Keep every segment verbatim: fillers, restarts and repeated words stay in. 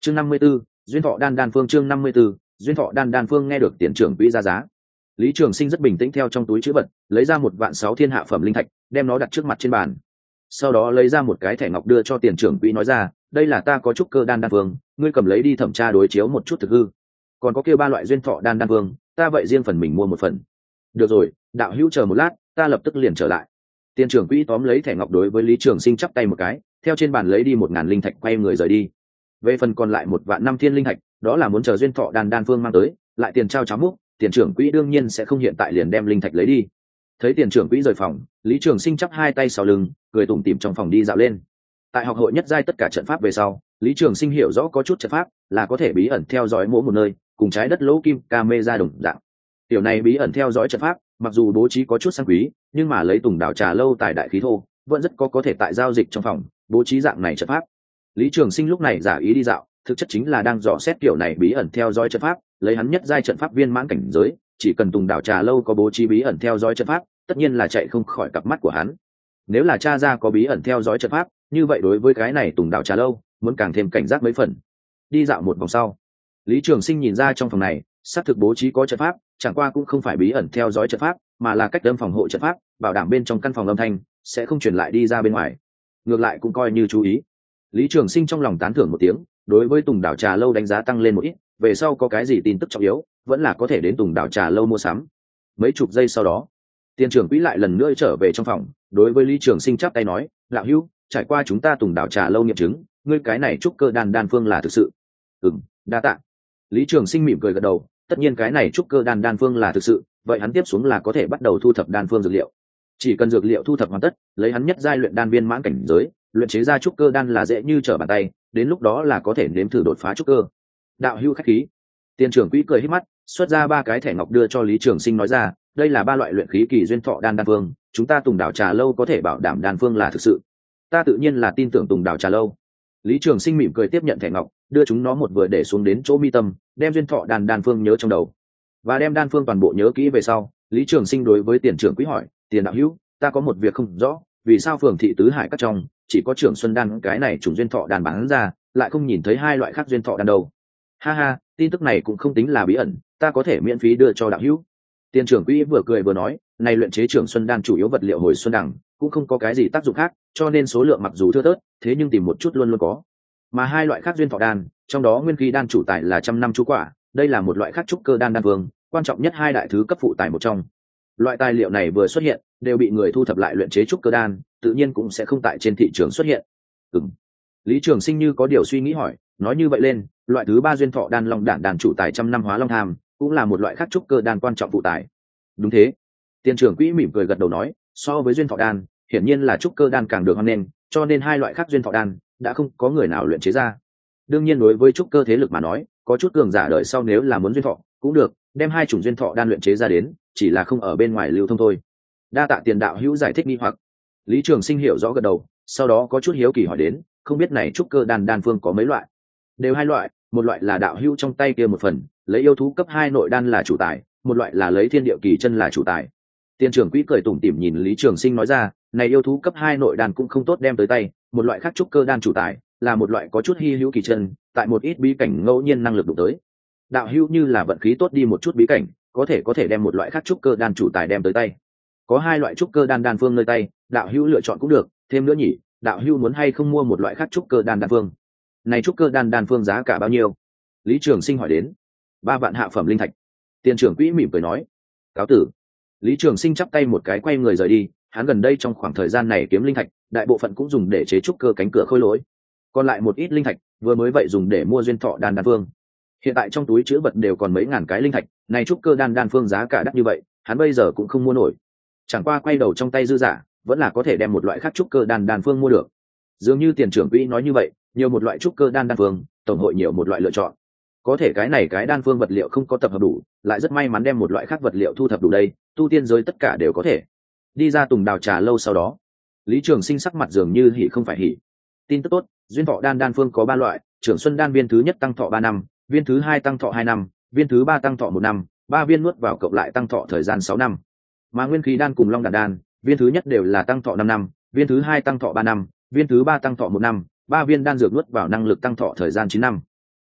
chương năm mươi 54, duyên thọ đan đan phương chương năm mươi 54, duyên thọ đan đan phương nghe được tiền trưởng quỹ ra giá. Lý Trường Sinh rất bình tĩnh theo trong túi trữ vật, lấy ra một vạn sáu thiên hạ phẩm linh thạch, đem nó đặt trước mặt trên bàn. Sau đó lấy ra một cái thẻ ngọc đưa cho tiền trưởng quỹ nói ra, đây là ta có trúc cơ đan đan phương, ngươi cầm lấy đi thẩm tra đối chiếu một chút thực hư. Còn có kia ba loại duyên thọ đan đan phương, ta vậy riêng phần mình mua một phần. Được rồi, đạo hữu chờ một lát, ta lập tức liền trở lại. Tiền trưởng quỹ tóm lấy thẻ ngọc đối với Lý Trường Sinh chắp tay một cái, theo trên bàn lấy đi một ngàn linh thạch quay người rời đi. Về phần còn lại một vạn năm thiên linh thạch, đó là muốn chờ duyên thọ đan đan phương mang tới, lại tiền trao cháo múc, tiền trưởng quỹ đương nhiên sẽ không hiện tại liền đem linh thạch lấy đi. Thấy tiền trưởng quỹ rời phòng, Lý Trường Sinh chắp hai tay sau lưng, cười tủm tỉm trong phòng đi dạo lên. Tại học hội nhất giai tất cả trận pháp về sau, Lý Trường Sinh hiểu rõ có chút trận pháp là có thể bí ẩn theo dõi mỗi một nơi, cùng trái đất lỗ kim camera đồng dạng. Tiểu này bí ẩn theo dõi trận pháp, mặc dù bố trí có chút sang quý, nhưng mà lấy Tùng Đảo Trà lâu tài đại khí thô, vẫn rất có có thể tại giao dịch trong phòng bố trí dạng này trận pháp. Lý Trường Sinh lúc này giả ý đi dạo, thực chất chính là đang dò xét kiểu này bí ẩn theo dõi trận pháp, lấy hắn nhất giai trận pháp viên mãn cảnh giới, chỉ cần Tùng Đảo Trà lâu có bố trí bí ẩn theo dõi trận pháp, tất nhiên là chạy không khỏi cặp mắt của hắn. Nếu là cha ra có bí ẩn theo dõi trận pháp, như vậy đối với cái này Tùng Đảo Trà lâu muốn càng thêm cảnh giác mấy phần. Đi dạo một vòng sau, Lý Trường Sinh nhìn ra trong phòng này xác thực bố trí có trận pháp, chẳng qua cũng không phải bí ẩn theo dõi trận pháp, mà là cách âm phòng hộ trận pháp, bảo đảm bên trong căn phòng âm thanh sẽ không truyền lại đi ra bên ngoài. Ngược lại cũng coi như chú ý. Lý Trường Sinh trong lòng tán thưởng một tiếng, đối với Tùng Đảo Trà lâu đánh giá tăng lên một ít, về sau có cái gì tin tức trọng yếu, vẫn là có thể đến Tùng Đảo Trà lâu mua sắm. Mấy chục giây sau đó, tiền trưởng quỹ lại lần nữa trở về trong phòng, đối với Lý Trường Sinh chắp tay nói, lão hữu, trải qua chúng ta Tùng Đảo Trà lâu nghiệm chứng, ngươi cái này trúc cơ đan đan phương là thực sự. Ừm, đa tạ. Lý Trường Sinh mỉm cười gật đầu, tất nhiên cái này trúc cơ đan đan phương là thực sự, vậy hắn tiếp xuống là có thể bắt đầu thu thập đan phương dược liệu. Chỉ cần dược liệu thu thập hoàn tất, lấy hắn nhất giai luyện đan viên mãn cảnh giới, luyện chế ra trúc cơ đan là dễ như trở bàn tay, đến lúc đó là có thể nếm thử đột phá trúc cơ. Đạo hữu khách khí. Tiền trưởng quỹ cười híp mắt, xuất ra ba cái thẻ ngọc đưa cho Lý Trường Sinh nói ra, đây là ba loại luyện khí kỳ duyên thọ đan đan phương, chúng ta Tùng Đảo Trà lâu có thể bảo đảm đan phương là thực sự. Ta tự nhiên là tin tưởng Tùng Đảo Trà lâu. Lý Trường Sinh mỉm cười tiếp nhận thẻ ngọc, đưa chúng nó một vừa để xuống đến chỗ mi tâm, đem duyên thọ đan đan phương nhớ trong đầu, và đem đan phương toàn bộ nhớ kỹ về sau, Lý Trường Sinh đối với tiền trưởng quỹ hỏi, tiền đạo hữu, ta có một việc không rõ, vì sao phường thị tứ hải các trong chỉ có trưởng xuân đan cái này trùng duyên thọ đan bán ra, lại không nhìn thấy hai loại khác duyên thọ đan đâu? Ha ha, tin tức này cũng không tính là bí ẩn, ta có thể miễn phí đưa cho đạo hữu. Tiền trưởng quỹ vừa cười vừa nói, này luyện chế trưởng xuân đan chủ yếu vật liệu hồi xuân đằng, cũng không có cái gì tác dụng khác, cho nên số lượng mặc dù thưa thớt, thế nhưng tìm một chút luôn luôn có. Mà hai loại khác duyên thọ đan, trong đó nguyên khí đan chủ tài là trăm năm chú quả, đây là một loại khác trúc cơ đan đan vương, quan trọng nhất hai đại thứ cấp phụ tài một trong. Loại tài liệu này vừa xuất hiện, đều bị người thu thập lại luyện chế trúc cơ đan, tự nhiên cũng sẽ không tại trên thị trường xuất hiện. Ừm. Lý Trường Sinh như có điều suy nghĩ hỏi, nói như vậy lên, loại thứ ba duyên thọ đan long đản đàn chủ tài trăm năm hóa long tham, cũng là một loại khác trúc cơ đan quan trọng phụ tài. Đúng thế. Tiền trưởng quỹ mỉm cười gật đầu nói, so với duyên thọ đan, hiển nhiên là trúc cơ đan càng được hoan nghênh, cho nên hai loại khác duyên thọ đan đã không có người nào luyện chế ra. Đương nhiên đối với trúc cơ thế lực mà nói, có chút cường giả đợi sau nếu là muốn duyên thọ, cũng được, đem hai chủng duyên thọ đan luyện chế ra đến, chỉ là không ở bên ngoài lưu thông thôi. Đa tạ tiền đạo hữu giải thích nghi hoặc. Lý Trường Sinh hiểu rõ gật đầu, sau đó có chút hiếu kỳ hỏi đến, không biết này trúc cơ đan đan phương có mấy loại? Đều hai loại, một loại là đạo hữu trong tay kia một phần, lấy yêu thú cấp hai nội đan là chủ tài, một loại là lấy thiên địa kỳ chân là chủ tài. Tiền trưởng quỹ cười tủm tỉm nhìn Lý Trường Sinh nói ra, này yêu thú cấp hai nội đan cũng không tốt đem tới tay, một loại khác trúc cơ đan chủ tài, là một loại có chút hi hữu kỳ chân, tại một ít bí cảnh ngẫu nhiên năng lực đụng tới. Đạo hữu như là vận khí tốt đi một chút bí cảnh, có thể có thể đem một loại khác trúc cơ đan chủ tài đem tới tay. Có hai loại trúc cơ đan đan phương nơi tay, đạo hữu lựa chọn cũng được, thêm nữa nhỉ, đạo hữu muốn hay không mua một loại khác trúc cơ đan đan phương? Này trúc cơ đan đan phương giá cả bao nhiêu? Lý Trường Sinh hỏi đến. Ba vạn hạ phẩm linh thạch. Tiền trưởng quỹ mỉm cười nói. Cáo tử. Lý Trường Sinh chắp tay một cái quay người rời đi, hắn gần đây trong khoảng thời gian này kiếm linh thạch, đại bộ phận cũng dùng để chế trúc cơ cánh cửa khôi lỗi. Còn lại một ít linh thạch, vừa mới vậy dùng để mua duyên thọ đan đan phương. Hiện tại trong túi chứa vật đều còn mấy ngàn cái linh thạch, này trúc cơ đan đan phương giá cả đắt như vậy, hắn bây giờ cũng không mua nổi. Chẳng qua quay đầu trong tay dư giả, vẫn là có thể đem một loại khác trúc cơ đan đan phương mua được. Dường như tiền trưởng quỹ nói như vậy, nhiều một loại trúc cơ đan đan phương, tổng hội nhiều một loại lựa chọn. Có thể cái này cái đan phương vật liệu không có tập hợp đủ, lại rất may mắn đem một loại khác vật liệu thu thập đủ đây, tu tiên giới tất cả đều có thể. Đi ra Tùng Đảo Trà lâu sau đó, Lý Trường Sinh sắc mặt dường như hỉ không phải hỉ. Tin tức tốt, duyên thọ đan đan phương có ba loại, trưởng xuân đan viên thứ nhất tăng thọ ba năm, viên thứ hai tăng thọ hai năm, viên thứ ba tăng thọ một năm, ba viên nuốt vào cộng lại tăng thọ thời gian sáu năm. Mà nguyên khí đan cùng long đản đan, viên thứ nhất đều là tăng thọ năm năm, viên thứ hai tăng thọ ba năm, viên thứ ba tăng thọ một năm, ba viên đan dược nuốt vào năng lực tăng thọ thời gian chín năm.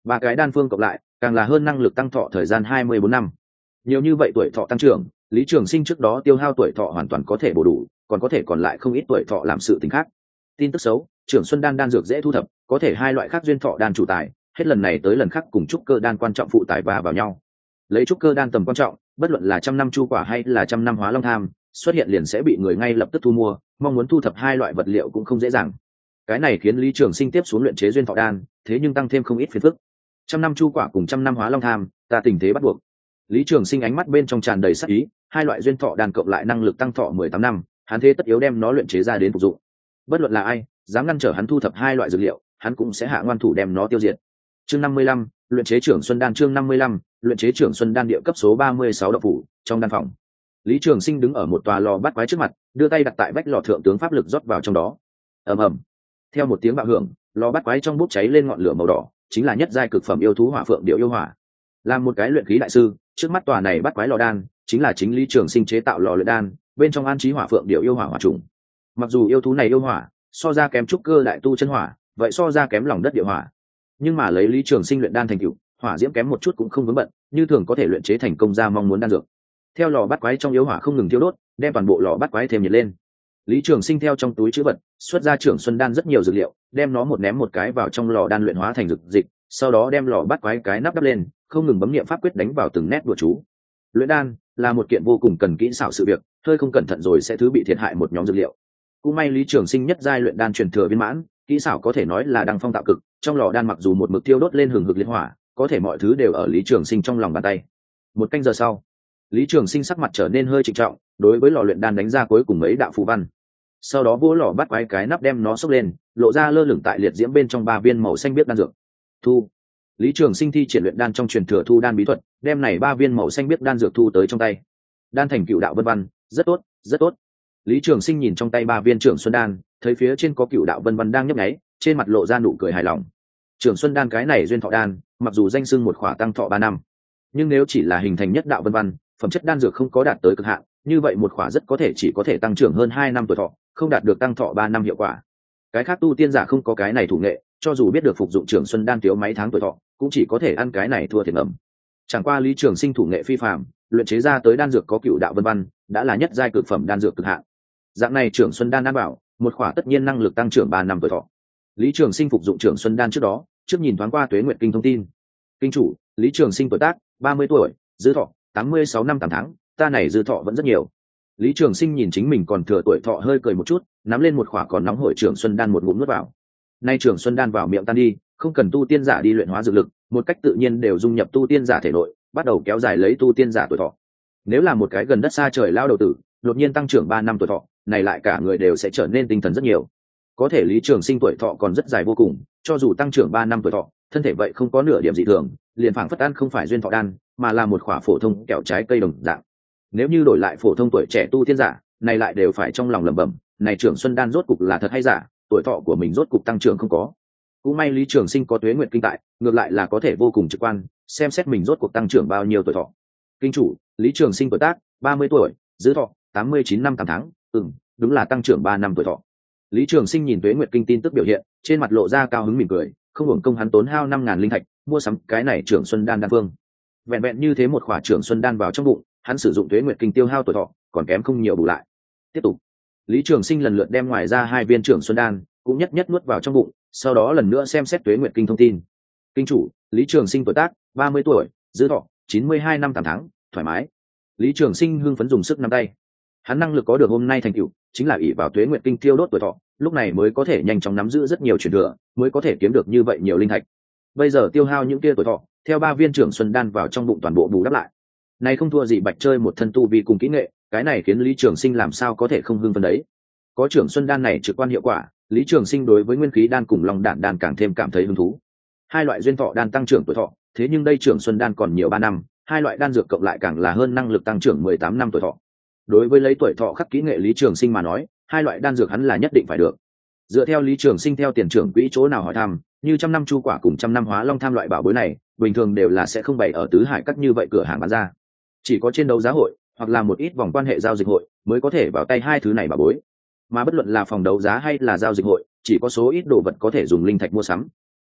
Ba cái đan phương cộng lại càng là hơn năng lực tăng thọ thời gian hai mươi bốn năm. Nhiều như vậy tuổi thọ tăng trưởng, Lý Trường Sinh trước đó tiêu hao tuổi thọ hoàn toàn có thể bổ đủ, còn có thể còn lại không ít tuổi thọ làm sự tình khác. Tin tức xấu, Trưởng Xuân đan đan dược dễ thu thập, có thể hai loại khác duyên thọ đan chủ tài, hết lần này tới lần khác cùng trúc cơ đan quan trọng phụ tài và vào nhau. Lấy trúc cơ đan tầm quan trọng, bất luận là trăm năm chu quả hay là trăm năm hóa long tham, xuất hiện liền sẽ bị người ngay lập tức thu mua, mong muốn thu thập hai loại vật liệu cũng không dễ dàng. Cái này khiến Lý Trường Sinh tiếp xuống luyện chế duyên thọ đan, thế nhưng tăng thêm không ít phiền phức. Trăm năm chu quả cùng trăm năm hóa long tham, ta tình thế bắt buộc. Lý Trường Sinh ánh mắt bên trong tràn đầy sắc ý, hai loại duyên thọ đan cộng lại năng lực tăng thọ mười tám năm, hắn thế tất yếu đem nó luyện chế ra đến phục dụng. Bất luận là ai, dám ngăn trở hắn thu thập hai loại dược liệu, hắn cũng sẽ hạ ngoan thủ đem nó tiêu diệt. Chương năm mươi lăm, luyện chế trưởng Xuân đan. Chương năm mươi lăm, luyện chế trưởng Xuân đan. Địa cấp số ba mươi sáu độc phủ, trong đan phòng. Lý Trường Sinh đứng ở một tòa lò bát quái trước mặt, đưa tay đặt tại vách lò thượng, tướng pháp lực rót vào trong đó. Ầm ầm. Theo một tiếng bạo hưởng, lò bát quái trong bốc cháy lên ngọn lửa màu đỏ, chính là nhất giai cực phẩm yêu thú hỏa phượng điệu yêu hỏa. Làm một cái luyện khí đại sư, trước mắt tòa này bát quái lò đan, chính là chính Lý Trường Sinh chế tạo lò luyện đan, bên trong an trí hỏa phượng điệu yêu hỏa hỏa trùng. Mặc dù yêu thú này yêu hỏa, so ra kém trúc cơ đại tu chân hỏa, vậy so ra kém lòng đất địa hỏa. Nhưng mà lấy Lý Trường Sinh luyện đan thành tựu, hỏa diễm kém một chút cũng không vướng bận, như thường có thể luyện chế thành công ra mong muốn đan dược. Theo lò bát quái trong yêu hỏa không ngừng thiêu đốt, đem toàn bộ lò bát quái thêm nhiệt lên. Lý Trường Sinh theo trong túi trữ vật, xuất ra trưởng Xuân đan rất nhiều dược liệu, đem nó một ném một cái vào trong lò đan luyện hóa thành dược dịch, sau đó đem lò bát quái cái nắp đắp lên, không ngừng bấm niệm pháp quyết đánh vào từng nét đùa chú. Luyện đan là một kiện vô cùng cần kỹ xảo sự việc, hơi không cẩn thận rồi sẽ thứ bị thiệt hại một nhóm dược liệu. Cũng may Lý Trường Sinh nhất giai luyện đan truyền thừa viên mãn, kỹ xảo có thể nói là đăng phong tạo cực, trong lò đan mặc dù một mực thiêu đốt lên hừng hực liệt hỏa, có thể mọi thứ đều ở Lý Trường Sinh trong lòng bàn tay. Một canh giờ sau, Lý Trường Sinh sắc mặt trở nên hơi trịnh trọng, đối với lò luyện đan đánh ra cuối cùng mấy đạo phù văn. Sau đó vỗ lò bắt quái cái nắp đem nó xốc lên, lộ ra lơ lửng tại liệt diễm bên trong ba viên màu xanh biếc đan dược. Thu. Lý Trường Sinh thi triển luyện đan trong truyền thừa thu đan bí thuật, đem này ba viên màu xanh biếc đan dược thu tới trong tay. Đan thành cựu đạo vân văn, rất tốt, rất tốt. Lý Trường Sinh nhìn trong tay ba viên trưởng Xuân đan, thấy phía trên có cựu đạo vân văn đang nhấp nháy, trên mặt lộ ra nụ cười hài lòng. Trưởng Xuân đan cái này duyên thọ đan, mặc dù danh xưng một khỏa tăng thọ ba năm, nhưng nếu chỉ là hình thành nhất đạo vân văn, phẩm chất đan dược không có đạt tới cực hạn, như vậy một khỏa rất có thể chỉ có thể tăng trưởng hơn hai năm tuổi thọ, không đạt được tăng thọ ba năm hiệu quả. Cái khác tu tiên giả không có cái này thủ nghệ, cho dù biết được phục dụng trưởng Xuân đan thiếu mấy tháng tuổi thọ, cũng chỉ có thể ăn cái này thua thiệt ngầm. Chẳng qua Lý Trường Sinh thủ nghệ phi phàm, luyện chế ra tới đan dược có cựu đạo vân văn, đã là nhất giai cực phẩm đan dược cực hạn. Dạng này trưởng Xuân đan đảm bảo một khỏa tất nhiên năng lực tăng trưởng ba năm tuổi thọ. Lý Trường Sinh phục dụng trưởng Xuân đan trước đó, trước nhìn thoáng qua Tuế Nguyệt Kinh thông tin. Kinh chủ, Lý Trường Sinh tuổi tác ba mươi tuổi, dư thọ tám mươi sáu năm tám tháng, ta này dư thọ vẫn rất nhiều. Lý Trường Sinh nhìn chính mình còn thừa tuổi thọ hơi cười một chút, nắm lên một khỏa còn nóng hổi trưởng Xuân đan một ngụm nuốt vào. Nay trưởng Xuân đan vào miệng tan đi, không cần tu tiên giả đi luyện hóa dược lực, một cách tự nhiên đều dung nhập tu tiên giả thể nội, bắt đầu kéo dài lấy tu tiên giả tuổi thọ. Nếu là một cái gần đất xa trời lao đầu tử, đột nhiên tăng trưởng ba năm tuổi thọ, này lại cả người đều sẽ trở nên tinh thần rất nhiều. Có thể Lý Trường Sinh tuổi thọ còn rất dài vô cùng, cho dù tăng trưởng ba năm tuổi thọ, thân thể vậy không có nửa điểm dị thường, liền phảng phất ăn không phải duyên thọ đan, mà là một khỏa phổ thông kẹo trái cây đồng dạng. Nếu như đổi lại phổ thông tuổi trẻ tu tiên giả, này lại đều phải trong lòng lẩm bẩm, này trưởng Xuân đan rốt cục là thật hay giả, tuổi thọ của mình rốt cục tăng trưởng không có. Cũng may Lý Trường Sinh có Tuế Nguyệt Kinh tại, ngược lại là có thể vô cùng trực quan, xem xét mình rốt cuộc tăng trưởng bao nhiêu tuổi thọ. Kinh chủ, Lý Trường Sinh tuổi tác ba mươi tuổi, dư thọ tám mươi chín năm tám tháng, ừm, đúng là tăng trưởng ba năm tuổi thọ. Lý Trường Sinh nhìn Tuế Nguyệt Kinh tin tức biểu hiện, trên mặt lộ ra cao hứng mỉm cười, không hưởng công hắn tốn hao năm ngàn linh thạch, mua sắm cái này trưởng Xuân đan đan phương. Vẹn vẹn như thế một khỏa trưởng Xuân đan vào trong bụng, hắn sử dụng Tuế Nguyệt Kinh tiêu hao tuổi thọ, còn kém không nhiều bù lại. Tiếp tục, Lý Trường Sinh lần lượt đem ngoài ra hai viên trưởng Xuân đan, cũng nhất nhất nuốt vào trong bụng, sau đó lần nữa xem xét Tuế Nguyệt Kinh thông tin. Kinh chủ, Lý Trường Sinh tuổi tác ba mươi tuổi, dư thọ chín mươi hai năm tám tháng, thoải mái. Lý Trường Sinh hưng phấn dùng sức nắm tay. Hắn năng lực có được hôm nay thành tựu, chính là ỷ vào Tuế Nguyệt Kinh tiêu đốt tuổi thọ, lúc này mới có thể nhanh chóng nắm giữ rất nhiều truyền thừa, mới có thể kiếm được như vậy nhiều linh thạch. Bây giờ tiêu hao những kia tuổi thọ, theo ba viên trưởng Xuân đan vào trong bụng toàn bộ bù đắp lại. Này không thua gì Bạch chơi một thân tu vi cùng kỹ nghệ, cái này khiến Lý Trường Sinh làm sao có thể không hưng phấn đấy. Có trưởng Xuân đan này trực quan hiệu quả, Lý Trường Sinh đối với nguyên khí đan cùng long đan đan càng thêm cảm thấy hứng thú. Hai loại duyên thọ đan tăng trưởng tuổi thọ, thế nhưng đây trưởng Xuân đan còn nhiều ba năm, hai loại đan dược cộng lại càng là hơn năng lực tăng trưởng mười tám năm tuổi thọ. Đối với lấy tuổi thọ khắc kỹ nghệ Lý Trường Sinh mà nói, hai loại đan dược hắn là nhất định phải được. Dựa theo Lý Trường Sinh theo tiền trưởng quỹ chỗ nào hỏi thăm, như trăm năm chu quả cùng trăm năm hóa long tham loại bảo bối này, bình thường đều là sẽ không bày ở tứ hải các như vậy cửa hàng bán ra. Chỉ có trên đấu giá hội hoặc là một ít vòng quan hệ giao dịch hội mới có thể vào tay hai thứ này bảo bối. Mà bất luận là phòng đấu giá hay là giao dịch hội, chỉ có số ít đồ vật có thể dùng linh thạch mua sắm.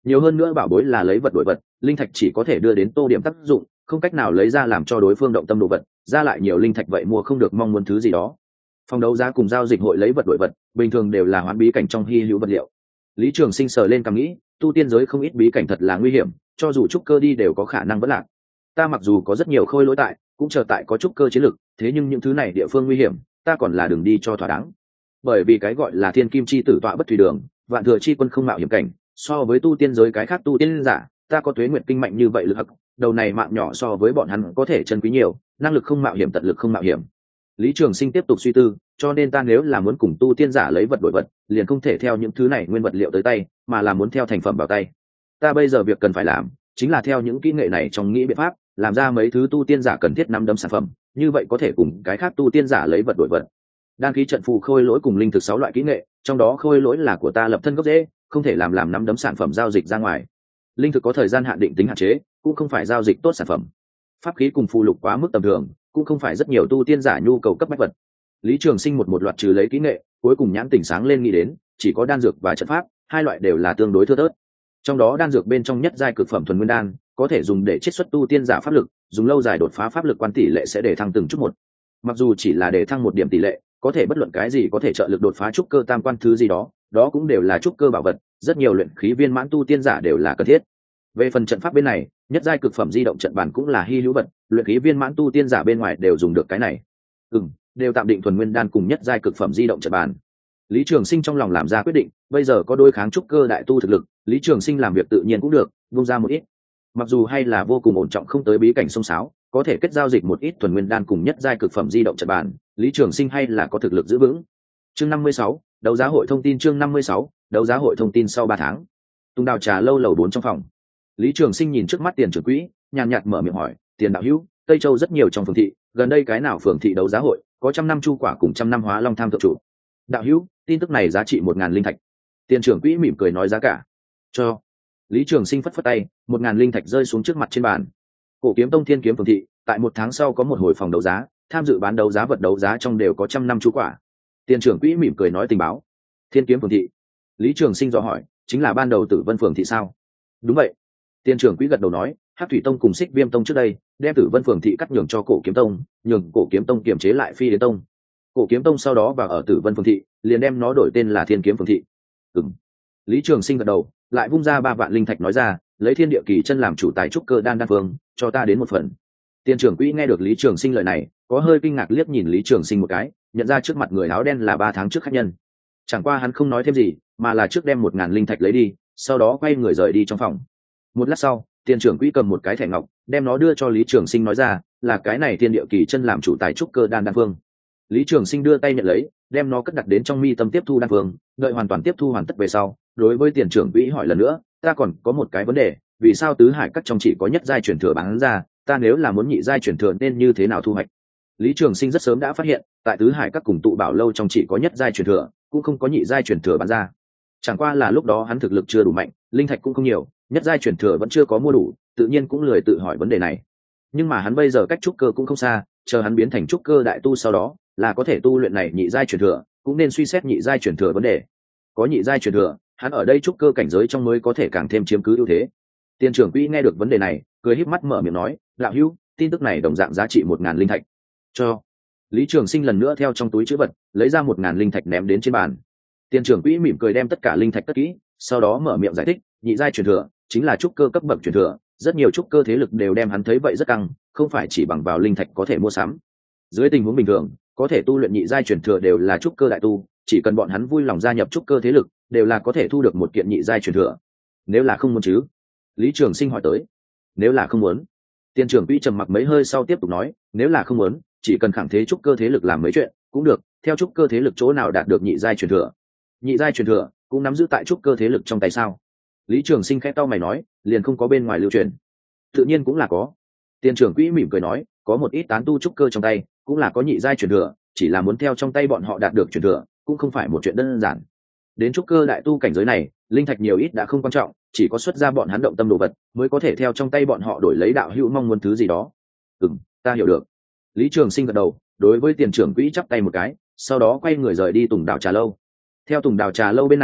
nhiều hơn nữa bảo bối là lấy vật đổi vật, linh thạch chỉ có thể đưa đến tô điểm tác dụng, không cách nào lấy ra làm cho đối phương động tâm đồ vật, ra lại nhiều linh thạch vậy mua không được mong muốn thứ gì đó. Phòng đấu giá cùng giao dịch hội lấy vật đổi vật bình thường đều là hoán bí cảnh trong hy hữu vật liệu. Lý Trường Sinh sờ lên cằm nghĩ, tu tiên giới không ít bí cảnh thật là nguy hiểm, cho dù trúc cơ đi đều có khả năng vẫn lạc. Ta mặc dù có rất nhiều khôi lỗi tại, cũng chờ tại có trúc cơ chiến lực, thế nhưng những thứ này địa phương nguy hiểm, ta còn là đường đi cho thỏa đáng. Bởi vì cái gọi là thiên kim chi tử tọa bất thủy đường, vạn thừa chi quân không mạo hiểm cảnh, so với tu tiên giới cái khác tu tiên giả, ta có tuế nguyệt kinh mạnh như vậy lực hắc, đầu này mạng nhỏ so với bọn hắn có thể chân quý nhiều, năng lực không mạo hiểm tận lực không mạo hiểm. Lý Trường Sinh tiếp tục suy tư, cho nên ta nếu là muốn cùng tu tiên giả lấy vật đổi vật, liền không thể theo những thứ này nguyên vật liệu tới tay, mà là muốn theo thành phẩm vào tay. Ta bây giờ việc cần phải làm, chính là theo những kỹ nghệ này trong nghĩ biện pháp, làm ra mấy thứ tu tiên giả cần thiết nắm đấm sản phẩm, như vậy có thể cùng cái khác tu tiên giả lấy vật đổi vật. Đan khí trận phù khôi lỗi cùng linh thực sáu loại kỹ nghệ, trong đó khôi lỗi là của ta lập thân gốc rễ, không thể làm làm nắm đấm sản phẩm giao dịch ra ngoài. Linh thực có thời gian hạn định tính hạn chế, cũng không phải giao dịch tốt sản phẩm. Pháp khí cùng phù lục quá mức tầm thường, cũng không phải rất nhiều tu tiên giả nhu cầu cấp bách vật. Lý Trường Sinh một một loạt trừ lấy kỹ nghệ, cuối cùng nhãn tỉnh sáng lên nghĩ đến, chỉ có đan dược và trận pháp, hai loại đều là tương đối thưa thớt. Trong đó đan dược bên trong nhất giai cực phẩm thuần nguyên đan, có thể dùng để chiết xuất tu tiên giả pháp lực, dùng lâu dài đột phá pháp lực quan tỷ lệ sẽ để thăng từng chút một. Mặc dù chỉ là để thăng một điểm tỷ lệ, có thể bất luận cái gì có thể trợ lực đột phá trúc cơ tam quan thứ gì đó, đó cũng đều là trúc cơ bảo vật, rất nhiều luyện khí viên mãn tu tiên giả đều là cần thiết. Về phần trận pháp bên này, nhất giai cực phẩm di động trận bàn cũng là hi hữu vật, luyện khí viên mãn tu tiên giả bên ngoài đều dùng được cái này. Ừm, đều tạm định thuần nguyên đan cùng nhất giai cực phẩm di động trận bàn. Lý Trường Sinh trong lòng làm ra quyết định, bây giờ có đôi kháng trúc cơ đại tu thực lực, Lý Trường Sinh làm việc tự nhiên cũng được, buông ra một ít. Mặc dù hay là vô cùng ổn trọng không tới bí cảnh sông sáo, có thể kết giao dịch một ít thuần nguyên đan cùng nhất giai cực phẩm di động trận bàn, Lý Trường Sinh hay là có thực lực giữ vững. Chương năm mươi sáu, đấu giá hội thông tin chương năm mươi sáu, đấu giá hội thông tin sau ba tháng. Tung Đào trà lâu lầu bốn trong phòng. Lý Trường Sinh nhìn trước mắt tiền trưởng quỹ, nhàn nhạt mở miệng hỏi, "Tiền đạo hữu, Tây Châu rất nhiều trong phường thị, gần đây cái nào phường thị đấu giá hội, có trăm năm chu quả cùng trăm năm hóa long tham thượng chủ?" "Đạo hữu, tin tức này giá trị một ngàn linh thạch." Tiền trưởng quỹ mỉm cười nói giá cả. "Cho." Lý Trường Sinh phất phất tay, một ngàn linh thạch rơi xuống trước mặt trên bàn. Cổ Kiếm Tông Thiên Kiếm phường thị, tại một tháng sau có một hồi phòng đấu giá, tham dự bán đấu giá vật đấu giá trong đều có trăm năm chu quả. Tiền trưởng quỹ mỉm cười nói tình báo. Thiên Kiếm phường thị. Lý Trường Sinh dò hỏi, chính là ban đầu Tử Vân phường thị sao? Đúng vậy. Tiền trưởng quỹ gật đầu nói, Hắc Thủy Tông cùng Xích Viêm Tông trước đây đem Tử Vân phường thị cắt nhường cho Cổ Kiếm Tông, nhường Cổ Kiếm Tông kiềm chế lại Phi Đế Tông. Cổ Kiếm Tông sau đó vào ở Tử Vân phường thị, liền đem nó đổi tên là Thiên Kiếm phường thị. Ừm. Lý Trường Sinh gật đầu, lại vung ra ba vạn linh thạch nói ra, lấy Thiên Địa Kỳ chân làm chủ tài trúc cơ đan đan phương, cho ta đến một phần. Tiền trưởng quỹ nghe được Lý Trường Sinh lời này, có hơi kinh ngạc liếc nhìn Lý Trường Sinh một cái, nhận ra trước mặt người áo đen là ba tháng trước khách nhân. Chẳng qua hắn không nói thêm gì, mà là trước đem một ngàn linh thạch lấy đi, sau đó quay người rời đi trong phòng. Một lát sau, tiền trưởng quỹ cầm một cái thẻ ngọc, đem nó đưa cho Lý Trường Sinh nói ra, là cái này Thiên Địa Kỳ chân làm chủ tài trúc cơ đan đan phương. Lý Trường Sinh đưa tay nhận lấy, đem nó cất đặt đến trong mi tâm tiếp thu đan phương, đợi hoàn toàn tiếp thu hoàn tất về sau, đối với tiền trưởng quỹ hỏi lần nữa, ta còn có một cái vấn đề, vì sao tứ hải các trong chỉ có nhất giai truyền thừa bán ra, ta nếu là muốn nhị giai truyền thừa nên như thế nào thu hoạch? Lý Trường Sinh rất sớm đã phát hiện, tại tứ hải các cùng tụ bảo lâu trong chỉ có nhất giai truyền thừa, cũng không có nhị giai truyền thừa bán ra. Chẳng qua là lúc đó hắn thực lực chưa đủ mạnh, linh thạch cũng không nhiều, nhất giai truyền thừa vẫn chưa có mua đủ, tự nhiên cũng lười tự hỏi vấn đề này. Nhưng mà hắn bây giờ cách trúc cơ cũng không xa, chờ hắn biến thành trúc cơ đại tu sau đó, là có thể tu luyện này nhị giai truyền thừa, cũng nên suy xét nhị giai truyền thừa vấn đề. Có nhị giai truyền thừa, hắn ở đây trúc cơ cảnh giới trong mới có thể càng thêm chiếm cứ ưu thế. Tiền trưởng quỹ nghe được vấn đề này, cười híp mắt mở miệng nói, đạo hữu, tin tức này đồng dạng giá trị một ngàn linh thạch. Cho. Lý Trường Sinh lần nữa theo trong túi trữ vật lấy ra một ngàn linh thạch ném đến trên bàn. Tiền trưởng quỹ mỉm cười đem tất cả linh thạch cất kỹ, sau đó mở miệng giải thích, nhị giai truyền thừa chính là trúc cơ cấp bậc truyền thừa, rất nhiều trúc cơ thế lực đều đem hắn thấy vậy rất căng, không phải chỉ bằng vào linh thạch có thể mua sắm. Dưới tình huống bình thường, có thể tu luyện nhị giai truyền thừa đều là trúc cơ đại tu, chỉ cần bọn hắn vui lòng gia nhập trúc cơ thế lực, đều là có thể thu được một kiện nhị giai truyền thừa. Nếu là không muốn chứ? Lý Trường Sinh hỏi tới. Nếu là không muốn. Tiền trưởng quỹ trầm mặc mấy hơi sau tiếp tục nói, nếu là không muốn, chỉ cần khẳng thế trúc cơ thế lực làm mấy chuyện, cũng được, theo trúc cơ thế lực chỗ nào đạt được nhị giai truyền thừa. Nhị giai truyền thừa cũng nắm giữ tại trúc cơ thế lực trong tay sao? Lý Trường Sinh khẽ cau mày nói, liền không có bên ngoài lưu truyền. Tự nhiên cũng là có. Tiền trưởng quỹ mỉm cười nói, có một ít tán tu trúc cơ trong tay, cũng là có nhị giai truyền thừa, chỉ là muốn theo trong tay bọn họ đạt được truyền thừa, cũng không phải một chuyện đơn giản. Đến trúc cơ đại tu cảnh giới này, linh thạch nhiều ít đã không quan trọng, chỉ có xuất ra bọn hắn động tâm đồ vật, mới có thể theo trong tay bọn họ đổi lấy đạo hữu mong muốn thứ gì đó. Ừm, ta hiểu được. Lý Trường Sinh gật đầu, đối với tiền trưởng quỹ chắp tay một cái, sau đó quay người rời đi Tùng Đào trà lâu. Theo Tùng Đào trà lâu bên này,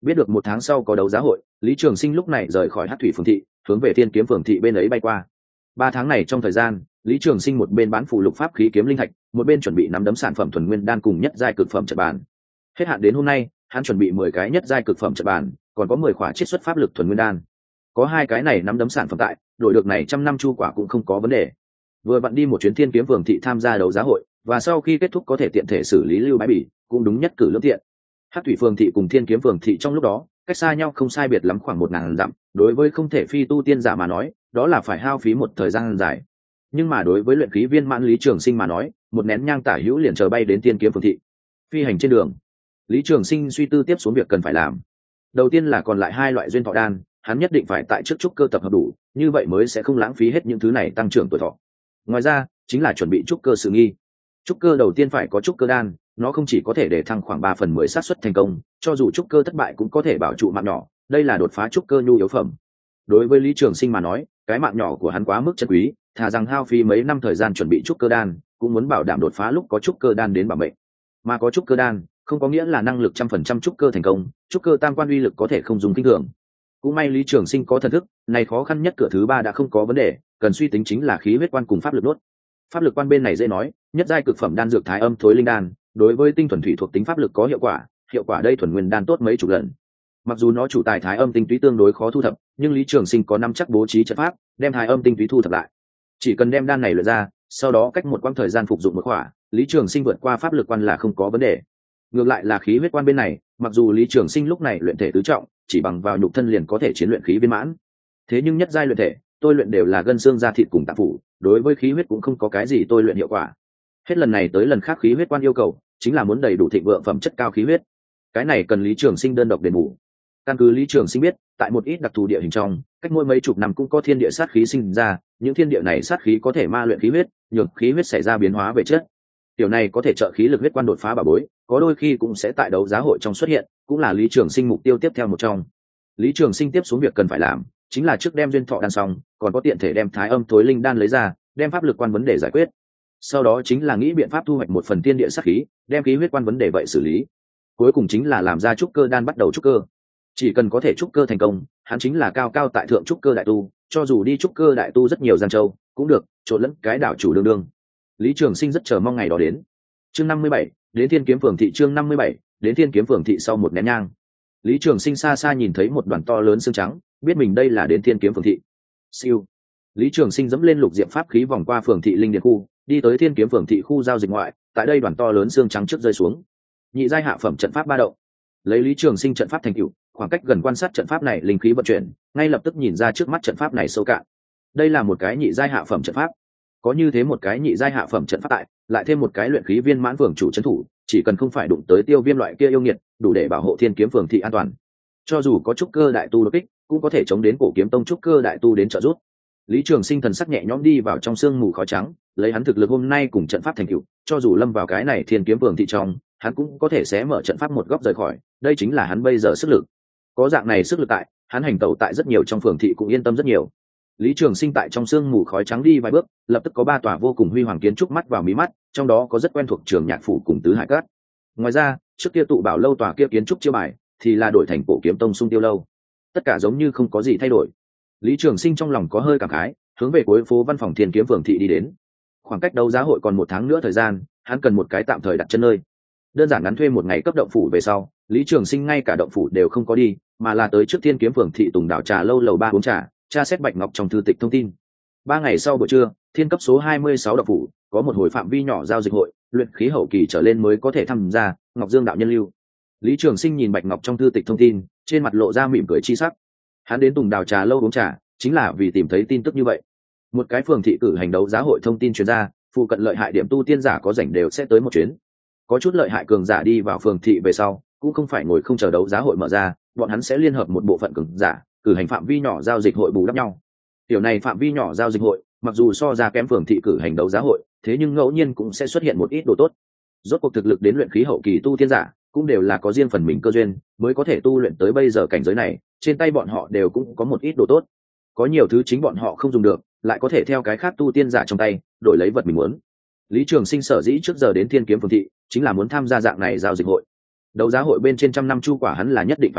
Biết được một tháng sau có đấu giá hội, Lý Trường Sinh lúc này rời khỏi Hắc Thủy Phường thị, hướng về Thiên Kiếm Phường thị bên ấy bay qua. Ba tháng này trong thời gian, Lý Trường Sinh một bên bán phụ lục pháp khí kiếm linh thạch, một bên chuẩn bị nắm đấm sản phẩm thuần nguyên đan cùng nhất giai cực phẩm trận bàn. Hết hạn đến hôm nay, hắn chuẩn bị mười cái nhất giai cực phẩm trận bàn, còn có mười khỏa chiết xuất pháp lực thuần nguyên đan. Có hai cái này nắm đấm sản phẩm tại, đổi được này trăm năm chu quả cũng không có vấn đề. Vừa vặn đi một chuyến Thiên Kiếm Phường thị tham gia đấu giá hội, và sau khi kết thúc có thể tiện thể xử lý lưu bãi bỉ, cũng đúng nhất cử lưỡng tiện. Hắc Thủy Phường thị cùng Thiên Kiếm Phường thị trong lúc đó, cách xa nhau không sai biệt lắm khoảng một ngàn dặm, đối với không thể phi tu tiên giả mà nói, đó là phải hao phí một thời gian dài. Nhưng mà đối với luyện khí viên mãn Lý Trường Sinh mà nói, một nén nhang tả hữu liền chờ bay đến Thiên Kiếm Phường thị. Phi hành trên đường, Lý Trường Sinh suy tư tiếp xuống việc cần phải làm. Đầu tiên là còn lại hai loại duyên thọ đan, hắn nhất định phải tại trước trúc cơ tập hợp đủ, như vậy mới sẽ không lãng phí hết những thứ này tăng trưởng tuổi thọ. Ngoài ra, chính là chuẩn bị trúc cơ sự nghi. Trúc cơ đầu tiên phải có trúc cơ đan, nó không chỉ có thể để thăng khoảng ba phần mười xác suất thành công, cho dù trúc cơ thất bại cũng có thể bảo trụ mạng nhỏ, đây là đột phá trúc cơ nhu yếu phẩm. Đối với Lý Trường Sinh mà nói, cái mạng nhỏ của hắn quá mức chân quý, thà rằng hao phí mấy năm thời gian chuẩn bị trúc cơ đan, cũng muốn bảo đảm đột phá lúc có trúc cơ đan đến bảo mệnh. Mà có trúc cơ đan, không có nghĩa là năng lực trăm phần trăm trúc cơ thành công, trúc cơ tam quan uy lực có thể không dùng kinh thường. Cũng may Lý Trường Sinh có thần thức, này khó khăn nhất cửa thứ ba đã không có vấn đề, cần suy tính chính là khí huyết quan cùng pháp lực đốt. Pháp lực quan bên này dễ nói, nhất giai cực phẩm đan dược thái âm thối linh đan, đối với tinh thuần thủy thuộc tính pháp lực có hiệu quả, hiệu quả đây thuần nguyên đan tốt mấy chục lần. Mặc dù nó chủ tài thái âm tinh túy tương đối khó thu thập, nhưng Lý Trường Sinh có năm chắc bố trí trận pháp, đem thái âm tinh túy thu thập lại. Chỉ cần đem đan này luyện ra, sau đó cách một quãng thời gian phục dụng một khỏa, Lý Trường Sinh vượt qua pháp lực quan là không có vấn đề. Ngược lại là khí huyết quan bên này, mặc dù Lý Trường Sinh lúc này luyện thể tứ trọng, chỉ bằng vào nhục thân liền có thể chiến luyện khí viên mãn. Thế nhưng nhất giai luyện thể, tôi luyện đều là gân xương da thịt cùng tạng phủ, đối với khí huyết cũng không có cái gì tôi luyện hiệu quả. Hết lần này tới lần khác khí huyết quan yêu cầu chính là muốn đầy đủ thịnh vượng phẩm chất cao khí huyết. Cái này cần Lý Trường Sinh đơn độc đền bù. Căn cứ Lý Trường Sinh biết, tại một ít đặc thù địa hình trong, cách mỗi mấy chục năm cũng có thiên địa sát khí sinh ra, những thiên địa này sát khí có thể ma luyện khí huyết, nhược khí huyết xảy ra biến hóa về chất. Điều này có thể trợ khí lực huyết quan đột phá bảo bối, có đôi khi cũng sẽ tại đấu giá hội trong xuất hiện, cũng là Lý Trường Sinh mục tiêu tiếp theo một trong. Lý Trường Sinh tiếp xuống việc cần phải làm, chính là trước đem duyên thọ đan xong, còn có tiện thể đem thái âm thối linh đan lấy ra, đem pháp lực quan vấn đề giải quyết. Sau đó chính là nghĩ biện pháp thu hoạch một phần tiên địa sát khí, đem khí huyết quan vấn đề vậy xử lý. Cuối cùng chính là làm ra trúc cơ đan bắt đầu trúc cơ. Chỉ cần có thể trúc cơ thành công, hắn chính là cao cao tại thượng trúc cơ đại tu, cho dù đi trúc cơ đại tu rất nhiều gian châu, cũng được, trộn lẫn cái đảo chủ đương đương. Lý Trường Sinh rất chờ mong ngày đó đến. Chương năm mươi bảy, đến Thiên Kiếm Phường thị. Chương năm mươi bảy, đến Thiên Kiếm Phường thị. Sau một nén nhang, Lý Trường Sinh xa xa nhìn thấy một đoàn to lớn xương trắng, biết mình đây là đến Thiên Kiếm Phường thị. Siêu. Lý Trường Sinh dẫm lên lục diệm pháp khí vòng qua phường thị linh điền khu, đi tới Thiên Kiếm Phường thị khu giao dịch ngoại, tại đây đoàn to lớn xương trắng trước rơi xuống. Nhị giai hạ phẩm trận pháp ba động. Lấy Lý Trường Sinh trận pháp thành tựu, khoảng cách gần quan sát trận pháp này linh khí vận chuyển, ngay lập tức nhìn ra trước mắt trận pháp này sâu cạn. Đây là một cái nhị giai hạ phẩm trận pháp. Có như thế một cái nhị giai hạ phẩm trận pháp tại, lại thêm một cái luyện khí viên mãn phường chủ trấn thủ, chỉ cần không phải đụng tới tiêu viêm loại kia yêu nghiệt, đủ để bảo hộ Thiên Kiếm Phường thị an toàn. Cho dù có trúc cơ đại tu đột kích, cũng có thể chống đến Cổ Kiếm Tông trúc cơ đại tu đến trợ giúp. Lý Trường Sinh thần sắc nhẹ nhõm đi vào trong sương mù khói trắng, lấy hắn thực lực hôm nay cùng trận pháp thành tựu, cho dù lâm vào cái này Thiên Kiếm Phường thị trong, hắn cũng có thể xé mở trận pháp một góc rời khỏi, đây chính là hắn bây giờ sức lực. Có dạng này sức lực tại, hắn hành tẩu tại rất nhiều trong phường thị cũng yên tâm rất nhiều. Lý Trường Sinh tại trong sương mù khói trắng đi vài bước, lập tức có ba tòa vô cùng huy hoàng kiến trúc mắt vào mí mắt, trong đó có rất quen thuộc Trường Nhạc phủ cùng Tứ Hải Cát. Ngoài ra, trước kia tụ bảo lâu tòa kia kiến trúc chiêu bài, thì là đổi thành Cổ Kiếm Tông Sung Tiêu lâu. Tất cả giống như không có gì thay đổi. Lý Trường Sinh trong lòng có hơi cảm khái, hướng về cuối phố văn phòng Thiên Kiếm Phường thị đi đến. Khoảng cách đấu giá hội còn một tháng nữa thời gian, hắn cần một cái tạm thời đặt chân nơi. Đơn giản ngắn thuê một ngày cấp động phủ về sau, Lý Trường Sinh ngay cả động phủ đều không có đi, mà là tới trước Thiên Kiếm Phường thị Tùng Đảo trà lâu lầu ba uống trà, tra xét Bạch Ngọc trong thư tịch thông tin. Ba ngày sau buổi trưa, thiên cấp số hai mươi sáu động phủ có một hồi phạm vi nhỏ giao dịch hội, luyện khí hậu kỳ trở lên mới có thể tham gia, Ngọc Dương đạo nhân lưu. Lý Trường Sinh nhìn Bạch Ngọc trong thư tịch thông tin, trên mặt lộ ra mỉm cười chi sắc. Hắn đến Tùng Đảo trà lâu uống trà, chính là vì tìm thấy tin tức như vậy. Một cái phường thị cử hành đấu giá hội thông tin truyền ra, phụ cận lợi hại điểm tu tiên giả có rảnh đều sẽ tới một chuyến. Có chút lợi hại cường giả đi vào phường thị về sau, cũng không phải ngồi không chờ đấu giá hội mở ra, bọn hắn sẽ liên hợp một bộ phận cường giả, cử hành phạm vi nhỏ giao dịch hội bù đắp nhau. Tiểu này phạm vi nhỏ giao dịch hội, mặc dù so ra kém phường thị cử hành đấu giá hội, thế nhưng ngẫu nhiên cũng sẽ xuất hiện một ít đồ tốt. Rốt cuộc thực lực đến luyện khí hậu kỳ tu tiên giả, cũng đều là có riêng phần mình cơ duyên, mới có thể tu luyện tới bây giờ cảnh giới này, trên tay bọn họ đều cũng có một ít đồ tốt. Có nhiều thứ chính bọn họ không dùng được, lại có thể theo cái khác tu tiên giả trong tay, đổi lấy vật mình muốn. Lý Trường Sinh sở dĩ trước giờ đến Thiên Kiếm Phường thị, chính là muốn tham gia dạng này giao dịch hội. Đấu giá hội bên trên trăm năm chu quả hắn là nhất định phải được,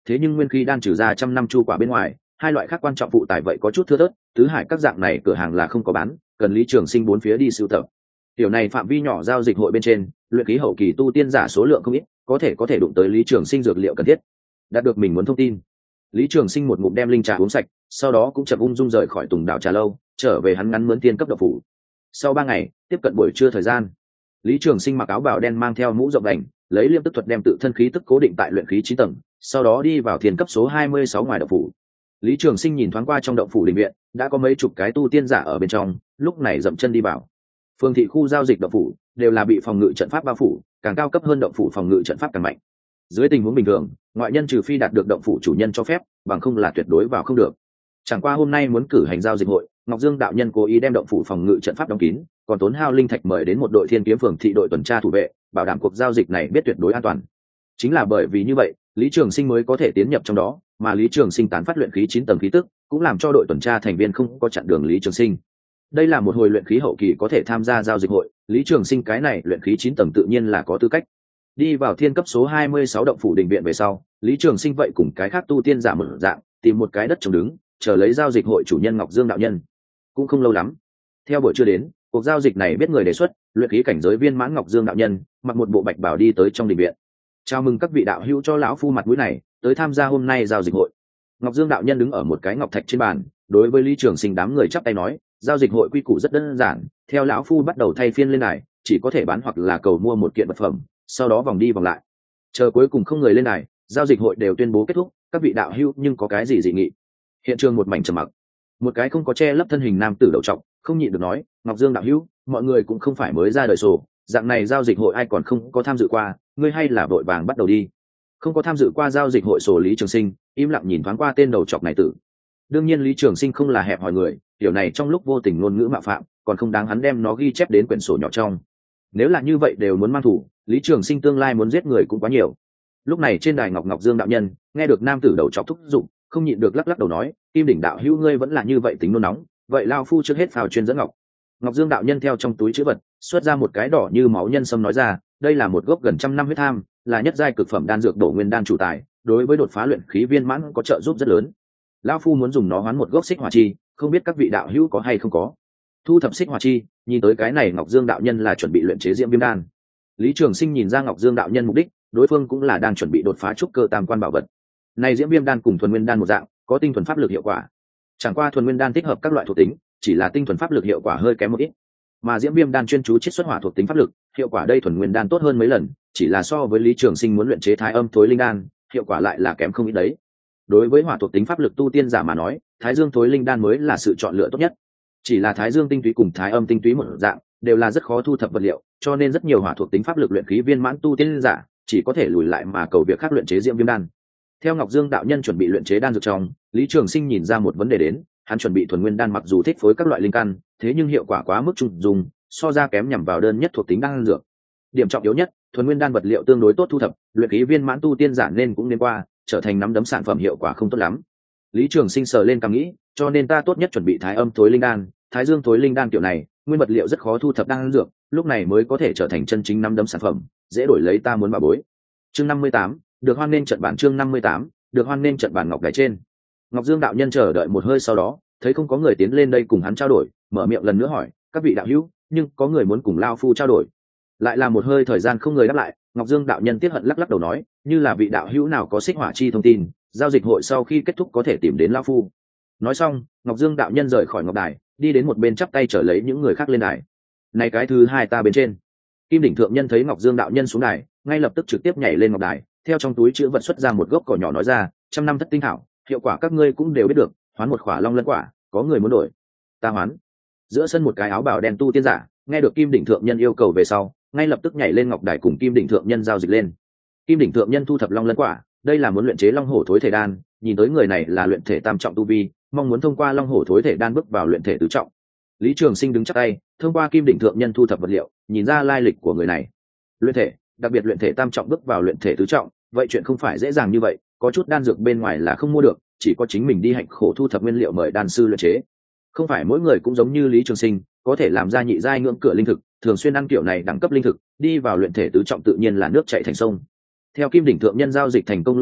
thế nhưng nguyên khí đan trừ ra trăm năm chu quả bên ngoài, hai loại khác quan trọng phụ tải vậy có chút thưa thớt, tứ hải các dạng này cửa hàng là không có bán, cần Lý Trường Sinh bốn phía đi sưu tập. Tiểu này phạm vi nhỏ giao dịch hội bên trên, luyện khí hậu kỳ tu tiên giả số lượng không ít, có thể có thể đụng tới Lý Trường Sinh dược liệu cần thiết. Đạt được mình muốn thông tin, Lý Trường Sinh một ngụm đem linh trà uống sạch, sau đó cũng chậm ung dung rời khỏi Tùng Đảo trà lâu, trở về hắn ngắn mướn tiên cấp độc phủ. Sau ba ngày, tiếp cận buổi trưa thời gian, Lý Trường Sinh mặc áo bào đen mang theo mũ rộng đành, lấy liêm tức thuật đem tự thân khí tức cố định tại luyện khí chín tầng, sau đó đi vào thiên cấp số hai mươi sáu ngoài động phủ. Lý Trường Sinh nhìn thoáng qua trong động phủ đình viện, đã có mấy chục cái tu tiên giả ở bên trong, lúc này dậm chân đi vào. Phương thị khu giao dịch động phủ đều là bị phòng ngự trận pháp bao phủ, càng cao cấp hơn động phủ phòng ngự trận pháp càng mạnh. Dưới tình huống bình thường, ngoại nhân trừ phi đạt được động phủ chủ nhân cho phép, bằng không là tuyệt đối vào không được. Chẳng qua hôm nay muốn cử hành giao dịch hội, Ngọc Dương đạo nhân cố ý đem động phủ phòng ngự trận pháp đóng kín, còn tốn hao linh thạch mời đến một đội Thiên Kiếm Phường thị đội tuần tra thủ vệ, bảo đảm cuộc giao dịch này biết tuyệt đối an toàn. Chính là bởi vì như vậy, Lý Trường Sinh mới có thể tiến nhập trong đó, mà Lý Trường Sinh tán phát luyện khí chín tầng khí tức, cũng làm cho đội tuần tra thành viên không có chặn đường Lý Trường Sinh. Đây là một hồi luyện khí hậu kỳ có thể tham gia giao dịch hội, Lý Trường Sinh cái này luyện khí chín tầng tự nhiên là có tư cách. Đi vào thiên cấp số hai mươi sáu động phủ đình viện về sau, Lý Trường Sinh vậy cùng cái khác tu tiên giả một dạng, tìm một cái đất trống đứng, chờ lấy giao dịch hội chủ nhân Ngọc Dương đạo nhân. Cũng không lâu lắm, theo buổi trưa đến, cuộc giao dịch này biết người đề xuất, luyện khí cảnh giới viên mãn Ngọc Dương đạo nhân, mặc một bộ bạch bào đi tới trong đình viện. Chào mừng các vị đạo hữu cho lão phu mặt mũi này, tới tham gia hôm nay giao dịch hội. Ngọc Dương đạo nhân đứng ở một cái ngọc thạch trên bàn, đối với Lý Trường Sinh đám người chắp tay nói, giao dịch hội quy củ rất đơn giản, theo lão phu bắt đầu thay phiên lên đài, chỉ có thể bán hoặc là cầu mua một kiện vật phẩm, sau đó vòng đi vòng lại, chờ cuối cùng không người lên đài, giao dịch hội đều tuyên bố kết thúc. Các vị đạo hữu nhưng có cái gì dị nghị? Hiện trường một mảnh trầm mặc. Một cái không có che lấp thân hình nam tử đầu trọc không nhịn được nói, Ngọc Dương đạo hữu, mọi người cũng không phải mới ra đời sổ, dạng này giao dịch hội ai còn không có tham dự qua, ngươi hay là vội vàng bắt đầu đi. Không có tham dự qua giao dịch hội sổ Lý Trường Sinh im lặng nhìn thoáng qua tên đầu trọc này tử. Đương nhiên Lý Trường Sinh không là hẹp hòi người, điều này trong lúc vô tình ngôn ngữ mạo phạm, còn không đáng hắn đem nó ghi chép đến quyển sổ nhỏ trong. Nếu là như vậy đều muốn mang thủ, Lý Trường Sinh tương lai muốn giết người cũng quá nhiều. Lúc này trên đài Ngọc Ngọc Dương đạo nhân nghe được nam tử đầu trọc thúc giục, không nhịn được lắc lắc đầu nói, Kim Đỉnh đạo hữu ngươi vẫn là như vậy tính nôn nóng, vậy lao phu trước hết phào chuyên dẫn ngọc. Ngọc Dương đạo nhân theo trong túi trữ vật xuất ra một cái đỏ như máu nhân sâm nói ra, đây là một gốc gần trăm năm huyết tham, là nhất giai cực phẩm đan dược đổ nguyên đan chủ tài, đối với đột phá luyện khí viên mãn có trợ giúp rất lớn. Lão phu muốn dùng nó hoán một gốc xích hỏa chi, không biết các vị đạo hữu có hay không có. Thu thập xích hỏa chi, nhìn tới cái này Ngọc Dương đạo nhân là chuẩn bị luyện chế diễm viêm đan. Lý Trường Sinh nhìn ra Ngọc Dương đạo nhân mục đích, đối phương cũng là đang chuẩn bị đột phá trúc cơ tam quan bảo vật. Này diễm viêm đan cùng thuần nguyên đan một dạng, có tinh thuần pháp lực hiệu quả. Chẳng qua thuần nguyên đan thích hợp các loại thuộc tính, chỉ là tinh thuần pháp lực hiệu quả hơi kém một ít. Mà diễm viêm đan chuyên chú chiết xuất hỏa thuộc tính pháp lực, hiệu quả đây thuần nguyên đan tốt hơn mấy lần, chỉ là so với Lý Trường Sinh muốn luyện chế thái âm thối linh đan, hiệu quả lại là kém không ít đấy. Đối với hỏa thuộc tính pháp lực tu tiên giả mà nói, thái dương thối linh đan mới là sự chọn lựa tốt nhất. Chỉ là thái dương tinh túy cùng thái âm tinh túy một dạng, đều là rất khó thu thập vật liệu, cho nên rất nhiều hỏa thuộc tính pháp lực luyện khí viên mãn tu tiên giả chỉ có thể lùi lại mà cầu việc khác luyện chế diễm viêm đan. Theo Ngọc Dương đạo nhân chuẩn bị luyện chế đan dược trong, Lý Trường Sinh nhìn ra một vấn đề đến, hắn chuẩn bị thuần nguyên đan mặc dù thích phối các loại linh căn, thế nhưng hiệu quả quá mức trung dung, so ra kém nhằm vào đơn nhất thuộc tính đan dược. Điểm trọng yếu nhất, thuần nguyên đan vật liệu tương đối tốt thu thập, luyện khí viên mãn tu tiên giả nên cũng nên qua, trở thành nắm đấm sản phẩm hiệu quả không tốt lắm. Lý Trường Sinh sờ lên cằm nghĩ, cho nên ta tốt nhất chuẩn bị thái âm thối linh đan, thái dương thối linh đan kiểu này, nguyên vật liệu rất khó thu thập đan dược, lúc này mới có thể trở thành chân chính nắm đấm sản phẩm, dễ đổi lấy ta muốn bảo bối. Chương năm mươi tám, được hoan nên trận bản chương năm mươi tám, được hoan nên trận bản ngọc đài trên. Ngọc Dương đạo nhân chờ đợi một hơi sau đó, thấy không có người tiến lên đây cùng hắn trao đổi, mở miệng lần nữa hỏi, các vị đạo hữu, nhưng có người muốn cùng lao phu trao đổi. Lại là một hơi thời gian không người đáp lại, Ngọc Dương đạo nhân tiếc hận lắc lắc đầu nói, như là vị đạo hữu nào có xích hỏa chi thông tin, giao dịch hội sau khi kết thúc có thể tìm đến lao phu. Nói xong, Ngọc Dương đạo nhân rời khỏi ngọc đài, đi đến một bên chắp tay trở lấy những người khác lên đài. Này cái thứ hai ta bên trên. Kim Đỉnh thượng nhân thấy Ngọc Dương đạo nhân xuống đài, ngay lập tức trực tiếp nhảy lên ngọc đài, theo trong túi chứa vật xuất ra một gốc cỏ nhỏ nói ra, trăm năm thất tinh thảo, hiệu quả các ngươi cũng đều biết được, hoán một khỏa long lân quả, có người muốn đổi. Ta hoán. Giữa sân một cái áo bào đen tu tiên giả, nghe được Kim Đỉnh thượng nhân yêu cầu về sau, ngay lập tức nhảy lên ngọc đài cùng Kim Đỉnh thượng nhân giao dịch lên. Kim Đỉnh thượng nhân thu thập long lân quả, đây là muốn luyện chế long hổ thối thể đan, nhìn tới người này là luyện thể tam trọng tu vi, mong muốn thông qua long hổ thối thể đan bước vào luyện thể tứ trọng. Lý Trường Sinh đứng chắp tay, thông qua Kim Đỉnh thượng nhân thu thập vật liệu, nhìn ra lai lịch của người này. Luyện thể, đặc biệt luyện thể tam trọng bước vào luyện thể tứ trọng, vậy chuyện không phải dễ dàng như vậy, có chút đan dược bên ngoài là không mua được, chỉ có chính mình đi hạnh khổ thu thập nguyên liệu mời đan sư luyện chế. Không phải mỗi người cũng giống như Lý Trường Sinh, có thể làm ra nhị giai ngưỡng cửa linh thực, thường xuyên ăn kiểu này đẳng cấp linh thực, đi vào luyện thể tứ trọng tự nhiên là nước chảy thành sông. Theo Kim Đỉnh thượng nhân giao dịch thành công lui ra,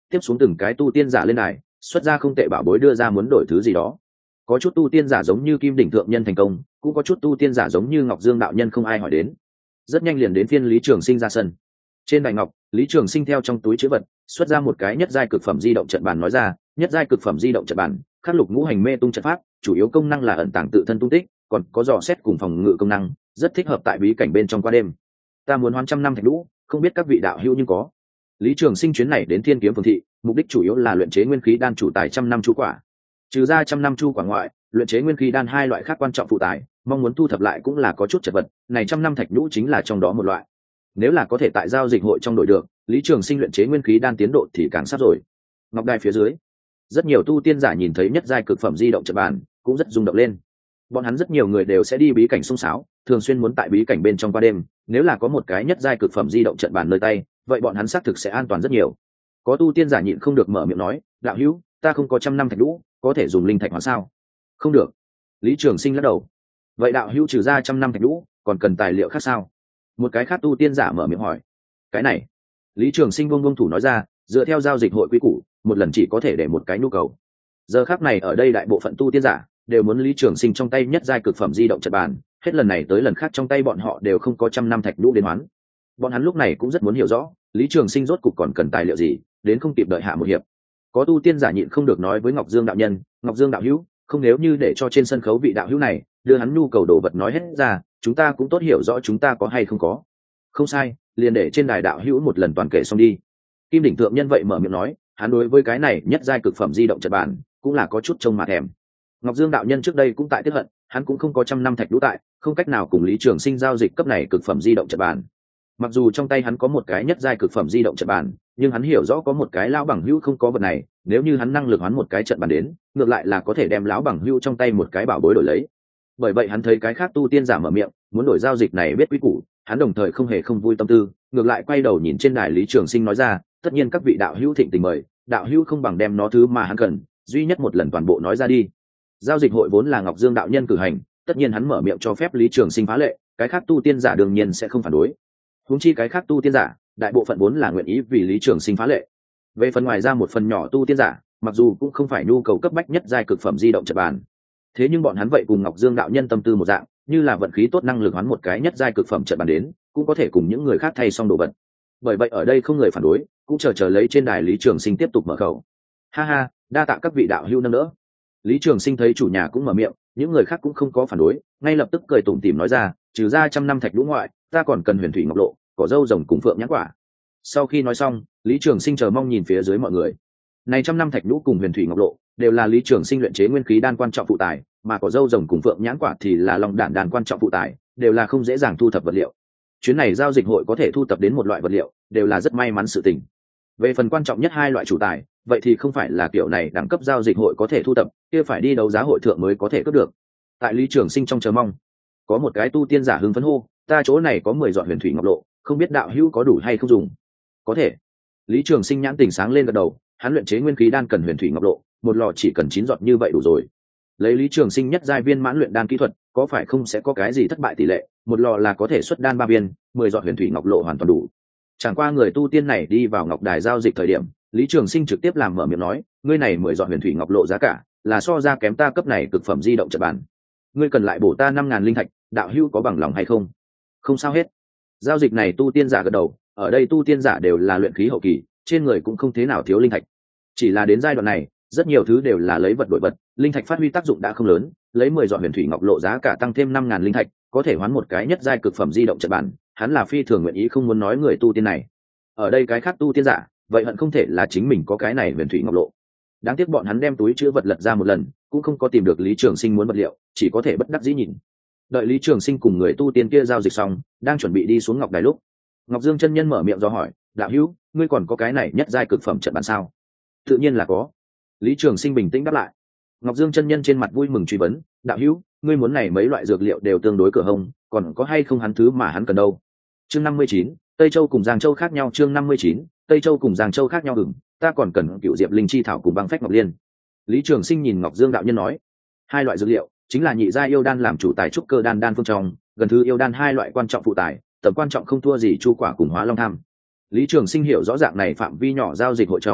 tiếp xuống từng cái tu tiên giả lên đài xuất ra không tệ bảo bối đưa ra muốn đổi thứ gì đó. Có chút tu tiên giả giống như Kim Đỉnh thượng nhân thành công, cũng có chút tu tiên giả giống như Ngọc Dương đạo nhân không ai hỏi đến. Rất nhanh liền đến phiên Lý Trường Sinh ra sân. Trên đài ngọc, Lý Trường Sinh theo trong túi trữ vật xuất ra một cái nhất giai cực phẩm di động trận bàn, nói ra, nhất giai cực phẩm di động trận bàn, khắc lục ngũ hành mê tung trận pháp, chủ yếu công năng là ẩn tàng tự thân tung tích, còn có dò xét cùng phòng ngự công năng, rất thích hợp tại bí cảnh bên trong qua đêm. Ta muốn hoán trăm năm thạch lũ, không biết các vị đạo hữu nhưng có. Lý Trường Sinh chuyến này đến Thiên Kiếm Phường thị, mục đích chủ yếu là luyện chế nguyên khí đan chủ tài trăm năm chu quả. Trừ ra trăm năm chu quả ngoại, luyện chế nguyên khí đan hai loại khác quan trọng phụ tài, mong muốn thu thập lại cũng là có chút chật vật, này trăm năm thạch nhũ chính là trong đó một loại. Nếu là có thể tại giao dịch hội trong đổi được, Lý Trường Sinh luyện chế nguyên khí đan tiến độ thì càng sắp rồi. Ngọc đài phía dưới, rất nhiều tu tiên giả nhìn thấy nhất giai cực phẩm di động trận bàn, cũng rất rung động lên. Bọn hắn rất nhiều người đều sẽ đi bí cảnh xung sáo, thường xuyên muốn tại bí cảnh bên trong qua đêm, nếu là có một cái nhất giai cực phẩm di động trận bàn nơi tay, vậy bọn hắn xác thực sẽ an toàn rất nhiều. Có tu tiên giả nhịn không được mở miệng nói, đạo hữu, ta không có trăm năm thạch lũ, có thể dùng linh thạch hóa sao? Không được. Lý Trường Sinh lắc đầu. Vậy đạo hữu trừ ra trăm năm thạch lũ, còn cần tài liệu khác sao? Một cái khác tu tiên giả mở miệng hỏi. Cái này, Lý Trường Sinh buông buông thủ nói ra, dựa theo giao dịch hội quy củ, một lần chỉ có thể để một cái nhu cầu. Giờ khắc này ở đây đại bộ phận tu tiên giả đều muốn Lý Trường Sinh trong tay nhất giai cực phẩm di động trận bàn, hết lần này tới lần khác trong tay bọn họ đều không có trăm năm thạch lũ đến hoán. Bọn hắn lúc này cũng rất muốn hiểu rõ, Lý Trường Sinh rốt cục còn cần tài liệu gì, đến không kịp đợi hạ một hiệp. Có tu tiên giả nhịn không được nói với Ngọc Dương đạo nhân, Ngọc Dương đạo hữu, không nếu như để cho trên sân khấu vị đạo hữu này đưa hắn nhu cầu đồ vật nói hết ra, chúng ta cũng tốt hiểu rõ chúng ta có hay không có. Không sai, liền để trên đài đạo hữu một lần toàn kể xong đi. Kim Đỉnh thượng nhân vậy mở miệng nói, hắn đối với cái này nhất giai cực phẩm di động trận bàn cũng là có chút trông mà thèm. Ngọc Dương đạo nhân trước đây cũng tại tiếp hận, hắn cũng không có trăm năm thạch lũ tại, không cách nào cùng Lý Trường Sinh giao dịch cấp này cực phẩm di động trận bàn. Mặc dù trong tay hắn có một cái nhất giai cực phẩm di động trận bàn, nhưng hắn hiểu rõ có một cái lão bằng hữu không có vật này, nếu như hắn năng lực hoán một cái trận bàn đến, ngược lại là có thể đem lão bằng hữu trong tay một cái bảo bối đổi lấy. Bởi vậy hắn thấy cái khác tu tiên giả mở miệng muốn đổi giao dịch này biết quý củ, hắn đồng thời không hề không vui tâm tư, ngược lại quay đầu nhìn trên đài Lý Trường Sinh nói ra, tất nhiên các vị đạo hữu thịnh tình mời, đạo hữu không bằng đem nó thứ mà hắn cần, duy nhất một lần toàn bộ nói ra đi. Giao dịch hội vốn là Ngọc Dương đạo nhân cử hành, tất nhiên hắn mở miệng cho phép Lý Trường Sinh phá lệ, cái khác tu tiên giả đương nhiên sẽ không phản đối. Huống chi cái khác tu tiên giả, đại bộ phận vốn là nguyện ý vì Lý Trường Sinh phá lệ. Về phần ngoài ra một phần nhỏ tu tiên giả, mặc dù cũng không phải nhu cầu cấp bách nhất giai cực phẩm di động trận bàn, thế nhưng bọn hắn vậy cùng Ngọc Dương đạo nhân tâm tư một dạng, như là vận khí tốt năng lực hoán một cái nhất giai cực phẩm trận bàn đến, cũng có thể cùng những người khác thay xong đồ vật. Bởi vậy ở đây không người phản đối, cũng chờ chờ lấy trên đài Lý Trường Sinh tiếp tục mở khẩu. Ha ha, đa tạ các vị đạo hữu nâng đỡ. Lý Trường Sinh thấy chủ nhà cũng mở miệng, những người khác cũng không có phản đối, ngay lập tức cười tủm tỉm nói ra, trừ ra trăm năm thạch lũ ngoại, ta còn cần huyền thủy ngọc lộ, cỏ dâu rồng cùng phượng nhãn quả. Sau khi nói xong, Lý Trường Sinh chờ mong nhìn phía dưới mọi người. Này trăm năm thạch lũ cùng huyền thủy ngọc lộ đều là Lý Trường Sinh luyện chế nguyên khí đan quan trọng phụ tài, mà cỏ dâu rồng cùng phượng nhãn quả thì là long đản đan quan trọng phụ tài, đều là không dễ dàng thu thập vật liệu. Chuyến này giao dịch hội có thể thu thập đến một loại vật liệu, đều là rất may mắn sự tình. Về phần quan trọng nhất hai loại chủ tài, vậy thì không phải là kiểu này đẳng cấp giao dịch hội có thể thu thập, kia phải đi đấu giá hội thượng mới có thể cướp được. Tại Lý Trường Sinh trong chờ mong, có một cái tu tiên giả hưng phấn hô, ta chỗ này có mười giọt huyền thủy ngọc lộ, không biết đạo hữu có đủ hay không dùng. Có thể. Lý Trường Sinh nhãn tỉnh sáng lên gật đầu, hắn luyện chế nguyên khí đan cần huyền thủy ngọc lộ, một lọ chỉ cần chín giọt như vậy đủ rồi. Lấy Lý Trường Sinh nhất giai viên mãn luyện đan kỹ thuật, có phải không sẽ có cái gì thất bại tỷ lệ, một lọ là có thể xuất đan ba viên, mười giọt huyền thủy ngọc lộ hoàn toàn đủ. Chẳng qua người tu tiên này đi vào ngọc đài giao dịch thời điểm, Lý Trường Sinh trực tiếp làm mở miệng nói, ngươi này mười giọt huyền thủy ngọc lộ giá cả là so ra kém ta cấp này cực phẩm di động trận bàn, ngươi cần lại bổ ta năm ngàn linh thạch, đạo hữu có bằng lòng hay không? Không sao hết. Giao dịch này tu tiên giả gật đầu, ở đây tu tiên giả đều là luyện khí hậu kỳ, trên người cũng không thế nào thiếu linh thạch. Chỉ là đến giai đoạn này, rất nhiều thứ đều là lấy vật đổi vật, linh thạch phát huy tác dụng đã không lớn, lấy mười giọt huyền thủy ngọc lộ giá cả tăng thêm năm ngàn linh thạch, có thể hoán một cái nhất giai cực phẩm di động trận bàn, hắn là phi thường nguyện ý không muốn nói người tu tiên này. Ở đây cái khác tu tiên giả, vậy hận không thể là chính mình có cái này huyền thủy ngọc lộ. Đáng tiếc bọn hắn đem túi chứa vật lật ra một lần, cũng không có tìm được Lý Trường Sinh muốn vật liệu, chỉ có thể bất đắc dĩ nhìn. Đợi Lý Trường Sinh cùng người tu tiên kia giao dịch xong, đang chuẩn bị đi xuống ngọc đài lúc, Ngọc Dương chân nhân mở miệng do hỏi, đạo hữu, ngươi còn có cái này nhất giai cực phẩm trận bàn sao? Tự nhiên là có. Lý Trường Sinh bình tĩnh đáp lại. Ngọc Dương chân nhân trên mặt vui mừng truy vấn, đạo hữu, ngươi muốn này mấy loại dược liệu đều tương đối cửa hông, còn có hay không hắn thứ mà hắn cần đâu? Chương năm mươi chín, Tây Châu cùng Giang Châu khác nhau. Chương năm mươi chín, Tây Châu cùng Giang Châu khác nhau. Ừm, ta còn cần cựu diệp linh chi thảo cùng băng phách ngọc liên. Lý Trường Sinh nhìn Ngọc Dương đạo nhân nói, hai loại dược liệu chính là nhị gia yêu đan làm chủ tài trúc cơ đan đan phương trong, gần thứ yêu đan hai loại quan trọng phụ tài, tầm quan trọng không thua gì chu quả cùng hóa long tham. Lý Trường Sinh hiểu rõ ràng này phạm vi nhỏ giao dịch hội trong,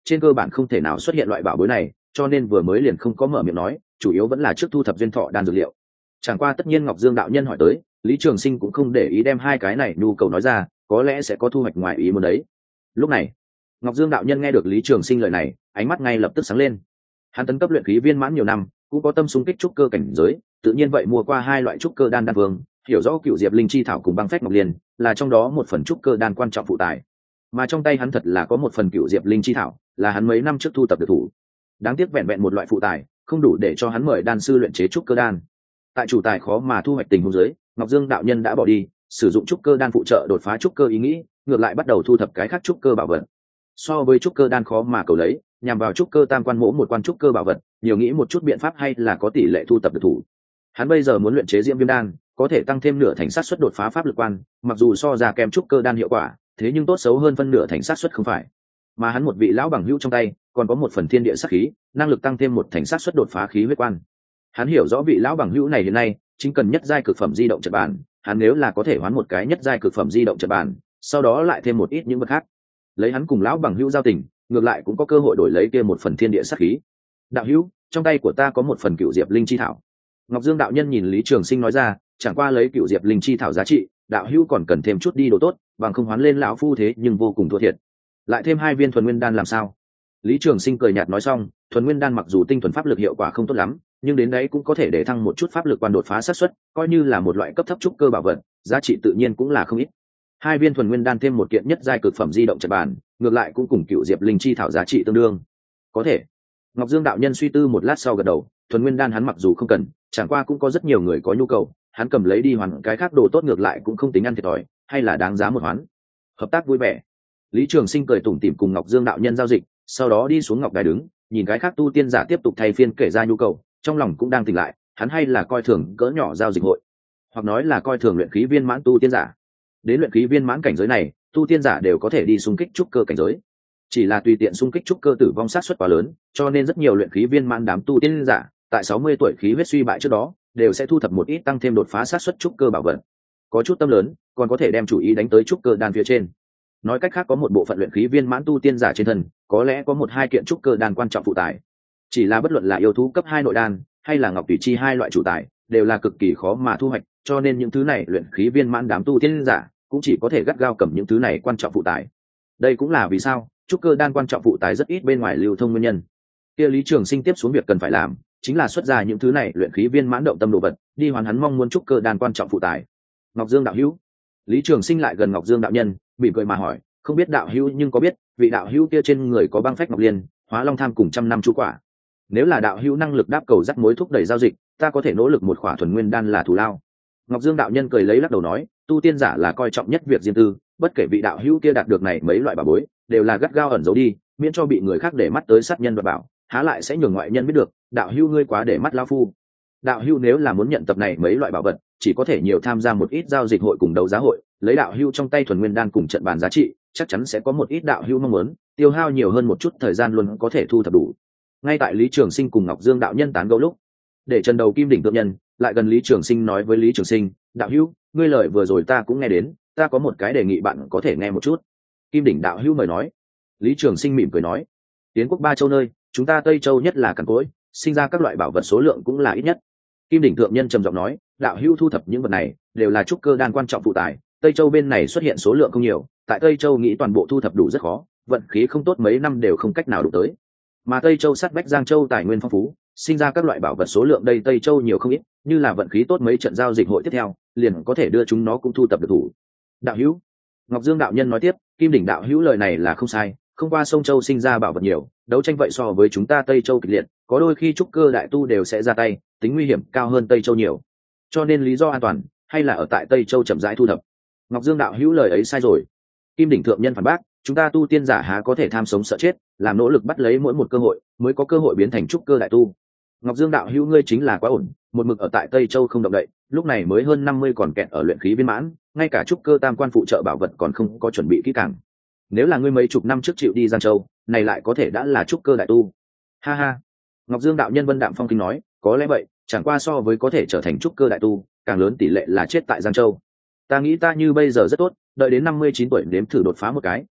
trên cơ bản không thể nào xuất hiện loại bảo bối này, cho nên vừa mới liền không có mở miệng nói, chủ yếu vẫn là trước thu thập duyên thọ đan dược liệu. Chẳng qua tất nhiên Ngọc Dương đạo nhân hỏi tới, Lý Trường Sinh cũng không để ý đem hai cái này nhu cầu nói ra, có lẽ sẽ có thu hoạch ngoài ý muốn đấy. Lúc này, Ngọc Dương đạo nhân nghe được Lý Trường Sinh lời này, ánh mắt ngay lập tức sáng lên. Hắn tấn cấp luyện khí viên mãn nhiều năm, cũng có tâm xung kích trúc cơ cảnh giới, tự nhiên vậy mua qua hai loại trúc cơ đan đan vương, hiểu rõ cựu diệp linh chi thảo cùng băng phách ngọc liên, là trong đó một phần trúc cơ đan quan trọng phụ tài. Mà trong tay hắn thật là có một phần cựu diệp linh chi thảo, là hắn mấy năm trước thu tập được thủ. Đáng tiếc vẹn vẹn một loại phụ tài, không đủ để cho hắn mời đan sư luyện chế trúc cơ đan. Tại chủ tài khó mà thu hoạch tình huống dưới, Ngọc Dương đạo nhân đã bỏ đi, sử dụng trúc cơ đan phụ trợ đột phá trúc cơ ý nghĩ, ngược lại bắt đầu thu thập cái khác trúc cơ bảo vật. So với trúc cơ đan khó mà cầu lấy, nhằm vào trúc cơ tam quan mỗ một quan trúc cơ bảo vật, nhiều nghĩ một chút biện pháp hay là có tỷ lệ thu tập được thủ. Hắn bây giờ muốn luyện chế diễm viêm đan, có thể tăng thêm nửa thành sát suất đột phá pháp lực quan, mặc dù so ra kém trúc cơ đan hiệu quả, thế nhưng tốt xấu hơn phân nửa thành sát suất không phải. Mà hắn một vị lão bằng hữu trong tay, còn có một phần thiên địa sát khí, năng lực tăng thêm một thành sát suất đột phá khí huyết quan. Hắn hiểu rõ vị lão bằng hữu này hiện nay chính cần nhất giai cực phẩm di động trận bàn, hắn nếu là có thể hoán một cái nhất giai cực phẩm di động trận bàn, sau đó lại thêm một ít những vật khác, lấy hắn cùng lão bằng hữu giao tình, ngược lại cũng có cơ hội đổi lấy kia một phần thiên địa sát khí. Đạo hữu, trong tay của ta có một phần cựu diệp linh chi thảo. Ngọc Dương đạo nhân nhìn Lý Trường Sinh nói ra, chẳng qua lấy cựu diệp linh chi thảo giá trị, đạo hữu còn cần thêm chút đi đồ tốt, bằng không hoán lên lão phu thế nhưng vô cùng thua thiệt. Lại thêm hai viên thuần nguyên đan làm sao? Lý Trường Sinh cười nhạt nói xong, thuần nguyên đan mặc dù tinh thuần pháp lực hiệu quả không tốt lắm, nhưng đến đấy cũng có thể để thăng một chút pháp lực quan đột phá xác suất, coi như là một loại cấp thấp trúc cơ bảo vật, giá trị tự nhiên cũng là không ít. Hai viên thuần nguyên đan thêm một kiện nhất giai cực phẩm di động trận bàn, ngược lại cũng cùng cựu diệp linh chi thảo giá trị tương đương. Có thể. Ngọc Dương đạo nhân suy tư một lát sau gật đầu, thuần nguyên đan hắn mặc dù không cần, chẳng qua cũng có rất nhiều người có nhu cầu, hắn cầm lấy đi hoàn cái khác đồ tốt ngược lại cũng không tính ăn thiệt thòi, hay là đáng giá một hoán. Hợp tác vui vẻ. Lý Trường Sinh cười tủm tỉm cùng Ngọc Dương đạo nhân giao dịch, sau đó đi xuống ngọc đài đứng, nhìn cái khác tu tiên giả tiếp tục thay phiên kể ra nhu cầu, trong lòng cũng đang tỉnh lại, hắn hay là coi thường cỡ nhỏ giao dịch hội, hoặc nói là coi thường luyện khí viên mãn tu tiên giả. Đến luyện khí viên mãn cảnh giới này, tu tiên giả đều có thể đi xung kích trúc cơ cảnh giới, chỉ là tùy tiện xung kích trúc cơ tử vong sát suất quá lớn, cho nên rất nhiều luyện khí viên mãn đám tu tiên giả tại sáu mươi tuổi khí huyết suy bại trước đó, đều sẽ thu thập một ít tăng thêm đột phá sát suất trúc cơ bảo vật. Có chút tâm lớn, còn có thể đem chủ ý đánh tới trúc cơ đan phía trên. Nói cách khác, có một bộ phận luyện khí viên mãn tu tiên giả trên thân, có lẽ có một hai kiện trúc cơ đan quan trọng phụ tài. Chỉ là bất luận là yêu thú cấp hai nội đan, hay là ngọc tùy chi hai loại chủ tài, đều là cực kỳ khó mà thu hoạch, cho nên những thứ này luyện khí viên mãn đám tu tiên giả cũng chỉ có thể gắt gao cầm những thứ này quan trọng phụ tài. Đây cũng là vì sao trúc cơ đan quan trọng phụ tài rất ít bên ngoài lưu thông nguyên nhân. Kia Lý Trường Sinh tiếp xuống việc cần phải làm, chính là xuất ra những thứ này luyện khí viên mãn động tâm đồ vật, đi hoàn hắn mong muốn trúc cơ đan quan trọng phụ tài. Ngọc Dương đạo hữu. Lý Trường Sinh lại gần Ngọc Dương đạo nhân, mỉm cười mà hỏi, không biết đạo hữu nhưng có biết vị đạo hữu kia trên người có băng phách ngọc liên, hóa long tham cùng trăm năm chú quả? Nếu là đạo hữu năng lực đáp cầu dắt mối thúc đẩy giao dịch, ta có thể nỗ lực một khỏa thuần nguyên đan là thù lao. Ngọc Dương đạo nhân cười lấy lắc đầu nói, tu tiên giả là coi trọng nhất việc riêng tư, bất kể vị đạo hữu kia đạt được này mấy loại bảo bối, đều là gắt gao ẩn giấu đi, miễn cho bị người khác để mắt tới sát nhân và bảo, há lại sẽ nhường ngoại nhân biết được. Đạo hữu ngươi quá để mắt lão phu. Đạo hữu nếu là muốn nhận tập này mấy loại bảo vật, chỉ có thể nhiều tham gia một ít giao dịch hội cùng đấu giá hội, lấy đạo hữu trong tay thuần nguyên đan cùng trận bàn giá trị, chắc chắn sẽ có một ít đạo hữu mong muốn, tiêu hao nhiều hơn một chút thời gian luôn có thể thu thập đủ. Ngay tại Lý Trường Sinh cùng Ngọc Dương đạo nhân tán gẫu lúc, để trần đầu kim đỉnh thượng nhân lại gần Lý Trường Sinh nói với Lý Trường Sinh, đạo hữu, ngươi lời vừa rồi ta cũng nghe đến, ta có một cái đề nghị bạn có thể nghe một chút. Kim đỉnh đạo hữu mời nói. Lý Trường Sinh mỉm cười nói, tiến quốc ba châu nơi, chúng ta Tây Châu nhất là cằn cỗi, sinh ra các loại bảo vật số lượng cũng là ít nhất. Kim đỉnh thượng nhân trầm giọng nói, đạo hữu thu thập những vật này đều là trúc cơ đan quan trọng phụ tài, Tây Châu bên này xuất hiện số lượng không nhiều, tại Tây Châu nghĩ toàn bộ thu thập đủ rất khó, vận khí không tốt mấy năm đều không cách nào đủ tới. Mà Tây Châu sát vách Giang Châu tài nguyên phong phú, sinh ra các loại bảo vật số lượng đây Tây Châu nhiều không ít, như là vận khí tốt mấy trận giao dịch hội tiếp theo, liền có thể đưa chúng nó cũng thu thập được thủ. Đạo hữu. Ngọc Dương đạo nhân nói tiếp, Kim đỉnh đạo hữu lời này là không sai, không qua sông Châu sinh ra bảo vật nhiều, đấu tranh vậy so với chúng ta Tây Châu kịch liệt, có đôi khi trúc cơ đại tu đều sẽ ra tay, tính nguy hiểm cao hơn Tây Châu nhiều. Cho nên lý do an toàn, hay là ở tại Tây Châu chậm rãi thu thập. Ngọc Dương đạo hữu lời ấy sai rồi. Kim đỉnh thượng nhân phản bác, chúng ta tu tiên giả há có thể tham sống sợ chết, làm nỗ lực bắt lấy mỗi một cơ hội, mới có cơ hội biến thành trúc cơ đại tu. Ngọc Dương đạo hữu ngươi chính là quá ổn, một mực ở tại Tây Châu không động đậy, lúc này mới hơn năm mươi còn kẹt ở luyện khí viên mãn, ngay cả trúc cơ tam quan phụ trợ bảo vật còn không có chuẩn bị kỹ càng. Nếu là ngươi mấy chục năm trước chịu đi Giang Châu, này lại có thể đã là trúc cơ đại tu. Ha ha. Ngọc Dương đạo nhân vân đạm phong kinh nói, có lẽ vậy, chẳng qua so với có thể trở thành trúc cơ đại tu, càng lớn tỷ lệ là chết tại Giang Châu. Ta nghĩ ta như bây giờ rất tốt, đợi đến năm mươi chín tuổi đếm thử đột phá một cái,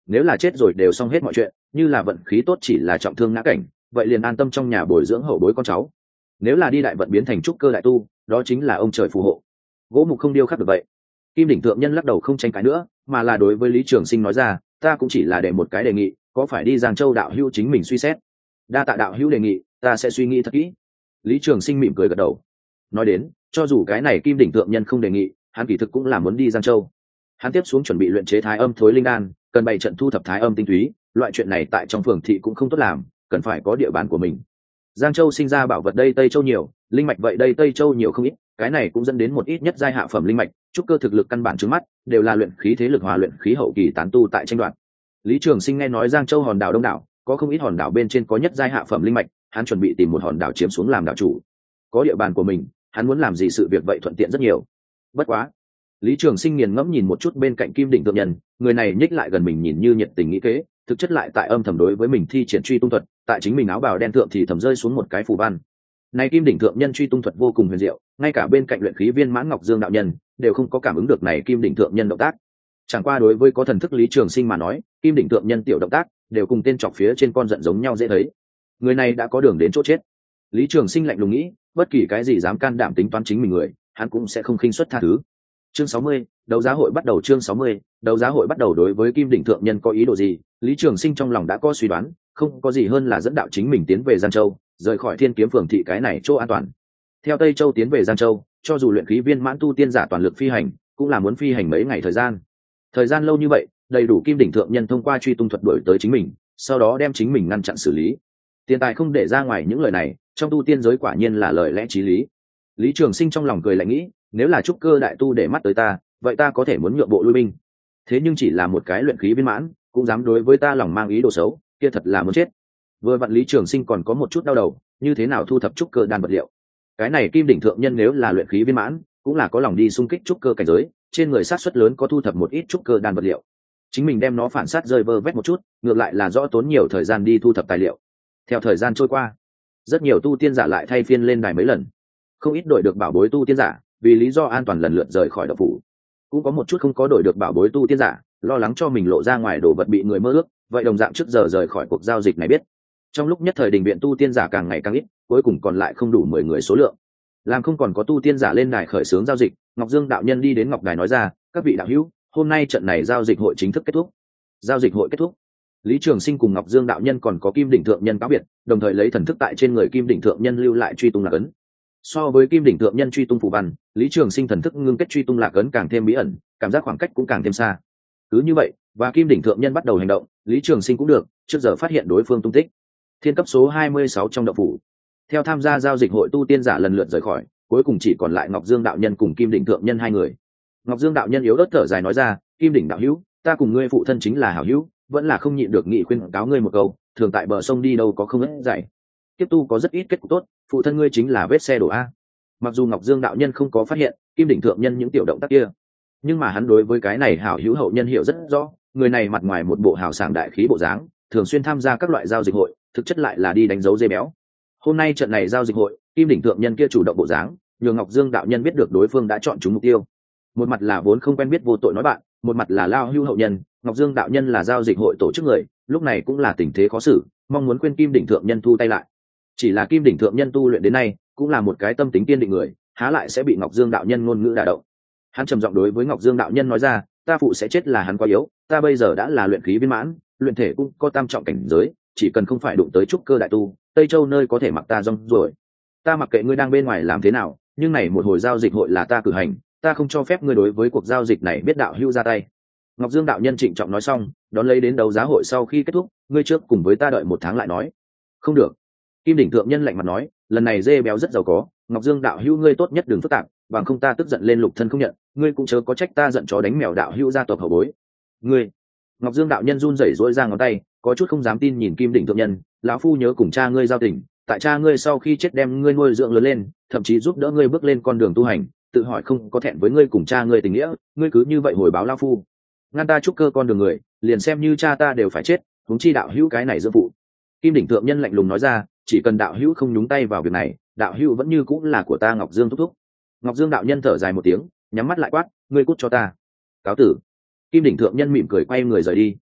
nếu là chết rồi đều xong hết mọi chuyện, như là vận khí tốt chỉ là trọng thương ngã cảnh, vậy liền an tâm trong nhà bồi dưỡng hậu bối con cháu. Nếu là đi đại vận biến thành trúc cơ đại tu, đó chính là ông trời phù hộ. Gỗ mục không điêu khắc được vậy. Kim đỉnh thượng nhân lắc đầu không tranh cãi nữa, mà là đối với Lý Trường Sinh nói ra, ta cũng chỉ là để một cái đề nghị, có phải đi Giang Châu đạo hữu chính mình suy xét. Đa tạ đạo hữu đề nghị, ta sẽ suy nghĩ thật kỹ. Lý Trường Sinh mỉm cười gật đầu. Nói đến, cho dù cái này Kim đỉnh thượng nhân không đề nghị, hắn kỳ thực cũng là muốn đi Giang Châu. Hắn tiếp xuống chuẩn bị luyện chế thái âm thối linh đan, cần bày trận thu thập thái âm tinh túy, loại chuyện này tại trong phường thị cũng không tốt làm, cần phải có địa bàn của mình. Giang Châu sinh ra bảo vật đây Tây Châu nhiều, linh mạch vậy đây Tây Châu nhiều không ít, cái này cũng dẫn đến một ít nhất giai hạ phẩm linh mạch, trúc cơ thực lực căn bản trước mắt, đều là luyện khí thế lực hòa luyện khí hậu kỳ tán tu tại tranh đoạt. Lý Trường Sinh nghe nói Giang Châu hòn đảo đông đảo, có không ít hòn đảo bên trên có nhất giai hạ phẩm linh mạch, hắn chuẩn bị tìm một hòn đảo chiếm xuống làm đảo chủ. Có địa bàn của mình, hắn muốn làm gì sự việc vậy thuận tiện rất nhiều. Bất quá, Lý Trường Sinh nghiền ngẫm nhìn một chút bên cạnh Kim đỉnh thượng nhân, người này nhích lại gần mình nhìn như nhiệt tình nghĩ kế, thực chất lại tại âm thầm đối với mình thi triển truy tung thuật, tại chính mình áo bào đen thượng thì thầm rơi xuống một cái phù văn. Này Kim đỉnh thượng nhân truy tung thuật vô cùng huyền diệu, ngay cả bên cạnh luyện khí viên mãn Ngọc Dương đạo nhân đều không có cảm ứng được này Kim đỉnh thượng nhân động tác. Chẳng qua đối với có thần thức Lý Trường Sinh mà nói, Kim đỉnh thượng nhân tiểu động tác đều cùng tên chọc phía trên con giận giống nhau dễ thấy. Người này đã có đường đến chỗ chết. Lý Trường Sinh lạnh lùng nghĩ, bất kỳ cái gì dám can đảm tính toán chính mình người, hắn cũng sẽ không khinh suất tha thứ. Chương sáu mươi, đấu giá hội bắt đầu. Chương sáu mươi, đấu giá hội bắt đầu. Đối với Kim đỉnh thượng nhân có ý đồ gì, Lý Trường Sinh trong lòng đã có suy đoán, không có gì hơn là dẫn đạo chính mình tiến về Giang Châu, rời khỏi Thiên Kiếm Phường thị cái này chỗ an toàn. Theo Tây Châu tiến về Giang Châu, cho dù luyện khí viên mãn tu tiên giả toàn lực phi hành, cũng là muốn phi hành mấy ngày thời gian. Thời gian lâu như vậy, đầy đủ Kim đỉnh thượng nhân thông qua truy tung thuật đuổi tới chính mình, sau đó đem chính mình ngăn chặn xử lý. Tiền tài không để ra ngoài những lời này, trong tu tiên giới quả nhiên là lời lẽ chí lý. Lý Trường Sinh trong lòng cười lạnh nghĩ, nếu là trúc cơ đại tu để mắt tới ta, vậy ta có thể muốn nhượng bộ lui binh. Thế nhưng chỉ là một cái luyện khí viên mãn, cũng dám đối với ta lòng mang ý đồ xấu, kia thật là muốn chết. Vừa vặn Lý Trường Sinh còn có một chút đau đầu, như thế nào thu thập trúc cơ đan vật liệu. Cái này Kim đỉnh thượng nhân nếu là luyện khí viên mãn, cũng là có lòng đi xung kích trúc cơ cảnh giới, trên người sát suất lớn có thu thập một ít trúc cơ đan vật liệu. Chính mình đem nó phản sát rơi vơ vét một chút, ngược lại là rõ tốn nhiều thời gian đi thu thập tài liệu. Theo thời gian trôi qua, rất nhiều tu tiên giả lại thay phiên lên đài mấy lần, không ít đổi được bảo bối tu tiên giả vì lý do an toàn lần lượt rời khỏi động phủ, cũng có một chút không có đổi được bảo bối tu tiên giả lo lắng cho mình lộ ra ngoài đồ vật bị người mơ ước, vậy đồng dạng trước giờ rời khỏi cuộc giao dịch này biết. Trong lúc nhất thời đình viện tu tiên giả càng ngày càng ít, cuối cùng còn lại không đủ mười người số lượng. Làm không còn có tu tiên giả lên đài khởi xướng giao dịch, Ngọc Dương đạo nhân đi đến ngọc đài nói ra, các vị đạo hữu, hôm nay trận này giao dịch hội chính thức kết thúc. Giao dịch hội kết thúc. Lý Trường Sinh cùng Ngọc Dương đạo nhân còn có Kim đỉnh thượng nhân cáo biệt, đồng thời lấy thần thức tại trên người Kim đỉnh thượng nhân lưu lại truy tung lạc ấn. So với Kim đỉnh thượng nhân truy tung phù văn, Lý Trường Sinh thần thức ngưng kết truy tung lạc ấn càng thêm bí ẩn, cảm giác khoảng cách cũng càng thêm xa. Cứ như vậy, và Kim đỉnh thượng nhân bắt đầu hành động, Lý Trường Sinh cũng được, trước giờ phát hiện đối phương tung tích. Thiên cấp số hai mươi sáu trong động phủ. Theo tham gia giao dịch hội tu tiên giả lần lượt rời khỏi, cuối cùng chỉ còn lại Ngọc Dương đạo nhân cùng Kim đỉnh thượng nhân hai người. Ngọc Dương đạo nhân yếu ớt thở dài nói ra, Kim đỉnh đạo hữu, ta cùng ngươi phụ thân chính là hảo hữu, vẫn là không nhịn được nghị khuyên cáo ngươi một câu, thường tại bờ sông đi đâu có không ít dạy. Tiếp tu có rất ít kết cục tốt, phụ thân ngươi chính là vết xe đổ a. Mặc dù Ngọc Dương đạo nhân không có phát hiện Kim đỉnh thượng nhân những tiểu động tác kia, nhưng mà hắn đối với cái này hảo hữu hậu nhân hiểu rất rõ, người này mặt ngoài một bộ hào sảng đại khí bộ dáng, thường xuyên tham gia các loại giao dịch hội, thực chất lại là đi đánh dấu dê béo. Hôm nay trận này giao dịch hội, Kim đỉnh thượng nhân kia chủ động bộ dáng, nhường Ngọc Dương đạo nhân biết được đối phương đã chọn chúng mục tiêu. Một mặt là vốn không quen biết vô tội nói bạn, một mặt là lao hưu hậu nhân, Ngọc Dương đạo nhân là giao dịch hội tổ chức người, lúc này cũng là tình thế khó xử, mong muốn khuyên Kim đỉnh thượng nhân thu tay lại. Chỉ là Kim đỉnh thượng nhân tu luyện đến nay, cũng là một cái tâm tính kiên định người, há lại sẽ bị Ngọc Dương đạo nhân ngôn ngữ đả động. Hắn trầm giọng đối với Ngọc Dương đạo nhân nói ra, ta phụ sẽ chết là hắn quá yếu, ta bây giờ đã là luyện khí viên mãn, luyện thể cũng có tam trọng cảnh giới, chỉ cần không phải đụng tới trúc cơ đại tu, Tây Châu nơi có thể mặc ta rong rồi. Ta mặc kệ ngươi đang bên ngoài làm thế nào, nhưng này một hồi giao dịch hội là ta cử hành, ta không cho phép ngươi đối với cuộc giao dịch này biết đạo hưu ra tay. Ngọc Dương đạo nhân trịnh trọng nói xong, đón lấy đến đấu giá hội sau khi kết thúc, ngươi trước cùng với ta đợi một tháng lại nói. Không được. Kim đỉnh thượng nhân lạnh mặt nói, lần này dê béo rất giàu có, Ngọc Dương đạo hưu ngươi tốt nhất đừng phức tạp, bằng không ta tức giận lên lục thân không nhận, ngươi cũng chớ có trách ta giận chó đánh mèo đạo hưu gia tộc hậu bối. Ngươi. Ngọc Dương đạo nhân run rẩy rỗi ra ngón tay, có chút không dám tin nhìn Kim đỉnh thượng nhân, lão phu nhớ cùng cha ngươi giao tình, tại cha ngươi sau khi chết đem ngươi nuôi dưỡng lớn lên, thậm chí giúp đỡ ngươi bước lên con đường tu hành, tự hỏi không có thẹn với ngươi cùng cha ngươi tình nghĩa, ngươi cứ như vậy hồi báo lão phu, ngăn ta trúc cơ con đường người, liền xem như cha ta đều phải chết, huống chi đạo hữu cái này dưỡng phụ. Kim đỉnh thượng nhân lạnh lùng nói ra, chỉ cần đạo hữu không nhúng tay vào việc này, đạo hữu vẫn như cũng là của ta Ngọc Dương thúc thúc. Ngọc Dương đạo nhân thở dài một tiếng, nhắm mắt lại quát, ngươi cút cho ta. Cáo tử. Kim đỉnh thượng nhân mỉm cười quay người rời đi.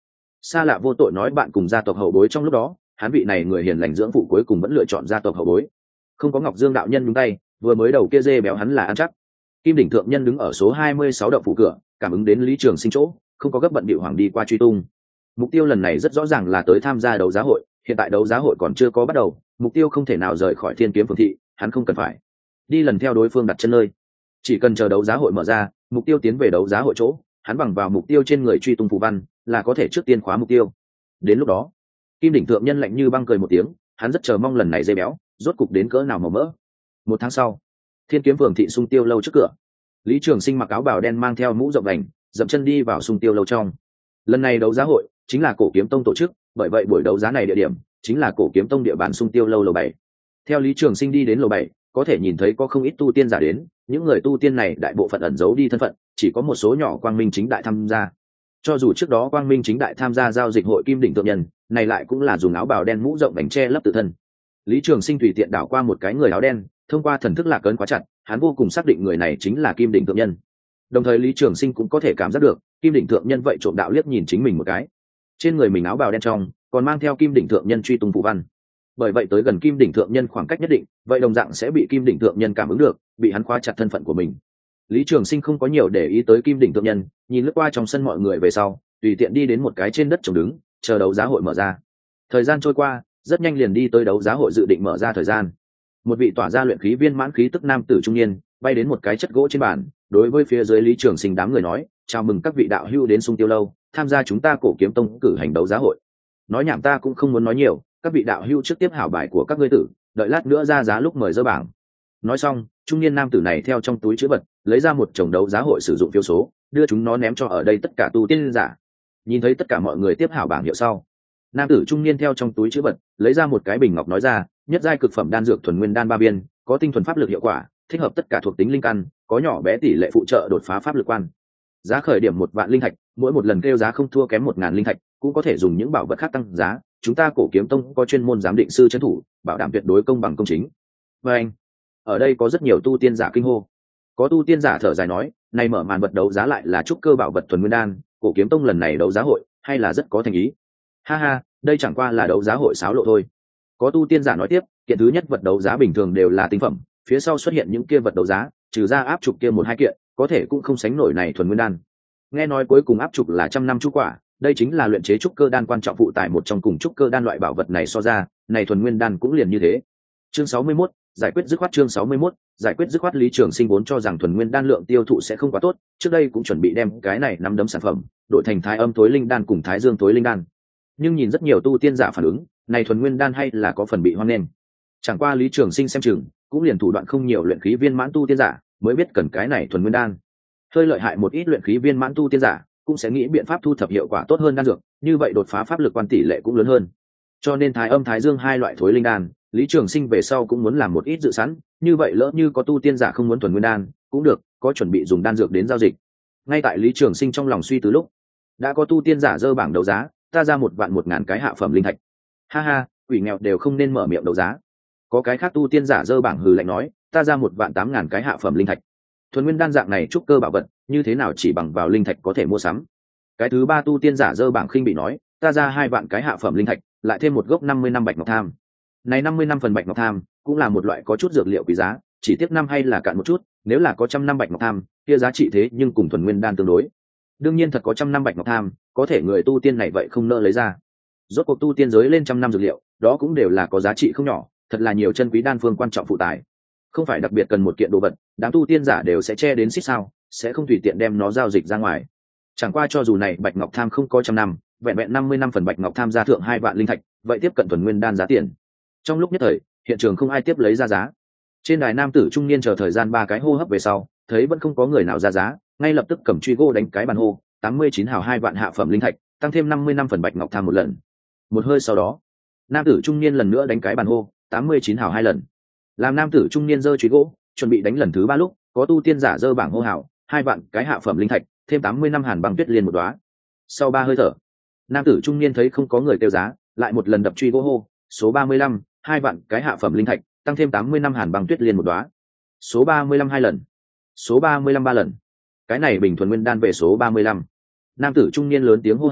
Xa lạ vô tội nói bạn cùng gia tộc hậu bối trong lúc đó, hắn vị này người hiền lành dưỡng phụ cuối cùng vẫn lựa chọn gia tộc hậu bối. Không có Ngọc Dương đạo nhân nhúng tay, vừa mới đầu kia dê béo hắn là ăn chắc. Kim đỉnh thượng nhân đứng ở số hai mươi sáu động phủ cửa, cảm ứng đến Lý Trường Sinh chỗ, không có gấp bận bịu hoàng đi qua truy tung. Mục tiêu lần này rất rõ ràng là tới tham gia đấu giá hội, hiện tại đấu giá hội còn chưa có bắt đầu, mục tiêu không thể nào rời khỏi Thiên Kiếm Phường thị, hắn không cần phải đi lần theo đối phương đặt chân nơi, chỉ cần chờ đấu giá hội mở ra, mục tiêu tiến về đấu giá hội chỗ, hắn bằng vào mục tiêu trên người truy tung phù văn, là có thể trước tiên khóa mục tiêu. Đến lúc đó, Kim đỉnh thượng nhân lạnh như băng cười một tiếng, hắn rất chờ mong lần này dây béo, rốt cục đến cỡ nào màu mỡ. Một tháng sau, Thiên Kiếm Phường thị Sung Tiêu lâu trước cửa, Lý Trường Sinh mặc áo bào đen mang theo mũ rộng vành, dậm chân đi vào Sung Tiêu lâu trong. Lần này đấu giá hội chính là Cổ Kiếm Tông tổ chức, bởi vậy buổi đấu giá này địa điểm chính là Cổ Kiếm Tông địa bàn Sung Tiêu lâu lầu bảy. Theo Lý Trường Sinh đi đến lầu bảy, có thể nhìn thấy có không ít tu tiên giả đến, những người tu tiên này đại bộ phận ẩn giấu đi thân phận, chỉ có một số nhỏ quang minh chính đại tham gia. Cho dù trước đó quang minh chính đại tham gia giao dịch hội Kim đỉnh thượng nhân, này lại cũng là dùng áo bào đen mũ rộng vành che lấp tự thân. Lý Trường Sinh tùy tiện đảo qua một cái người áo đen, thông qua thần thức lạc ấn quá chặt, hắn vô cùng xác định người này chính là Kim đỉnh thượng nhân. Đồng thời Lý Trường Sinh cũng có thể cảm giác được, Kim đỉnh thượng nhân vậy trộm đạo liếc nhìn chính mình một cái. Trên người mình áo bào đen trong, còn mang theo Kim đỉnh thượng nhân truy tung phù văn. Bởi vậy tới gần Kim đỉnh thượng nhân khoảng cách nhất định, vậy đồng dạng sẽ bị Kim đỉnh thượng nhân cảm ứng được, bị hắn khóa chặt thân phận của mình. Lý Trường Sinh không có nhiều để ý tới Kim đỉnh thượng nhân, nhìn lướt qua trong sân mọi người về sau, tùy tiện đi đến một cái trên đất trống đứng, chờ đấu giá hội mở ra. Thời gian trôi qua, rất nhanh liền đi tới đấu giá hội dự định mở ra thời gian. Một vị tỏa ra luyện khí viên mãn khí tức nam tử trung niên, bay đến một cái chất gỗ trên bàn, đối với phía dưới Lý Trường Sinh đám người nói, chào mừng các vị đạo hữu đến Sung Tiêu lâu, tham gia chúng ta Cổ Kiếm Tông cử hành đấu giá hội. Nói nhảm ta cũng không muốn nói nhiều, các vị đạo hữu trước tiếp hảo bài của các ngươi tử, đợi lát nữa ra giá lúc mời dơ bảng. Nói xong, trung niên nam tử này theo trong túi trữ vật lấy ra một chồng đấu giá hội sử dụng phiếu số, đưa chúng nó ném cho ở đây tất cả tu tiên giả. Nhìn thấy tất cả mọi người tiếp hảo bảng hiệu sau, nam tử trung niên theo trong túi trữ vật lấy ra một cái bình ngọc nói ra, nhất giai cực phẩm đan dược thuần nguyên đan ba viên, có tinh thuần pháp lực hiệu quả, thích hợp tất cả thuộc tính linh căn, có nhỏ bé tỷ lệ phụ trợ đột phá pháp lực quan. Giá khởi điểm một vạn linh thạch, mỗi một lần kêu giá không thua kém một ngàn linh thạch, cũng có thể dùng những bảo vật khác tăng giá. Chúng ta Cổ Kiếm Tông có chuyên môn giám định sư trấn thủ, bảo đảm tuyệt đối công bằng công chính. Và anh, ở đây có rất nhiều tu tiên giả kinh hô. Có tu tiên giả thở dài nói, này mở màn vật đấu giá lại là trúc cơ bảo vật thuần nguyên đan, Cổ Kiếm Tông lần này đấu giá hội hay là rất có thành ý. Ha ha, đây chẳng qua là đấu giá hội xáo lộ thôi. Có tu tiên giả nói tiếp, kiện thứ nhất vật đấu giá bình thường đều là tinh phẩm, phía sau xuất hiện những kia vật đấu giá, trừ ra áp trục kia một hai kiện, có thể cũng không sánh nổi này thuần nguyên đan. Nghe nói cuối cùng áp trục là trăm năm trúc quả, đây chính là luyện chế trúc cơ đan quan trọng phụ tải một trong cùng trúc cơ đan loại bảo vật này so ra, này thuần nguyên đan cũng liền như thế. Chương sáu mươi mốt, giải quyết dứt khoát chương sáu mươi mốt, giải quyết dứt khoát Lý Trường Sinh vốn cho rằng thuần nguyên đan lượng tiêu thụ sẽ không quá tốt, trước đây cũng chuẩn bị đem cái này nắm đấm sản phẩm đổi thành Thái Âm tối linh đan cùng Thái Dương tối linh đan. Nhưng nhìn rất nhiều tu tiên giả phản ứng, này thuần nguyên đan hay là có phần bị hoan nghênh. Chẳng qua Lý Trường Sinh xem chừng, cũng liền thủ đoạn không nhiều luyện khí viên mãn tu tiên giả mới biết cần cái này thuần nguyên đan. Hơi lợi hại một ít luyện khí viên mãn tu tiên giả cũng sẽ nghĩ biện pháp thu thập hiệu quả tốt hơn đan dược, như vậy đột phá pháp lực quan tỷ lệ cũng lớn hơn. Cho nên Thái Âm Thái Dương hai loại thối linh đan, Lý Trường Sinh về sau cũng muốn làm một ít dự sẵn, như vậy lỡ như có tu tiên giả không muốn thuần nguyên đan, cũng được, có chuẩn bị dùng đan dược đến giao dịch. Ngay tại Lý Trường Sinh trong lòng suy tư lúc, đã có tu tiên giả dơ bảng đấu giá, ta ra một vạn một ngàn cái hạ phẩm linh thạch. Ha ha, quỷ nghèo đều không nên mở miệng đấu giá. Có cái khác tu tiên giả dơ bảng hừ lạnh nói, ta ra một vạn tám ngàn cái hạ phẩm linh thạch. Thuần nguyên đan dạng này trúc cơ bảo vật, như thế nào chỉ bằng vào linh thạch có thể mua sắm. Cái thứ ba tu tiên giả dơ bảng khinh bị nói, ta ra hai vạn cái hạ phẩm linh thạch, lại thêm một gốc năm mươi năm bạch ngọc tham. Này năm mươi năm phần bạch ngọc tham, cũng là một loại có chút dược liệu quý giá, chỉ tiếc năm hay là cạn một chút, nếu là có trăm năm bạch ngọc tham, kia giá trị thế nhưng cùng thuần nguyên đan tương đối. Đương nhiên thật có trăm năm bạch ngọc tham, có thể người tu tiên này vậy không nỡ lấy ra. Rốt cuộc tu tiên giới lên trăm năm dược liệu, đó cũng đều là có giá trị không nhỏ, thật là nhiều chân quý đan phương quan trọng phụ tài. Không phải đặc biệt cần một kiện đồ vật, đám tu tiên giả đều sẽ che đến xít sao, sẽ không tùy tiện đem nó giao dịch ra ngoài. Chẳng qua cho dù này bạch ngọc tham không có trăm năm, vẹn vẹn năm mươi năm phần bạch ngọc tham ra thượng hai vạn linh thạch, vậy tiếp cận thuần nguyên đan giá tiền. Trong lúc nhất thời, hiện trường không ai tiếp lấy ra giá. Trên đài nam tử trung niên chờ thời gian ba cái hô hấp về sau, thấy vẫn không có người nào ra giá, ngay lập tức cầm truy gô đánh cái bàn hô, tám mươi chín hào hai vạn hạ phẩm linh thạch, tăng thêm năm mươi năm phần bạch ngọc tham một lần. Một hơi sau đó, nam tử trung niên lần nữa đánh cái bàn hô, tám mươi chín hào hai lần. Làm nam tử trung niên giơ truy gỗ, chuẩn bị đánh lần thứ ba lúc, có tu tiên giả giơ bảng hô hào, hai vạn cái hạ phẩm linh thạch, thêm tám mươi năm hàn băng tuyết liên một đóa. Sau ba hơi thở, nam tử trung niên thấy không có người kêu giá, lại một lần đập truy gỗ hô, số ba mươi lăm, hai vạn cái hạ phẩm linh thạch, tăng thêm tám mươi năm hàn băng tuyết liên một đóa. Số ba mươi lăm hai lần, số ba mươi lăm ba lần. Cái này bình thuần nguyên đan về số ba mươi lăm. Nam tử trung niên lớn tiếng hô hào,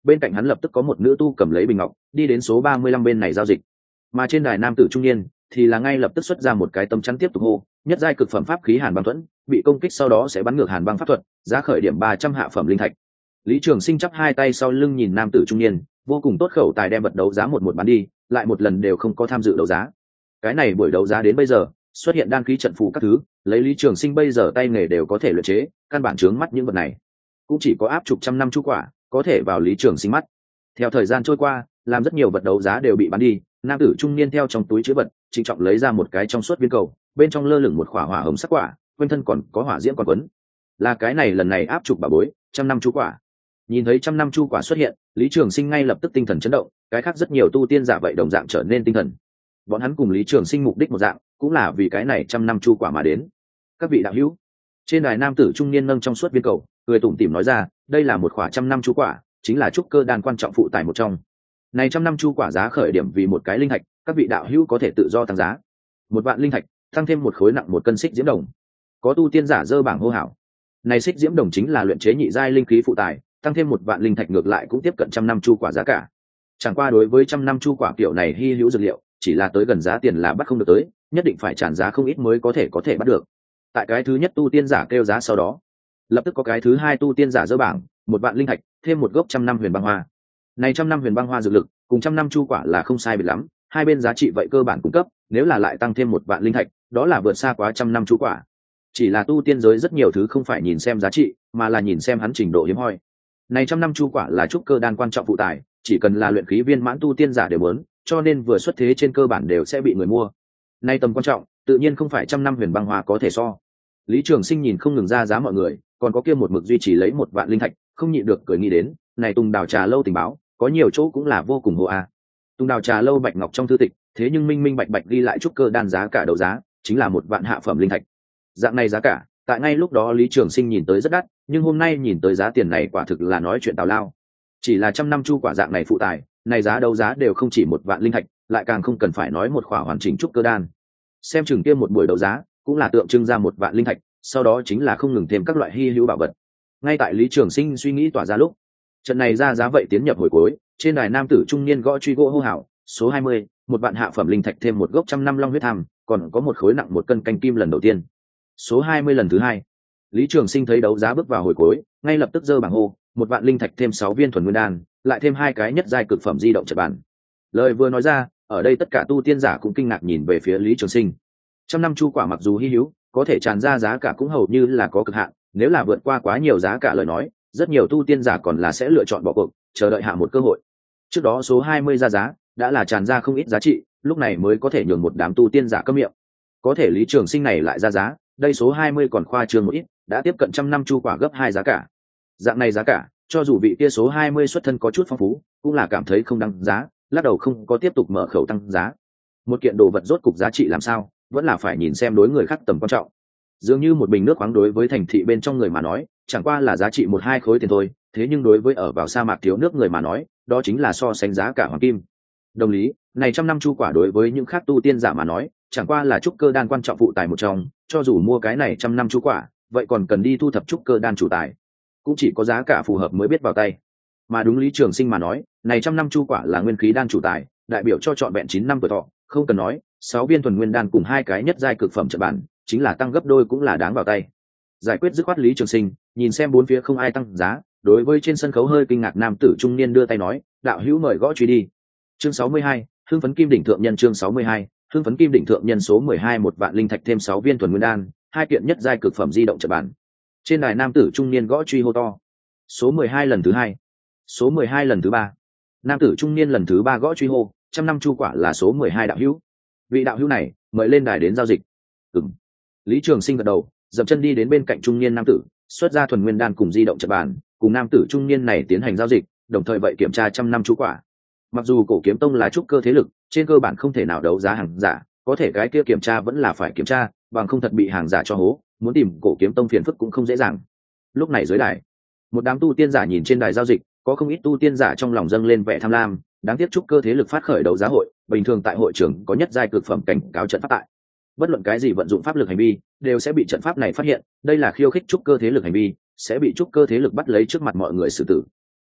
bên cạnh hắn lập tức có một nữ tu cầm lấy bình ngọc đi đến số ba mươi lăm bên này giao dịch. Mà trên đài nam tử trung niên thì là ngay lập tức xuất ra một cái tấm chắn tiếp tục hô nhất giai cực phẩm pháp khí hàn băng thuẫn, bị công kích sau đó sẽ bắn ngược hàn băng pháp thuật, giá khởi điểm ba trăm hạ phẩm linh thạch. Lý Trường Sinh chắp hai tay sau lưng nhìn nam tử trung niên, vô cùng tốt khẩu tài đem vật đấu giá một một bán đi, lại một lần đều không có tham dự đấu giá. Cái này buổi đấu giá đến bây giờ xuất hiện đan khí trận phù các thứ, lấy Lý Trường Sinh bây giờ tay nghề đều có thể luyện chế, căn bản chướng mắt những vật này. Cũng chỉ có áp chục trăm năm chu quả có thể vào Lý Trường Sinh mắt. Theo thời gian trôi qua, làm rất nhiều vật đấu giá đều bị bán đi, nam tử trung niên theo trong túi chứa vật trịnh trọng lấy ra một cái trong suốt viên cầu, bên trong lơ lửng một khỏa hỏa hồng sắc quả, quanh thân còn có hỏa diễm còn quấn. Là cái này lần này áp chục bà bối trăm năm chu quả. Nhìn thấy trăm năm chu quả xuất hiện, Lý Trường Sinh ngay lập tức tinh thần chấn động, cái khác rất nhiều tu tiên giả vậy đồng dạng trở nên tinh thần. Bọn hắn cùng Lý Trường Sinh mục đích một dạng, cũng là vì cái này trăm năm chu quả mà đến. Các vị đạo hữu, trên đài nam tử trung niên nâng trong suốt viên cầu, cười tủm tỉm nói ra, đây là một khỏa trăm năm chu quả, chính là trúc cơ đan quan trọng phụ tải một trong. Này trăm năm chu quả giá khởi điểm vì một cái linh thạch, các vị đạo hữu có thể tự do tăng giá. Một vạn linh thạch, tăng thêm một khối nặng một cân xích diễm đồng. Có tu tiên giả dơ bảng hô hào. Này xích diễm đồng chính là luyện chế nhị giai linh khí phụ tải, tăng thêm một vạn linh thạch ngược lại cũng tiếp cận trăm năm chu quả giá cả. Chẳng qua đối với trăm năm chu quả kiểu này hy hữu dược liệu, chỉ là tới gần giá tiền là bắt không được tới, nhất định phải tràn giá không ít mới có thể có thể bắt được. Tại cái thứ nhất tu tiên giả kêu giá sau đó, lập tức có cái thứ hai tu tiên giả dơ bảng, một vạn linh thạch, thêm một gốc trăm năm huyền băng hoa. Này trăm năm huyền băng hoa dược lực, cùng trăm năm chu quả là không sai biệt lắm, hai bên giá trị vậy cơ bản cung cấp, nếu là lại tăng thêm một vạn linh thạch, đó là vượt xa quá trăm năm chu quả. Chỉ là tu tiên giới rất nhiều thứ không phải nhìn xem giá trị, mà là nhìn xem hắn trình độ hiếm hoi. Này trăm năm chu quả là trúc cơ đan quan trọng phụ tải, chỉ cần là luyện khí viên mãn tu tiên giả đều muốn, cho nên vừa xuất thế trên cơ bản đều sẽ bị người mua. Nay tầm quan trọng, tự nhiên không phải trăm năm huyền băng hoa có thể so. Lý Trường Sinh nhìn không ngừng ra giá mọi người, còn có kia một mực duy trì lấy một vạn linh thạch, không nhịn được cười nghĩ đến, này Tùng Đào Trà lâu tình báo, có nhiều chỗ cũng là vô cùng hô a. Tùng Đào Trà lâu bạch ngọc trong thư tịch, thế nhưng minh minh bạch bạch ghi lại trúc cơ đan giá cả đấu giá, chính là một vạn hạ phẩm linh thạch. Dạng này giá cả, tại ngay lúc đó Lý Trường Sinh nhìn tới rất đắt, nhưng hôm nay nhìn tới giá tiền này quả thực là nói chuyện tào lao. Chỉ là trăm năm chu quả dạng này phụ tài, này giá đấu giá đều không chỉ một vạn linh thạch, lại càng không cần phải nói một khỏa hoàn chỉnh trúc cơ đan. Xem chừng kia một buổi đấu giá, cũng là tượng trưng ra một vạn linh thạch, sau đó chính là không ngừng thêm các loại hi hữu bảo vật. Ngay tại Lý Trường Sinh suy nghĩ tỏa ra lúc, trận này ra giá vậy tiến nhập hồi cuối, trên đài nam tử trung niên gõ truy gỗ hô hào, số hai mươi, một vạn hạ phẩm linh thạch thêm một gốc trăm năm long huyết tham, còn có một khối nặng một cân canh kim lần đầu tiên. Số hai mươi lần thứ hai. Lý Trường Sinh thấy đấu giá bước vào hồi cuối, ngay lập tức giơ bảng hô, một vạn linh thạch thêm sáu viên thuần nguyên đan, lại thêm hai cái nhất giai cực phẩm di động trận bản. Lời vừa nói ra, ở đây tất cả tu tiên giả cũng kinh ngạc nhìn về phía Lý Trường Sinh. Trăm năm chu quả mặc dù hi hữu, có thể tràn ra giá cả cũng hầu như là có cực hạn, nếu là vượt qua quá nhiều giá cả lời nói, rất nhiều tu tiên giả còn là sẽ lựa chọn bỏ cuộc, chờ đợi hạ một cơ hội. Trước đó số hai mươi ra giá, đã là tràn ra không ít giá trị, lúc này mới có thể nhường một đám tu tiên giả câm miệng. Có thể Lý Trường Sinh này lại ra giá, đây số hai mươi còn khoa trương một ít, đã tiếp cận trăm năm chu quả gấp hai giá cả. Dạng này giá cả, cho dù vị kia số hai mươi xuất thân có chút phong phú, cũng là cảm thấy không đáng giá, lắc đầu không có tiếp tục mở khẩu tăng giá. Một kiện đồ vật rốt cục giá trị làm sao, vẫn là phải nhìn xem đối người khác tầm quan trọng. Dường như một bình nước khoáng đối với thành thị bên trong người mà nói, chẳng qua là giá trị một hai khối tiền thôi, thế nhưng đối với ở vào sa mạc thiếu nước người mà nói, đó chính là so sánh giá cả hoàng kim. Đồng lý, này trăm năm chu quả đối với những khác tu tiên giả mà nói, chẳng qua là trúc cơ đan quan trọng phụ tài một trong, cho dù mua cái này trăm năm chu quả, vậy còn cần đi thu thập trúc cơ đan chủ tài, cũng chỉ có giá cả phù hợp mới biết vào tay. Mà đúng Lý Trường Sinh mà nói, này trăm năm chu quả là nguyên khí đan chủ tài, đại biểu cho trọn vẹn chín năm tuổi thọ, không cần nói, sáu viên thuần nguyên đan cùng hai cái nhất giai cực phẩm trận bản, chính là tăng gấp đôi cũng là đáng vào tay. Giải quyết dứt khoát Lý Trường Sinh, nhìn xem bốn phía không ai tăng giá, đối với trên sân khấu hơi kinh ngạc nam tử trung niên đưa tay nói, đạo hữu mời gõ truy đi. Chương sáu mươi hai, hưng phấn kim đỉnh thượng nhân. Chương sáu mươi hai, hưng phấn kim đỉnh thượng nhân. Số mười hai, một vạn linh thạch thêm sáu viên thuần nguyên đan, hai kiện nhất giai cực phẩm di động trận bản. Trên đài nam tử trung niên gõ truy hô to. Số mười hai lần thứ hai, số mười hai lần thứ ba. Nam tử trung niên lần thứ ba gõ truy hô, trăm năm chu quả là số mười hai đạo hữu. Vị đạo hữu này, mời lên đài đến giao dịch. Ừm. Lý Trường Sinh gật đầu, dậm chân đi đến bên cạnh trung niên nam tử, xuất ra thuần nguyên đan cùng di động trận bàn, cùng nam tử trung niên này tiến hành giao dịch, đồng thời vậy kiểm tra trăm năm chu quả. Mặc dù Cổ Kiếm Tông là trúc cơ thế lực, trên cơ bản không thể nào đấu giá hàng giả, có thể cái kia kiểm tra vẫn là phải kiểm tra, bằng không thật bị hàng giả cho hố, muốn tìm Cổ Kiếm Tông phiền phức cũng không dễ dàng. Lúc này dưới đài, một đám tu tiên giả nhìn trên đài giao dịch, có không ít tu tiên giả trong lòng dâng lên vẻ tham lam, đáng tiếc trúc cơ thế lực phát khởi đấu giá hội, bình thường tại hội trường có nhất giai cực phẩm cảnh cáo trận pháp tại. Bất luận cái gì vận dụng pháp lực hành vi, đều sẽ bị trận pháp này phát hiện, đây là khiêu khích trúc cơ thế lực hành vi, sẽ bị trúc cơ thế lực bắt lấy trước mặt mọi người xử tử.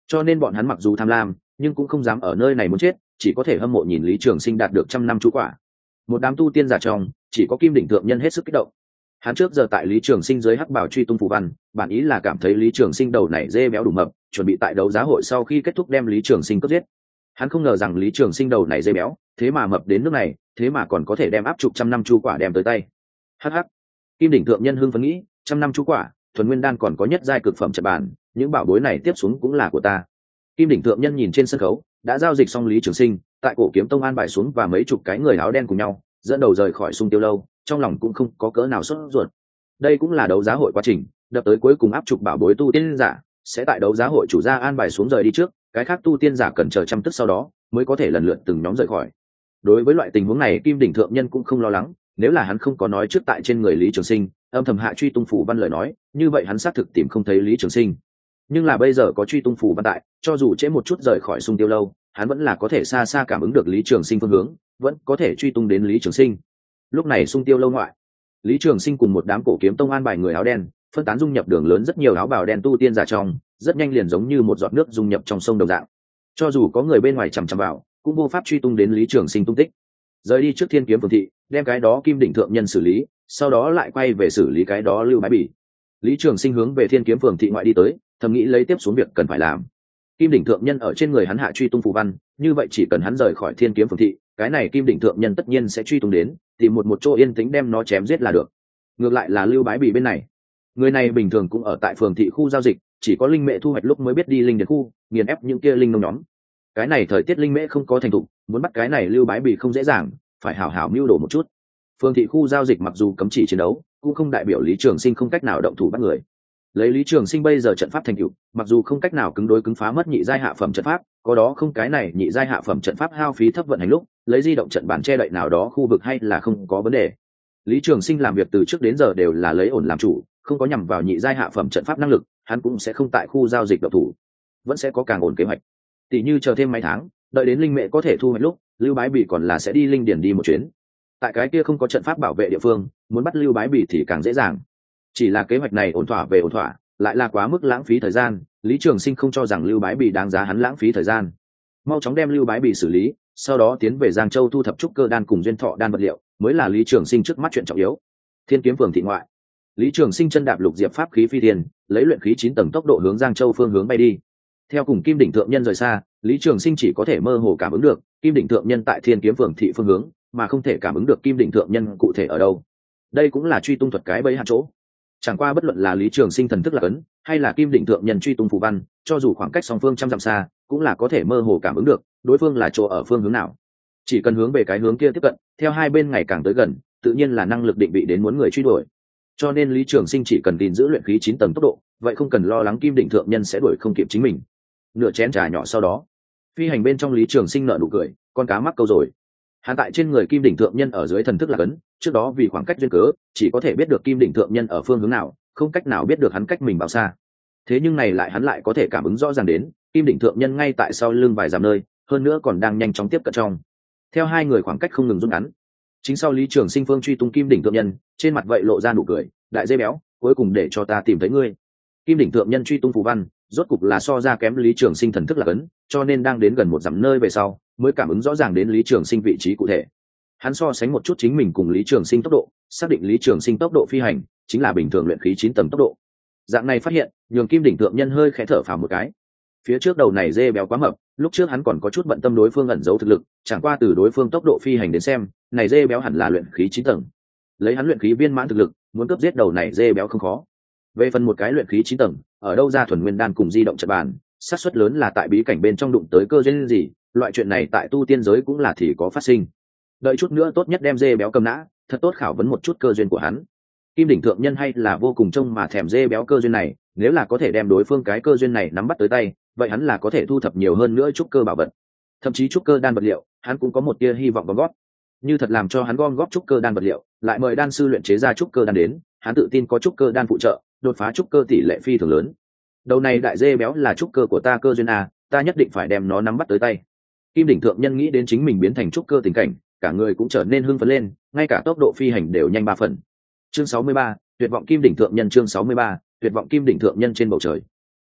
cho nên bọn hắn mặc dù tham lam nhưng cũng không dám ở nơi này muốn chết, chỉ có thể hâm mộ nhìn Lý Trường Sinh đạt được trăm năm chú quả. Một đám tu tiên giả trong chỉ có Kim Đỉnh thượng nhân hết sức kích động. Hắn trước giờ tại Lý Trường Sinh dưới hắc bảo truy tung phù văn, bản ý là cảm thấy Lý Trường Sinh đầu này dê béo đủ mập, chuẩn bị tại đấu giá hội sau khi kết thúc đem Lý Trường Sinh cướp giết. Hắn không ngờ rằng Lý Trường Sinh đầu này dê béo, thế mà mập đến nước này, thế mà còn có thể đem áp chục trăm năm chu quả đem tới tay. Hắc hắc. Kim Đỉnh thượng nhân hưng phấn nghĩ, trăm năm chu quả, thuần nguyên đan còn có nhất giai cực phẩm trận bàn, những bảo bối này tiếp xuống cũng là của ta. Kim Đỉnh thượng nhân nhìn trên sân khấu, đã giao dịch xong Lý Trường Sinh, tại Cổ Kiếm Tông an bài xuống và mấy chục cái người áo đen cùng nhau, dẫn đầu rời khỏi Sung Tiêu lâu, trong lòng cũng không có cỡ nào sốt ruột. Đây cũng là đấu giá hội quá trình, đập tới cuối cùng áp chục bảo bối tu tiên giả, sẽ tại đấu giá hội chủ gia an bài xuống rời đi trước, cái khác tu tiên giả cần chờ trăm tức sau đó mới có thể lần lượt từng nhóm rời khỏi. Đối với loại tình huống này, Kim Đỉnh thượng nhân cũng không lo lắng, nếu là hắn không có nói trước tại trên người Lý Trường Sinh, âm thầm hạ truy tung phủ văn lời nói, như vậy hắn xác thực tìm không thấy Lý Trường Sinh. Nhưng là bây giờ có truy tung phủ văn tại, cho dù trễ một chút rời khỏi Sung Tiêu lâu, hắn vẫn là có thể xa xa cảm ứng được Lý Trường Sinh phương hướng, vẫn có thể truy tung đến Lý Trường Sinh. Lúc này Sung Tiêu lâu ngoại, Lý Trường Sinh cùng một đám Cổ Kiếm Tông an bài người áo đen, phân tán dung nhập đường lớn rất nhiều áo bào đen tu tiên giả trong, rất nhanh liền giống như một giọt nước dung nhập trong sông đồng dạng. Cho dù có người bên ngoài chằm chằm vào, cũng vô pháp truy tung đến Lý Trường Sinh tung tích. Rời đi trước Thiên Kiếm Phường thị, đem cái đó Kim Đỉnh thượng nhân xử lý, sau đó lại quay về xử lý cái đó Lưu Bái Bỉ. Lý Trường Sinh hướng về Thiên Kiếm Phường thị ngoại đi tới, thầm nghĩ lấy tiếp xuống việc cần phải làm. Kim Đỉnh thượng nhân ở trên người hắn hạ truy tung phù văn, như vậy chỉ cần hắn rời khỏi Thiên Kiếm Phường thị, cái này Kim Đỉnh thượng nhân tất nhiên sẽ truy tung đến, tìm một một chỗ yên tĩnh đem nó chém giết là được. Ngược lại là Lưu Bái Bỉ bên này, người này bình thường cũng ở tại phường thị khu giao dịch, chỉ có linh mễ thu hoạch lúc mới biết đi linh điền khu nghiền ép những kia linh nông nhóm. Cái này thời tiết linh mễ không có thành thục, muốn bắt cái này Lưu Bái Bỉ không dễ dàng, phải hảo hảo mưu đồ một chút. Phường thị khu giao dịch mặc dù cấm chỉ chiến đấu, cũng không đại biểu Lý Trường Sinh không cách nào động thủ bắt người. Lấy Lý Trường Sinh bây giờ trận pháp thành tựu, mặc dù không cách nào cứng đối cứng phá mất nhị giai hạ phẩm trận pháp, có đó không cái này nhị giai hạ phẩm trận pháp hao phí thấp vận hành lúc, lấy di động trận bản che đậy nào đó khu vực hay là không có vấn đề. Lý Trường Sinh làm việc từ trước đến giờ đều là lấy ổn làm chủ, không có nhằm vào nhị giai hạ phẩm trận pháp năng lực, hắn cũng sẽ không tại khu giao dịch động thủ, vẫn sẽ có càng ổn kế hoạch. Tỷ như chờ thêm mấy tháng, đợi đến linh mẹ có thể thu hoạch lúc, Lưu Bái Bỉ còn là sẽ đi linh điển đi một chuyến. Tại cái kia không có trận pháp bảo vệ địa phương, muốn bắt Lưu Bái Bỉ thì càng dễ dàng. Chỉ là kế hoạch này ổn thỏa về ổn thỏa, lại là quá mức lãng phí thời gian, Lý Trường Sinh không cho rằng Lưu Bái Bỉ đáng giá hắn lãng phí thời gian. Mau chóng đem Lưu Bái Bỉ xử lý, sau đó tiến về Giang Châu thu thập trúc cơ đan cùng duyên thọ đan vật liệu, mới là Lý Trường Sinh trước mắt chuyện trọng yếu. Thiên Kiếm Phường thị ngoại, Lý Trường Sinh chân đạp lục diệp pháp khí phi thiên, lấy luyện khí chín tầng tốc độ hướng Giang Châu phương hướng bay đi. Theo cùng Kim Đỉnh thượng nhân rời xa, Lý Trường Sinh chỉ có thể mơ hồ cảm ứng được Kim Đỉnh thượng nhân tại Thiên Kiếm Phường thị phương hướng, mà không thể cảm ứng được Kim Đỉnh thượng nhân cụ thể ở đâu. Đây cũng là truy tung thuật cái bẫy hạn chỗ. Chẳng qua bất luận là Lý Trường Sinh thần thức là ấn, hay là Kim Đỉnh thượng nhân truy tung phù văn, cho dù khoảng cách song phương trăm dặm xa, cũng là có thể mơ hồ cảm ứng được đối phương là chỗ ở phương hướng nào. Chỉ cần hướng về cái hướng kia tiếp cận, theo hai bên ngày càng tới gần, tự nhiên là năng lực định vị đến muốn người truy đuổi. Cho nên Lý Trường Sinh chỉ cần gìn giữ luyện khí chín tầng tốc độ, vậy không cần lo lắng Kim Đỉnh thượng nhân sẽ đuổi không kịp chính mình. Nửa chén trà nhỏ sau đó, phi hành bên trong Lý Trường Sinh nở nụ cười, con cá mắc câu rồi. Hắn tại trên người Kim Đỉnh thượng nhân ở dưới thần thức là cấn, trước đó vì khoảng cách duyên cớ, chỉ có thể biết được Kim Đỉnh thượng nhân ở phương hướng nào, không cách nào biết được hắn cách mình bao xa. Thế nhưng này lại hắn lại có thể cảm ứng rõ ràng đến, Kim Đỉnh thượng nhân ngay tại sau lưng vài dặm nơi, hơn nữa còn đang nhanh chóng tiếp cận trong. Theo hai người khoảng cách không ngừng rút ngắn, chính sau Lý Trường Sinh phương truy tung Kim Đỉnh thượng nhân, trên mặt vậy lộ ra nụ cười, đại dê béo, cuối cùng để cho ta tìm thấy ngươi. Kim Đỉnh thượng nhân truy tung phù văn, rốt cục là so ra kém Lý Trường Sinh thần thức là cấn, cho nên đang đến gần một dặm nơi về sau, mới cảm ứng rõ ràng đến Lý Trường Sinh vị trí cụ thể. Hắn so sánh một chút chính mình cùng Lý Trường Sinh tốc độ, xác định Lý Trường Sinh tốc độ phi hành chính là bình thường luyện khí chín tầng tốc độ. Dạng này phát hiện, nhường Kim Đỉnh thượng nhân hơi khẽ thở phào một cái. Phía trước đầu này dê béo quá mập, lúc trước hắn còn có chút bận tâm đối phương ẩn giấu thực lực, chẳng qua từ đối phương tốc độ phi hành đến xem, này dê béo hẳn là luyện khí chín tầng. Lấy hắn luyện khí viên mãn thực lực, muốn cướp giết đầu này dê béo không khó. Về phần một cái luyện khí chín tầng, ở đâu ra thuần nguyên đan cùng di động trận bàn, xác suất lớn là tại bí cảnh bên trong đụng tới cơ duyên gì, loại chuyện này tại tu tiên giới cũng là thì có phát sinh. Đợi chút nữa tốt nhất đem dê béo cầm nã, thật tốt khảo vấn một chút cơ duyên của hắn. Kim Đỉnh thượng nhân hay là vô cùng trông mà thèm dê béo cơ duyên này, nếu là có thể đem đối phương cái cơ duyên này nắm bắt tới tay, vậy hắn là có thể thu thập nhiều hơn nữa trúc cơ bảo vật, thậm chí trúc cơ đan vật liệu, hắn cũng có một tia hy vọng gom góp. Như thật làm cho hắn gom góp trúc cơ đan vật liệu, lại mời đan sư luyện chế ra trúc cơ đan đến, hắn tự tin có trúc cơ đan phụ trợ, đột phá trúc cơ tỷ lệ phi thường lớn. Đầu này đại dê béo là trúc cơ của ta cơ duyên à, ta nhất định phải đem nó nắm bắt tới tay. Kim Đỉnh thượng nhân nghĩ đến chính mình biến thành trúc cơ tình cảnh, cả người cũng trở nên hưng phấn lên, ngay cả tốc độ phi hành đều nhanh ba phần. Chương sáu mươi ba, tuyệt vọng Kim Đỉnh thượng nhân chương sáu mươi ba, tuyệt vọng Kim Đỉnh thượng nhân trên bầu trời.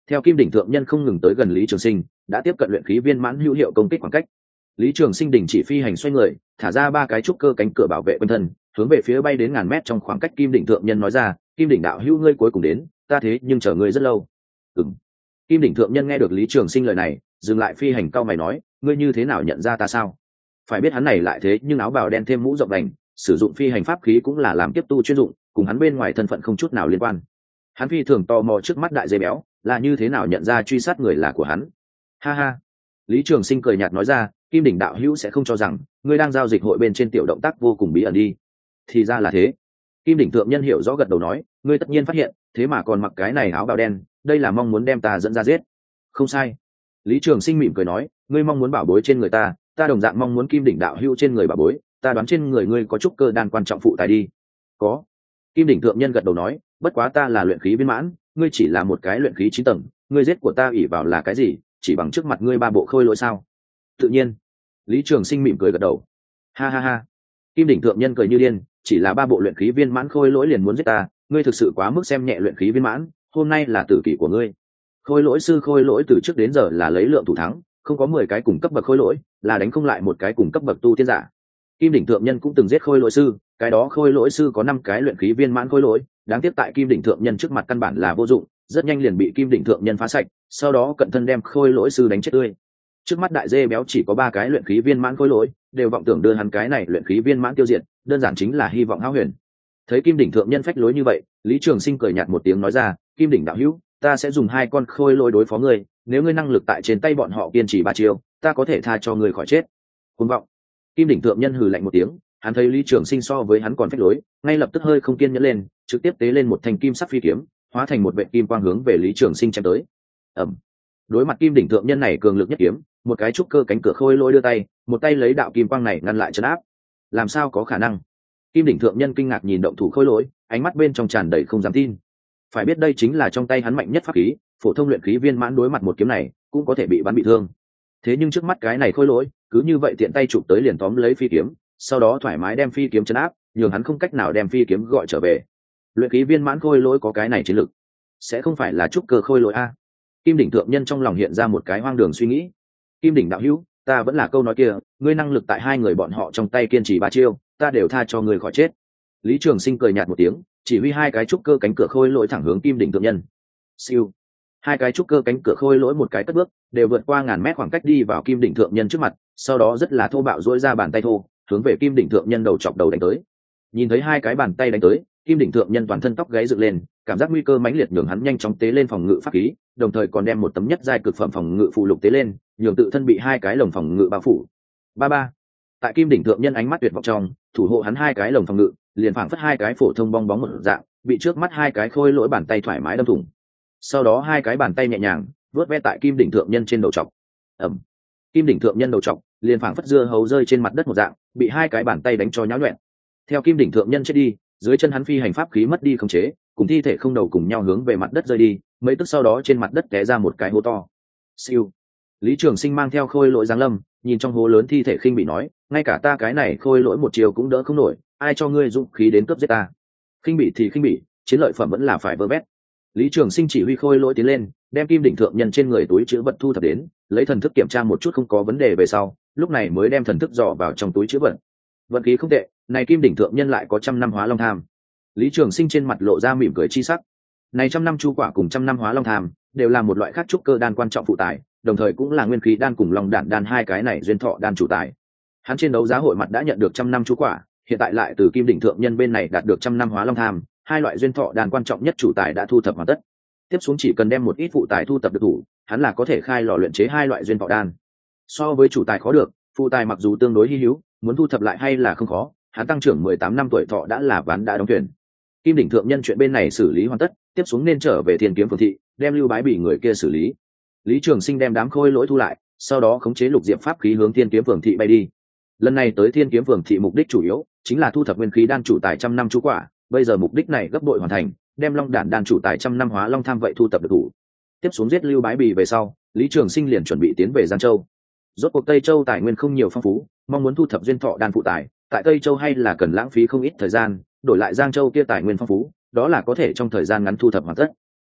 Theo kim đỉnh thượng nhân không ngừng tới gần Lý Trường Sinh, đã tiếp cận luyện khí viên mãn hữu hiệu công kích khoảng cách. Lý Trường Sinh đình chỉ phi hành xoay người, thả ra ba cái trúc cơ cánh cửa bảo vệ quanh thân, hướng về phía bay đến ngàn mét trong khoảng cách kim đỉnh thượng nhân nói ra, kim đỉnh đạo hữu ngươi cuối cùng đến, ta thế nhưng chờ ngươi rất lâu. Ừm. Kim đỉnh thượng nhân nghe được Lý Trường Sinh lời này, dừng lại phi hành cao mày nói, ngươi như thế nào nhận ra ta sao? Phải biết hắn này lại thế nhưng áo bào đen thêm mũ rộng đành, sử dụng phi hành pháp khí cũng là làm tiếp tu chuyên dụng, cùng hắn bên ngoài thân phận không chút nào liên quan. Hắn phi thường tò mò trước mắt đại dê béo, là như thế nào nhận ra truy sát người là của hắn. Ha ha. Lý Trường Sinh cười nhạt nói ra, kim đỉnh đạo hữu sẽ không cho rằng ngươi đang giao dịch hội bên trên tiểu động tác vô cùng bí ẩn đi. Thì ra là thế. Kim đỉnh thượng nhân hiểu rõ gật đầu nói, ngươi tất nhiên phát hiện, thế mà còn mặc cái này áo bào đen, đây là mong muốn đem ta dẫn ra giết. Không sai. Lý Trường Sinh mỉm cười nói, ngươi mong muốn bảo bối trên người ta, ta đồng dạng mong muốn kim đỉnh đạo hữu trên người bảo bối, ta đoán trên người ngươi có chút cơ đan quan trọng phụ tài đi. Có. Kim đỉnh thượng nhân gật đầu nói, bất quá ta là luyện khí viên mãn, ngươi chỉ là một cái luyện khí chín tầng, ngươi giết của ta ỷ vào là cái gì, chỉ bằng trước mặt ngươi ba bộ khôi lỗi sao? Tự nhiên. Lý Trường Sinh mỉm cười gật đầu. Ha ha ha. Kim đỉnh thượng nhân cười như điên, chỉ là ba bộ luyện khí viên mãn khôi lỗi liền muốn giết ta, ngươi thực sự quá mức xem nhẹ luyện khí viên mãn, hôm nay là tử kỷ của ngươi. Khôi lỗi sư khôi lỗi từ trước đến giờ là lấy lượng thủ thắng, không có mười cái cùng cấp bậc khôi lỗi, là đánh không lại một cái cùng cấp bậc tu tiên giả. Kim đỉnh thượng nhân cũng từng giết khôi lỗi sư, cái đó khôi lỗi sư có năm cái luyện khí viên mãn khôi lỗi, đáng tiếc tại kim đỉnh thượng nhân trước mặt căn bản là vô dụng, rất nhanh liền bị kim đỉnh thượng nhân phá sạch, sau đó cận thân đem khôi lỗi sư đánh chết tươi. Trước mắt đại dê béo chỉ có ba cái luyện khí viên mãn khôi lỗi, đều vọng tưởng đưa hắn cái này luyện khí viên mãn tiêu diệt, đơn giản chính là hy vọng hão huyền. Thấy kim đỉnh thượng nhân phách lối như vậy, Lý Trường Sinh cười nhạt một tiếng nói ra, kim đỉnh đạo hữu, ta sẽ dùng hai con khôi lỗi đối phó ngươi, nếu ngươi năng lực tại trên tay bọn họ kiên trì ba chiêu, ta có thể tha cho ngươi khỏi chết. Cuồng vọng. Kim đỉnh thượng nhân hừ lạnh một tiếng, hắn thấy Lý Trường Sinh so với hắn còn phách lối, ngay lập tức hơi không kiên nhẫn lên, trực tiếp tế lên một thanh kim sắc phi kiếm, hóa thành một vệt kim quang hướng về Lý Trường Sinh chém tới. Ầm. Đối mặt kim đỉnh thượng nhân này cường lực nhất kiếm, một cái trúc cơ cánh cửa khôi lỗi đưa tay, một tay lấy đạo kim quang này ngăn lại trấn áp. Làm sao có khả năng? Kim đỉnh thượng nhân kinh ngạc nhìn động thủ khôi lỗi, ánh mắt bên trong tràn đầy không dám tin. Phải biết đây chính là trong tay hắn mạnh nhất pháp khí, phổ thông luyện khí viên mãn đối mặt một kiếm này, cũng có thể bị bắn bị thương. Thế nhưng trước mắt cái này khôi lỗi, cứ như vậy tiện tay chụp tới liền tóm lấy phi kiếm, sau đó thoải mái đem phi kiếm trấn áp, nhường hắn không cách nào đem phi kiếm gọi trở về. Luyện khí viên mãn khôi lỗi có cái này chiến lực, sẽ không phải là trúc cơ khôi lỗi a? Kim đỉnh thượng nhân trong lòng hiện ra một cái hoang đường suy nghĩ. Kim đỉnh đạo hữu, ta vẫn là câu nói kia, ngươi năng lực tại hai người bọn họ trong tay kiên trì ba chiêu, ta đều tha cho ngươi khỏi chết. Lý Trường Sinh cười nhạt một tiếng, chỉ huy hai cái trúc cơ cánh cửa khôi lỗi thẳng hướng kim đỉnh thượng nhân. Siêu. Hai cái trúc cơ cánh cửa khôi lỗi một cái cất bước, đều vượt qua ngàn mét khoảng cách đi vào kim đỉnh thượng nhân trước mặt, sau đó rất là thô bạo duỗi ra bàn tay thô, hướng về kim đỉnh thượng nhân đầu chọc đầu đánh tới. Nhìn thấy hai cái bàn tay đánh tới, kim đỉnh thượng nhân toàn thân tóc gáy dựng lên, cảm giác nguy cơ mãnh liệt nhường hắn nhanh chóng tế lên phòng ngự pháp khí, đồng thời còn đem một tấm nhất giai cực phẩm phòng ngự phụ lục tế lên, nhường tự thân bị hai cái lồng phòng ngự bao phủ. Ba ba. Tại kim đỉnh thượng nhân ánh mắt tuyệt vọng trong, thủ hộ hắn hai cái lồng phòng ngự, liền phảng phất hai cái phổ thông bong bóng một dạng, bị trước mắt hai cái khôi lỗi bàn tay thoải mái đâm thủng. Sau đó hai cái bàn tay nhẹ nhàng vớt ve tại kim đỉnh thượng nhân trên đầu trọc. Ẩm. Kim đỉnh thượng nhân đầu trọc liền phảng phất dưa hấu rơi trên mặt đất một dạng, bị hai cái bàn tay đánh cho nhão nhọẹn. Theo kim đỉnh thượng nhân chết đi, dưới chân hắn phi hành pháp khí mất đi khống chế, cùng thi thể không đầu cùng nhau hướng về mặt đất rơi đi, mấy tức sau đó trên mặt đất té ra một cái hố to. Siêu. Lý Trường Sinh mang theo khôi lỗi giáng lâm, nhìn trong hố lớn thi thể khinh bị nói, ngay cả ta cái này khôi lỗi một chiều cũng đỡ không nổi, ai cho ngươi dũng khí đến cướp giết ta? Khinh bị thì khinh bị, chiến lợi phẩm vẫn là phải vơ vét. Lý Trường Sinh chỉ huy khôi lỗi tiến lên, đem kim đỉnh thượng nhân trên người túi trữ vật thu thập đến, lấy thần thức kiểm tra một chút không có vấn đề về sau, lúc này mới đem thần thức dò vào trong túi trữ vật. Vận khí không tệ, này kim đỉnh thượng nhân lại có trăm năm hóa long tham. Lý Trường Sinh trên mặt lộ ra mỉm cười chi sắc. Này trăm năm chu quả cùng trăm năm hóa long tham đều là một loại khác trúc cơ đan quan trọng phụ tài, đồng thời cũng là nguyên khí đan cùng long đản đan hai cái này duyên thọ đan chủ tài. Hắn trên đấu giá hội mặt đã nhận được trăm năm chu quả, hiện tại lại từ kim đỉnh thượng nhân bên này đạt được trăm năm hóa long tham, hai loại duyên thọ đan quan trọng nhất chủ tài đã thu thập hoàn tất. Tiếp xuống chỉ cần đem một ít phụ tài thu thập được đủ, hắn là có thể khai lò luyện chế hai loại duyên thọ đan. So với chủ tài khó được, phụ tài mặc dù tương đối hi hữu, muốn thu thập lại hay là không khó, hắn tăng trưởng mười tám năm tuổi thọ đã là ván đã đóng thuyền. Kim đỉnh thượng nhân chuyện bên này xử lý hoàn tất, tiếp xuống nên trở về Thiên Kiếm Phường thị, đem Lưu Bái bị người kia xử lý. Lý Trường Sinh đem đám khôi lỗi thu lại, sau đó khống chế lục diệp pháp khí hướng Thiên Kiếm Phường thị bay đi. Lần này tới Thiên Kiếm Phường thị mục đích chủ yếu chính là thu thập nguyên khí đan chủ tài trăm năm chú quả, bây giờ mục đích này gấp bội hoàn thành, đem long đản đan chủ tài trăm năm hóa long tham vậy thu thập được đủ. Tiếp xuống giết Lưu Bái Bì về sau, Lý Trường Sinh liền chuẩn bị tiến về Giang Châu. Rốt cuộc Tây Châu tài nguyên không nhiều phong phú, mong muốn thu thập duyên thọ đan phụ tài, tại Tây Châu hay là cần lãng phí không ít thời gian, đổi lại Giang Châu kia tài nguyên phong phú, đó là có thể trong thời gian ngắn thu thập hoàn tất.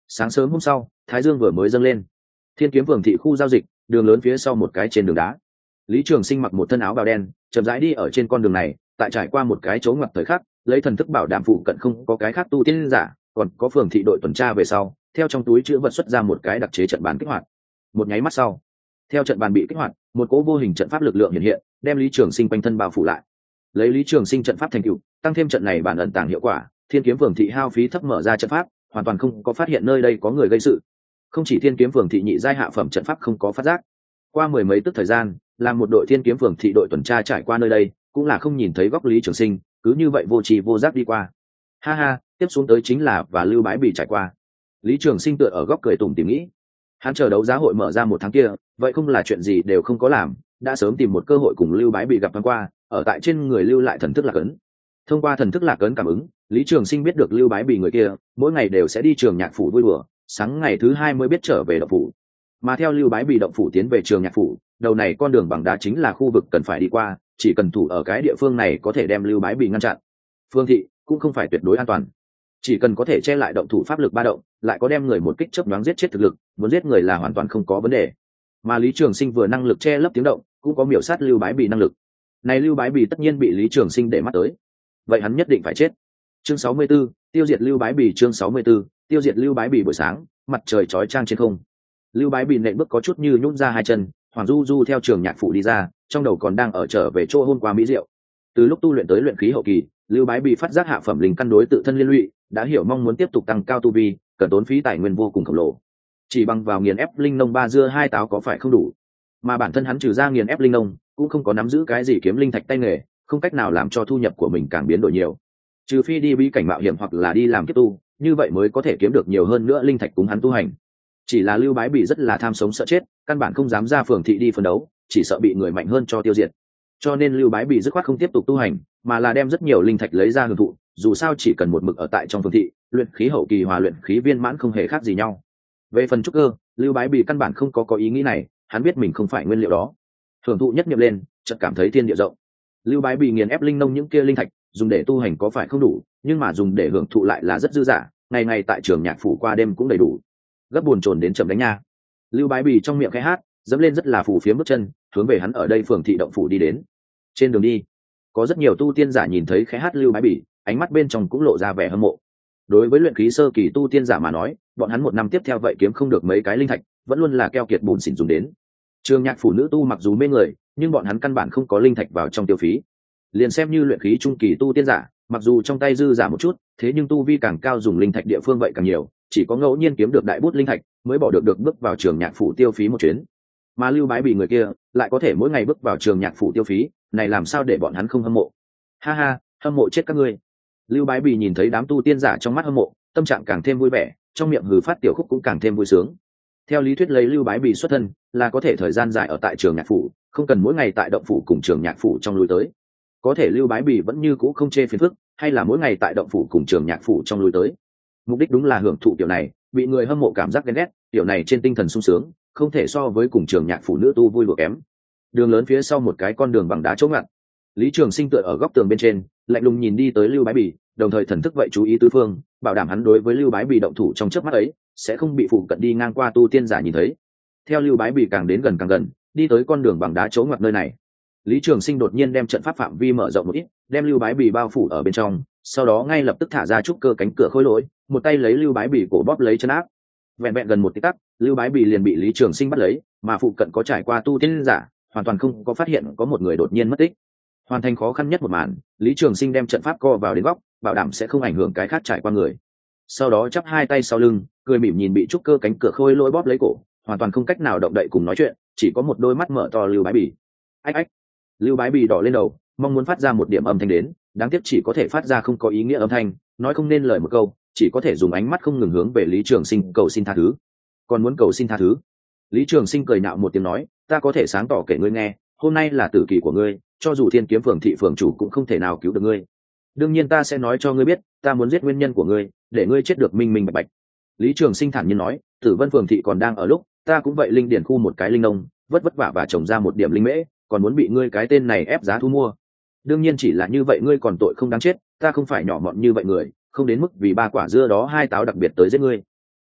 Sáng sớm hôm sau, thái dương vừa mới dâng lên, thiên kiếm phường thị khu giao dịch đường lớn phía sau một cái trên đường đá, lý trường sinh mặc một thân áo bào đen chậm rãi đi ở trên con đường này. Tại trải qua một cái chỗ ngoặt thời khắc, lấy thần thức bảo đảm phụ cận không có cái khác tu tiên giả, còn có phường thị đội tuần tra về sau, theo trong túi chữ vật xuất ra một cái đặc chế trận bàn kích hoạt. Một nháy mắt sau, theo trận bàn bị kích hoạt, một cỗ vô hình trận pháp lực lượng hiện hiện, đem lý trường sinh quanh thân bao phủ lại. Lấy lý trường sinh trận pháp thành tựu, tăng thêm trận này bản ẩn tàng hiệu quả, thiên kiếm phường thị hao phí thấp mở ra trận pháp, hoàn toàn không có phát hiện nơi đây có người gây sự. Không chỉ thiên kiếm phường thị nhị giai hạ phẩm trận pháp không có phát giác, qua mười mấy tức thời gian, làm một đội thiên kiếm phường thị đội tuần tra trải qua nơi đây, cũng là không nhìn thấy góc lý trường sinh, cứ như vậy vô tri vô giác đi qua. Ha ha, tiếp xuống tới chính là và lưu bái bị trải qua. Lý trường sinh tựa ở góc cười tủm tỉm nghĩ, hắn chờ đấu giá hội mở ra một tháng kia, vậy không là chuyện gì đều không có làm, đã sớm tìm một cơ hội cùng lưu bái bị gặp thoáng qua, ở tại trên người lưu lại thần thức lạc ấn. Thông qua thần thức lạc ấn cảm ứng, lý trường sinh biết được lưu bái bị người kia mỗi ngày đều sẽ đi trường nhạc phủ vui đùa, sáng ngày thứ hai mới biết trở về động phủ. Mà theo lưu bái bị động phủ tiến về trường nhạc phủ, đầu này con đường bằng đá chính là khu vực cần phải đi qua, chỉ cần thủ ở cái địa phương này có thể đem lưu bái bị ngăn chặn. Phương thị cũng không phải tuyệt đối an toàn, chỉ cần có thể che lại động thủ pháp lực ba động, lại có đem người một kích chớp nhoáng giết chết thực lực, muốn giết người là hoàn toàn không có vấn đề. Mà lý trường sinh vừa năng lực che lấp tiếng động, cũng có miểu sát lưu bái bị năng lực. Này lưu bái bị tất nhiên bị lý trường sinh để mắt tới, vậy hắn nhất định phải chết. Chương sáu mươi 64, tiêu diệt lưu bái bị. Chương sáu mươi 64, tiêu diệt lưu bái bị. Buổi sáng, mặt trời chói chang trên không, lưu bái bị nện bước có chút như nhún ra hai chân, hoàng du du theo trường nhạc phủ đi ra, trong đầu còn đang ở trở về chỗ hôm qua mỹ diệu. Từ lúc tu luyện tới luyện khí hậu kỳ, lưu bái bị phát giác hạ phẩm linh căn đối tự thân liên lụy, đã hiểu mong muốn tiếp tục tăng cao tu vi cần tốn phí tài nguyên vô cùng khổng lồ, chỉ bằng vào nghiền ép linh nông ba dưa hai táo có phải không đủ. Mà bản thân hắn trừ ra nghiền ép linh nông, cũng không có nắm giữ cái gì kiếm linh thạch tay nghề, không cách nào làm cho thu nhập của mình càng biến đổi nhiều, trừ phi đi bí cảnh mạo hiểm hoặc là đi làm kiếp tu, như vậy mới có thể kiếm được nhiều hơn nữa linh thạch cùng hắn tu hành. Chỉ là lưu bái bị rất là tham sống sợ chết, căn bản không dám ra phường thị đi phân đấu, chỉ sợ bị người mạnh hơn cho tiêu diệt. Cho nên lưu bái bị dứt khoát không tiếp tục tu hành, mà là đem rất nhiều linh thạch lấy ra hưởng thụ, dù sao chỉ cần một mực ở tại trong phường thị, luyện khí hậu kỳ hòa luyện khí viên mãn không hề khác gì nhau. Về phần trúc cơ, lưu bái bị căn bản không có có ý nghĩ này, hắn biết mình không phải nguyên liệu đó. Hưởng thụ nhất niệm lên, chợt cảm thấy thiên địa rộng. Lưu bái bị nghiền ép linh nông những kia linh thạch, dùng để tu hành có phải không đủ, nhưng mà dùng để hưởng thụ lại là rất dư dả, ngày ngày tại trường nhạc phủ qua đêm cũng đầy đủ. Gấp buồn chồn đến chậm đánh nha. Lưu bái bị trong miệng khẽ hát, dẫm lên rất là phù phiếm bước chân, hướng về hắn ở đây phường thị động phủ đi đến. Trên đường đi, có rất nhiều tu tiên giả nhìn thấy khẽ hát lưu bái bị, ánh mắt bên trong cũng lộ ra vẻ hâm mộ. Đối với luyện khí sơ kỳ tu tiên giả mà nói, bọn hắn một năm tiếp theo vậy kiếm không được mấy cái linh thạch, vẫn luôn là keo kiệt bùn xỉn dùng đến. Trường nhạc phủ nữ tu mặc dù mê người, nhưng bọn hắn căn bản không có linh thạch vào trong tiêu phí. Liền xem như luyện khí trung kỳ tu tiên giả, mặc dù trong tay dư giả một chút, thế nhưng tu vi càng cao dùng linh thạch địa phương vậy càng nhiều, chỉ có ngẫu nhiên kiếm được đại bút linh thạch mới bỏ được được bước vào trường nhạc phủ tiêu phí một chuyến. Mà lưu bái bị người kia lại có thể mỗi ngày bước vào trường nhạc phủ tiêu phí, này làm sao để bọn hắn không hâm mộ? Ha ha, hâm mộ chết các ngươi. Lưu bái bị nhìn thấy đám tu tiên giả trong mắt hâm mộ, tâm trạng càng thêm vui vẻ, trong miệng hừ phát tiểu khúc cũng càng thêm vui sướng. Theo lý thuyết lấy lưu bái bị xuất thân là có thể thời gian dài ở tại trường nhạc phủ, không cần mỗi ngày tại động phủ cùng trường nhạc phủ trong lui tới. Có thể lưu bái bị vẫn như cũ không chê phiền phức, hay là mỗi ngày tại động phủ cùng trường nhạc phủ trong lui tới. Mục đích đúng là hưởng thụ kiểu này, bị người hâm mộ cảm giác ghen ghét, kiểu này trên tinh thần sung sướng, không thể so với cùng trường nhạc phủ nữ tu vui lụa kém. Đường lớn phía sau một cái con đường bằng đá chống ngặt, lý trường sinh tựa ở góc tường bên trên, lạnh lùng nhìn đi tới lưu bái bì, đồng thời thần thức vậy chú ý tứ phương, bảo đảm hắn đối với lưu bái bì động thủ trong chớp mắt ấy sẽ không bị phụ cận đi ngang qua tu tiên giả nhìn thấy. Theo lưu bái bì càng đến gần càng gần, đi tới con đường bằng đá chỗ ngoặt nơi này, lý trường sinh đột nhiên đem trận pháp phạm vi mở rộng một ít, đem lưu bái bì bao phủ ở bên trong, sau đó ngay lập tức thả ra trúc cơ cánh cửa khôi lỗi, một tay lấy lưu bái bì cổ bóp lấy chân áp. Vẹn vẹn gần một tích tắc, lưu bái bì liền bị lý trường sinh bắt lấy, mà phụ cận có trải qua tu tiên giả hoàn toàn không có phát hiện có một người đột nhiên mất tích. Hoàn thành khó khăn nhất một màn, lý trường sinh đem trận pháp co vào đến góc, bảo đảm sẽ không ảnh hưởng cái khác trải qua người. Sau đó chắp hai tay sau lưng, cười mỉm nhìn bị trúc cơ cánh cửa khôi lỗi bóp lấy cổ, hoàn toàn không cách nào động đậy cùng nói chuyện, chỉ có một đôi mắt mở to lưu bái bì. Ách ách, lưu bái bì đỏ lên đầu, mong muốn phát ra một điểm âm thanh đến, đáng tiếc chỉ có thể phát ra không có ý nghĩa âm thanh, nói không nên lời một câu, chỉ có thể dùng ánh mắt không ngừng hướng về lý trường sinh cầu xin tha thứ. Còn muốn cầu xin tha thứ? Lý trường sinh cười nạo một tiếng nói, ta có thể sáng tỏ kể ngươi nghe, hôm nay là tử kỳ của ngươi, cho dù thiên kiếm phường thị phường chủ cũng không thể nào cứu được ngươi. Đương nhiên ta sẽ nói cho ngươi biết, ta muốn giết nguyên nhân của ngươi, để ngươi chết được minh minh bạch bạch. Lý trường sinh thản nhiên nói, tử vân phường thị còn đang ở lúc, ta cũng vậy linh điển khu một cái linh nông, vất vất vả và trồng ra một điểm linh mễ, còn muốn bị ngươi cái tên này ép giá thu mua. Đương nhiên chỉ là như vậy ngươi còn tội không đáng chết, ta không phải nhỏ mọn như vậy người, không đến mức vì ba quả dưa đó hai táo đặc biệt tới giết ngươi.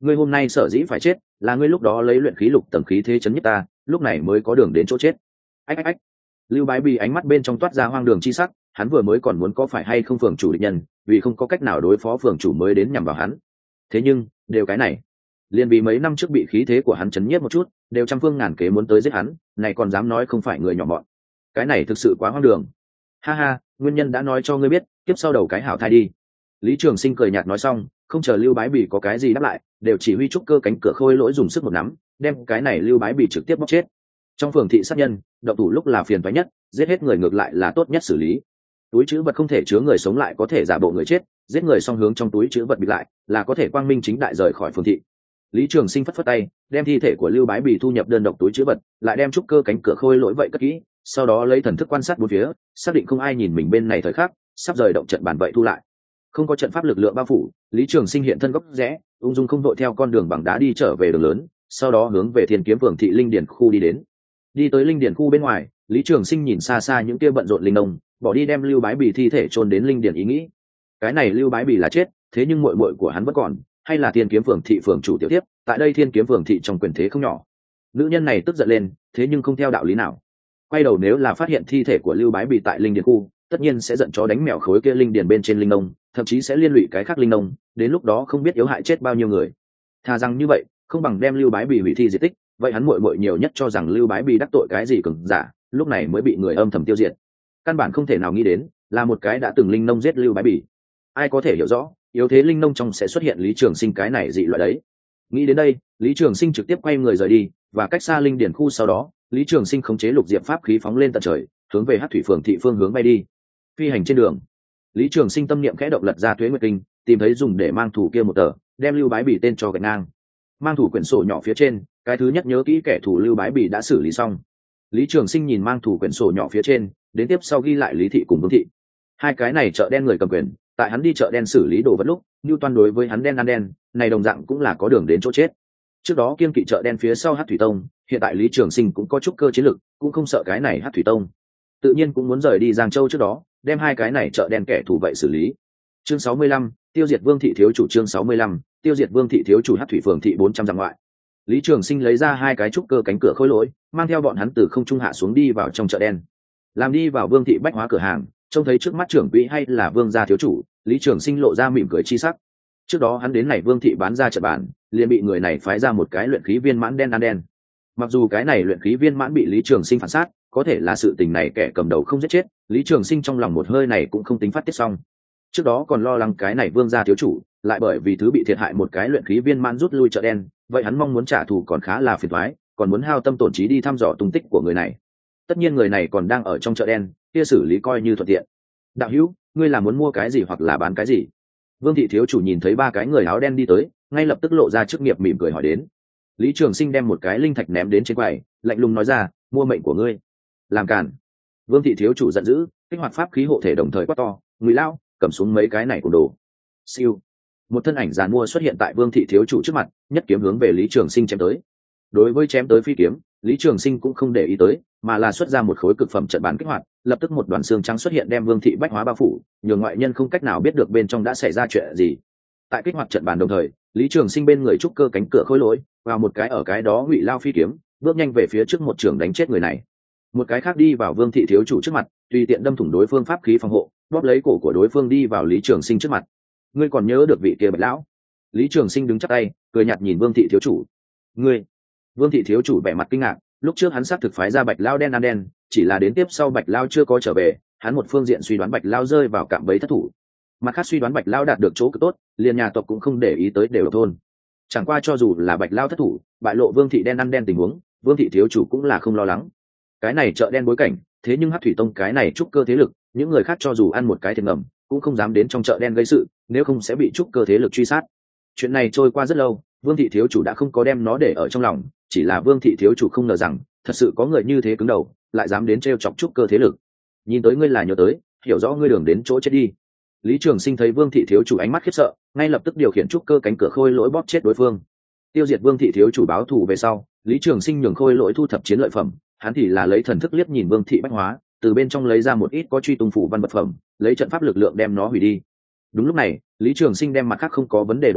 ngươi hôm nay sở dĩ phải chết là ngươi lúc đó lấy luyện khí lục tầng khí thế chấn nhất ta, lúc này mới có đường đến chỗ chết. Ách ách ách. Lưu Bái Bì ánh mắt bên trong toát ra hoang đường chi sắc, hắn vừa mới còn muốn có phải hay không phường chủ địch nhân, vì không có cách nào đối phó phường chủ mới đến nhằm vào hắn. Thế nhưng đều cái này liền vì mấy năm trước bị khí thế của hắn chấn nhiếp một chút, đều trăm phương ngàn kế muốn tới giết hắn, này còn dám nói không phải người nhỏ mọn. Cái này thực sự quá hoang đường. Ha ha, nguyên nhân đã nói cho ngươi biết, tiếp sau đầu cái hảo thai đi. Lý Trường Sinh cười nhạt nói xong, không chờ Lưu Bái Bì có cái gì đáp lại, đều chỉ huy trúc cơ cánh cửa khôi lỗi dùng sức một nắm, đem cái này Lưu Bái Bì trực tiếp bóc chết. Trong phường thị sát nhân, động thủ lúc là phiền toái nhất, giết hết người ngược lại là tốt nhất xử lý. Túi trữ vật không thể chứa người sống lại có thể giả bộ người chết, giết người song hướng trong túi trữ vật bịt lại, là có thể quang minh chính đại rời khỏi phường thị. Lý Trường Sinh phất phất tay, đem thi thể của Lưu Bái Bì thu nhập đơn độc túi trữ vật, lại đem trúc cơ cánh cửa khôi lỗi vậy cất kỹ, sau đó lấy thần thức quan sát bốn phía, xác định không ai nhìn mình bên này thời khắc, sắp rời động trận bàn vậy thu lại. Không có trận pháp lực lượng bao phủ, Lý Trường Sinh hiện thân góc rẽ, ung dung không đội theo con đường bằng đá đi trở về đường lớn, sau đó hướng về Thiên Kiếm Phường thị Linh Điền khu đi đến. Đi tới Linh Điền khu bên ngoài, Lý Trường Sinh nhìn xa xa những kia bận rộn linh nông, bỏ đi đem Lưu Bái Bì thi thể chôn đến Linh Điền ý nghĩ. Cái này Lưu Bái Bì là chết, thế nhưng muội muội của hắn vẫn còn, hay là Thiên Kiếm Phường thị phường chủ tiểu tiếp, tại đây Thiên Kiếm Phường thị trong quyền thế không nhỏ. Nữ nhân này tức giận lên, thế nhưng không theo đạo lý nào. Quay đầu nếu là phát hiện thi thể của Lưu Bái Bì tại Linh Điền khu, tất nhiên sẽ giận chó đánh mèo khối kia Linh Điền bên trên linh nông, thậm chí sẽ liên lụy cái khác linh nông, đến lúc đó không biết yếu hại chết bao nhiêu người. Thà rằng như vậy, không bằng đem Lưu Bái Bì hủy thi diệt tích, vậy hắn muội muội nhiều nhất cho rằng Lưu Bái Bì đắc tội cái gì cường giả, lúc này mới bị người âm thầm tiêu diệt. Căn bản không thể nào nghĩ đến, là một cái đã từng linh nông giết Lưu Bái Bì. Ai có thể hiểu rõ, yếu thế linh nông trong sẽ xuất hiện Lý Trường Sinh cái này dị loại đấy. Nghĩ đến đây, Lý Trường Sinh trực tiếp quay người rời đi, và cách xa Linh Điển khu sau đó, Lý Trường Sinh khống chế lục diệp pháp khí phóng lên tận trời, hướng về Hắc Thủy Phường thị phương hướng bay đi. Phi hành trên đường, Lý Trường Sinh tâm niệm khẽ động lật ra Tuế Nguyệt Kinh, tìm thấy dùng để mang thủ kia một tờ, đem Lưu Bái Bì tên cho gạch ngang. Mang thủ quyển sổ nhỏ phía trên, cái thứ nhất nhớ kỹ kẻ thù Lưu Bái Bì đã xử lý xong. Lý Trường Sinh nhìn mang thủ quyển sổ nhỏ phía trên, đến tiếp sau ghi lại Lý thị cùng Vương thị. Hai cái này chợ đen người cầm quyền, tại hắn đi chợ đen xử lý đồ vật lúc, Nưu Toan đối với hắn đen ăn đen, này đồng dạng cũng là có đường đến chỗ chết. Trước đó kiên kỵ chợ đen phía sau Hắc Thủy Tông, hiện tại Lý Trường Sinh cũng có chút cơ chiến lực, cũng không sợ cái này Hắc Thủy Tông. Tự nhiên cũng muốn rời đi Giang Châu trước đó, đem hai cái này chợ đen kẻ thù vậy xử lý. Chương sáu mươi lăm, tiêu diệt Vương thị thiếu chủ. Chương sáu mươi lăm, tiêu diệt Vương thị thiếu chủ. Hắc Thủy Phường thị bốn trăm dặm ngoại. Lý Trường Sinh lấy ra hai cái trúc cơ cánh cửa khối lỗi, mang theo bọn hắn từ không trung hạ xuống đi vào trong chợ đen. Làm đi vào Vương thị bách hóa cửa hàng, trông thấy trước mắt trưởng quỹ hay là Vương gia thiếu chủ, Lý Trường Sinh lộ ra mỉm cười chi sắc. Trước đó hắn đến này Vương thị bán ra chợ bản, liền bị người này phái ra một cái luyện khí viên mãn đen ăn đen. Mặc dù cái này luyện khí viên mãn bị Lý Trường Sinh phản sát, có thể là sự tình này kẻ cầm đầu không giết chết, Lý Trường Sinh trong lòng một hơi này cũng không tính phát tiết xong. Trước đó còn lo lắng cái này Vương gia thiếu chủ, lại bởi vì thứ bị thiệt hại một cái luyện khí viên mãn rút lui chợ đen, vậy hắn mong muốn trả thù còn khá là phiền toái, còn muốn hao tâm tổn trí đi thăm dò tung tích của người này. Tất nhiên người này còn đang ở trong chợ đen, kia xử lý coi như thuận tiện. Đạo hữu, ngươi là muốn mua cái gì hoặc là bán cái gì? Vương thị thiếu chủ nhìn thấy ba cái người áo đen đi tới, ngay lập tức lộ ra chức nghiệp mỉm cười hỏi đến. Lý Trường Sinh đem một cái linh thạch ném đến trên quầy, lạnh lùng nói ra, mua mệnh của ngươi. Làm cản. Vương thị thiếu chủ giận dữ, kích hoạt pháp khí hộ thể đồng thời quát to, Ngụy Lao, cầm xuống mấy cái này của đồ. Siêu. Một thân ảnh giàn mua xuất hiện tại Vương thị thiếu chủ trước mặt, nhất kiếm hướng về Lý Trường Sinh chém tới. Đối với chém tới phi kiếm, Lý Trường Sinh cũng không để ý tới, mà là xuất ra một khối cực phẩm trận bàn kích hoạt, lập tức một đoàn xương trắng xuất hiện đem Vương thị bách hóa bao phủ, nhường ngoại nhân không cách nào biết được bên trong đã xảy ra chuyện gì. Tại kích hoạt trận bàn đồng thời, Lý Trường Sinh bên người trúc cơ cánh cửa khối lỗi, vào một cái ở cái đó Ngụy Lao phi kiếm, bước nhanh về phía trước một trường đánh chết người này. Một cái khác đi vào Vương thị thiếu chủ trước mặt, tùy tiện đâm thủng đối phương pháp khí phòng hộ, bóp lấy cổ của đối phương đi vào Lý Trường Sinh trước mặt. Ngươi còn nhớ được vị kia Bạch lão? Lý Trường Sinh đứng chắp tay, cười nhạt nhìn Vương thị thiếu chủ. Ngươi? Vương thị thiếu chủ vẻ mặt kinh ngạc, lúc trước hắn xác thực phái ra Bạch lão đen ăn đen, chỉ là đến tiếp sau Bạch lão chưa có trở về, hắn một phương diện suy đoán Bạch lão rơi vào cạm bẫy thất thủ, mặt khác suy đoán Bạch lão đạt được chỗ cực tốt, liền nhà tộc cũng không để ý tới đều độc thôn. Chẳng qua cho dù là Bạch lão thất thủ, bại lộ Vương thị đen ăn đen tình huống, Vương thị thiếu chủ cũng là không lo lắng. Cái này chợ đen bối cảnh, thế nhưng Hắc Thủy Tông cái này trúc cơ thế lực, những người khác cho dù ăn một cái thiệt ngầm, cũng không dám đến trong chợ đen gây sự, nếu không sẽ bị trúc cơ thế lực truy sát. Chuyện này trôi qua rất lâu, Vương thị thiếu chủ đã không có đem nó để ở trong lòng, chỉ là Vương thị thiếu chủ không ngờ rằng, thật sự có người như thế cứng đầu, lại dám đến trêu chọc trúc cơ thế lực. Nhìn tới ngươi là nhớ tới, hiểu rõ ngươi đường đến chỗ chết đi. Lý Trường Sinh thấy Vương thị thiếu chủ ánh mắt khiếp sợ, ngay lập tức điều khiển trúc cơ cánh cửa khôi lỗi bóp chết đối phương. Tiêu diệt Vương thị thiếu chủ báo thù về sau, Lý Trường Sinh nhường khôi lỗi thu thập chiến lợi phẩm, hắn thì là lấy thần thức liếc nhìn Vương thị bách hóa, từ bên trong lấy ra một ít có truy tung phủ văn vật phẩm, lấy trận pháp lực lượng đem nó hủy đi. Đúng lúc này, Lý Trường Sinh đem mặt khác không có vấn đề đồ vật,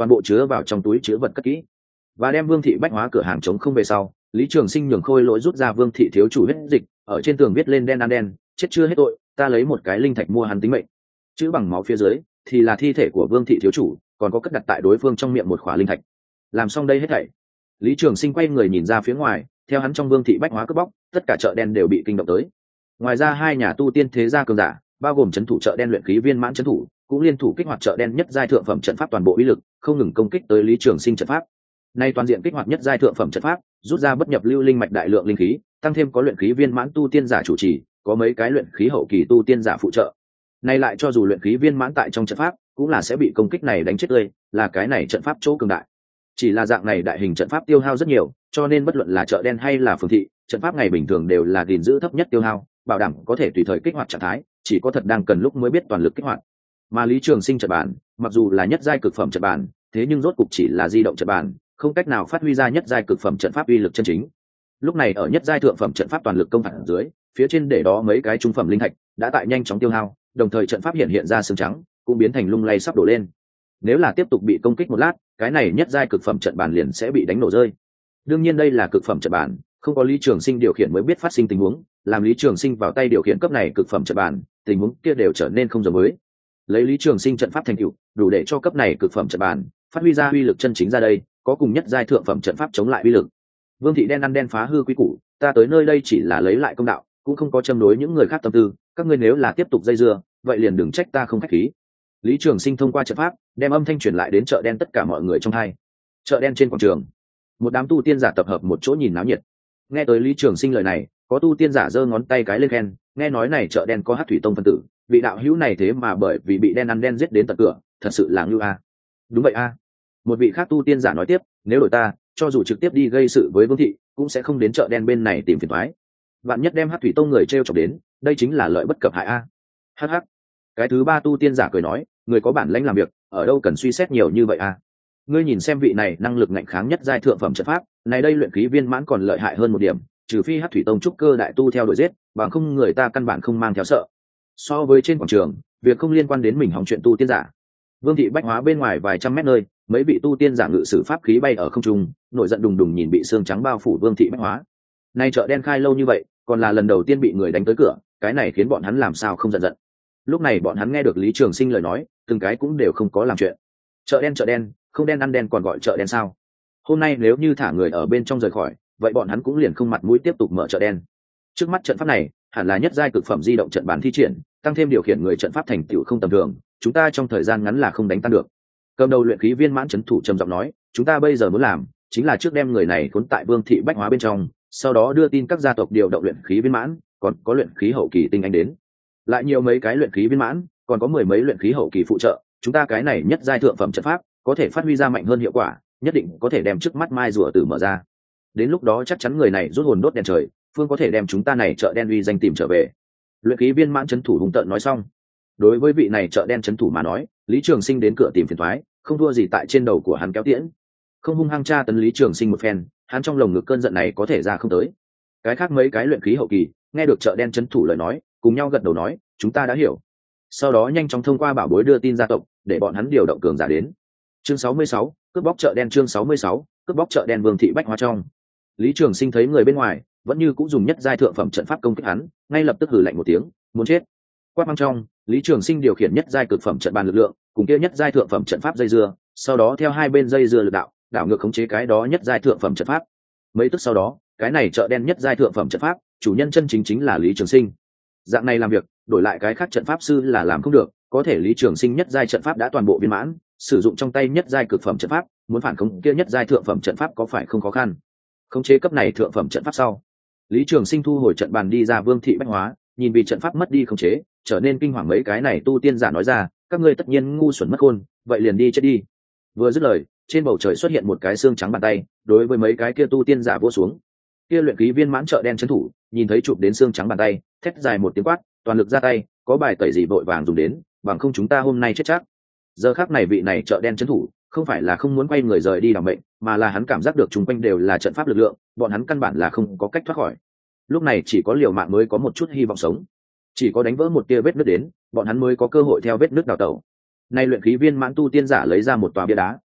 toàn bộ chứa vào trong túi chứa vật cất kỹ, và đem Vương thị bách hóa cửa hàng chống không về sau, Lý Trường Sinh nhường Khôi Lỗi rút ra Vương thị thiếu chủ huyết dịch, ở trên tường viết lên đen ăn đen, chết chưa hết tội, ta lấy một cái linh thạch mua hắn tính mệnh. Chữ bằng máu phía dưới thì là thi thể của Vương thị thiếu chủ, còn có cất đặt tại đối phương trong miệng một khỏa linh thạch. Làm xong đây hết thảy, Lý Trường Sinh quay người nhìn ra phía ngoài, theo hắn trong Vương thị bách hóa cướp bóc, tất cả chợ đen đều bị kinh động tới. Ngoài ra hai nhà tu tiên thế gia cường giả, bao gồm trấn thủ chợ đen luyện khí viên mãn trấn thủ, cũng liên thủ kích hoạt chợ đen nhất giai thượng phẩm trận pháp toàn bộ uy lực, không ngừng công kích tới Lý Trường Sinh trận pháp. Nay toàn diện kích hoạt nhất giai thượng phẩm trận pháp, rút ra bất nhập lưu linh mạch đại lượng linh khí, tăng thêm có luyện khí viên mãn tu tiên giả chủ trì, có mấy cái luyện khí hậu kỳ tu tiên giả phụ trợ. Nay lại cho dù luyện khí viên mãn tại trong trận pháp, cũng là sẽ bị công kích này đánh chết tươi, là cái này trận pháp chỗ cường đại. Chỉ là dạng này đại hình trận pháp tiêu hao rất nhiều, cho nên bất luận là chợ đen hay là phường thị, trận pháp ngày bình thường đều là gìn giữ thấp nhất tiêu hao, bảo đảm có thể tùy thời kích hoạt trạng thái, chỉ có thật đang cần lúc mới biết toàn lực kích hoạt. Mà Lý Trường Sinh trận bàn, mặc dù là nhất giai cực phẩm trận bàn, thế nhưng rốt cục chỉ là di động trận bàn, không cách nào phát huy ra nhất giai cực phẩm trận pháp uy lực chân chính. Lúc này ở nhất giai thượng phẩm trận pháp toàn lực công phạt dưới, phía trên để đó mấy cái trung phẩm linh thạch đã tại nhanh chóng tiêu hao, đồng thời trận pháp hiện hiện ra sương trắng, cũng biến thành lung lay sắp đổ lên. Nếu là tiếp tục bị công kích một lát, cái này nhất giai cực phẩm trận bàn liền sẽ bị đánh nổ rơi. Đương nhiên đây là cực phẩm trận bàn, không có Lý Trường Sinh điều khiển mới biết phát sinh tình huống, làm Lý Trường Sinh vào tay điều khiển cấp này cực phẩm trận bàn, tình huống kia đều trở nên không giống mới. Lấy Lý Trường Sinh trận pháp thành tựu, đủ để cho cấp này cực phẩm trận bàn phát huy ra uy lực chân chính ra đây, có cùng nhất giai thượng phẩm trận pháp chống lại uy lực. Vương thị đen ăn đen phá hư quy củ, ta tới nơi đây chỉ là lấy lại công đạo, cũng không có châm đối những người khác tâm tư, các ngươi nếu là tiếp tục dây dưa, vậy liền đừng trách ta không khách khí. Lý Trường Sinh thông qua trận pháp, đem âm thanh truyền lại đến chợ đen tất cả mọi người trong hai. Chợ đen trên quảng trường, một đám tu tiên giả tập hợp một chỗ nhìn náo nhiệt. Nghe tới Lý Trường Sinh lời này, có tu tiên giả giơ ngón tay cái lên khen, nghe nói này chợ đen có Hắc Thủy Tông phân tử, vị đạo hữu này thế mà bởi vì bị đen ăn đen giết đến tận cửa, thật sự là ngưu a. Đúng vậy a. Một vị khác tu tiên giả nói tiếp, nếu đổi ta, cho dù trực tiếp đi gây sự với Vương thị, cũng sẽ không đến chợ đen bên này tìm phiền toái. Vạn nhất đem Hắc Thủy Tông người trêu chọc đến, đây chính là lợi bất cập hại a. Hắc hắc. Cái thứ ba tu tiên giả cười nói, người có bản lĩnh làm việc, ở đâu cần suy xét nhiều như vậy a. Ngươi nhìn xem vị này năng lực ngạnh kháng nhất giai thượng phẩm trận pháp, này đây luyện khí viên mãn còn lợi hại hơn một điểm, trừ phi Hắc Thủy Tông trúc cơ đại tu theo đuổi giết, bằng không người ta căn bản không mang theo sợ. So với trên quảng trường, việc không liên quan đến mình hỏng chuyện tu tiên giả. Vương thị bách hóa bên ngoài vài trăm mét nơi, mấy vị tu tiên giả ngự sử pháp khí bay ở không trung, nổi giận đùng đùng nhìn bị xương trắng bao phủ Vương thị bách hóa. Nay chợ đen khai lâu như vậy, còn là lần đầu tiên bị người đánh tới cửa, cái này khiến bọn hắn làm sao không giận giận. Lúc này bọn hắn nghe được Lý Trường Sinh lời nói, từng cái cũng đều không có làm chuyện. Chợ đen chợ đen, không đen ăn đen còn gọi chợ đen sao? Hôm nay nếu như thả người ở bên trong rời khỏi, vậy bọn hắn cũng liền không mặt mũi tiếp tục mở chợ đen. Trước mắt trận pháp này, hẳn là nhất giai cực phẩm di động trận bản thi triển, tăng thêm điều khiển người trận pháp thành tựu không tầm thường, chúng ta trong thời gian ngắn là không đánh tan được. Cầm đầu luyện khí viên mãn trấn thủ trầm giọng nói, chúng ta bây giờ muốn làm, chính là trước đem người này cuốn tại Vương thị bách hóa bên trong, sau đó đưa tin các gia tộc điều động luyện khí viên mãn, còn có luyện khí hậu kỳ tinh anh đến. Lại nhiều mấy cái luyện khí viên mãn, còn có mười mấy luyện khí hậu kỳ phụ trợ, chúng ta cái này nhất giai thượng phẩm trận pháp, có thể phát huy ra mạnh hơn hiệu quả, nhất định có thể đem trước mắt mai rùa tử mở ra. Đến lúc đó chắc chắn người này rút hồn đốt đèn trời, phương có thể đem chúng ta này chợ đen uy danh tìm trở về. Luyện khí viên mãn trấn thủ hùng tợn nói xong. Đối với vị này chợ đen trấn thủ mà nói, Lý Trường Sinh đến cửa tìm phiền toái, không thua gì tại trên đầu của hắn kéo tiễn. Không hung hăng tra tấn Lý Trường Sinh một phen, hắn trong lồng ngực cơn giận này có thể ra không tới. Cái khác mấy cái luyện khí hậu kỳ, nghe được chợ đen trấn thủ lời nói, cùng nhau gật đầu nói, chúng ta đã hiểu. Sau đó nhanh chóng thông qua bảo bối đưa tin gia tộc, để bọn hắn điều động cường giả đến. Chương sáu mươi sáu, cướp bóc chợ đen. Chương sáu mươi sáu, cướp bóc chợ đen. Vương thị bách hóa trong. Lý Trường Sinh thấy người bên ngoài vẫn như cũng dùng nhất giai thượng phẩm trận pháp công kích hắn, ngay lập tức hừ lạnh một tiếng, muốn chết. Quát băng trong, Lý Trường Sinh điều khiển nhất giai cực phẩm trận bàn lực lượng, cùng kia nhất giai thượng phẩm trận pháp dây dưa, sau đó theo hai bên dây dưa lực đạo, đảo ngược khống chế cái đó nhất giai thượng phẩm trận pháp. Mấy tức sau đó, cái này chợ đen nhất giai thượng phẩm trận pháp, chủ nhân chân chính chính là Lý Trường Sinh. Dạng này làm việc, đổi lại cái khác trận pháp sư là làm không được, có thể Lý Trường Sinh nhất giai trận pháp đã toàn bộ viên mãn, sử dụng trong tay nhất giai cực phẩm trận pháp, muốn phản khống kia nhất giai thượng phẩm trận pháp có phải không khó khăn. Khống chế cấp này thượng phẩm trận pháp sau, Lý Trường Sinh thu hồi trận bàn đi ra Vương thị bách hóa, nhìn vì trận pháp mất đi khống chế, trở nên kinh hoàng mấy cái này tu tiên giả nói ra, các ngươi tất nhiên ngu xuẩn mất khôn, vậy liền đi chết đi. Vừa dứt lời, trên bầu trời xuất hiện một cái xương trắng bàn tay, đối với mấy cái kia tu tiên giả vỗ xuống. Kia luyện khí viên mãn chợ đen trấn thủ, nhìn thấy chụp đến xương trắng bàn tay, thét dài một tiếng quát, toàn lực ra tay, có bài tẩy gì vội vàng dùng đến, bằng không chúng ta hôm nay chết chắc. Giờ khắc này vị này chợ đen trấn thủ, không phải là không muốn quay người rời đi đảm mệnh, mà là hắn cảm giác được chung quanh đều là trận pháp lực lượng, bọn hắn căn bản là không có cách thoát khỏi. Lúc này chỉ có liều mạng mới có một chút hy vọng sống, chỉ có đánh vỡ một tia vết nứt đến, bọn hắn mới có cơ hội theo vết nứt đào tẩu. Nay luyện khí viên mãn tu tiên giả lấy ra một tòa bia đá,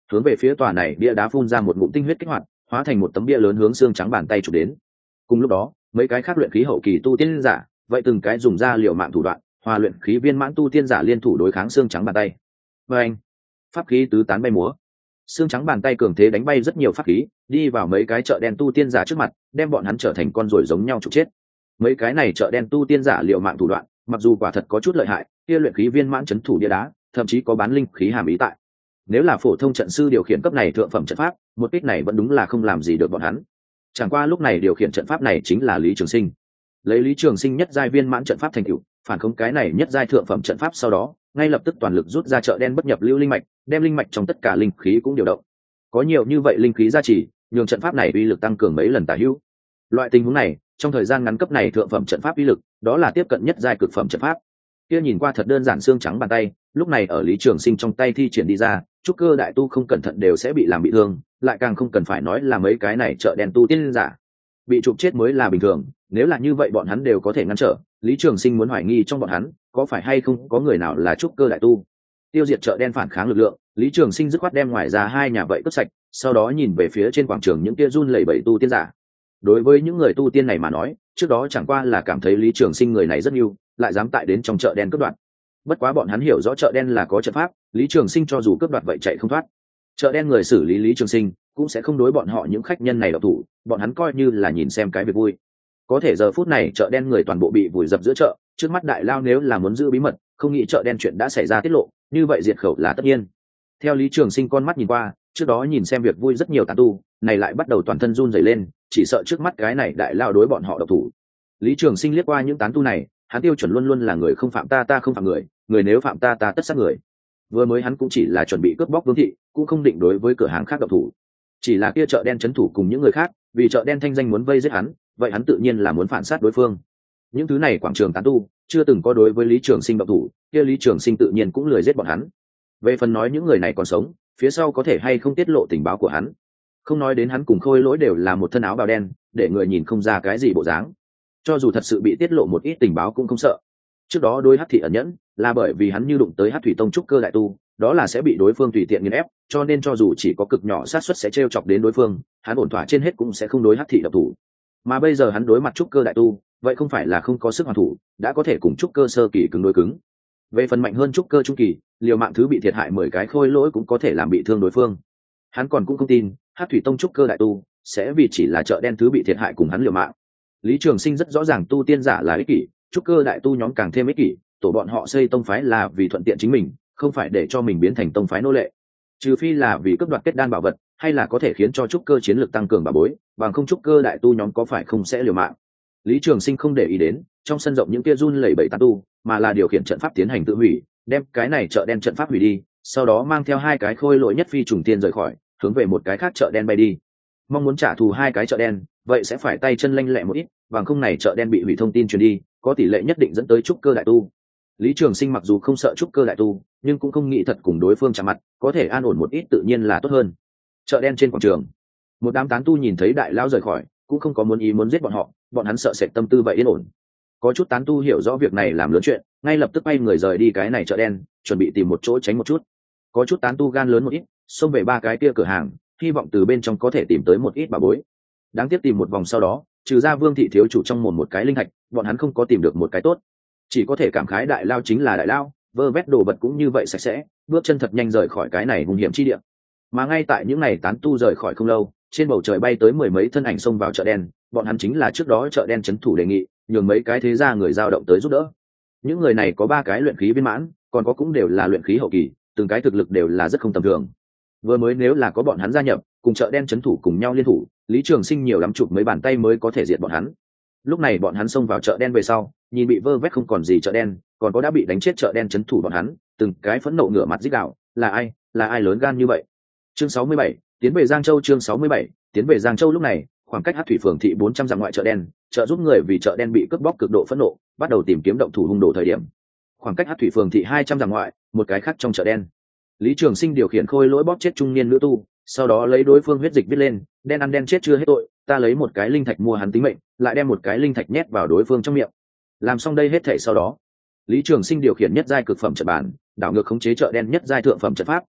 hướng về phía tòa này bia đá phun ra một ngụm tinh huyết kích hoạt, hóa thành một tấm bia lớn hướng xương trắng bàn tay chụp đến. Cùng lúc đó mấy cái khác luyện khí hậu kỳ tu tiên giả vậy từng cái dùng ra liều mạng thủ đoạn, hòa luyện khí viên mãn tu tiên giả liên thủ đối kháng xương trắng bàn tay. Và anh pháp khí tứ tán bay múa, xương trắng bàn tay cường thế đánh bay rất nhiều pháp khí, đi vào mấy cái chợ đen tu tiên giả trước mặt, đem bọn hắn trở thành con ruồi giống nhau trục chết. Mấy cái này chợ đen tu tiên giả liều mạng thủ đoạn, mặc dù quả thật có chút lợi hại, kia luyện khí viên mãn chấn thủ bia đá, thậm chí có bán linh khí hàm ý tại. Nếu là phổ thông trận sư điều khiển cấp này thượng phẩm trận pháp, một kích này vẫn đúng là không làm gì được bọn hắn. Chẳng qua lúc này điều khiển trận pháp này chính là Lý Trường Sinh. Lấy Lý Trường Sinh nhất giai viên mãn trận pháp thành tựu, phản khống cái này nhất giai thượng phẩm trận pháp sau đó, ngay lập tức toàn lực rút ra chợ đen bất nhập lưu linh mạch, đem linh mạch trong tất cả linh khí cũng điều động. Có nhiều như vậy linh khí gia trì, nhường trận pháp này uy lực tăng cường mấy lần tả hữu. Loại tình huống này, trong thời gian ngắn cấp này thượng phẩm trận pháp uy lực, đó là tiếp cận nhất giai cực phẩm trận pháp. Kia nhìn qua thật đơn giản xương trắng bàn tay, lúc này ở Lý Trường Sinh trong tay thi triển đi ra, trúc cơ đại tu không cẩn thận đều sẽ bị làm bị thương, lại càng không cần phải nói là mấy cái này chợ đen tu tiên giả. Bị chụp chết mới là bình thường, nếu là như vậy bọn hắn đều có thể ngăn trở, Lý Trường Sinh muốn hoài nghi trong bọn hắn, có phải hay không có người nào là trúc cơ đại tu. Tiêu diệt chợ đen phản kháng lực lượng, Lý Trường Sinh dứt khoát đem ngoài ra hai nhà vậy cướp sạch, sau đó nhìn về phía trên quảng trường những kia run lẩy bẩy tu tiên giả. Đối với những người tu tiên này mà nói, trước đó chẳng qua là cảm thấy Lý Trường Sinh người này rất yêu, lại dám tại đến trong chợ đen cướp đoạt. Bất quá bọn hắn hiểu rõ chợ đen là có trận pháp, Lý Trường Sinh cho dù cướp đoạt vậy chạy không thoát. Chợ đen người xử lý Lý Trường Sinh cũng sẽ không đối bọn họ những khách nhân này độc thủ, bọn hắn coi như là nhìn xem cái việc vui. Có thể giờ phút này chợ đen người toàn bộ bị vùi dập giữa chợ, trước mắt đại lao nếu là muốn giữ bí mật, không nghĩ chợ đen chuyện đã xảy ra tiết lộ, như vậy diệt khẩu là tất nhiên. Theo Lý Trường Sinh con mắt nhìn qua, trước đó nhìn xem việc vui rất nhiều tán tu, này lại bắt đầu toàn thân run rẩy lên, chỉ sợ trước mắt cái này đại lao đối bọn họ độc thủ. Lý Trường Sinh liếc qua những tán tu này, hắn tiêu chuẩn luôn luôn là người không phạm ta ta không phạm người, người nếu phạm ta ta tất sát người. Vừa mới hắn cũng chỉ là chuẩn bị cướp bóc vương thị, cũng không định đối với cửa hàng khác độc thủ. Chỉ là kia chợ đen trấn thủ cùng những người khác, vì chợ đen thanh danh muốn vây giết hắn, vậy hắn tự nhiên là muốn phản sát đối phương. Những thứ này quảng trường tán tu chưa từng có đối với Lý Trường Sinh độc thủ, kia Lý Trường Sinh tự nhiên cũng lười giết bọn hắn. Về phần nói những người này còn sống, phía sau có thể hay không tiết lộ tình báo của hắn. Không nói đến hắn cùng Khôi Lỗi đều là một thân áo bào đen, để người nhìn không ra cái gì bộ dáng. Cho dù thật sự bị tiết lộ một ít tình báo cũng không sợ. Trước đó đối Hắc Thị ẩn nhẫn, là bởi vì hắn như đụng tới Hắc Thủy Tông trúc cơ đại tu, đó là sẽ bị đối phương tùy tiện nghiền ép, cho nên cho dù chỉ có cực nhỏ xác suất sẽ trêu chọc đến đối phương, hắn ổn thỏa trên hết cũng sẽ không đối Hắc Thị độc thủ. Mà bây giờ hắn đối mặt trúc cơ đại tu, vậy không phải là không có sức hoàn thủ, đã có thể cùng trúc cơ sơ kỳ cứng đối cứng. Về phần mạnh hơn trúc cơ trung kỳ, liều mạng thứ bị thiệt hại mười cái Khôi Lỗi cũng có thể làm bị thương đối phương. Hắn còn cũng không tin Hắc Thủy Tông trúc cơ đại tu sẽ vì chỉ là chợ đen thứ bị thiệt hại cùng hắn liều mạng. Lý Trường Sinh rất rõ ràng tu tiên giả là ích kỷ, trúc cơ đại tu nhóm càng thêm ích kỷ, tổ bọn họ xây tông phái là vì thuận tiện chính mình, không phải để cho mình biến thành tông phái nô lệ. Trừ phi là vì cướp đoạt kết đan bảo vật, hay là có thể khiến cho trúc cơ chiến lược tăng cường bà bối, bằng không trúc cơ đại tu nhóm có phải không sẽ liều mạng. Lý Trường Sinh không để ý đến trong sân rộng những kia run lẩy bẩy tán tu, mà là điều khiển trận pháp tiến hành tự hủy, đem cái này chợ đen trận pháp hủy đi, sau đó mang theo hai cái Khôi Lỗi nhất phi trùng tiên rời khỏi, hướng về một cái khác chợ đen bay đi. Mong muốn trả thù hai cái chợ đen, vậy sẽ phải tay chân lanh lẹ một ít, bằng không này chợ đen bị hủy thông tin truyền đi, có tỷ lệ nhất định dẫn tới trúc cơ đại tu. Lý Trường Sinh mặc dù không sợ trúc cơ đại tu, nhưng cũng không nghĩ thật cùng đối phương chạm mặt, có thể an ổn một ít tự nhiên là tốt hơn. Chợ đen trên quảng trường, một đám tán tu nhìn thấy đại lão rời khỏi, cũng không có muốn ý muốn giết bọn họ, bọn hắn sợ sệt tâm tư vậy yên ổn. Có chút tán tu hiểu rõ việc này làm lớn chuyện, ngay lập tức bay người rời đi cái này chợ đen, chuẩn bị tìm một chỗ tránh một chút. Có chút tán tu gan lớn một ít, xông về ba cái kia cửa hàng, hy vọng từ bên trong có thể tìm tới một ít bảo bối. Đáng tiếc tìm một vòng sau đó, trừ ra Vương thị thiếu chủ trong mồm một cái linh thạch, bọn hắn không có tìm được một cái tốt. Chỉ có thể cảm khái đại lao chính là đại lao, vơ vét đồ vật cũng như vậy sạch sẽ, bước chân thật nhanh rời khỏi cái này hung hiểm chi địa. Mà ngay tại những ngày tán tu rời khỏi không lâu, trên bầu trời bay tới mười mấy thân ảnh xông vào chợ đen, bọn hắn chính là trước đó chợ đen trấn thủ đề nghị, nhường mấy cái thế gia người dao động tới giúp đỡ. Những người này có ba cái luyện khí viên mãn, còn có cũng đều là luyện khí hậu kỳ, từng cái thực lực đều là rất không tầm thường. Vừa mới nếu là có bọn hắn gia nhập, cùng chợ đen trấn thủ cùng nhau liên thủ, Lý Trường Sinh nhiều lắm chụp mấy bàn tay mới có thể diệt bọn hắn. Lúc này bọn hắn xông vào chợ đen về sau, nhìn bị vơ vét không còn gì chợ đen, còn có đã bị đánh chết chợ đen trấn thủ bọn hắn, từng cái phẫn nộ ngửa mặt rít gào, là ai, là ai lớn gan như vậy? Chương sáu mươi bảy, tiến về Giang Châu. Chương sáu mươi bảy, tiến về Giang Châu. Lúc này, khoảng cách Hắc Thủy phường thị bốn trăm dặm ngoại chợ đen, chợ giúp người vì chợ đen bị cướp bóc cực độ phẫn nộ, bắt đầu tìm kiếm động thủ hung đồ thời điểm. Khoảng cách Hắc Thủy phường thị hai trăm dặm ngoại, một cái khác trong chợ đen, Lý Trường Sinh điều khiển Khôi Lỗi bóp chết trung niên nữ tu, sau đó lấy đối phương huyết dịch viết lên, đen ăn đen chết chưa hết tội, ta lấy một cái linh thạch mua hắn tính mệnh, lại đem một cái linh thạch nhét vào đối phương trong miệng. Làm xong đây hết thảy sau đó, Lý Trường Sinh điều khiển nhất giai cực phẩm trận bản, đảo ngược khống chế chợ đen nhất giai thượng phẩm trận pháp,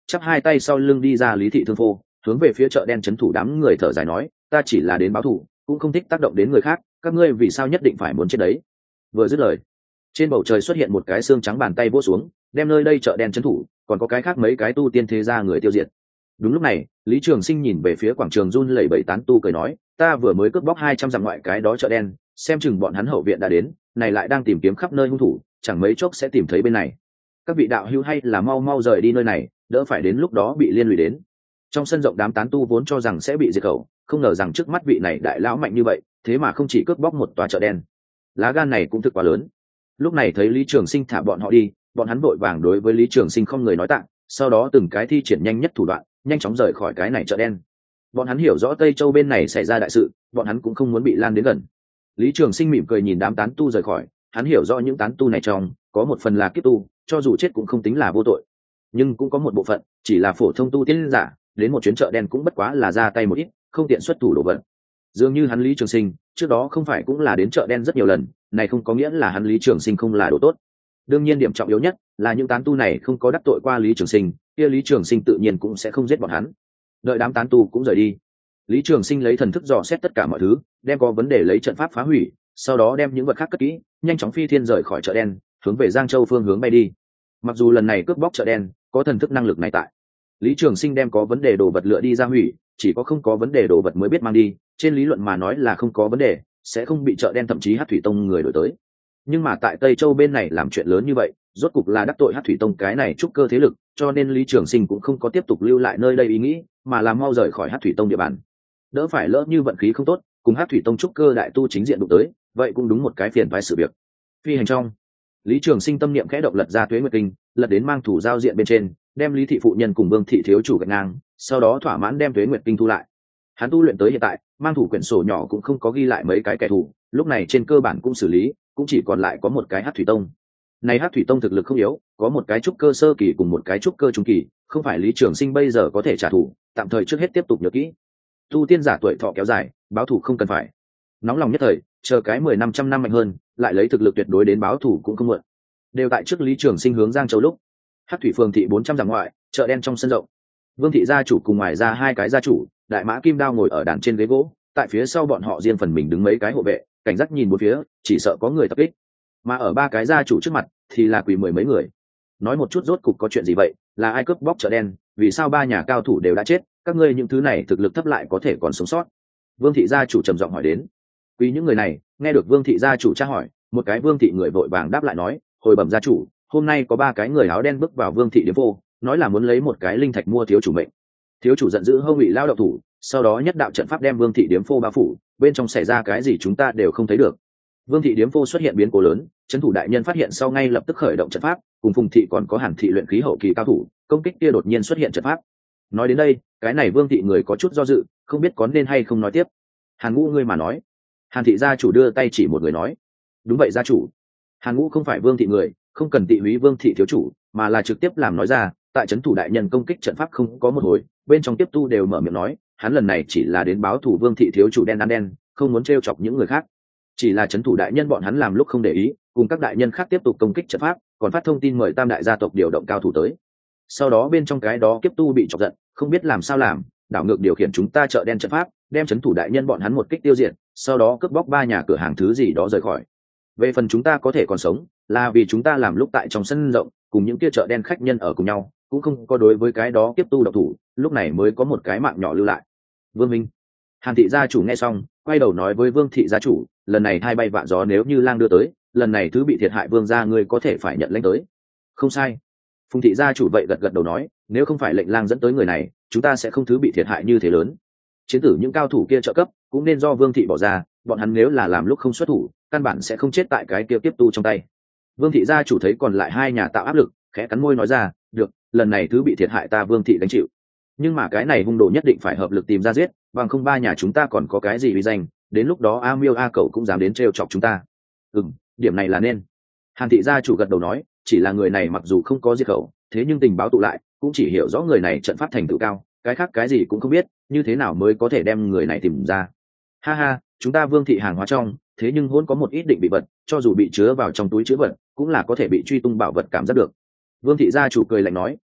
chắp hai tay sau lưng đi ra Lý Thị Thương Phô, hướng về phía chợ đen trấn thủ đám người thở dài nói, ta chỉ là đến báo thù, cũng không thích tác động đến người khác, các ngươi vì sao nhất định phải muốn chết đấy? Vừa dứt lời, trên bầu trời xuất hiện một cái xương trắng bàn tay vỗ xuống, đem nơi đây chợ đen trấn thủ, còn có cái khác mấy cái tu tiên thế gia người tiêu diệt. Đúng lúc này, Lý Trường Sinh nhìn về phía quảng trường run lẩy bẩy tán tu cười nói, ta vừa mới cướp bóc hai trăm dặm ngoại cái đó chợ đen, xem chừng bọn hắn hậu viện đã đến, này lại đang tìm kiếm khắp nơi hung thủ, chẳng mấy chốc sẽ tìm thấy bên này. Các vị đạo hữu hay là mau mau rời đi nơi này, đỡ phải đến lúc đó bị liên lụy đến. Trong sân rộng đám tán tu vốn cho rằng sẽ bị diệt khẩu, không ngờ rằng trước mắt vị này đại lão mạnh như vậy, thế mà không chỉ cướp bóc một tòa chợ đen. Lá gan này cũng thực quá lớn. Lúc này thấy Lý Trường Sinh thả bọn họ đi, bọn hắn vội vàng đối với Lý Trường Sinh không người nói tạ, sau đó từng cái thi triển nhanh nhất thủ đoạn, nhanh chóng rời khỏi cái này chợ đen. Bọn hắn hiểu rõ Tây Châu bên này xảy ra đại sự, bọn hắn cũng không muốn bị lan đến gần. Lý Trường Sinh mỉm cười nhìn đám tán tu rời khỏi, hắn hiểu rõ những tán tu này trong có một phần là kiếp tu, cho dù chết cũng không tính là vô tội, nhưng cũng có một bộ phận chỉ là phổ thông tu tiên giả, đến một chuyến chợ đen cũng bất quá là ra tay một ít, không tiện xuất thủ đồ vật. Dường như hắn Lý Trường Sinh trước đó không phải cũng là đến chợ đen rất nhiều lần, này không có nghĩa là hắn Lý Trường Sinh không là đồ tốt. Đương nhiên điểm trọng yếu nhất là những tán tu này không có đắc tội qua Lý Trường Sinh, kia Lý Trường Sinh tự nhiên cũng sẽ không giết bọn hắn. Đợi đám tán tu cũng rời đi, Lý Trường Sinh lấy thần thức dò xét tất cả mọi thứ, đem có vấn đề lấy trận pháp phá hủy, sau đó đem những vật khác cất kỹ, nhanh chóng phi thiên rời khỏi chợ đen, hướng về Giang Châu phương hướng bay đi. Mặc dù lần này cướp bóc chợ đen có thần thức năng lực này tại, Lý Trường Sinh đem có vấn đề đồ vật lựa đi ra hủy, chỉ có không có vấn đề đồ vật mới biết mang đi, trên lý luận mà nói là không có vấn đề, sẽ không bị chợ đen thậm chí Hắc Thủy Tông người đổi tới. Nhưng mà tại Tây Châu bên này làm chuyện lớn như vậy, rốt cục là đắc tội Hắc Thủy Tông cái này trúc cơ thế lực, cho nên Lý Trường Sinh cũng không có tiếp tục lưu lại nơi đây ý nghĩ, mà là mau rời khỏi Hắc Thủy Tông địa bàn. Đỡ phải lỡ như vận khí không tốt, cùng Hắc Thủy Tông trúc cơ đại tu chính diện đụng tới, vậy cũng đúng một cái phiền toái sự việc. Phi hành trong, Lý Trường Sinh tâm niệm khẽ động lật ra Tuế Nguyệt Kinh, lật đến mang thủ giao diện bên trên, đem Lý thị phụ nhân cùng Vương thị thiếu chủ gạch ngang, sau đó thỏa mãn đem Tuế Nguyệt Kinh thu lại. Hắn tu luyện tới hiện tại, mang thủ quyển sổ nhỏ cũng không có ghi lại mấy cái kẻ thù, lúc này trên cơ bản cũng xử lý, cũng chỉ còn lại có một cái Hắc Thủy Tông. Này Hắc Thủy Tông thực lực không yếu, có một cái trúc cơ sơ kỳ cùng một cái trúc cơ trung kỳ, không phải Lý Trường Sinh bây giờ có thể trả thù, tạm thời trước hết tiếp tục nhớ kỹ. Tu tiên giả tuổi thọ kéo dài, báo thù không cần phải nóng lòng nhất thời, chờ cái mười năm trăm năm mạnh hơn, lại lấy thực lực tuyệt đối đến báo thù cũng không muộn. Đều tại trước Lý Trường Sinh hướng Giang Châu lúc, Hắc Thủy Phường thị bốn trăm dặm ngoại, chợ đen trong sân rộng. Vương thị gia chủ cùng ngoài ra hai cái gia chủ, Đại Mã Kim Đao ngồi ở đàn trên ghế gỗ, tại phía sau bọn họ riêng phần mình đứng mấy cái hộ vệ, cảnh giác nhìn bốn phía, chỉ sợ có người tập kích. Mà ở ba cái gia chủ trước mặt thì là quỳ mười mấy người. Nói một chút rốt cục có chuyện gì vậy, là ai cướp bóc chợ đen, vì sao ba nhà cao thủ đều đã chết, các ngươi những thứ này thực lực thấp lại có thể còn sống sót? Vương thị gia chủ trầm giọng hỏi đến. Vì những người này nghe được Vương thị gia chủ tra hỏi, một cái Vương thị người vội vàng đáp lại nói, hồi bẩm gia chủ, hôm nay có ba cái người áo đen bước vào Vương thị điếm vô, nói là muốn lấy một cái linh thạch mua thiếu chủ mệnh. Thiếu chủ giận dữ hông bị lao động thủ, sau đó nhất đạo trận pháp đem Vương thị điếm phô bao phủ, bên trong xảy ra cái gì chúng ta đều không thấy được. Vương thị điếm phô xuất hiện biến cố lớn, trấn thủ đại nhân phát hiện sau ngay lập tức khởi động trận pháp, cùng Phùng thị còn có Hàn thị luyện khí hậu kỳ cao thủ, công kích kia đột nhiên xuất hiện trận pháp. Nói đến đây, cái này Vương thị người có chút do dự, không biết có nên hay không nói tiếp. Hàn Ngũ ngươi mà nói. Hàn thị gia chủ đưa tay chỉ một người nói, đúng vậy gia chủ. Hàn Ngũ không phải Vương thị người, không cần tị húy Vương thị thiếu chủ, mà là trực tiếp làm nói ra, tại trấn thủ đại nhân công kích trận pháp không có một hồi, bên trong tiếp tu đều mở miệng nói, hắn lần này chỉ là đến báo thủ Vương thị thiếu chủ đen ăn đen, không muốn trêu chọc những người khác. Chỉ là trấn thủ đại nhân bọn hắn làm lúc không để ý, cùng các đại nhân khác tiếp tục công kích trận pháp, còn phát thông tin mời tam đại gia tộc điều động cao thủ tới. Sau đó bên trong cái đó kiếp tu bị chọc giận, không biết làm sao làm, đảo ngược điều khiển chúng ta chợ đen trận pháp, đem trấn thủ đại nhân bọn hắn một kích tiêu diệt, sau đó cướp bóc ba nhà cửa hàng thứ gì đó rời khỏi. Về phần chúng ta có thể còn sống, là vì chúng ta làm lúc tại trong sân rộng, cùng những kia chợ đen khách nhân ở cùng nhau, cũng không có đối với cái đó kiếp tu độc thủ, lúc này mới có một cái mạng nhỏ lưu lại. Vương Minh. Hàn thị gia chủ nghe xong, quay đầu nói với Vương thị gia chủ, lần này thay bay vạ gió nếu như lang đưa tới, lần này thứ bị thiệt hại Vương gia ngươi có thể phải nhận lãnh tới. Không sai. Phùng thị gia chủ vậy gật gật đầu nói, nếu không phải lệnh lang dẫn tới người này, chúng ta sẽ không thứ bị thiệt hại như thế lớn. Chiến tử những cao thủ kia trợ cấp, cũng nên do Vương thị bỏ ra, bọn hắn nếu là làm lúc không xuất thủ, căn bản sẽ không chết tại cái kia tiếp tu trong tay. Vương thị gia chủ thấy còn lại hai nhà tạo áp lực, khẽ cắn môi nói ra, được, lần này thứ bị thiệt hại ta Vương thị gánh chịu. Nhưng mà cái này hung đồ nhất định phải hợp lực tìm ra giết, bằng không ba nhà chúng ta còn có cái gì uy danh, đến lúc đó A Miêu A Cậu cũng dám đến trêu chọc chúng ta. Ừm, điểm này là nên. Hàn thị gia chủ gật đầu nói, chỉ là người này mặc dù không có diệt khẩu, thế nhưng tình báo tụ lại, cũng chỉ hiểu rõ người này trận pháp thành tựu cao, cái khác cái gì cũng không biết, như thế nào mới có thể đem người này tìm ra. Ha ha, chúng ta Vương thị hàng hóa trong, thế nhưng hôn có một ít định bị vật, cho dù bị chứa vào trong túi chứa vật, cũng là có thể bị truy tung bảo vật cảm giác được. Vương thị gia chủ cười lạnh nói,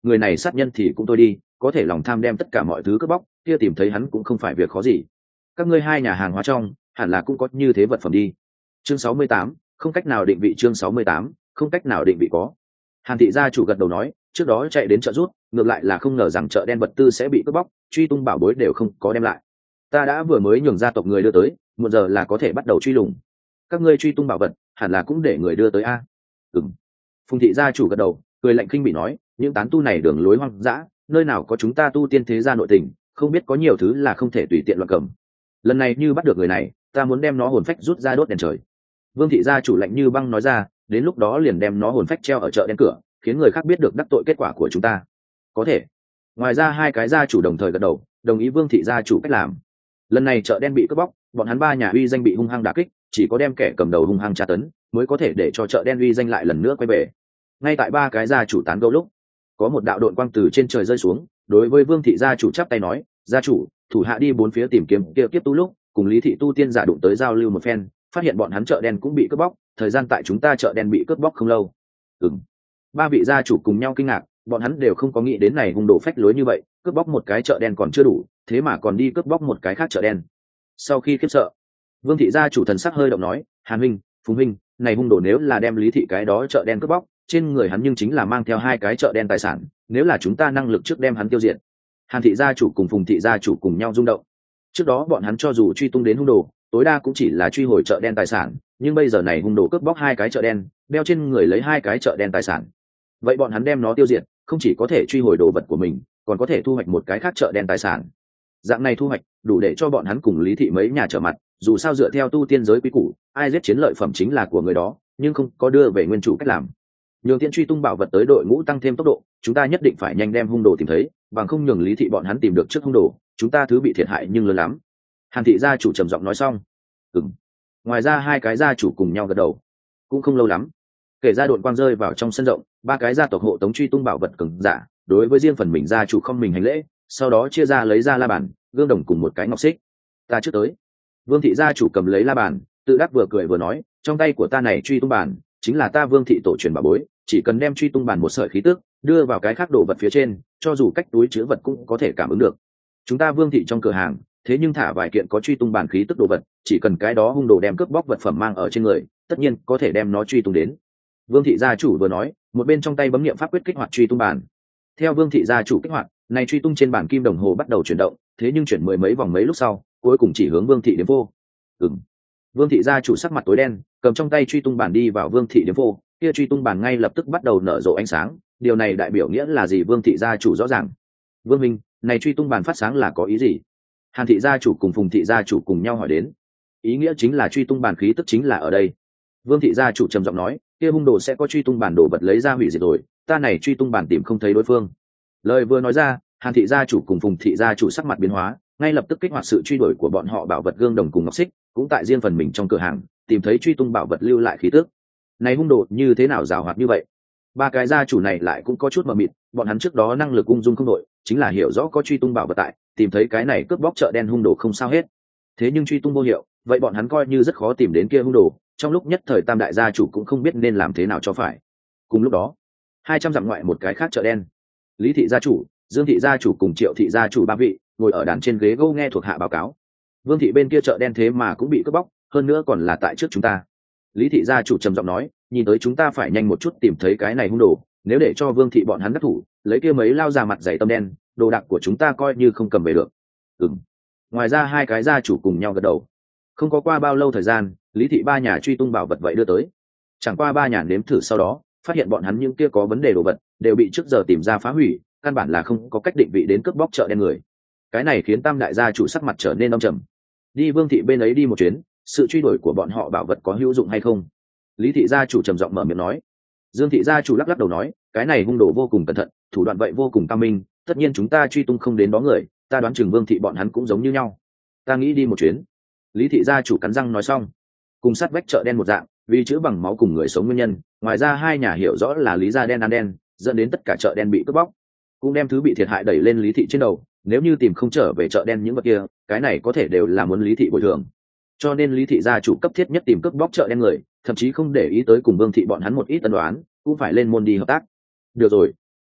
người này sát nhân thì cũng thôi đi, có thể lòng tham đem tất cả mọi thứ cướp bóc, kia tìm thấy hắn cũng không phải việc khó gì. Các ngươi hai nhà hàng hóa trong hẳn là cũng có như thế vật phẩm đi. Chương sáu mươi tám, không cách nào định vị. Chương sáu mươi tám, không cách nào định vị có. Hàn thị gia chủ gật đầu nói, trước đó chạy đến chợ rút, ngược lại là không ngờ rằng chợ đen vật tư sẽ bị cướp bóc, truy tung bảo bối đều không có đem lại. Ta đã vừa mới nhường gia tộc người đưa tới, một giờ là có thể bắt đầu truy lùng. Các ngươi truy tung bảo vật, hẳn là cũng để người đưa tới a. Ừm. Phùng thị gia chủ gật đầu, cười lạnh khinh bị nói, những tán tu này đường lối hoang dã, nơi nào có chúng ta tu tiên thế gia nội tình, không biết có nhiều thứ là không thể tùy tiện loạn cầm. Lần này như bắt được người này, ta muốn đem nó hồn phách rút ra đốt đèn trời. Vương thị gia chủ lạnh như băng nói ra, đến lúc đó liền đem nó hồn phách treo ở chợ đen cửa, khiến người khác biết được đắc tội kết quả của chúng ta. Có thể. Ngoài ra hai cái gia chủ đồng thời gật đầu, đồng ý Vương thị gia chủ cách làm. Lần này chợ đen bị cướp bóc, bọn hắn ba nhà uy danh bị hung hăng đả kích, chỉ có đem kẻ cầm đầu hung hăng tra tấn, mới có thể để cho chợ đen uy danh lại lần nữa quay về. Ngay tại ba cái gia chủ tán gẫu lúc, có một đạo độn quang từ trên trời rơi xuống, đối với Vương thị gia chủ chắp tay nói, gia chủ, thủ hạ đi bốn phía tìm kiếm kia kiếp tu lúc, cùng Lý thị tu tiên giả đụng tới giao lưu một phen, phát hiện bọn hắn chợ đen cũng bị cướp bóc, thời gian tại chúng ta chợ đen bị cướp bóc không lâu. Ừm. Ba vị gia chủ cùng nhau kinh ngạc, bọn hắn đều không có nghĩ đến này hung đồ phách lối như vậy, cướp bóc một cái chợ đen còn chưa đủ, thế mà còn đi cướp bóc một cái khác chợ đen. Sau khi khiếp sợ, Vương thị gia chủ thần sắc hơi động nói, Hàn huynh, Phùng huynh, này hung đồ nếu là đem Lý thị cái đó chợ đen cướp bóc, trên người hắn nhưng chính là mang theo hai cái chợ đen tài sản, nếu là chúng ta năng lực trước đem hắn tiêu diệt. Hàn thị gia chủ cùng Phùng thị gia chủ cùng nhau rung động. Trước đó bọn hắn cho dù truy tung đến hung đồ, tối đa cũng chỉ là truy hồi chợ đen tài sản, nhưng bây giờ này hung đồ cướp bóc hai cái chợ đen, đeo trên người lấy hai cái chợ đen tài sản. Vậy bọn hắn đem nó tiêu diệt, không chỉ có thể truy hồi đồ vật của mình, còn có thể thu hoạch một cái khác chợ đen tài sản. Dạng này thu hoạch đủ để cho bọn hắn cùng Lý thị mấy nhà trở mặt, dù sao dựa theo tu tiên giới quý củ, ai giết chiến lợi phẩm chính là của người đó, nhưng không có đưa về nguyên chủ cách làm. Nhường Tiễn truy tung bảo vật tới đội ngũ tăng thêm tốc độ, chúng ta nhất định phải nhanh đem hung đồ tìm thấy, bằng không nhường Lý thị bọn hắn tìm được trước hung đồ, chúng ta thứ bị thiệt hại nhưng lớn lắm. Hàn thị gia chủ trầm giọng nói xong. Ừm. Ngoài ra hai cái gia chủ cùng nhau gật đầu. Cũng không lâu lắm, kể ra độn quang rơi vào trong sân rộng, ba cái gia tộc hộ tống truy tung bảo vật cường giả, đối với riêng phần mình gia chủ không mình hành lễ, sau đó chia ra lấy ra la bàn, gương đồng cùng một cái ngọc xích. Ta trước tới. Vương thị gia chủ cầm lấy la bàn, tự đắc vừa cười vừa nói, trong tay của ta này truy tung bàn, chính là ta Vương thị tổ truyền bảo bối, chỉ cần đem truy tung bàn một sợi khí tức đưa vào cái khác đồ vật phía trên, cho dù cách túi chứa vật cũng có thể cảm ứng được. Chúng ta Vương thị trong cửa hàng, thế nhưng thả vài kiện có truy tung bàn khí tức đồ vật, chỉ cần cái đó hung đồ đem cướp bóc vật phẩm mang ở trên người, tất nhiên có thể đem nó truy tung đến. Vương thị gia chủ vừa nói, một bên trong tay bấm niệm pháp quyết kích hoạt truy tung bàn. Theo Vương thị gia chủ kích hoạt, này truy tung trên bàn kim đồng hồ bắt đầu chuyển động, thế nhưng chuyển mười mấy vòng mấy lúc sau, cuối cùng chỉ hướng Vương thị điểm vô. Ừm. Vương thị gia chủ sắc mặt tối đen, cầm trong tay truy tung bàn đi vào Vương thị điểm vô, kia truy tung bàn ngay lập tức bắt đầu nở rộ ánh sáng, điều này đại biểu nghĩa là gì Vương thị gia chủ rõ ràng. Vương minh, này truy tung bàn phát sáng là có ý gì? Hàn thị gia chủ cùng Phùng thị gia chủ cùng nhau hỏi đến. Ý nghĩa chính là truy tung bàn khí tức chính là ở đây. Vương thị gia chủ trầm giọng nói, kia hung đồ sẽ có truy tung bản đồ vật lấy ra hủy diệt rồi, ta này truy tung bản tìm không thấy đối phương. Lời vừa nói ra, Hàn thị gia chủ cùng Phùng thị gia chủ sắc mặt biến hóa, ngay lập tức kích hoạt sự truy đuổi của bọn họ bảo vật gương đồng cùng ngọc xích, cũng tại riêng phần mình trong cửa hàng tìm thấy truy tung bảo vật lưu lại khí tức. Này hung đồ như thế nào giàu hoạt như vậy? Ba cái gia chủ này lại cũng có chút mờ mịt, bọn hắn trước đó năng lực ung dung không đội, chính là hiểu rõ có truy tung bảo vật tại, tìm thấy cái này cướp bóc chợ đen hung đồ không sao hết. Thế nhưng truy tung vô hiệu, vậy bọn hắn coi như rất khó tìm đến kia hung đồ, trong lúc nhất thời tam đại gia chủ cũng không biết nên làm thế nào cho phải. Cùng lúc đó, hai trăm dặm ngoại một cái khác chợ đen, Lý thị gia chủ, Dương thị gia chủ cùng Triệu thị gia chủ ba vị ngồi ở đàn trên ghế gỗ nghe thuộc hạ báo cáo. Vương thị bên kia chợ đen thế mà cũng bị cướp bóc, hơn nữa còn là tại trước chúng ta. Lý thị gia chủ trầm giọng nói, nhìn tới chúng ta phải nhanh một chút tìm thấy cái này hung đồ, nếu để cho Vương thị bọn hắn đắc thủ, lấy kia mấy lao ra mặt dày tâm đen, đồ đạc của chúng ta coi như không cầm về được. Ừm. Ngoài ra hai cái gia chủ cùng nhau gật đầu. Không có qua bao lâu thời gian, Lý thị ba nhà truy tung bảo vật vậy đưa tới. Chẳng qua ba nhà nếm thử sau đó, phát hiện bọn hắn những kia có vấn đề đồ vật đều bị trước giờ tìm ra phá hủy, căn bản là không có cách định vị đến cướp bóc chợ đen người. Cái này khiến tam đại gia chủ sắc mặt trở nên âm trầm. Đi Vương thị bên ấy đi một chuyến, sự truy đuổi của bọn họ bảo vật có hữu dụng hay không? Lý thị gia chủ trầm giọng mở miệng nói. Dương thị gia chủ lắc lắc đầu nói, cái này hung đồ vô cùng cẩn thận, thủ đoạn vậy vô cùng cao minh, tất nhiên chúng ta truy tung không đến đó người, ta đoán chừng Vương thị bọn hắn cũng giống như nhau. Ta nghĩ đi một chuyến. Lý thị gia chủ cắn răng nói xong. Cùng sát vách chợ đen một dạng, vì chữ bằng máu cùng người sống nguyên nhân, ngoài ra hai nhà hiểu rõ là lý gia đen ăn đen, dẫn đến tất cả chợ đen bị cướp bóc, cũng đem thứ bị thiệt hại đẩy lên Lý thị trên đầu. Nếu như tìm không trở về chợ đen những vật kia, cái này có thể đều là muốn Lý thị bồi thường. Cho nên Lý thị gia chủ cấp thiết nhất tìm cướp bóc chợ đen người, thậm chí không để ý tới cùng Vương thị bọn hắn một ít tân đoán, cũng phải lên môn đi hợp tác. Được rồi,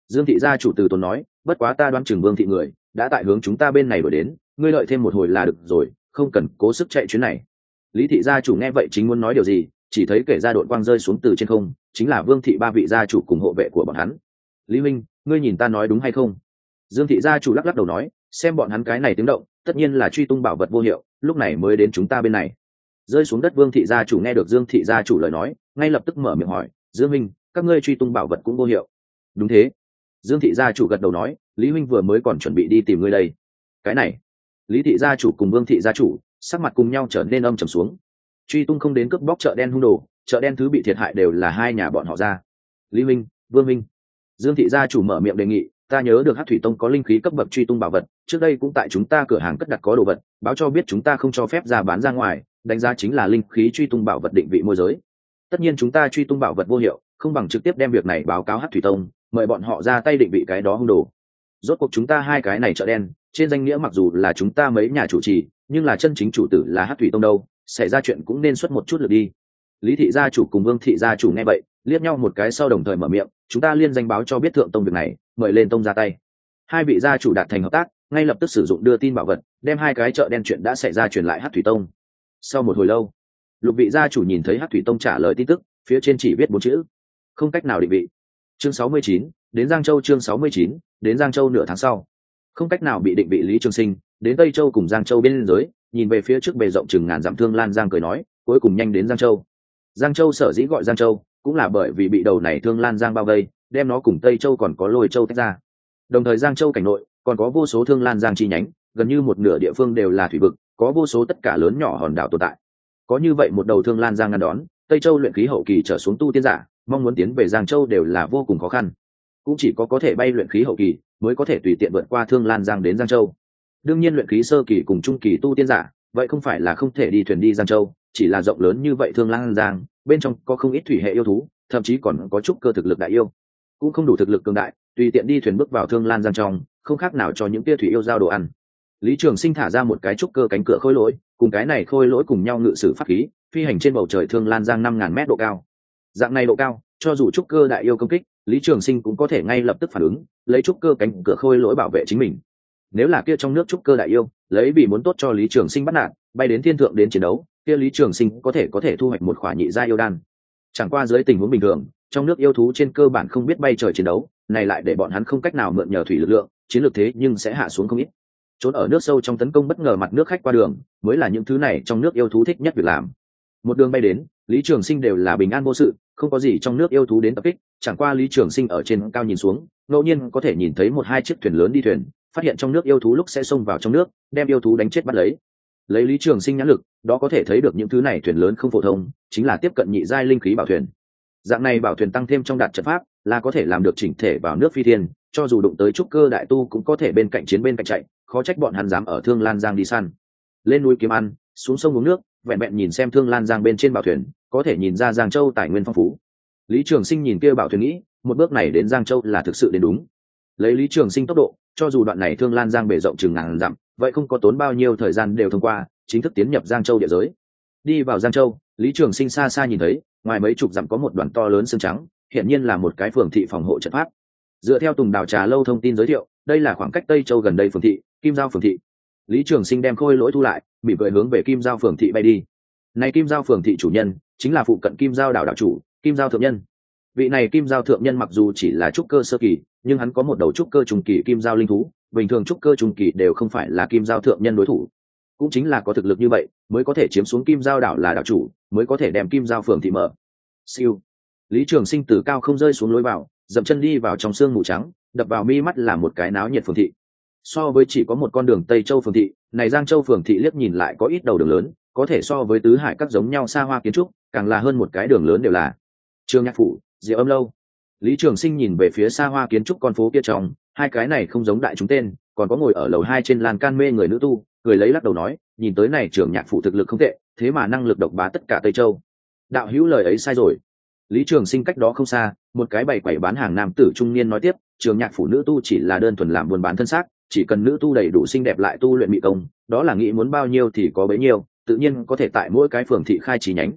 Dương thị gia chủ từ tốn nói, bất quá ta đoán chừng Vương thị người đã tại hướng chúng ta bên này đổi đến, ngươi đợi thêm một hồi là được rồi, không cần cố sức chạy chuyến này. Lý thị gia chủ nghe vậy chính muốn nói điều gì, chỉ thấy kể ra đội quang rơi xuống từ trên không, chính là Vương thị ba vị gia chủ cùng hộ vệ của bọn hắn. Lý Minh, ngươi nhìn ta nói đúng hay không? Dương thị gia chủ lắc lắc đầu nói, xem bọn hắn cái này tiếng động, tất nhiên là truy tung bảo vật vô hiệu, lúc này mới đến chúng ta bên này. Rơi xuống đất Vương thị gia chủ nghe được Dương thị gia chủ lời nói, ngay lập tức mở miệng hỏi, Dương Minh, các ngươi truy tung bảo vật cũng vô hiệu? Đúng thế. Dương thị gia chủ gật đầu nói, Lý Minh vừa mới còn chuẩn bị đi tìm ngươi đây. Cái này, Lý thị gia chủ cùng Vương thị gia chủ sắc mặt cùng nhau trở nên âm trầm xuống. Truy tung không đến cướp bóc chợ đen hung đồ, chợ đen thứ bị thiệt hại đều là hai nhà bọn họ ra. Lý Minh, Vương Minh. Dương thị gia chủ mở miệng đề nghị, ta nhớ được Hắc Thủy Tông có linh khí cấp bậc truy tung bảo vật, trước đây cũng tại chúng ta cửa hàng cất đặt có đồ vật, báo cho biết chúng ta không cho phép ra bán ra ngoài, đánh giá chính là linh khí truy tung bảo vật định vị môi giới. Tất nhiên chúng ta truy tung bảo vật vô hiệu, không bằng trực tiếp đem việc này báo cáo Hắc Thủy Tông, mời bọn họ ra tay định vị cái đó hung đồ. Rốt cuộc chúng ta hai cái này chợ đen, trên danh nghĩa mặc dù là chúng ta mấy nhà chủ trì, nhưng là chân chính chủ tử là Hắc Thủy Tông đâu, xảy ra chuyện cũng nên xuất một chút lượt đi. Lý thị gia chủ cùng Vương thị gia chủ nghe vậy, liếc nhau một cái sau đồng thời mở miệng, chúng ta liên danh báo cho biết thượng tông việc này, mời lên tông ra tay. Hai vị gia chủ đạt thành hợp tác, ngay lập tức sử dụng đưa tin bảo vật, đem hai cái chợ đen chuyện đã xảy ra truyền lại Hắc Thủy Tông. Sau một hồi lâu, Lục vị gia chủ nhìn thấy Hắc Thủy Tông trả lời tin tức, phía trên chỉ viết bốn chữ: không cách nào định vị. Chương sáu mươi chín, đến Giang Châu. Chương sáu mươi chín, đến Giang Châu. Nửa tháng sau, không cách nào bị định vị Lý Trường Sinh đến Tây Châu cùng Giang Châu bên giới, nhìn về phía trước bề rộng chừng ngàn dặm Thương Lan Giang cười nói, cuối cùng nhanh đến Giang Châu. Giang Châu sở dĩ gọi Giang Châu, cũng là bởi vì bị đầu này Thương Lan Giang bao vây, đem nó cùng Tây Châu còn có Lôi Châu tách ra. Đồng thời Giang Châu cảnh nội còn có vô số Thương Lan Giang chi nhánh, gần như một nửa địa phương đều là thủy vực, có vô số tất cả lớn nhỏ hòn đảo tồn tại. Có như vậy một đầu Thương Lan Giang ngăn đón, Tây Châu luyện khí hậu kỳ trở xuống tu tiên giả, mong muốn tiến về Giang Châu đều là vô cùng khó khăn. Cũng chỉ có có thể bay luyện khí hậu kỳ mới có thể tùy tiện vượt qua Thương Lan Giang đến Giang Châu. Đương nhiên luyện khí sơ kỳ cùng trung kỳ tu tiên giả, vậy không phải là không thể đi thuyền đi Giang Châu, chỉ là rộng lớn như vậy Thương Lan Giang, bên trong có không ít thủy hệ yêu thú, thậm chí còn có chút cơ thực lực đại yêu, cũng không đủ thực lực cường đại, tùy tiện đi thuyền bước vào Thương Lan Giang trong, không khác nào cho những tia thủy yêu giao đồ ăn. Lý Trường Sinh thả ra một cái trúc cơ cánh cửa khôi lỗi, cùng cái này khôi lỗi cùng nhau ngự sử pháp khí, phi hành trên bầu trời Thương Lan Giang năm ngàn mét độ cao. Dạng này độ cao, cho dù trúc cơ đại yêu công kích, Lý Trường Sinh cũng có thể ngay lập tức phản ứng, lấy trúc cơ cánh cửa khôi lỗi bảo vệ chính mình. Nếu là kia trong nước trúc cơ đại yêu, lấy vì muốn tốt cho Lý Trường Sinh bắt nạt, bay đến thiên thượng đến chiến đấu, kia Lý Trường Sinh có thể có thể thu hoạch một khỏa nhị gia yêu đan. Chẳng qua dưới tình huống bình thường, trong nước yêu thú trên cơ bản không biết bay trời chiến đấu, này lại để bọn hắn không cách nào mượn nhờ thủy lực lượng, chiến lược thế nhưng sẽ hạ xuống không ít. Trốn ở nước sâu trong tấn công bất ngờ mặt nước khách qua đường, mới là những thứ này trong nước yêu thú thích nhất việc làm. Một đường bay đến, Lý Trường Sinh đều là bình an vô sự, không có gì trong nước yêu thú đến tập kích, chẳng qua Lý Trường Sinh ở trên cao nhìn xuống, ngẫu nhiên có thể nhìn thấy một hai chiếc thuyền lớn đi thuyền, phát hiện trong nước yêu thú lúc sẽ xông vào trong nước, đem yêu thú đánh chết bắt lấy. Lấy Lý Trường Sinh nhãn lực, đó có thể thấy được những thứ này thuyền lớn không phổ thông, chính là tiếp cận nhị giai linh khí bảo thuyền. Dạng này bảo thuyền tăng thêm trong đạt trận pháp, là có thể làm được chỉnh thể vào nước phi thiên, cho dù đụng tới trúc cơ đại tu cũng có thể bên cạnh chiến bên cạnh chạy, khó trách bọn hắn dám ở Thương Lan Giang đi săn. Lên núi kiếm ăn, xuống sông uống nước, vẹn vẹn nhìn xem Thương Lan Giang bên trên bảo thuyền, có thể nhìn ra Giang Châu tài nguyên phong phú. Lý Trường Sinh nhìn kia bảo thuyền nghĩ, một bước này đến Giang Châu là thực sự đến đúng. Lấy Lý Trường Sinh tốc độ, cho dù đoạn này Thương Lan Giang bề rộng chừng ngàn dặm, vậy không có tốn bao nhiêu thời gian đều thông qua, chính thức tiến nhập Giang Châu địa giới. Đi vào Giang Châu, Lý Trường Sinh xa xa nhìn thấy, ngoài mấy chục dặm có một đoàn to lớn xương trắng, hiện nhiên là một cái phường thị phòng hộ trận pháp. Dựa theo Tùng Đào Trà lâu thông tin giới thiệu, đây là khoảng cách Tây Châu gần đây phường thị, Kim Giao phường thị. Lý Trường Sinh đem khôi lỗi thu lại, mỉm cười hướng về Kim Giao phường thị bay đi. Này Kim Giao phường thị chủ nhân, chính là phụ cận Kim Giao đảo đảo chủ, Kim Giao thượng nhân. Vị này Kim Giao thượng nhân mặc dù chỉ là trúc cơ sơ kỳ, nhưng hắn có một đầu trúc cơ trung kỳ Kim Giao linh thú, bình thường trúc cơ trung kỳ đều không phải là Kim Giao thượng nhân đối thủ. Cũng chính là có thực lực như vậy, mới có thể chiếm xuống Kim Giao đảo là đảo chủ, mới có thể đem Kim Giao phường thị mở. Siêu. Lý Trường Sinh từ cao không rơi xuống lối vào, dậm chân đi vào trong sương mù trắng, đập vào mi mắt là một cái náo nhiệt phường thị. So với chỉ có một con đường Tây Châu phường thị, này Giang Châu phường thị liếc nhìn lại có ít đầu đường lớn, có thể so với tứ hải các giống nhau xa hoa kiến trúc, càng là hơn một cái đường lớn đều là Trường Nhạc phủ, Diệu Âm lâu. Lý Trường Sinh nhìn về phía xa hoa kiến trúc con phố kia trong, hai cái này không giống đại chúng tên, còn có ngồi ở lầu hai trên lan can mê người nữ tu, người lấy lắc đầu nói, nhìn tới này Trường Nhạc phủ thực lực không tệ, thế mà năng lực độc bá tất cả Tây Châu. Đạo hữu lời ấy sai rồi. Lý Trường Sinh cách đó không xa, một cái bày quầy bán hàng nam tử trung niên nói tiếp, Trường Nhạc phủ nữ tu chỉ là đơn thuần làm buôn bán thân xác, chỉ cần nữ tu đầy đủ xinh đẹp lại tu luyện mỹ công, đó là nghĩ muốn bao nhiêu thì có bấy nhiêu, tự nhiên có thể tại mỗi cái phường thị khai chi nhánh.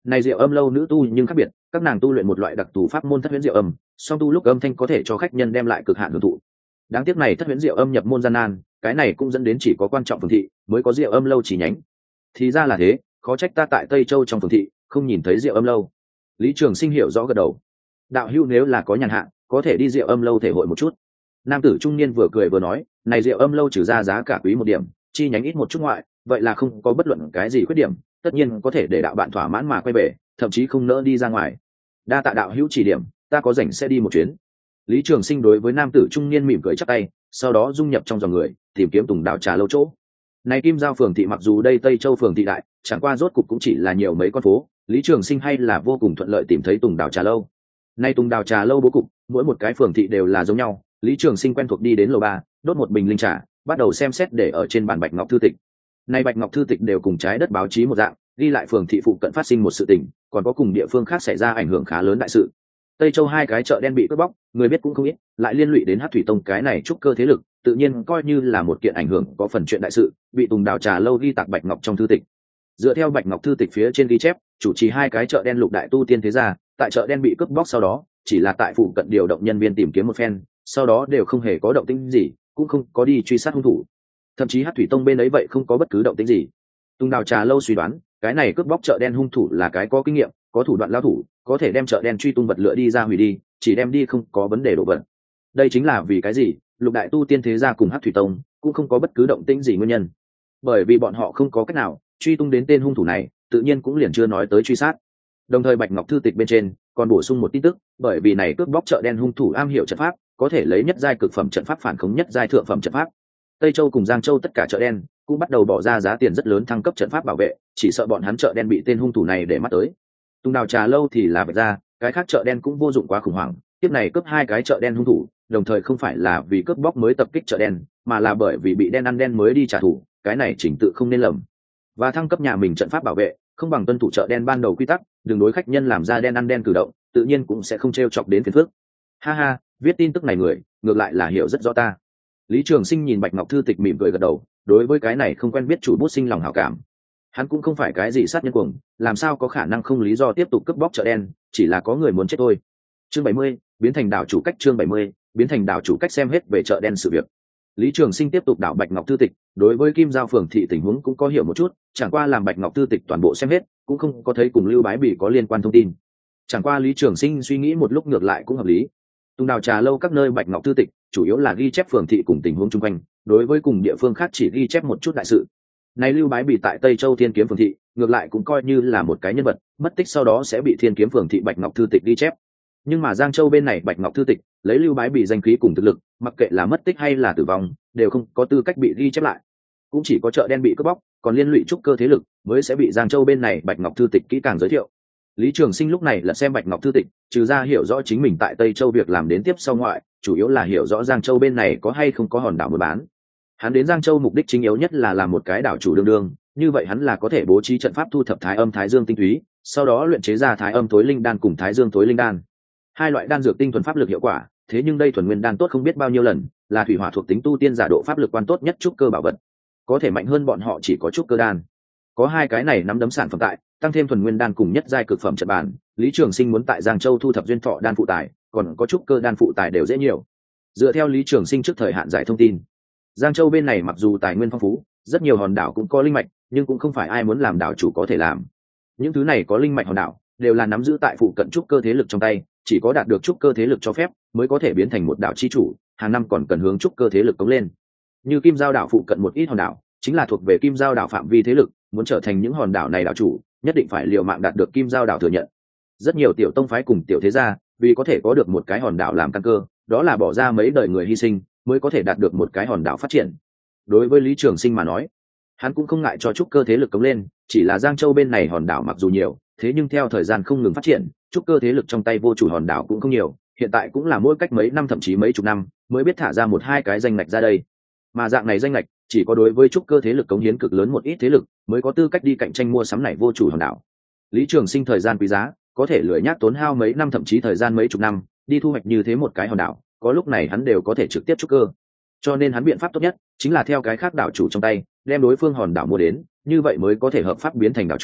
Này Diệu Âm lâu nữ tu nhưng khác biệt, các nàng tu luyện một loại đặc thù pháp môn thất huyễn diệu âm, song tu lúc âm thanh có thể cho khách nhân đem lại cực hạn hưởng thụ. Đáng tiếc này thất huyễn diệu âm nhập môn gian nan, cái này cũng dẫn đến chỉ có quan trọng phường thị mới có Diệu Âm lâu chỉ nhánh. Thì ra là thế, khó trách ta tại Tây Châu trong phường thị không nhìn thấy Diệu Âm lâu. Lý Trường Sinh hiểu rõ gật đầu. Đạo hữu nếu là có nhàn hạ, có thể đi Diệu Âm lâu thể hội một chút. Nam tử trung niên vừa cười vừa nói, này Diệu Âm lâu trừ ra giá cả quý một điểm, chi nhánh ít một chút ngoại, vậy là không có bất luận cái gì khuyết điểm, tất nhiên có thể để đạo bạn thỏa mãn mà quay về, thậm chí không nỡ đi ra ngoài. Đa tạ đạo hữu chỉ điểm, ta có rảnh sẽ đi một chuyến. Lý Trường Sinh đối với nam tử trung niên mỉm cười chắp tay, sau đó dung nhập trong dòng người, tìm kiếm Tùng Đảo trà lâu chỗ. Này Kim Giao phường thị mặc dù đây Tây Châu phường thị đại, chẳng qua rốt cục cũng chỉ là nhiều mấy con phố, Lý Trường Sinh hay là vô cùng thuận lợi tìm thấy Tùng Đảo trà lâu. Nay Tùng Đảo trà lâu bố cục, mỗi một cái phường thị đều là giống nhau, Lý Trường Sinh quen thuộc đi đến lầu ba, đốt một bình linh trà, bắt đầu xem xét để ở trên bàn bạch ngọc thư tịch. Nay bạch ngọc thư tịch đều cùng trái đất báo chí một dạng, ghi lại phường thị phụ cận phát sinh một sự tình, còn có cùng địa phương khác xảy ra ảnh hưởng khá lớn đại sự. Tây Châu hai cái chợ đen bị cướp bóc, người biết cũng không ít, lại liên lụy đến Hắc Thủy Tông cái này trúc cơ thế lực, tự nhiên coi như là một kiện ảnh hưởng có phần chuyện đại sự, bị Tùng Đảo trà lâu ghi tạc bạch ngọc trong thư tịch. Dựa theo bạch ngọc thư tịch phía trên ghi chép, chủ trì hai cái chợ đen lục đại tu tiên thế gia, tại chợ đen bị cướp bóc sau đó, chỉ là tại phụ cận điều động nhân viên tìm kiếm một phen, sau đó đều không hề có động tĩnh gì, cũng không có đi truy sát hung thủ. Thậm chí Hắc Thủy Tông bên ấy vậy không có bất cứ động tĩnh gì. Tùng Đảo trà lâu suy đoán, cái này cướp bóc chợ đen hung thủ là cái có kinh nghiệm, có thủ đoạn lao thủ, có thể đem chợ đen truy tung vật lựa đi ra hủy đi, chỉ đem đi không có vấn đề đổ vật. Đây chính là vì cái gì lục đại tu tiên thế gia cùng Hắc Thủy Tông cũng không có bất cứ động tĩnh gì nguyên nhân, bởi vì bọn họ không có cách nào truy tung đến tên hung thủ này, tự nhiên cũng liền chưa nói tới truy sát. Đồng thời bạch ngọc thư tịch bên trên còn bổ sung một tin tức, bởi vì này cướp bóc chợ đen hung thủ am hiểu trận pháp, có thể lấy nhất giai cực phẩm trận pháp phản khống nhất giai thượng phẩm trận pháp. Tây Châu cùng Giang Châu tất cả chợ đen cũng bắt đầu bỏ ra giá tiền rất lớn thăng cấp trận pháp bảo vệ, chỉ sợ bọn hắn chợ đen bị tên hung thủ này để mắt tới. Tùng Đảo trà lâu thì là vậy ra, cái khác chợ đen cũng vô dụng quá khủng hoảng, tiếp này cướp hai cái chợ đen hung thủ, đồng thời không phải là vì cướp bóc mới tập kích chợ đen, mà là bởi vì bị đen ăn đen mới đi trả thù, cái này chỉnh tự không nên lầm. Và thăng cấp nhà mình trận pháp bảo vệ, không bằng tuân thủ chợ đen ban đầu quy tắc, đừng đối khách nhân làm ra đen ăn đen cử động, tự nhiên cũng sẽ không trêu chọc đến phiền phức. Ha ha, viết tin tức này người, ngược lại là hiểu rất rõ ta. Lý Trường Sinh nhìn bạch ngọc thư tịch mỉm cười gật đầu, đối với cái này không quen biết chủ bút sinh lòng hảo cảm. Hắn cũng không phải cái gì sát nhân cuồng, làm sao có khả năng không lý do tiếp tục cướp bóc chợ đen, chỉ là có người muốn chết thôi. Chương bảy mươi, biến thành đảo chủ cách chương bảy mươi, biến thành đảo chủ cách xem hết về chợ đen sự việc. Lý Trường Sinh tiếp tục đảo bạch ngọc thư tịch, đối với Kim Giao phường thị tình huống cũng có hiểu một chút, chẳng qua làm bạch ngọc thư tịch toàn bộ xem hết, cũng không có thấy cùng Lưu Bái Bỉ có liên quan thông tin. Chẳng qua Lý Trường Sinh suy nghĩ một lúc ngược lại cũng hợp lý. Tùng Đảo trà lâu các nơi bạch ngọc thư tịch, chủ yếu là ghi chép phường thị cùng tình huống chung quanh, đối với cùng địa phương khác chỉ ghi chép một chút đại sự. Này Lưu Bái Bỉ tại Tây Châu Thiên Kiếm phường thị, ngược lại cũng coi như là một cái nhân vật, mất tích sau đó sẽ bị Thiên Kiếm phường thị bạch ngọc thư tịch ghi chép. Nhưng mà Giang Châu bên này bạch ngọc thư tịch, lấy Lưu Bái Bỉ danh khí cùng thực lực, mặc kệ là mất tích hay là tử vong, đều không có tư cách bị ghi chép lại. Cũng chỉ có chợ đen bị cướp bóc, còn liên lụy trúc cơ thế lực mới sẽ bị Giang Châu bên này bạch ngọc thư tịch kỹ càng giới thiệu. Lý Trường Sinh lúc này là xem bạch ngọc thư tịch, trừ ra hiểu rõ chính mình tại Tây Châu việc làm đến tiếp sau ngoại, chủ yếu là hiểu rõ Giang Châu bên này có hay không có hòn đảo muốn bán. Hắn đến Giang Châu mục đích chính yếu nhất là làm một cái đảo chủ đương đương, như vậy hắn là có thể bố trí trận pháp thu thập thái âm thái dương tinh túy, sau đó luyện chế ra thái âm tối linh đan cùng thái dương tối linh đan. Hai loại đan dược tinh thuần pháp lực hiệu quả, thế nhưng đây thuần nguyên đan tốt không biết bao nhiêu lần, là thủy hỏa thuộc tính tu tiên giả độ pháp lực quan tốt nhất trúc cơ bảo vật. Có thể mạnh hơn bọn họ chỉ có trúc cơ đan. Có hai cái này nắm đấm sản phẩm tại, tăng thêm thuần nguyên đan cùng nhất giai cực phẩm trận bàn, Lý Trường Sinh muốn tại Giang Châu thu thập duyên thọ đan phụ tài, còn có trúc cơ đan phụ tài đều dễ nhiều. Dựa theo Lý Trường Sinh trước thời hạn giải thông tin, Giang Châu bên này mặc dù tài nguyên phong phú, rất nhiều hòn đảo cũng có linh mạch, nhưng cũng không phải ai muốn làm đảo chủ có thể làm. Những thứ này có linh mạch hòn đảo đều là nắm giữ tại phụ cận trúc cơ thế lực trong tay, chỉ có đạt được trúc cơ thế lực cho phép mới có thể biến thành một đảo chi chủ, hàng năm còn cần hướng trúc cơ thế lực cống lên. Như Kim Giao đảo phụ cận một ít hòn đảo, chính là thuộc về Kim Giao đảo phạm vi thế lực, muốn trở thành những hòn đảo này đảo chủ, nhất định phải liều mạng đạt được Kim Giao đảo thừa nhận. Rất nhiều tiểu tông phái cùng tiểu thế gia, vì có thể có được một cái hòn đảo làm căn cơ, đó là bỏ ra mấy đời người hy sinh mới có thể đạt được một cái hòn đảo phát triển. Đối với Lý Trường Sinh mà nói, hắn cũng không ngại cho trúc cơ thế lực cống lên, chỉ là Giang Châu bên này hòn đảo mặc dù nhiều, thế nhưng theo thời gian không ngừng phát triển, trúc cơ thế lực trong tay vô chủ hòn đảo cũng không nhiều, hiện tại cũng là mỗi cách mấy năm thậm chí mấy chục năm mới biết thả ra một hai cái danh ngạch ra đây. Mà dạng này danh ngạch chỉ có đối với trúc cơ thế lực cống hiến cực lớn một ít thế lực mới có tư cách đi cạnh tranh mua sắm này vô chủ hòn đảo. Lý Trường Sinh thời gian quý giá, có thể lười nhác tốn hao mấy năm thậm chí thời gian mấy chục năm đi thu hoạch như thế một cái hòn đảo, có lúc này hắn đều có thể trực tiếp trúc cơ. Cho nên hắn biện pháp tốt nhất chính là theo cái khác đảo chủ trong tay đem đối phương hòn đảo mua đến, như vậy mới có thể hợp pháp biến thành đảo chủ,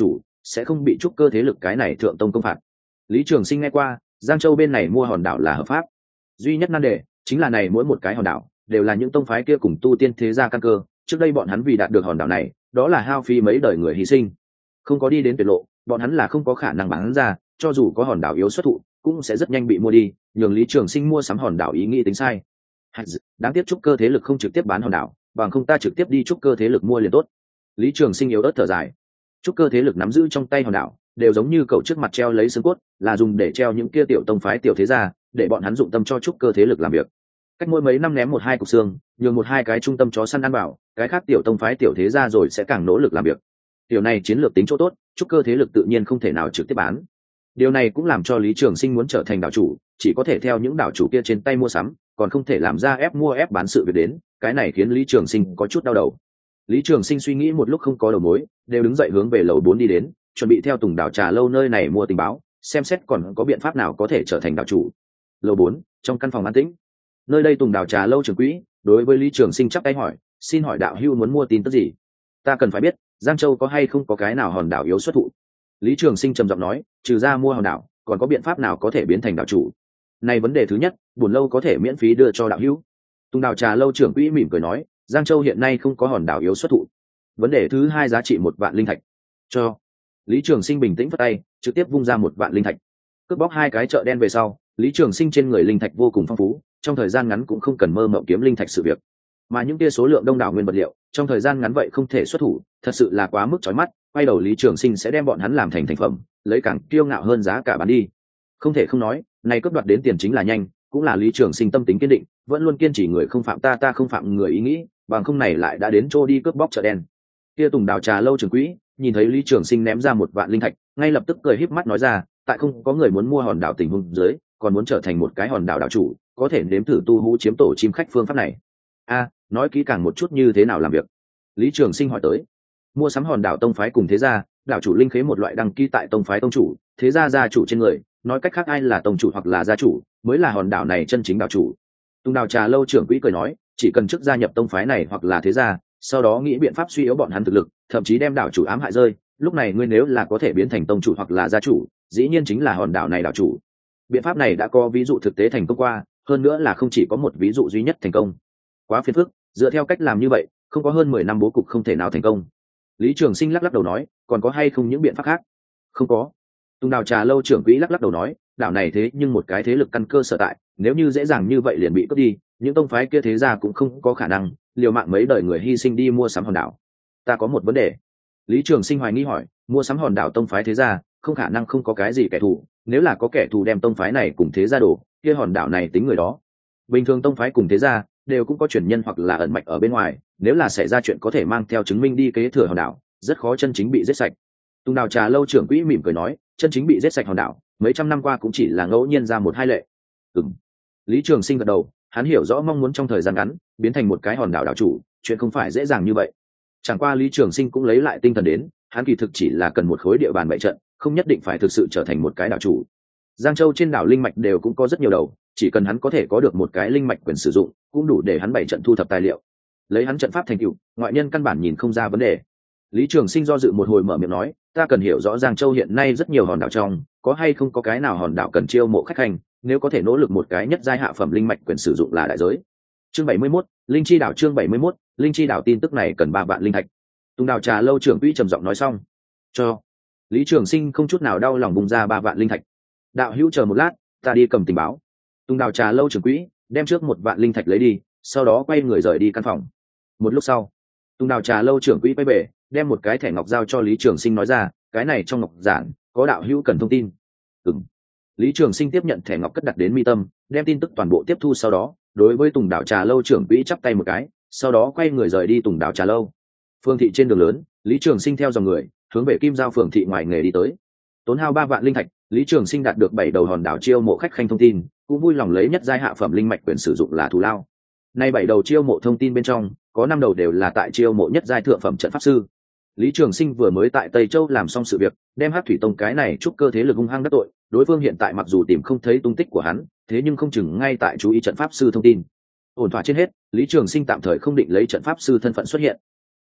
sẽ không bị trúc cơ thế lực cái này thượng tông công phạt. Lý Trường Sinh nghe qua, Giang Châu bên này mua hòn đảo là hợp pháp, duy nhất nan đề chính là này mỗi một cái hòn đảo đều là những tông phái kia cùng tu tiên thế gia căn cơ, trước đây bọn hắn vì đạt được hòn đảo này đó là hao phí mấy đời người hy sinh, không có đi đến tuyệt lộ bọn hắn là không có khả năng bán ra, cho dù có hòn đảo yếu xuất thụ cũng sẽ rất nhanh bị mua đi, nhường Lý Trường Sinh mua sắm hòn đảo ý nghĩ tính sai. Đáng tiếc trúc cơ thế lực không trực tiếp bán hòn đảo, bằng không ta trực tiếp đi trúc cơ thế lực mua liền tốt. Lý Trường Sinh yếu ớt thở dài, trúc cơ thế lực nắm giữ trong tay hòn đảo đều giống như cậu trước mặt treo lấy xương cốt, là dùng để treo những kia tiểu tông phái tiểu thế gia, để bọn hắn dụng tâm cho trúc cơ thế lực làm việc. Cách mỗi mấy năm ném một hai cục xương, nhường một hai cái trung tâm chó săn ăn bảo, cái khác tiểu tông phái tiểu thế gia rồi sẽ càng nỗ lực làm việc. Điều này chiến lược tính chỗ tốt, trúc cơ thế lực tự nhiên không thể nào trực tiếp bán. Điều này cũng làm cho Lý Trường Sinh muốn trở thành đảo chủ, chỉ có thể theo những đảo chủ kia trên tay mua sắm, còn không thể làm ra ép mua ép bán sự việc đến, cái này khiến Lý Trường Sinh có chút đau đầu. Lý Trường Sinh suy nghĩ một lúc không có đầu mối, đều đứng dậy hướng về lầu bốn đi đến, chuẩn bị theo Tùng Đảo Trà Lâu nơi này mua tình báo, xem xét còn có biện pháp nào có thể trở thành đảo chủ. Lầu bốn, trong căn phòng an tĩnh. Nơi đây Tùng Đảo Trà Lâu trưởng quỹ đối với Lý Trường Sinh chắp tay hỏi, xin hỏi đạo hữu muốn mua tin tức gì? Ta cần phải biết Giang Châu có hay không có cái nào hòn đảo yếu xuất thụ. Lý Trường Sinh trầm giọng nói, trừ ra mua hòn đảo còn có biện pháp nào có thể biến thành đảo chủ? Này vấn đề thứ nhất buồn lâu có thể miễn phí đưa cho đạo hữu. Tùng Đảo Trà Lâu trưởng quỹ mỉm cười nói, Giang Châu hiện nay không có hòn đảo yếu xuất thụ. Vấn đề thứ hai giá trị một vạn linh thạch. Cho. Lý Trường Sinh bình tĩnh phất tay, trực tiếp vung ra một vạn linh thạch. Cướp bóc hai cái chợ đen về sau, Lý Trường Sinh trên người linh thạch vô cùng phong phú, trong thời gian ngắn cũng không cần mơ mộng kiếm linh thạch sự việc. Mà những kia số lượng đông đảo nguyên vật liệu, trong thời gian ngắn vậy không thể xuất thủ, thật sự là quá mức chói mắt, quay đầu Lý Trường Sinh sẽ đem bọn hắn làm thành thành phẩm, lấy càng kiêu ngạo hơn giá cả bán đi. Không thể không nói, này cướp đoạt đến tiền chính là nhanh, cũng là Lý Trường Sinh tâm tính kiên định, vẫn luôn kiên trì người không phạm ta ta không phạm người ý nghĩ, bằng không này lại đã đến chỗ đi cướp bóc chợ đen. Kia Tùng Đảo Trà Lâu trưởng quỹ nhìn thấy Lý Trường Sinh ném ra một vạn linh thạch, ngay lập tức cười híp mắt nói ra, tại không có người muốn mua hòn đảo tình huống dưới, còn muốn trở thành một cái hòn đảo đảo chủ, có thể nếm thử tu hú chiếm tổ chim khách phương pháp này. A, nói kỹ càng một chút như thế nào làm việc? Lý Trường Sinh hỏi tới. Mua sắm hòn đảo tông phái cùng thế gia, đảo chủ linh khế một loại đăng ký tại tông phái tông chủ, thế gia gia chủ trên người, nói cách khác ai là tông chủ hoặc là gia chủ, mới là hòn đảo này chân chính đảo chủ. Tùng Đảo Trà Lâu trưởng quỹ cười nói, chỉ cần trước gia nhập tông phái này hoặc là thế gia, sau đó nghĩ biện pháp suy yếu bọn hắn thực lực, thậm chí đem đảo chủ ám hại rơi, lúc này ngươi nếu là có thể biến thành tông chủ hoặc là gia chủ, dĩ nhiên chính là hòn đảo này đảo chủ. Biện pháp này đã có ví dụ thực tế thành công qua, hơn nữa là không chỉ có một ví dụ duy nhất thành công. Quá phiền phức, dựa theo cách làm như vậy, không có hơn mười năm bố cục không thể nào thành công. Lý Trường Sinh lắc lắc đầu nói, còn có hay không những biện pháp khác? Không có. Tùng Đảo Trà Lâu trưởng quỹ lắc lắc đầu nói, đảo này thế nhưng một cái thế lực căn cơ sở tại, nếu như dễ dàng như vậy liền bị cướp đi, những tông phái kia thế gia cũng không có khả năng liều mạng mấy đời người hy sinh đi mua sắm hòn đảo. Ta có một vấn đề. Lý Trường Sinh hoài nghi hỏi, mua sắm hòn đảo tông phái thế gia, không khả năng không có cái gì kẻ thù, nếu là có kẻ thù đem tông phái này cùng thế gia đổ, kia hòn đảo này tính người đó. Bình thường tông phái cùng thế gia đều cũng có truyền nhân hoặc là ẩn mạch ở bên ngoài, nếu là xảy ra chuyện có thể mang theo chứng minh đi kế thừa hòn đảo, rất khó chân chính bị giết sạch. Tùng Đảo Trà Lâu trưởng quỹ mỉm cười nói, chân chính bị giết sạch hòn đảo, mấy trăm năm qua cũng chỉ là ngẫu nhiên ra một hai lệ. Ừm. Lý Trường Sinh gật đầu, hắn hiểu rõ mong muốn trong thời gian ngắn biến thành một cái hòn đảo đảo chủ, chuyện không phải dễ dàng như vậy. Chẳng qua Lý Trường Sinh cũng lấy lại tinh thần đến, hắn kỳ thực chỉ là cần một khối địa bàn bại trận, không nhất định phải thực sự trở thành một cái đảo chủ. Giang Châu trên đảo linh mạch đều cũng có rất nhiều đầu, chỉ cần hắn có thể có được một cái linh mạch quyền sử dụng, cũng đủ để hắn bày trận thu thập tài liệu. Lấy hắn trận pháp thành tựu, ngoại nhân căn bản nhìn không ra vấn đề. Lý Trường Sinh do dự một hồi mở miệng nói, ta cần hiểu rõ Giang Châu hiện nay rất nhiều hòn đảo trong, có hay không có cái nào hòn đảo cần chiêu mộ khách hành, nếu có thể nỗ lực một cái nhất giai hạ phẩm linh mạch quyền sử dụng là đại giới. Chương bảy mươi mốt, Linh chi đảo chương bảy mươi mốt, Linh chi đảo tin tức này cần ba vạn linh thạch. Tùng Đảo Trà Lâu trưởng quỹ trầm giọng nói xong. Cho. Lý Trường Sinh không chút nào đau lòng bung ra ba vạn linh thạch. Đạo hữu chờ một lát, ta đi cầm tình báo. Tùng Đảo Trà Lâu trưởng quỹ đem trước một vạn linh thạch lấy đi, sau đó quay người rời đi căn phòng. Một lúc sau, Tùng Đảo Trà Lâu trưởng quỹ quay về, đem một cái thẻ ngọc giao cho Lý Trường Sinh nói ra, cái này trong ngọc giản có đạo hữu cần thông tin. Ừm. Lý Trường Sinh tiếp nhận thẻ ngọc cất đặt đến mi tâm, đem tin tức toàn bộ tiếp thu, sau đó đối với Tùng Đảo Trà Lâu trưởng quỹ chắp tay một cái, sau đó quay người rời đi Tùng Đảo Trà Lâu. Phương thị trên đường lớn, Lý Trường Sinh theo dòng người hướng về Kim Giao phường thị ngoài nghề đi tới. Tốn hao ba vạn linh thạch, Lý Trường Sinh đạt được bảy đầu hòn đảo chiêu mộ khách khanh thông tin, cũng vui lòng lấy nhất giai hạ phẩm linh mạch quyền sử dụng là thù lao. Nay bảy đầu chiêu mộ thông tin bên trong, có năm đầu đều là tại chiêu mộ nhất giai thượng phẩm trận pháp sư. Lý Trường Sinh vừa mới tại Tây Châu làm xong sự việc, đem Hắc Thủy Tông cái này trúc cơ thế lực hung hăng đắc tội, đối phương hiện tại mặc dù tìm không thấy tung tích của hắn, thế nhưng không chừng ngay tại chú ý trận pháp sư thông tin. Ổn thỏa trên hết, Lý Trường Sinh tạm thời không định lấy trận pháp sư thân phận xuất hiện.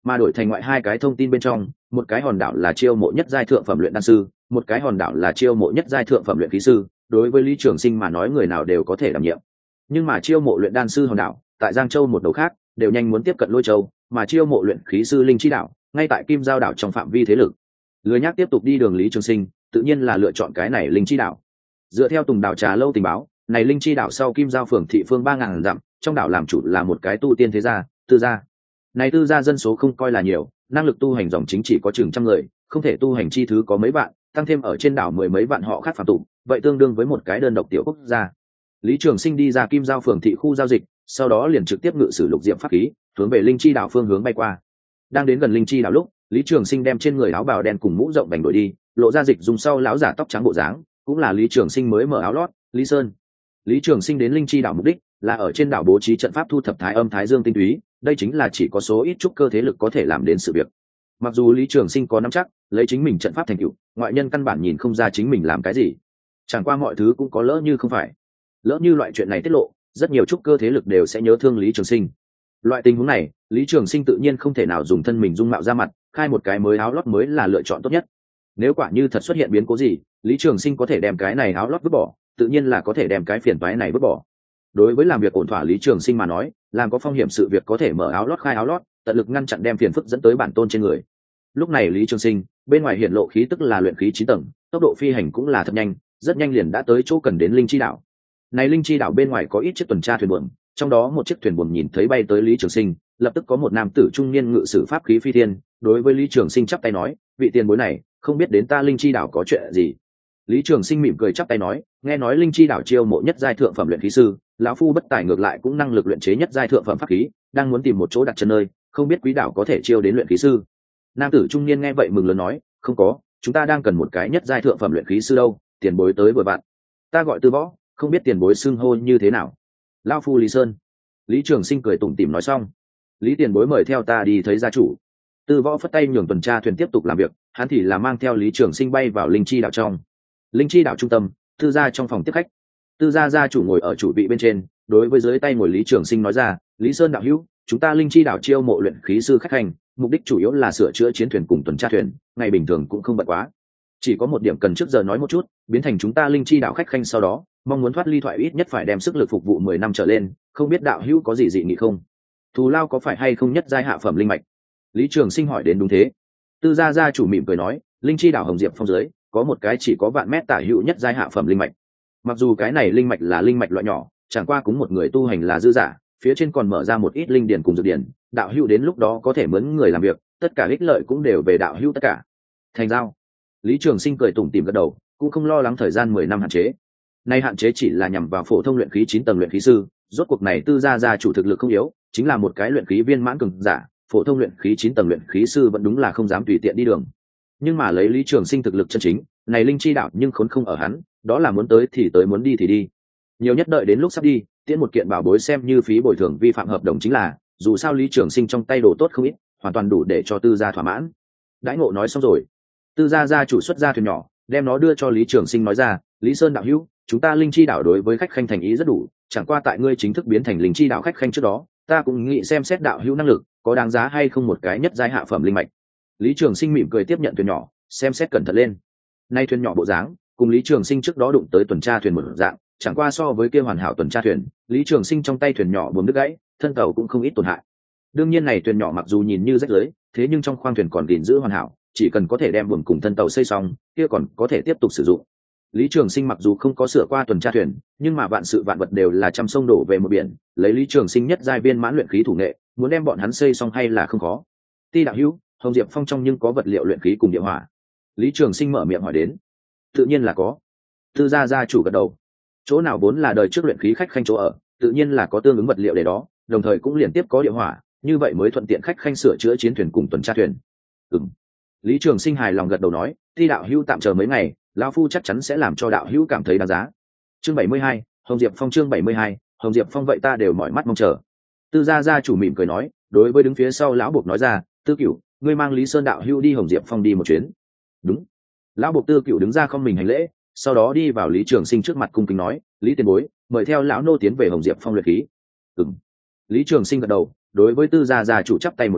mà đổi thành ngoại hai cái thông tin bên trong, một cái hòn đảo là chiêu mộ nhất giai thượng phẩm luyện đan sư, một cái hòn đảo là chiêu mộ nhất giai thượng phẩm luyện khí sư. Đối với Lý Trường Sinh mà nói, người nào đều có thể đảm nhiệm, nhưng mà chiêu mộ luyện đan sư hòn đảo tại Giang Châu một đầu khác đều nhanh muốn tiếp cận Lôi Châu, mà chiêu mộ luyện khí sư Linh Chi đảo ngay tại Kim Giao đảo trong phạm vi thế lực. Lười nhác tiếp tục đi đường Lý Trường Sinh tự nhiên là lựa chọn cái này Linh Chi đảo. Dựa theo Tùng Đảo Trà Lâu tình báo, này Linh Chi đảo sau Kim Giao phường thị phương ba ngàn dặm, trong đảo làm chủ là một cái tu tiên thế gia, Tư gia. Này Tư gia dân số không coi là nhiều, năng lực tu hành dòng chính chỉ có chừng trăm người, không thể tu hành chi thứ có mấy vạn, tăng thêm ở trên đảo mười mấy vạn họ khác phàm tục, vậy tương đương với một cái đơn độc tiểu quốc gia. Lý Trường Sinh đi ra Kim Giao phường thị khu giao dịch, sau đó liền trực tiếp ngự sử lục diệm pháp khí, hướng về Linh Chi đảo phương hướng bay qua. Đang đến gần Linh Chi đảo lúc, Lý Trường Sinh đem trên người áo bào đen cùng mũ rộng vành đổi đi, lộ ra dịch dùng sau lão giả tóc trắng bộ dáng, cũng là Lý Trường Sinh mới mở áo lót, Lý Sơn. Lý Trường Sinh đến Linh Chi đảo mục đích là ở trên đảo bố trí trận pháp thu thập thái âm thái dương tinh túy, đây chính là chỉ có số ít chút cơ thế lực có thể làm đến sự việc. Mặc dù Lý Trường Sinh có nắm chắc, lấy chính mình trận pháp thành tựu, ngoại nhân căn bản nhìn không ra chính mình làm cái gì. Chẳng qua mọi thứ cũng có lỡ như không phải. Lỡ như loại chuyện này tiết lộ, rất nhiều chút cơ thế lực đều sẽ nhớ thương Lý Trường Sinh. Loại tình huống này, Lý Trường Sinh tự nhiên không thể nào dùng thân mình dung mạo ra mặt, khai một cái mới áo lót mới là lựa chọn tốt nhất. Nếu quả như thật xuất hiện biến cố gì, Lý Trường Sinh có thể đem cái này áo lót vứt bỏ, tự nhiên là có thể đem cái phiền toái này vứt bỏ. Đối với làm việc ổn thỏa Lý Trường Sinh mà nói, làm có phong hiểm sự việc có thể mở áo lót khai áo lót, tận lực ngăn chặn đem phiền phức dẫn tới bản tôn trên người. Lúc này Lý Trường Sinh, bên ngoài hiện lộ khí tức là luyện khí chín tầng, tốc độ phi hành cũng là thật nhanh, rất nhanh liền đã tới chỗ cần đến Linh Chi đảo. Này Linh Chi đảo bên ngoài có ít chiếc tuần tra thuyền buồm, trong đó một chiếc thuyền buồm nhìn thấy bay tới Lý Trường Sinh, lập tức có một nam tử trung niên ngự sử pháp khí phi thiên, đối với Lý Trường Sinh chắp tay nói, vị tiền bối này, không biết đến ta Linh Chi đảo có chuyện gì. Lý Trường Sinh mỉm cười chắp tay nói, nghe nói Linh Chi đảo chiêu mộ nhất giai thượng phẩm luyện khí sư, lão phu bất tài ngược lại cũng năng lực luyện chế nhất giai thượng phẩm pháp khí, đang muốn tìm một chỗ đặt chân nơi, không biết quý đảo có thể chiêu đến luyện khí sư. Nam tử trung niên nghe vậy mừng lớn nói, không có, chúng ta đang cần một cái nhất giai thượng phẩm luyện khí sư đâu, tiền bối tới vừa bạn. Ta gọi Tư Võ, không biết tiền bối xưng hô như thế nào. Lão phu Lý Sơn. Lý Trường Sinh cười tủm tỉm nói xong, Lý tiền bối mời theo ta đi thấy gia chủ. Tư Võ phất tay nhường tuần tra thuyền tiếp tục làm việc, hắn thì là mang theo Lý Trường Sinh bay vào Linh Chi đảo trong. Linh Chi đảo trung tâm, Tư gia trong phòng tiếp khách. Tư gia gia chủ ngồi ở chủ vị bên trên, đối với dưới tay ngồi Lý Trường Sinh nói ra, Lý Sơn đạo hữu, chúng ta Linh Chi đảo chiêu mộ luyện khí sư khách hành, mục đích chủ yếu là sửa chữa chiến thuyền cùng tuần tra thuyền, ngày bình thường cũng không bận quá. Chỉ có một điểm cần trước giờ nói một chút, biến thành chúng ta Linh Chi đảo khách khanh sau đó, mong muốn thoát ly thoại ít nhất phải đem sức lực phục vụ mười năm trở lên, không biết đạo hữu có gì dị nghị không? Thù lao có phải hay không nhất giai hạ phẩm linh mạch? Lý Trường Sinh hỏi đến đúng thế. Tư gia gia chủ mỉm cười nói, Linh Chi đảo Hồng Diệp phong dưới, có một cái chỉ có vạn mét tả hữu nhất giai hạ phẩm linh mạch. Mặc dù cái này linh mạch là linh mạch loại nhỏ, chẳng qua cũng một người tu hành là dư giả, phía trên còn mở ra một ít linh điển cùng dược điển, đạo hữu đến lúc đó có thể mướn người làm việc, tất cả ích lợi cũng đều về đạo hữu tất cả. Thành giao. Lý Trường Sinh cười tủm tỉm gật đầu, cũng không lo lắng thời gian mười năm hạn chế. Nay hạn chế chỉ là nhằm vào phổ thông luyện khí chín tầng luyện khí sư, rốt cuộc này Tư gia gia chủ thực lực không yếu, chính là một cái luyện khí viên mãn cường giả, phổ thông luyện khí chín tầng luyện khí sư vẫn đúng là không dám tùy tiện đi đường. Nhưng mà lấy Lý Trường Sinh thực lực chân chính, này Linh Chi đảo nhưng khốn không ở hắn, đó là muốn tới thì tới, muốn đi thì đi. Nhiều nhất đợi đến lúc sắp đi, tiễn một kiện bảo bối xem như phí bồi thường vi phạm hợp đồng chính là, dù sao Lý Trường Sinh trong tay đồ tốt không ít, hoàn toàn đủ để cho Tư gia thỏa mãn. Đãi ngộ nói xong rồi, Tư gia gia chủ xuất ra thuyền nhỏ, đem nó đưa cho Lý Trường Sinh nói ra, Lý Sơn đạo hữu, chúng ta Linh Chi đảo đối với khách khanh thành ý rất đủ, chẳng qua tại ngươi chính thức biến thành Linh Chi đảo khách khanh trước đó, ta cũng nghĩ xem xét đạo hữu năng lực, có đáng giá hay không một cái nhất giai hạ phẩm linh mạch. Lý Trường Sinh mỉm cười tiếp nhận thuyền nhỏ, xem xét cẩn thận lên. Nay thuyền nhỏ bộ dáng, cùng Lý Trường Sinh trước đó đụng tới tuần tra thuyền một dạng, chẳng qua so với kia hoàn hảo tuần tra thuyền, Lý Trường Sinh trong tay thuyền nhỏ buồm đứt gãy, thân tàu cũng không ít tổn hại. Đương nhiên này thuyền nhỏ mặc dù nhìn như rách rưới, thế nhưng trong khoang thuyền còn gìn giữ hoàn hảo, chỉ cần có thể đem buồm cùng thân tàu xây xong, kia còn có thể tiếp tục sử dụng. Lý Trường Sinh mặc dù không có sửa qua tuần tra thuyền, nhưng mà vạn sự vạn vật đều là trăm sông đổ về một biển, lấy Lý Trường Sinh nhất giai viên mãn luyện khí thủ nghệ, muốn đem bọn hắn xây xong hay là không khó. Ti đạo hữu, Hồng Diệp Phong trong nhưng có vật liệu luyện khí cùng địa hỏa. Lý Trường Sinh mở miệng hỏi đến. Tự nhiên là có. Tư gia gia chủ gật đầu. Chỗ nào vốn là đời trước luyện khí khách khanh chỗ ở, tự nhiên là có tương ứng vật liệu để đó, đồng thời cũng liên tiếp có địa hỏa, như vậy mới thuận tiện khách khanh sửa chữa chiến thuyền cùng tuần tra thuyền. Ừm. Lý Trường Sinh hài lòng gật đầu nói, Ti đạo hữu tạm chờ mấy ngày, lão phu chắc chắn sẽ làm cho đạo hữu cảm thấy đáng giá. Chương bảy mươi hai, Hồng Diệp Phong chương bảy mươi hai, Hồng Diệp Phong vậy ta đều mỏi mắt mong chờ. Tư gia gia chủ mỉm cười nói, đối với đứng phía sau lão buộc nói ra, Tư Cửu, ngươi mang Lý Sơn đạo hữu đi Hồng Diệp Phong đi một chuyến. Đúng. Lão buộc Tư Cửu đứng ra không mình hành lễ, sau đó đi vào Lý Trường Sinh trước mặt cung kính nói, Lý tiền bối, mời theo lão nô tiến về Hồng Diệp Phong luyện khí. Ừm. Lý Trường Sinh gật đầu, đối với Tư gia gia chủ chắp tay một cái,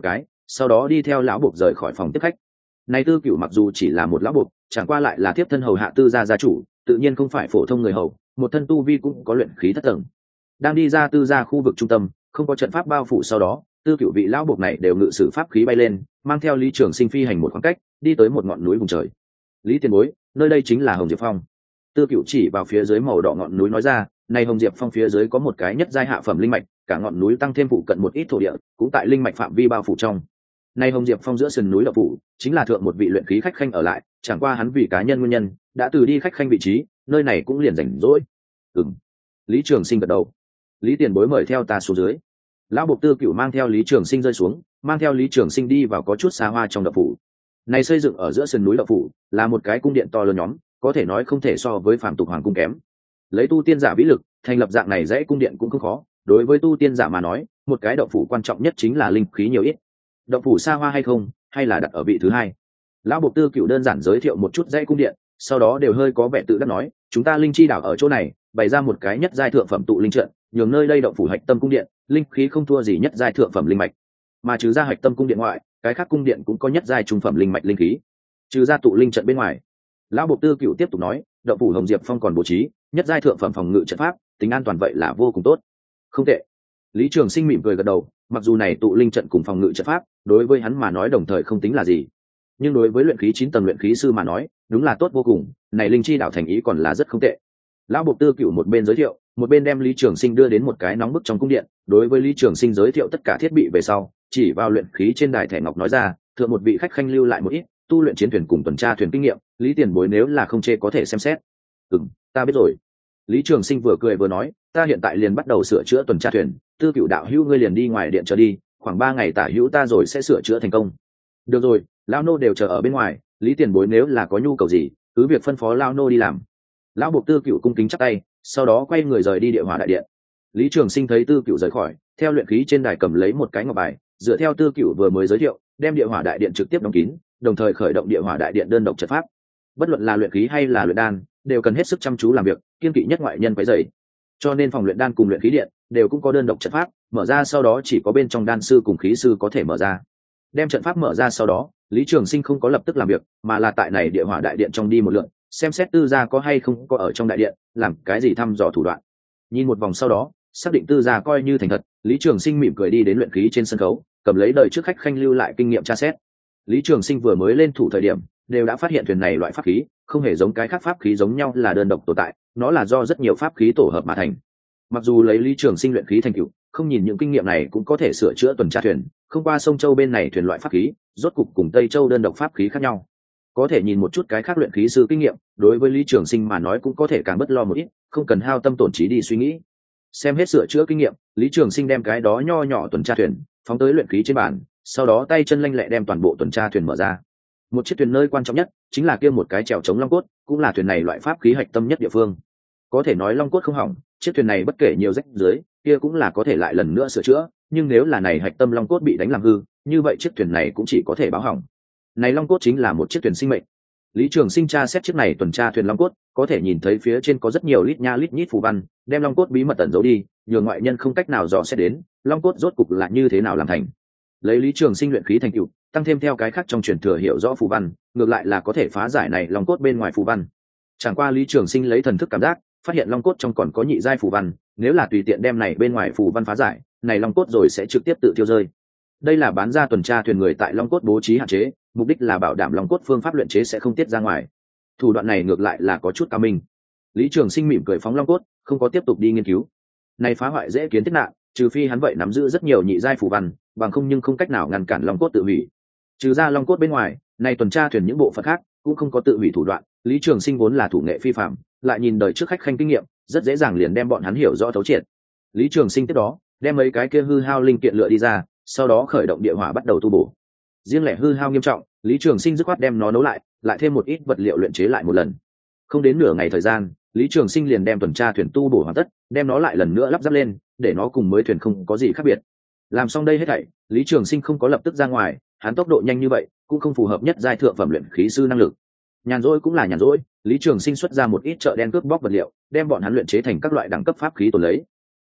sau đó đi theo lão buộc rời khỏi phòng tiếp khách. Này Tư Cửu mặc dù chỉ là một lão buộc, chẳng qua lại là tiếp thân hầu hạ Tư gia gia chủ, tự nhiên không phải phổ thông người hầu, một thân tu vi cũng có luyện khí thất tầng. Đang đi ra Tư gia khu vực trung tâm, không có trận pháp bao phủ, sau đó Tư Cửu vị lão buộc này đều ngự sử pháp khí bay lên, mang theo Lý Trường Sinh phi hành một khoảng cách, đi tới một ngọn núi vùng trời. Lý tiền bối, nơi đây chính là Hồng Diệp Phong. Tư Cửu chỉ vào phía dưới màu đỏ ngọn núi nói ra, này Hồng Diệp Phong phía dưới có một cái nhất giai hạ phẩm linh mạch, cả ngọn núi tăng thêm phụ cận một ít thổ địa, cũng tại linh mạch phạm vi bao phủ trong. Này Hồng Diệp Phong giữa sườn núi đậu phủ, chính là thượng một vị luyện khí khách khanh ở lại, chẳng qua hắn vì cá nhân nguyên nhân, đã từ đi khách khanh vị trí, nơi này cũng liền rảnh rỗi. Ừm. Lý Trường Sinh gật đầu. Lý tiền bối mời theo ta xuống dưới. Lão buộc Tư Cửu mang theo Lý Trường Sinh rơi xuống, mang theo Lý Trường Sinh đi vào có chút xa hoa trong đậu phủ. Này xây dựng ở giữa sườn núi đậu phủ, là một cái cung điện to lớn nhóm, có thể nói không thể so với phàm tục hoàng cung kém. Lấy tu tiên giả vĩ lực, thành lập dạng này dãy cung điện cũng không khó, đối với tu tiên giả mà nói, một cái động phủ quan trọng nhất chính là linh khí nhiều ít. Động phủ xa hoa hay không, hay là đặt ở vị thứ hai. Lão buộc Tư Cửu đơn giản giới thiệu một chút dãy cung điện, sau đó đều hơi có vẻ tự đắc nói, chúng ta linh chi đảo ở chỗ này, bày ra một cái nhất giai thượng phẩm tụ linh trận, nhường nơi đây động phủ hạch tâm cung điện, linh khí không thua gì nhất giai thượng phẩm linh mạch. Mà trừ ra hạch tâm cung điện ngoại, cái khác cung điện cũng có nhất giai trung phẩm linh mạch linh khí. Trừ ra tụ linh trận bên ngoài, lão buộc Tư Cửu tiếp tục nói, động phủ Hồng Diệp Phong còn bố trí nhất giai thượng phẩm phòng ngự trận pháp, tính an toàn vậy là vô cùng tốt. Không tệ. Lý Trường Sinh mỉm cười gật đầu, mặc dù này tụ linh trận cùng phòng ngự trận pháp, đối với hắn mà nói đồng thời không tính là gì, nhưng đối với luyện khí chín tầng luyện khí sư mà nói, đúng là tốt vô cùng, này linh chi đảo thành ý còn là rất không tệ. Lão buộc Tư Cửu một bên giới thiệu, một bên đem Lý Trường Sinh đưa đến một cái nóng bức trong cung điện, đối với Lý Trường Sinh giới thiệu tất cả thiết bị về sau, chỉ vào luyện khí trên đài thẻ ngọc nói ra, thượng một vị khách khanh lưu lại một ít tu luyện chiến thuyền cùng tuần tra thuyền kinh nghiệm, Lý tiền bối nếu là không chê có thể xem xét. Ừm, ta biết rồi. Lý Trường Sinh vừa cười vừa nói, ta hiện tại liền bắt đầu sửa chữa tuần tra thuyền, Tư Cửu đạo hữu ngươi liền đi ngoài điện chờ đi, khoảng ba ngày tả hữu ta rồi sẽ sửa chữa thành công. Được rồi, lão nô đều chờ ở bên ngoài, Lý tiền bối nếu là có nhu cầu gì, cứ việc phân phó lão nô đi làm. Lão buộc Tư Cửu cung kính chắp tay, sau đó quay người rời đi Địa Hỏa đại điện. Lý Trường Sinh thấy Tư Cửu rời khỏi, theo luyện khí trên đài cầm lấy một cái ngọc bài, dựa theo Tư Cửu vừa mới giới thiệu, đem Địa Hỏa đại điện trực tiếp đóng kín, đồng thời khởi động Địa Hỏa đại điện đơn độc trận pháp. Bất luận là luyện khí hay là luyện đan, đều cần hết sức chăm chú làm việc, kiên kỵ nhất ngoại nhân quấy rầy. Cho nên phòng luyện đan cùng luyện khí điện đều cũng có đơn độc trận pháp, mở ra sau đó chỉ có bên trong đan sư cùng khí sư có thể mở ra. Đem trận pháp mở ra sau đó, Lý Trường Sinh không có lập tức làm việc, mà là tại này Địa Hỏa đại điện trong đi một lượt, xem xét Tư gia có hay không có ở trong đại điện, làm cái gì thăm dò thủ đoạn. Nhìn một vòng sau đó, xác định Tư gia coi như thành thật, Lý Trường Sinh mỉm cười đi đến luyện khí trên sân khấu, cầm lấy đời trước khách khanh lưu lại kinh nghiệm tra xét. Lý Trường Sinh vừa mới lên thủ thời điểm, đều đã phát hiện thuyền này loại pháp khí không hề giống cái khác pháp khí giống nhau là đơn độc tồn tại, nó là do rất nhiều pháp khí tổ hợp mà thành. Mặc dù lấy Lý Trường Sinh luyện khí thành tựu, không nhìn những kinh nghiệm này cũng có thể sửa chữa tuần tra thuyền, không qua sông Châu bên này thuyền loại pháp khí, rốt cục cùng Tây Châu đơn độc pháp khí khác nhau. Có thể nhìn một chút cái khác luyện khí sư kinh nghiệm, đối với Lý Trường Sinh mà nói cũng có thể càng bất lo một ít, không cần hao tâm tổn trí đi suy nghĩ. Xem hết sửa chữa kinh nghiệm, Lý Trường Sinh đem cái đó nho nhỏ tuần tra thuyền phóng tới luyện khí trên bàn, sau đó tay chân lanh lẹ đem toàn bộ tuần tra thuyền mở ra. Một chiếc thuyền nơi quan trọng nhất chính là kia một cái chèo chống long cốt, cũng là thuyền này loại pháp khí hạch tâm nhất địa phương. Có thể nói long cốt không hỏng, chiếc thuyền này bất kể nhiều rách dưới, kia cũng là có thể lại lần nữa sửa chữa, nhưng nếu là này hạch tâm long cốt bị đánh làm hư, như vậy chiếc thuyền này cũng chỉ có thể báo hỏng. Này long cốt chính là một chiếc thuyền sinh mệnh. Lý Trường Sinh tra xét chiếc này tuần tra thuyền long cốt, có thể nhìn thấy phía trên có rất nhiều lít nha lít nhít phù văn, đem long cốt bí mật ẩn giấu đi, nhường ngoại nhân không cách nào dò xét đến, long cốt rốt cục là như thế nào làm thành. Lấy Lý Trường Sinh luyện khí thành tựu, tăng thêm theo cái khác trong truyền thừa hiểu rõ phù văn, ngược lại là có thể phá giải này long cốt bên ngoài phù văn. Chẳng qua Lý Trường Sinh lấy thần thức cảm giác, phát hiện long cốt trong còn có nhị giai phù văn, nếu là tùy tiện đem này bên ngoài phù văn phá giải, này long cốt rồi sẽ trực tiếp tự tiêu rơi. Đây là bán ra tuần tra thuyền người tại long cốt bố trí hạn chế, mục đích là bảo đảm long cốt phương pháp luyện chế sẽ không tiết ra ngoài. Thủ đoạn này ngược lại là có chút cao minh. Lý Trường Sinh mỉm cười phóng long cốt, không có tiếp tục đi nghiên cứu. Này phá hoại dễ kiến thiết nạn, trừ phi hắn vậy nắm giữ rất nhiều nhị giai phù văn, bằng không nhưng không cách nào ngăn cản long cốt tự hủy. Trừ ra long cốt bên ngoài, này tuần tra thuyền những bộ phận khác cũng không có tự hủy thủ đoạn. Lý Trường Sinh vốn là thủ nghệ phi phàm, lại nhìn đời trước khách khanh kinh nghiệm, rất dễ dàng liền đem bọn hắn hiểu rõ thấu triệt. Lý Trường Sinh tiếp đó đem mấy cái kia hư hao linh kiện lựa đi ra, sau đó khởi động địa hỏa bắt đầu tu bổ. Riêng lẻ hư hao nghiêm trọng, Lý Trường Sinh dứt khoát đem nó nấu lại, lại thêm một ít vật liệu luyện chế lại một lần. Không đến nửa ngày thời gian, Lý Trường Sinh liền đem tuần tra thuyền tu bổ hoàn tất, đem nó lại lần nữa lắp ráp lên, để nó cùng mới thuyền không có gì khác biệt. Làm xong đây hết thảy, Lý Trường Sinh không có lập tức ra ngoài, hắn tốc độ nhanh như vậy cũng không phù hợp nhất giai thượng phẩm luyện khí sư năng lực. Nhàn rỗi cũng là nhàn rỗi, Lý Trường Sinh xuất ra một ít chợ đen cướp bóc vật liệu, đem bọn hắn luyện chế thành các loại đẳng cấp pháp khí tồn lấy.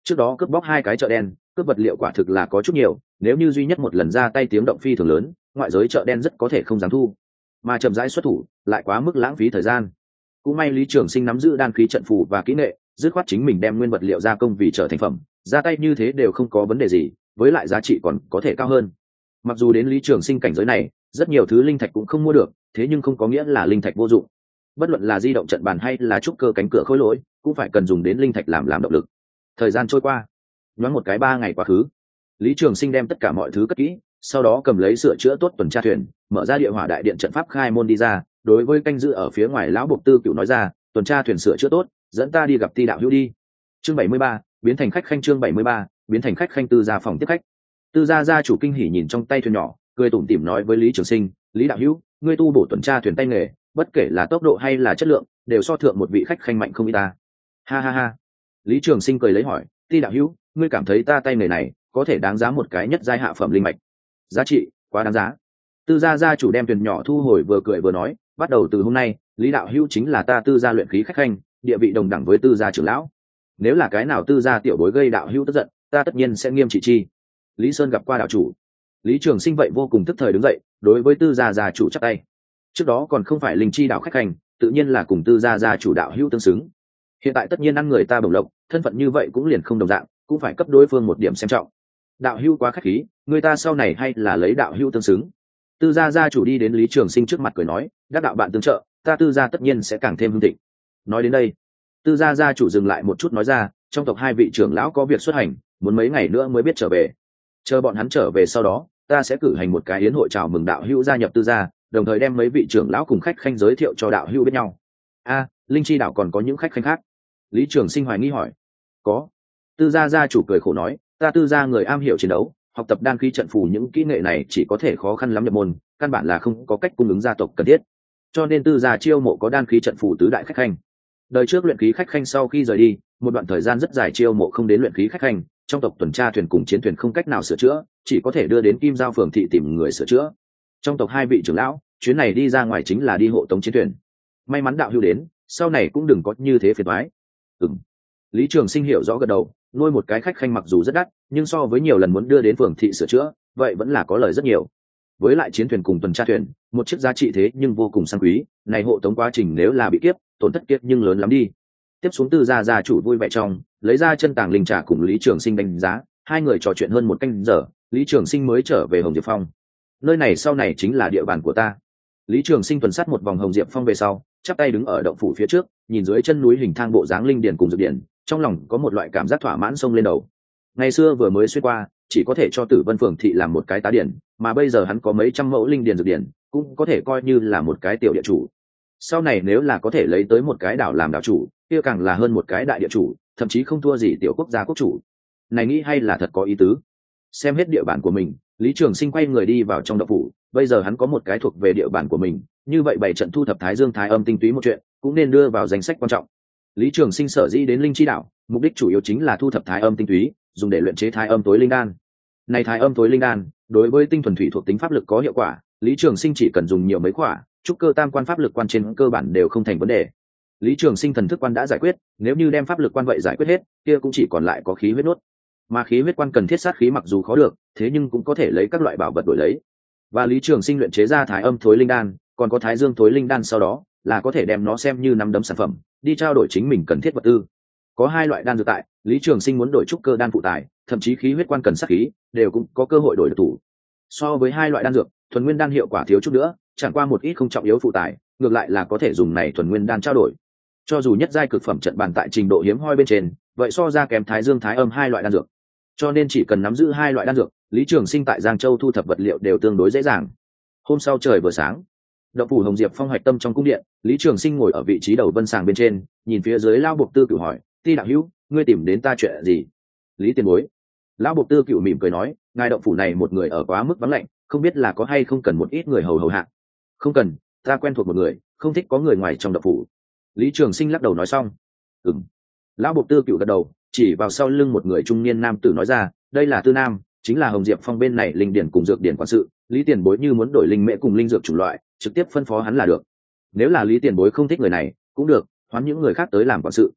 trước đó cướp bóc hai cái chợ đen, cướp vật liệu quả thực là có chút nhiều, nếu như duy nhất một lần ra tay tiếng động phi thường lớn, ngoại giới chợ đen rất có thể không dám thu, mà chậm rãi xuất thủ lại quá mức lãng phí thời gian. Cũng may Lý Trường Sinh nắm giữ đan khí trận phù và kỹ nghệ, dứt khoát chính mình đem nguyên vật liệu gia công vì trở thành phẩm, ra tay như thế đều không có vấn đề gì, với lại giá trị còn có thể cao hơn. Mặc dù đến Lý Trường Sinh cảnh giới này, rất nhiều thứ linh thạch cũng không mua được, thế nhưng không có nghĩa là linh thạch vô dụng. Bất luận là di động trận bàn hay là trúc cơ cánh cửa khối lỗi, cũng phải cần dùng đến linh thạch làm làm động lực. Thời gian trôi qua, nhoáng một cái ba ngày quá khứ, Lý Trường Sinh đem tất cả mọi thứ cất kỹ, sau đó cầm lấy sửa chữa tốt tuần tra thuyền, mở ra địa hỏa đại điện trận pháp khai môn đi ra, đối với canh giữ ở phía ngoài lão buộc tư cựu nói ra, tuần tra thuyền sửa chữa tốt, dẫn ta đi gặp Ti đạo hữu đi. Chương bảy mươi ba, biến thành khách khanh. Chương bảy mươi ba, biến thành khách khanh. Tư gia phòng tiếp khách. Tư gia gia chủ kinh hỉ nhìn trong tay thuyền nhỏ, cười tủm tỉm nói với Lý Trường Sinh, Lý đạo hữu, ngươi tu bổ tuần tra thuyền tay nghề, bất kể là tốc độ hay là chất lượng, đều so thượng một vị khách khanh mạnh không ít ta. Ha ha ha. Lý Trường Sinh cười lấy hỏi, Ti đạo hữu, ngươi cảm thấy ta tay nghề này có thể đáng giá một cái nhất giai hạ phẩm linh mạch? Giá trị quá đáng giá. Tư gia gia chủ đem thuyền nhỏ thu hồi, vừa cười vừa nói, bắt đầu từ hôm nay, Lý đạo hữu chính là ta Tư gia luyện khí khách khanh, địa vị đồng đẳng với Tư gia trưởng lão. Nếu là cái nào Tư gia tiểu bối gây đạo hữu tức giận, ta tất nhiên sẽ nghiêm trị chi. Lý Sơn gặp qua đạo chủ. Lý Trường Sinh vậy vô cùng tức thời đứng dậy, đối với Tư gia gia chủ chắp tay. Trước đó còn không phải linh chi đạo khách khanh, tự nhiên là cùng Tư gia gia chủ đạo hữu tương xứng. Hiện tại tất nhiên ăn người ta bổng lộc, thân phận như vậy cũng liền không đồng dạng, cũng phải cấp đối phương một điểm xem trọng. Đạo hữu quá khách khí, người ta sau này hay là lấy đạo hữu tương xứng. Tư gia gia chủ đi đến Lý Trường Sinh trước mặt cười nói, đắc đạo bạn tương trợ, ta Tư gia tất nhiên sẽ càng thêm hưng thịnh. Nói đến đây, Tư gia gia chủ dừng lại một chút nói ra, trong tộc hai vị trưởng lão có việc xuất hành, muốn mấy ngày nữa mới biết trở về. Chờ bọn hắn trở về sau đó, ta sẽ cử hành một cái yến hội chào mừng đạo hữu gia nhập Tư gia, đồng thời đem mấy vị trưởng lão cùng khách khanh giới thiệu cho đạo hữu biết nhau. A, linh chi đạo còn có những khách khanh khác? Lý Trường Sinh hoài nghi hỏi. Có. Tư gia gia chủ cười khổ nói, ta Tư gia người am hiểu chiến đấu, học tập đan khí trận phù những kỹ nghệ này chỉ có thể khó khăn lắm nhập môn, căn bản là không có cách cung ứng gia tộc cần thiết, cho nên Tư gia chiêu mộ có đan khí trận phù tứ đại khách khanh. Đời trước luyện khí khách khanh sau khi rời đi, một đoạn thời gian rất dài chiêu mộ không đến luyện khí khách khanh, trong tộc tuần tra thuyền cùng chiến thuyền không cách nào sửa chữa, chỉ có thể đưa đến Kim Giao phường thị tìm người sửa chữa. Trong tộc hai vị trưởng lão, chuyến này đi ra ngoài chính là đi hộ tống chiến thuyền. May mắn đạo hữu đến, sau này cũng đừng có như thế phiền toái. Ừm. Lý Trường Sinh hiểu rõ gật đầu, nuôi một cái khách khanh mặc dù rất đắt, nhưng so với nhiều lần muốn đưa đến phường thị sửa chữa, vậy vẫn là có lời rất nhiều. Với lại chiến thuyền cùng tuần tra thuyền, một chiếc giá trị thế nhưng vô cùng sang quý, này hộ tống quá trình nếu là bị kiếp, tổn thất kiếp nhưng lớn lắm đi. Tiếp xuống Tư gia gia chủ vui vẻ trong, lấy ra chân tàng linh trà cùng Lý Trường Sinh đánh giá, hai người trò chuyện hơn một canh giờ, Lý Trường Sinh mới trở về Hồng Diệp Phong. Nơi này sau này chính là địa bàn của ta. Lý Trường Sinh tuần sát một vòng Hồng Diệp Phong về sau, chắp tay đứng ở động phủ phía trước, nhìn dưới chân núi hình thang bộ dáng linh điển cùng dược điển, trong lòng có một loại cảm giác thỏa mãn xông lên đầu. Ngày xưa vừa mới xuyên qua, chỉ có thể cho Tử Vân phường thị làm một cái tá điển, mà bây giờ hắn có mấy trăm mẫu linh điển dược điển, cũng có thể coi như là một cái tiểu địa chủ. Sau này nếu là có thể lấy tới một cái đảo làm đảo chủ, kia càng là hơn một cái đại địa chủ, thậm chí không thua gì tiểu quốc gia quốc chủ. Này nghĩ hay là thật có ý tứ. Xem hết địa bàn của mình, Lý Trường Sinh quay người đi vào trong động phủ, bây giờ hắn có một cái thuộc về địa bàn của mình, như vậy bảy trận thu thập Thái Dương Thái Âm tinh túy một chuyện, cũng nên đưa vào danh sách quan trọng. Lý Trường Sinh sở dĩ đến linh chi đảo, mục đích chủ yếu chính là thu thập Thái Âm tinh túy, dùng để luyện chế Thái Âm tối linh đan. Này Thái Âm tối linh đan, đối với tinh thuần thủy thuộc tính pháp lực có hiệu quả, Lý Trường Sinh chỉ cần dùng nhiều mấy quả, trúc cơ tam quan pháp lực quan trên cơ bản đều không thành vấn đề. Lý Trường Sinh thần thức quan đã giải quyết, nếu như đem pháp lực quan vậy giải quyết hết, kia cũng chỉ còn lại có khí huyết nốt. Mà khí huyết quan cần thiết sát khí mặc dù khó được, thế nhưng cũng có thể lấy các loại bảo vật đổi lấy. Và Lý Trường Sinh luyện chế ra Thái Âm thối linh đan, còn có Thái Dương thối linh đan, sau đó là có thể đem nó xem như nắm đấm sản phẩm, đi trao đổi chính mình cần thiết vật tư. Có hai loại đan dược tại, Lý Trường Sinh muốn đổi trúc cơ đan phụ tài, thậm chí khí huyết quan cần sát khí, đều cũng có cơ hội đổi được thủ. So với hai loại đan dược, thuần nguyên đan hiệu quả thiếu chút nữa, chẳng qua một ít không trọng yếu phụ tài, ngược lại là có thể dùng này thuần nguyên đan trao đổi. Cho dù nhất giai cực phẩm trận bàn tại trình độ hiếm hoi bên trên, vậy so ra kém Thái Dương Thái Âm hai loại đan dược. Cho nên chỉ cần nắm giữ hai loại đan dược, Lý Trường Sinh tại Giang Châu thu thập vật liệu đều tương đối dễ dàng. Hôm sau trời vừa sáng, động phủ Hồng Diệp Phong hoạch tâm trong cung điện, Lý Trường Sinh ngồi ở vị trí đầu vân sàng bên trên, nhìn phía dưới lão buộc tư cửu hỏi, Ti đạo hữu, ngươi tìm đến ta chuyện gì? Lý tiền bối. Lão buộc tư cửu mỉm cười nói, ngài động phủ này một người ở quá mức vắng lạnh, không biết là có hay không cần một ít người hầu hầu hạ. Không cần, ta quen thuộc một người, không thích có người ngoài trong động phủ. Lý Trường Sinh lắc đầu nói xong. Ừm. Lão buộc tư cửu gật đầu, chỉ vào sau lưng một người trung niên nam tử nói ra, đây là Tư Nam, chính là Hồng Diệp Phong bên này linh điển cùng dược điển quản sự. Lý tiền bối như muốn đổi linh mễ cùng linh dược chủng loại, trực tiếp phân phó hắn là được. Nếu là Lý tiền bối không thích người này, cũng được, hoán những người khác tới làm quản sự.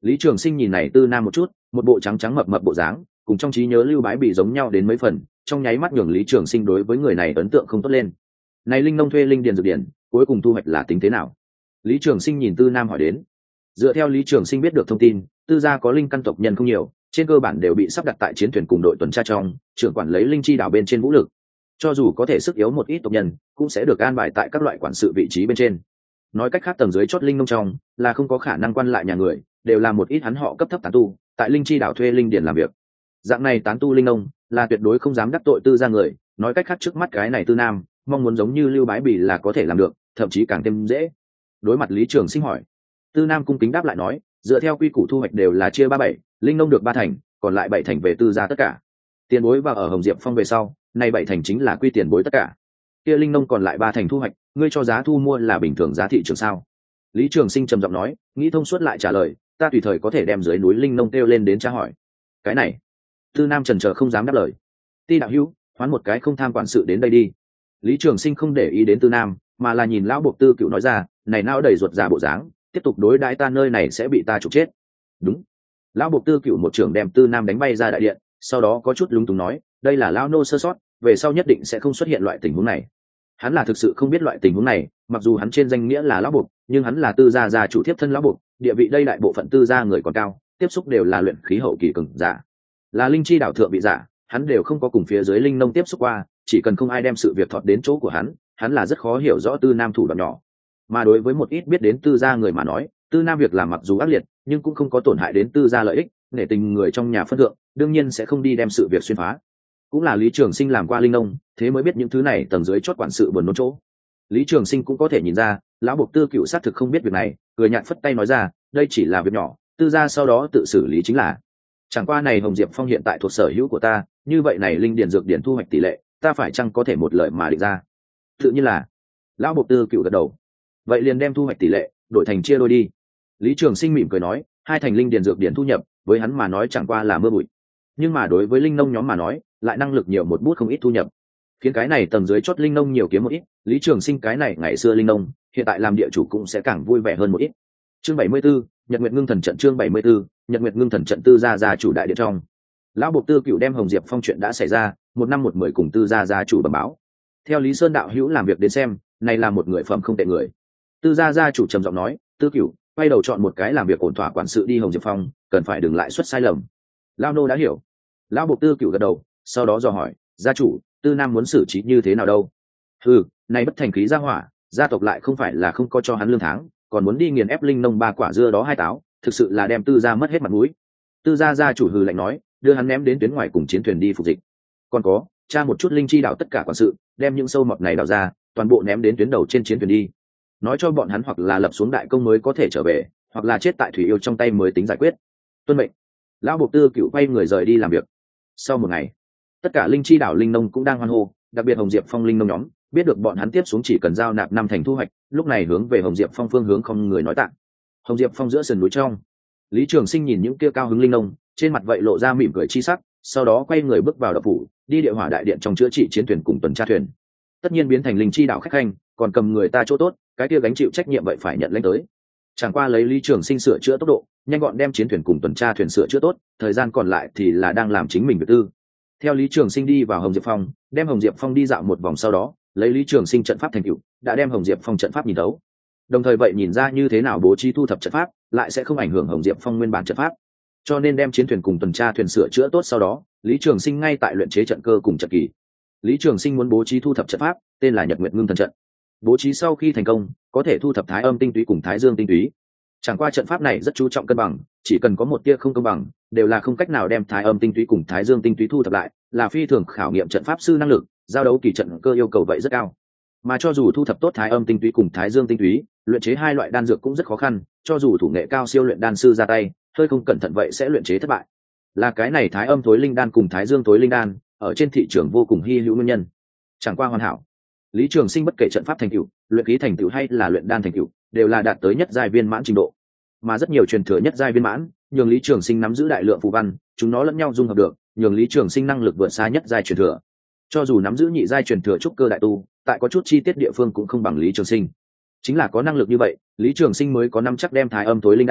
Lý Trường Sinh nhìn này Tư Nam một chút, một bộ trắng trắng mập mập bộ dáng, cùng trong trí nhớ Lưu Bái bị giống nhau đến mấy phần, trong nháy mắt nhường Lý Trường Sinh đối với người này ấn tượng không tốt lên. Này linh nông thuê linh điền dược điển, cuối cùng thu hoạch là tính thế nào? Lý Trường Sinh nhìn Tư Nam hỏi đến. Dựa theo Lý Trường Sinh biết được thông tin, Tư gia có linh căn tộc nhân không nhiều, trên cơ bản đều bị sắp đặt tại chiến thuyền cùng đội tuần tra trong, trưởng quản lấy linh chi đảo bên trên vũ lực. Cho dù có thể sức yếu một ít tộc nhân, cũng sẽ được an bài tại các loại quản sự vị trí bên trên. Nói cách khác, tầng dưới chót linh nông trong là không có khả năng quan lại nhà người, đều là một ít hắn họ cấp thấp tán tu, tại linh chi đảo thuê linh điển làm việc. Dạng này tán tu linh nông là tuyệt đối không dám đắc tội Tư gia người. Nói cách khác, trước mắt cái này Tư Nam mong muốn giống như Lưu Bái Bỉ là có thể làm được, thậm chí càng thêm dễ. Đối mặt Lý Trường Sinh hỏi, Tư Nam cung kính đáp lại nói, dựa theo quy củ thu hoạch đều là chia ba bảy, linh nông được ba thành, còn lại bảy thành về Tư gia tất cả. Tiền bối và ở Hồng Diệp Phong về sau, nay bảy thành chính là quy tiền bối tất cả. Kia linh nông còn lại ba thành thu hoạch, ngươi cho giá thu mua là bình thường giá thị trường sao? Lý Trường Sinh trầm giọng nói, nghĩ thông suốt lại trả lời, ta tùy thời có thể đem dưới núi linh nông kêu lên đến tra hỏi. Cái này, Tư Nam chần chờ không dám đáp lời. Ti đạo hữu, hoán một cái không tham quản sự đến đây đi. Lý Trường Sinh không để ý đến Tư Nam, mà là nhìn lão buộc Tư Cựu nói ra, này não đầy ruột già bộ dáng, tiếp tục đối đãi ta nơi này sẽ bị ta trục chết. Đúng. Lão buộc Tư Cựu một trưởng đem Tư Nam đánh bay ra đại điện, sau đó có chút lúng túng nói, đây là lão nô sơ sót, về sau nhất định sẽ không xuất hiện loại tình huống này. Hắn là thực sự không biết loại tình huống này, mặc dù hắn trên danh nghĩa là lão buộc, nhưng hắn là Tư gia gia chủ thiếp thân lão buộc, địa vị đây đại bộ phận Tư gia người còn cao, tiếp xúc đều là luyện khí hậu kỳ cường giả, là linh chi đảo thượng vị giả, hắn đều không có cùng phía dưới linh nông tiếp xúc qua, chỉ cần không ai đem sự việc thọt đến chỗ của hắn, hắn là rất khó hiểu rõ Tư Nam thủ đoạn nhỏ. Mà đối với một ít biết đến Tư gia người mà nói, Tư Nam việc làm mặc dù ác liệt, nhưng cũng không có tổn hại đến Tư gia lợi ích, nể tình người trong nhà phân thượng, đương nhiên sẽ không đi đem sự việc xuyên phá. Cũng là Lý Trường Sinh làm qua linh nông, thế mới biết những thứ này tầng dưới chót quản sự buồn nôn chỗ. Lý Trường Sinh cũng có thể nhìn ra, lão buộc Tư Cựu xác thực không biết việc này, cười nhạt phất tay nói ra, đây chỉ là việc nhỏ, Tư gia sau đó tự xử lý chính là. Chẳng qua này Hồng Diệp Phong hiện tại thuộc sở hữu của ta, như vậy này linh điển dược điển thu hoạch tỷ lệ, ta phải chăng có thể một lợi mà định ra? Tự nhiên là. Lão buộc Tư Cựu gật đầu. Vậy liền đem thu hoạch tỷ lệ đổi thành chia đôi đi. Lý Trường Sinh mỉm cười nói, hai thành linh điển dược điển thu nhập, với hắn mà nói chẳng qua là mưa bụi, nhưng mà đối với linh nông nhóm mà nói, lại năng lực nhiều một bút không ít thu nhập, khiến cái này tầng dưới chót linh nông nhiều kiếm một ít. Lý Trường Sinh cái này ngày xưa linh nông, hiện tại làm địa chủ cũng sẽ càng vui vẻ hơn một ít. Chương bảy mươi 74, Nhật Nguyệt Ngưng Thần Trận. Chương bảy mươi 74, Nhật Nguyệt Ngưng Thần Trận. Tư gia gia chủ đại điện trong, lão buộc Tư Cựu đem Hồng Diệp Phong chuyện đã xảy ra, một năm một mười cùng Tư gia gia chủ bẩm báo. Theo Lý Sơn đạo hữu làm việc đến xem, này là một người phẩm không tệ người. Tư gia gia chủ trầm giọng nói, Tư Cựu, quay đầu chọn một cái làm việc ổn thỏa quản sự đi Hồng Diệp Phong, cần phải đừng lại xuất sai lầm. Lão nô đã hiểu. Lão buộc Tư Cựu gật đầu, sau đó dò hỏi, gia chủ, Tư Nam muốn xử trí như thế nào đâu? Ừ, này bất thành khí gia hỏa, gia tộc lại không phải là không có cho hắn lương tháng, còn muốn đi nghiền ép linh nông ba quả dưa đó hai táo, thực sự là đem Tư gia mất hết mặt mũi. Tư gia gia chủ hừ lạnh nói, đưa hắn ném đến tuyến ngoài cùng chiến thuyền đi phục dịch. Còn có, tra một chút linh chi đảo tất cả quản sự, đem những sâu mọt này đào ra, toàn bộ ném đến tuyến đầu trên chiến thuyền đi. Nói cho bọn hắn hoặc là lập xuống đại công mới có thể trở về, hoặc là chết tại thủy yêu trong tay mới tính giải quyết. Tuân mệnh. Lão buộc Tư Cựu quay người rời đi làm việc. Sau một ngày, tất cả linh chi đảo linh nông cũng đang hoan hô, đặc biệt Hồng Diệp Phong linh nông nhóm biết được bọn hắn tiếp xuống chỉ cần giao nạp năm thành thu hoạch, lúc này hướng về Hồng Diệp Phong phương hướng không người nói tạng. Hồng Diệp Phong giữa sườn núi trong, Lý Trường Sinh nhìn những kia cao hứng linh nông, trên mặt vậy lộ ra mỉm cười chi sắc, sau đó quay người bước vào đập phủ, đi địa hỏa đại điện trong chữa trị chiến thuyền cùng tuần tra thuyền. Tất nhiên biến thành linh chi đảo khách khanh, còn cầm người ta chỗ tốt, cái kia gánh chịu trách nhiệm vậy phải nhận lên tới. Chẳng qua lấy Lý Trường Sinh sửa chữa tốc độ, nhanh gọn đem chiến thuyền cùng tuần tra thuyền sửa chữa tốt, thời gian còn lại thì là đang làm chính mình việc tư. Theo Lý Trường Sinh đi vào Hồng Diệp Phong, đem Hồng Diệp Phong đi dạo một vòng sau đó, lấy Lý Trường Sinh trận pháp thành tựu, đã đem Hồng Diệp Phong trận pháp nhìn thấu. Đồng thời vậy nhìn ra như thế nào bố trí thu thập trận pháp, lại sẽ không ảnh hưởng Hồng Diệp Phong nguyên bản trận pháp. Cho nên đem chiến thuyền cùng tuần tra thuyền sửa chữa tốt sau đó, Lý Trường Sinh ngay tại luyện chế trận cơ cùng trận kỳ. Lý Trường Sinh muốn bố trí thu thập trận pháp, tên là Nhật Nguyệt Ngưng Thần Trận. Bố trí sau khi thành công, có thể thu thập Thái Âm tinh túy cùng Thái Dương tinh túy. Chẳng qua trận pháp này rất chú trọng cân bằng, chỉ cần có một tia không công bằng, đều là không cách nào đem Thái Âm tinh túy cùng Thái Dương tinh túy thu thập lại, là phi thường khảo nghiệm trận pháp sư năng lực, giao đấu kỳ trận cơ yêu cầu vậy rất cao. Mà cho dù thu thập tốt Thái Âm tinh túy cùng Thái Dương tinh túy, luyện chế hai loại đan dược cũng rất khó khăn, cho dù thủ nghệ cao siêu luyện đan sư ra tay, hơi không cẩn thận vậy sẽ luyện chế thất bại. Là cái này Thái Âm Thối Linh Đan cùng Thái Dương Thối Linh Đan, ở trên thị trường vô cùng hi hữu nguyên nhân. Chẳng qua hoàn hảo, Lý Trường Sinh bất kể trận pháp thành tựu, luyện khí thành tựu hay là luyện đan thành tựu, đều là đạt tới nhất giai viên mãn trình độ. Mà rất nhiều truyền thừa nhất giai viên mãn, nhường Lý Trường Sinh nắm giữ đại lượng phù văn, chúng nó lẫn nhau dung hợp được, nhường Lý Trường Sinh năng lực vượt xa nhất giai truyền thừa. Cho dù nắm giữ nhị giai truyền thừa trúc cơ đại tu, tại có chút chi tiết địa phương cũng không bằng Lý Trường Sinh. Chính là có năng lực như vậy, Lý Trường Sinh mới có năm chắc đem Thái Âm Thối Linh Đan,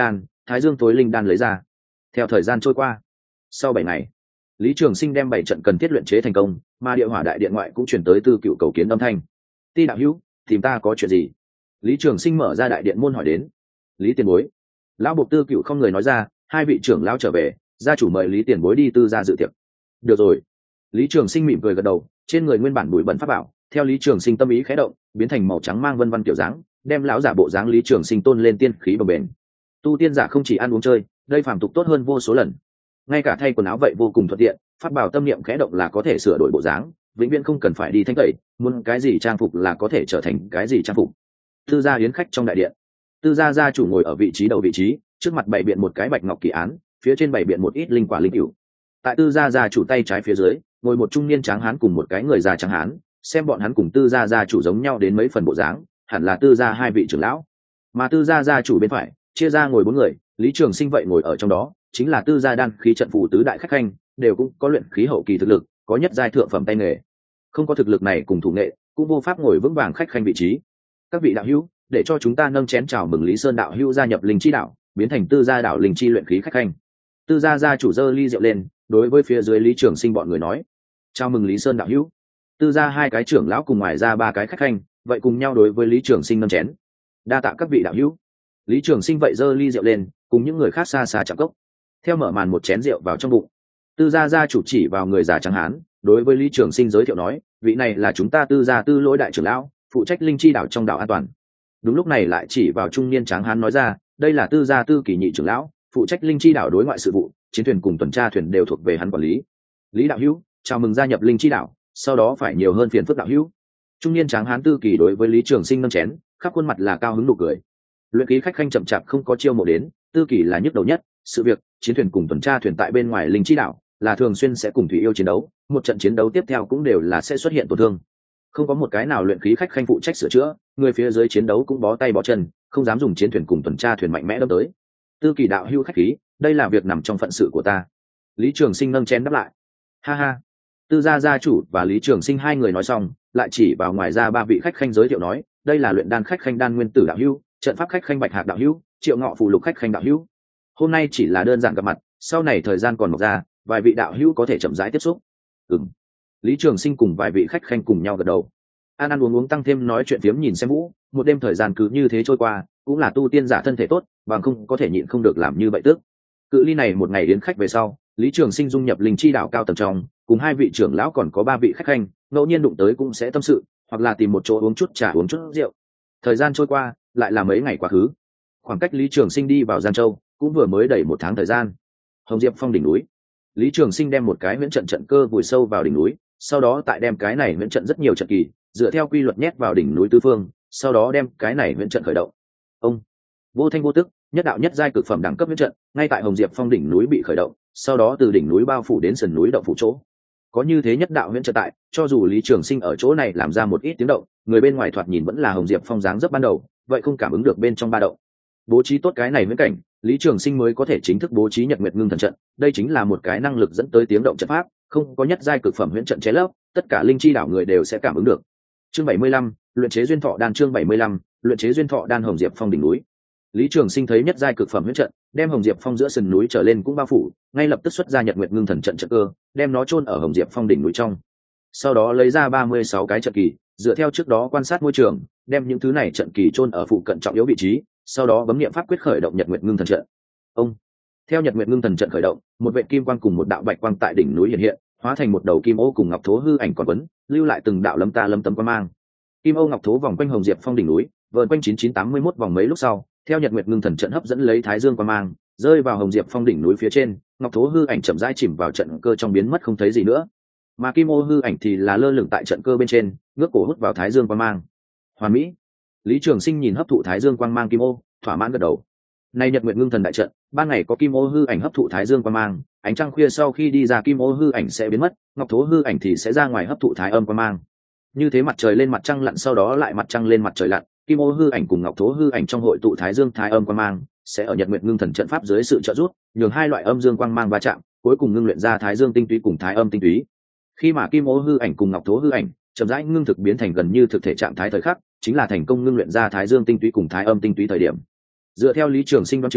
thái dương tối linh đan lấy ra. Theo thời gian trôi qua, sau bảy ngày, Lý Trường Sinh đem bảy trận cần thiết luyện chế thành công, mà địa hỏa đại điện ngoại cũng truyền tới Tư Cựu cầu kiến âm thanh. Ti đạo hữu, tìm ta có chuyện gì? Lý Trường Sinh mở ra đại điện môn hỏi đến. Lý tiền bối. Lão buộc Tư Cựu không người nói ra, hai vị trưởng lão trở về, gia chủ mời Lý tiền bối đi tư gia dự tiệc. Được rồi. Lý Trường Sinh mỉm cười gật đầu, trên người nguyên bản bụi bẩn pháp bảo, theo Lý Trường Sinh tâm ý khẽ động, biến thành màu trắng mang vân vân kiểu dáng, đem lão giả bộ dáng Lý Trường Sinh tôn lên tiên khí bồng bềnh. Tu tiên giả không chỉ ăn uống chơi, đây phàm tục tốt hơn vô số lần. Ngay cả thay quần áo vậy vô cùng thuận tiện, pháp bảo tâm niệm khẽ động là có thể sửa đổi bộ dáng, vĩnh viễn không cần phải đi thanh tẩy, muốn cái gì trang phục là có thể trở thành cái gì trang phục. Tư gia yến khách trong đại điện, Tư gia gia chủ ngồi ở vị trí đầu vị trí, trước mặt bày biện một cái bạch ngọc kỳ án, phía trên bày biện một ít linh quả linh cửu. Tại Tư gia gia chủ tay trái phía dưới, ngồi một trung niên tráng hán cùng một cái người già trắng hán, xem bọn hắn cùng Tư gia gia chủ giống nhau đến mấy phần bộ dáng, hẳn là Tư gia hai vị trưởng lão. Mà Tư gia gia chủ bên phải, chia ra ngồi bốn người, Lý Trường Sinh vậy ngồi ở trong đó, chính là Tư gia đan khí trận phù tứ đại khách khanh, đều cũng có luyện khí hậu kỳ thực lực, có nhất giai thượng phẩm tay nghề. Không có thực lực này cùng thủ nghệ, cũng vô pháp ngồi vững vàng khách khanh vị trí. Các vị đạo hữu, để cho chúng ta nâng chén chào mừng Lý Sơn đạo hữu gia nhập linh chi đạo, biến thành Tư gia đạo linh chi luyện khí khách khanh. Tư gia gia chủ giơ ly rượu lên, đối với phía dưới Lý Trường Sinh bọn người nói: "Chào mừng Lý Sơn đạo hữu." Tư gia hai cái trưởng lão cùng ngoài ra ba cái khách khanh, vậy cùng nhau đối với Lý Trường Sinh nâng chén. "Đa tạ các vị đạo hữu." Lý Trường Sinh vậy giơ ly rượu lên, cùng những người khác xa xa chạm cốc. Theo mở màn một chén rượu vào trong bụng, Tư gia gia chủ chỉ vào người già trắng hán, đối với Lý Trường Sinh giới thiệu nói: "Vị này là chúng ta Tư gia Tư Lỗi đại trưởng lão, phụ trách linh chi đảo trong đảo an toàn." Đúng lúc này lại chỉ vào trung niên tráng hán nói ra: "Đây là Tư gia Tư Kỳ nhị trưởng lão, phụ trách linh chi đảo đối ngoại sự vụ, chiến thuyền cùng tuần tra thuyền đều thuộc về hắn quản lý." "Lý đạo hữu, chào mừng gia nhập linh chi đảo, sau đó phải nhiều hơn phiền phức đạo hữu." Trung niên tráng hán Tư Kỳ đối với Lý Trường Sinh nâng chén, khắp khuôn mặt là cao hứng nụ cười. Luyện khí khách khanh chậm chạp không có chiêu mộ đến, Tư Kỳ là nhức đầu nhất, sự việc chiến thuyền cùng tuần tra thuyền tại bên ngoài linh chi đảo là thường xuyên sẽ cùng thủy yêu chiến đấu, một trận chiến đấu tiếp theo cũng đều là sẽ xuất hiện tổn thương, không có một cái nào luyện khí khách khanh phụ trách sửa chữa, người phía dưới chiến đấu cũng bó tay bó chân, không dám dùng chiến thuyền cùng tuần tra thuyền mạnh mẽ đâm tới. Tư Kỳ đạo hữu khách khí, đây là việc nằm trong phận sự của ta. Lý Trường Sinh nâng chén đáp lại. Ha ha. Tư gia gia chủ và Lý Trường Sinh hai người nói xong, lại chỉ vào ngoài ra ba vị khách khanh giới thiệu nói: "Đây là luyện đan khách khanh Đan Nguyên Tử đạo hữu, trận pháp khách khanh Bạch Hạc đạo hữu, Triệu Ngọ phù lục khách khanh đạo hữu. Hôm nay chỉ là đơn giản gặp mặt, sau này thời gian còn mọc ra, vài vị đạo hữu có thể chậm rãi tiếp xúc." Ừm. Lý Trường Sinh cùng vài vị khách khanh cùng nhau gật đầu. Ăn ăn uống uống tăng thêm nói chuyện phiếm nhìn xem vũ, một đêm thời gian cứ như thế trôi qua, cũng là tu tiên giả thân thể tốt, bằng không có thể nhịn không được làm như vậy tức. Cự ly này một ngày đến khách về sau, Lý Trường Sinh dung nhập linh chi đảo cao tầng trong, cùng hai vị trưởng lão còn có ba vị khách khanh, ngẫu nhiên đụng tới cũng sẽ tâm sự, hoặc là tìm một chỗ uống chút trà uống chút rượu. Thời gian trôi qua, lại là mấy ngày quá khứ. Khoảng cách Lý Trường Sinh đi vào Giang Châu cũng vừa mới đầy một tháng thời gian. Hồng Diệp Phong đỉnh núi, Lý Trường Sinh đem một cái huyễn trận trận cơ vùi sâu vào đỉnh núi, sau đó tại đem cái này huyễn trận rất nhiều trận kỳ, dựa theo quy luật nhét vào đỉnh núi tứ phương, sau đó đem cái này huyễn trận khởi động. Ông vô thanh vô tức, nhất đạo nhất giai cực phẩm đẳng cấp huyễn trận, ngay tại Hồng Diệp Phong đỉnh núi bị khởi động, sau đó từ đỉnh núi bao phủ đến sườn núi động phủ chỗ. Có như thế nhất đạo huyễn trận tại, cho dù Lý Trường Sinh ở chỗ này làm ra một ít tiếng động, người bên ngoài thoạt nhìn vẫn là Hồng Diệp Phong dáng dấp ban đầu, vậy không cảm ứng được bên trong ba động. Bố trí tốt cái này huyễn cảnh, Lý Trường Sinh mới có thể chính thức bố trí Nhật Nguyệt Ngưng Thần trận, đây chính là một cái năng lực dẫn tới tiếng động trận pháp, không có nhất giai cực phẩm huyễn trận chế lấp, tất cả linh chi đảo người đều sẽ cảm ứng được. Chương bảy mươi lăm, luyện chế duyên thọ đan. Chương bảy mươi lăm, luyện chế duyên thọ đan. Hồng Diệp Phong đỉnh núi. Lý Trường Sinh thấy nhất giai cực phẩm huyễn trận, đem Hồng Diệp Phong giữa sườn núi trở lên cũng bao phủ, ngay lập tức xuất ra Nhật Nguyệt Ngưng Thần trận trận cơ, đem nó chôn ở Hồng Diệp Phong đỉnh núi trong. Sau đó lấy ra ba mươi sáu cái trận kỳ, dựa theo trước đó quan sát môi trường, đem những thứ này trận kỳ chôn ở phụ cận trọng yếu vị trí, sau đó bấm niệm pháp quyết khởi động Nhật Nguyệt Ngưng Thần trận. Ông theo Nhật Nguyệt Ngưng Thần trận khởi động, một vệt kim quang cùng một đạo bạch quang tại đỉnh núi hiện hiện, hóa thành một đầu kim ô cùng ngọc thố hư ảnh còn quấn, lưu lại từng đạo lấm ta lấm tấm quang mang. Kim ô ngọc thố vòng quanh Hồng Diệp Phong đỉnh núi, vờn quanh chín chín tám mươi mốt vòng mấy lúc sau, theo Nhật Nguyệt Ngưng Thần trận hấp dẫn lấy Thái Dương quang mang, rơi vào Hồng Diệp Phong đỉnh núi phía trên, ngọc thố hư ảnh chậm rãi chìm vào trận cơ trong biến mất không thấy gì nữa. Mà kim ô hư ảnh thì là lơ lửng tại trận cơ bên trên, ngước cổ hút vào Thái Dương quang mang. Hoàn mỹ. Lý Trường Sinh nhìn hấp thụ Thái Dương quang mang kim ô, thỏa mãn gật đầu. Nay Nhật Nguyệt Ngưng Thần đại trận, ban ngày có kim ô hư ảnh hấp thụ Thái Dương quang mang, ánh trăng khuya sau khi đi ra kim ô hư ảnh sẽ biến mất, ngọc thố hư ảnh thì sẽ ra ngoài hấp thụ Thái Âm quang mang. Như thế mặt trời lên mặt trăng lặn sau đó lại mặt trăng lên mặt trời lặn, kim ô hư ảnh cùng ngọc thố hư ảnh trong hội tụ Thái Dương Thái Âm quang mang, sẽ ở Nhật Nguyệt Ngưng Thần trận pháp dưới sự trợ giúp, nhường hai loại âm dương quang mang va chạm, cuối cùng ngưng luyện ra Thái Dương tinh túy cùng Thái Âm tinh túy. Khi mà kim ô hư ảnh cùng ngọc thố hư ảnh chậm rãi ngưng thực biến thành gần như thực thể trạng thái thời khắc, chính là thành công ngưng luyện ra Thái Dương tinh túy cùng Thái Âm tinh túy thời điểm. Dựa theo Lý Trường Sinh đoán chừng,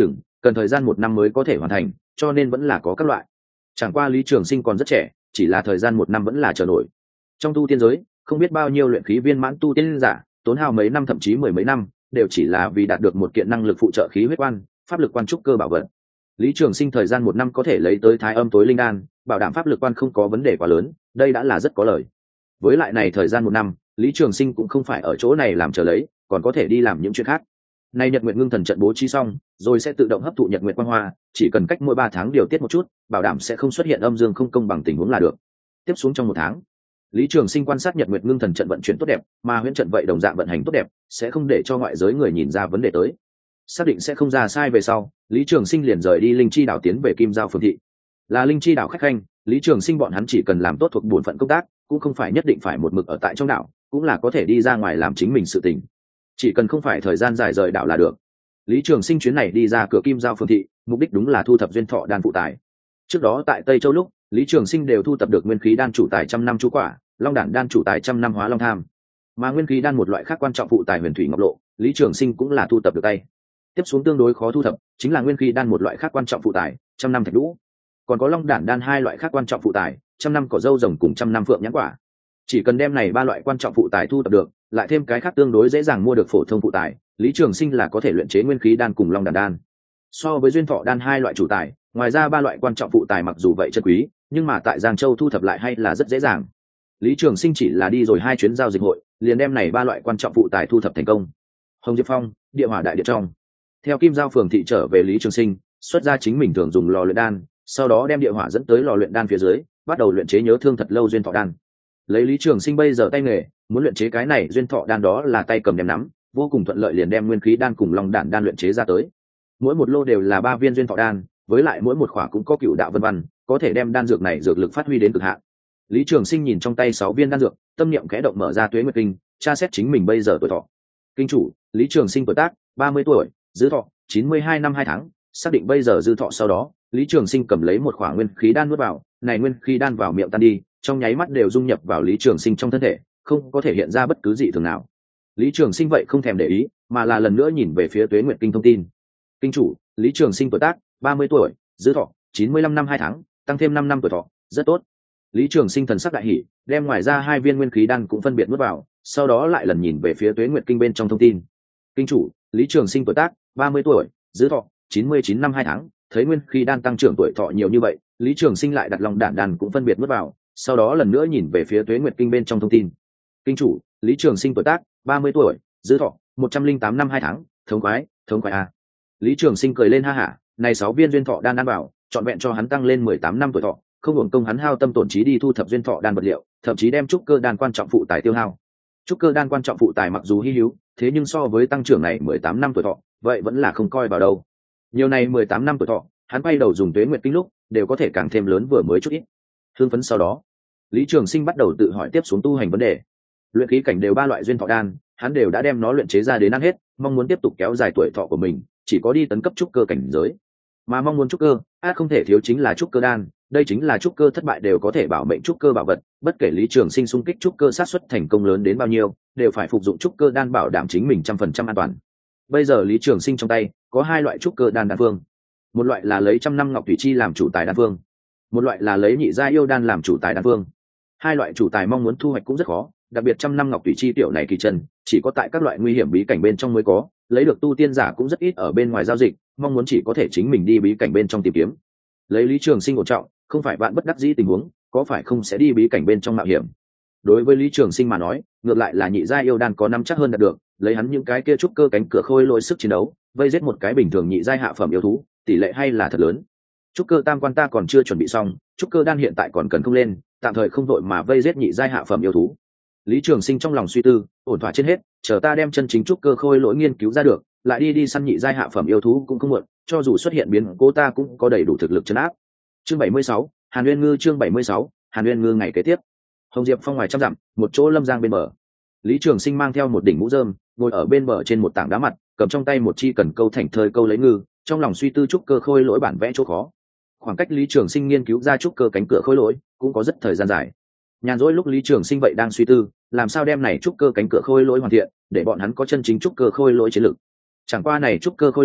cần thời gian một năm mới có thể hoàn thành, cho nên vẫn là có các loại. Chẳng qua Lý Trường Sinh còn rất trẻ, chỉ là thời gian một năm vẫn là chờ nổi. Trong tu tiên giới, không biết bao nhiêu luyện khí viên mãn tu tiên giả, tốn hao mấy năm thậm chí mười mấy năm, đều chỉ là vì đạt được một kiện năng lực phụ trợ khí huyết quan, pháp lực quan trúc cơ bảo vật. Lý Trường Sinh thời gian một năm có thể lấy tới Thái Âm tối linh đan, bảo đảm pháp lực quan không có vấn đề quá lớn, đây đã là rất có lời. Với lại này thời gian một năm, Lý Trường Sinh cũng không phải ở chỗ này làm chờ lấy, còn có thể đi làm những chuyện khác. Nay Nhật Nguyệt Ngưng Thần trận bố trí xong, rồi sẽ tự động hấp thụ Nhật Nguyệt quang hoa, chỉ cần cách mỗi ba tháng điều tiết một chút, bảo đảm sẽ không xuất hiện âm dương không công bằng tình huống là được. Tiếp xuống trong một tháng, Lý Trường Sinh quan sát Nhật Nguyệt Ngưng Thần trận vận chuyển tốt đẹp, mà huyễn trận vậy đồng dạng vận hành tốt đẹp, sẽ không để cho ngoại giới người nhìn ra vấn đề tới. Xác định sẽ không ra sai về sau, Lý Trường Sinh liền rời đi Linh Chi đảo tiến về Kim Giao Phường thị. Là Linh Chi đảo khách khanh, Lý Trường Sinh bọn hắn chỉ cần làm tốt thuộc bổn phận công tác, cũng không phải nhất định phải một mực ở tại trong đảo, cũng là có thể đi ra ngoài làm chính mình sự tình. Chỉ cần không phải thời gian dài rời đảo là được. Lý Trường Sinh chuyến này đi ra cửa Kim Giao Phường thị, mục đích đúng là thu thập duyên thọ đan phụ tài. Trước đó tại Tây Châu lúc, Lý Trường Sinh đều thu thập được nguyên khí đan chủ tài trăm năm chú quả, long đản đan chủ tài trăm năm hóa long tham, mà nguyên khí đan một loại khác quan trọng phụ tài huyền thủy ngọc lộ, Lý Trường Sinh cũng là thu thập được tay. Tiếp xuống tương đối khó thu thập chính là nguyên khí đan một loại khác quan trọng phụ tài trăm năm thạch lũ, còn có long đản đan hai loại khác quan trọng phụ tài trăm năm cỏ dâu rồng cùng trăm năm phượng nhãn quả. Chỉ cần đem này ba loại quan trọng phụ tài thu thập được, lại thêm cái khác tương đối dễ dàng mua được phổ thông phụ tài, Lý Trường Sinh là có thể luyện chế nguyên khí đan cùng long đản đan. So với duyên thọ đan hai loại chủ tài, ngoài ra ba loại quan trọng phụ tài mặc dù vậy chân quý, nhưng mà tại Giang Châu thu thập lại hay là rất dễ dàng. Lý Trường Sinh chỉ là đi rồi hai chuyến giao dịch hội, liền đem này ba loại quan trọng phụ tài thu thập thành công. Hồng Diệp Phong, Địa Hỏa Đại Địa trong. Theo Kim Giao Phường thị trở về Lý Trường Sinh, xuất ra chính mình thường dùng lò luyện đan, sau đó đem địa hỏa dẫn tới lò luyện đan phía dưới, bắt đầu luyện chế nhớ thương thật lâu duyên thọ đan. Lấy Lý Trường Sinh bây giờ tay nghề, muốn luyện chế cái này duyên thọ đan đó là tay cầm đem nắm, vô cùng thuận lợi liền đem nguyên khí đan cùng long đản đan luyện chế ra tới. Mỗi một lô đều là ba viên duyên thọ đan, với lại mỗi một khỏa cũng có cửu đạo vân vân, có thể đem đan dược này dược lực phát huy đến cực hạn. Lý Trường Sinh nhìn trong tay sáu viên đan dược, tâm niệm khẽ động mở ra Tuế Nguyệt Kinh, tra xét chính mình bây giờ tuổi thọ. Kinh chủ, Lý Trường Sinh tuổi tác ba mươi tuổi, dư thọ chín mươi hai năm hai tháng, xác định bây giờ dư thọ sau đó, Lý Trường Sinh cầm lấy một khỏa nguyên khí đan nuốt vào, này nguyên khí đan vào miệng tan đi, trong nháy mắt đều dung nhập vào Lý Trường Sinh trong thân thể, không có thể hiện ra bất cứ dị thường nào. Lý Trường Sinh vậy không thèm để ý, mà là lần nữa nhìn về phía Tuế Nguyệt Kinh thông tin. Kinh chủ, Lý Trường Sinh tuổi tác ba mươi tuổi, dư thọ chín mươi lăm năm hai tháng, tăng thêm năm năm tuổi thọ, rất tốt. Lý Trường Sinh thần sắc đại hỉ, đem ngoài ra hai viên nguyên khí đan cũng phân biệt nuốt vào, sau đó lại lần nhìn về phía Tuế Nguyệt Kinh bên trong thông tin. Kinh chủ, Lý Trường Sinh tuổi tác ba mươi tuổi, dư thọ chín mươi chín năm hai tháng, thấy nguyên khí đan tăng trưởng tuổi thọ nhiều như vậy, Lý Trường Sinh lại đặt lòng đản đan cũng phân biệt nuốt vào, sau đó lần nữa nhìn về phía Tuế Nguyệt Kinh bên trong thông tin. Kinh chủ, Lý Trường Sinh tuổi tác ba mươi tuổi, dư thọ một trăm linh tám năm hai tháng, thống khoái, thống khoái a. Lý Trường Sinh cười lên ha hả, này sáu viên duyên thọ đan ăn bảo, trọn vẹn cho hắn tăng lên mười tám năm tuổi thọ, không hưởng công hắn hao tâm tổn trí đi thu thập duyên thọ đan vật liệu, thậm chí đem trúc cơ đan quan trọng phụ tài tiêu hao. Trúc cơ đan quan trọng phụ tài mặc dù hi hữu, thế nhưng so với tăng trưởng này mười tám năm tuổi thọ, vậy vẫn là không coi vào đâu. Nhiều này mười tám năm tuổi thọ, hắn quay đầu dùng Tuế Nguyệt Kinh lúc, đều có thể càng thêm lớn vừa mới chút ít. Hương phấn sau đó, Lý Trường Sinh bắt đầu tự hỏi tiếp xuống tu hành vấn đề. Luyện khí cảnh đều ba loại duyên thọ đan, hắn đều đã đem nó luyện chế ra đến ăn hết, mong muốn tiếp tục kéo dài tuổi thọ của mình, chỉ có đi tấn cấp trúc cơ cảnh giới. Mà mong muốn trúc cơ, át không thể thiếu chính là trúc cơ đan, đây chính là trúc cơ thất bại đều có thể bảo mệnh trúc cơ bảo vật, bất kể Lý Trường Sinh xung kích trúc cơ sát suất thành công lớn đến bao nhiêu, đều phải phục dụng trúc cơ đan bảo đảm chính mình trăm phần trăm an toàn. Bây giờ Lý Trường Sinh trong tay có hai loại trúc cơ đan đan phương, một loại là lấy trăm năm ngọc thủy chi làm chủ tài đan phương, một loại là lấy nhị gia yêu đan làm chủ tài đan phương. Hai loại chủ tài mong muốn thu hoạch cũng rất khó, đặc biệt trăm năm ngọc thủy chi tiểu này kỳ trần, chỉ có tại các loại nguy hiểm bí cảnh bên trong mới có, lấy được tu tiên giả cũng rất ít ở bên ngoài giao dịch, mong muốn chỉ có thể chính mình đi bí cảnh bên trong tìm kiếm. Lấy Lý Trường Sinh ổn trọng, không phải bạn bất đắc dĩ tình huống, có phải không sẽ đi bí cảnh bên trong mạo hiểm. Đối với Lý Trường Sinh mà nói, ngược lại là nhị gia yêu đan có năm chắc hơn đạt được, lấy hắn những cái kia trúc cơ cánh cửa khôi lỗi sức chiến đấu, vây giết một cái bình thường nhị giai hạ phẩm yêu thú, tỷ lệ hay là thật lớn. Trúc cơ tam quan ta còn chưa chuẩn bị xong, trúc cơ đan hiện tại còn cần không lên, tạm thời không vội mà vây giết nhị giai hạ phẩm yêu thú. Lý Trường Sinh trong lòng suy tư, ổn thỏa trên hết, chờ ta đem chân chính trúc cơ khôi lỗi nghiên cứu ra được, lại đi đi săn nhị giai hạ phẩm yêu thú cũng không muộn, cho dù xuất hiện biến cố ta cũng có đầy đủ thực lực trấn áp. Chương bảy mươi sáu, Hàn Uyên Ngư chương bảy mươi sáu, Hàn Uyên Ngư ngày kế tiếp. Hồng Diệp Phong ngoài trăm dặm, một chỗ lâm giang bên bờ. Lý Trường Sinh mang theo một đỉnh mũ rơm, ngồi ở bên bờ trên một tảng đá mặt, cầm trong tay một chi cần câu thành thơi câu lấy ngư, trong lòng suy tư trúc cơ khôi lỗi bản vẽ chỗ khó. Khoảng cách Lý Trường Sinh nghiên cứu ra trúc cơ cánh cửa khôi lỗi cũng có rất thời gian dài. Nhàn rỗi lúc Lý Trường Sinh vậy đang suy tư, làm sao đem này trúc cơ cánh cửa khôi lỗi hoàn thiện, để bọn hắn có chân chính trúc cơ khôi lỗi chiến lực. Chẳng qua này trúc cơ khôi lỗi,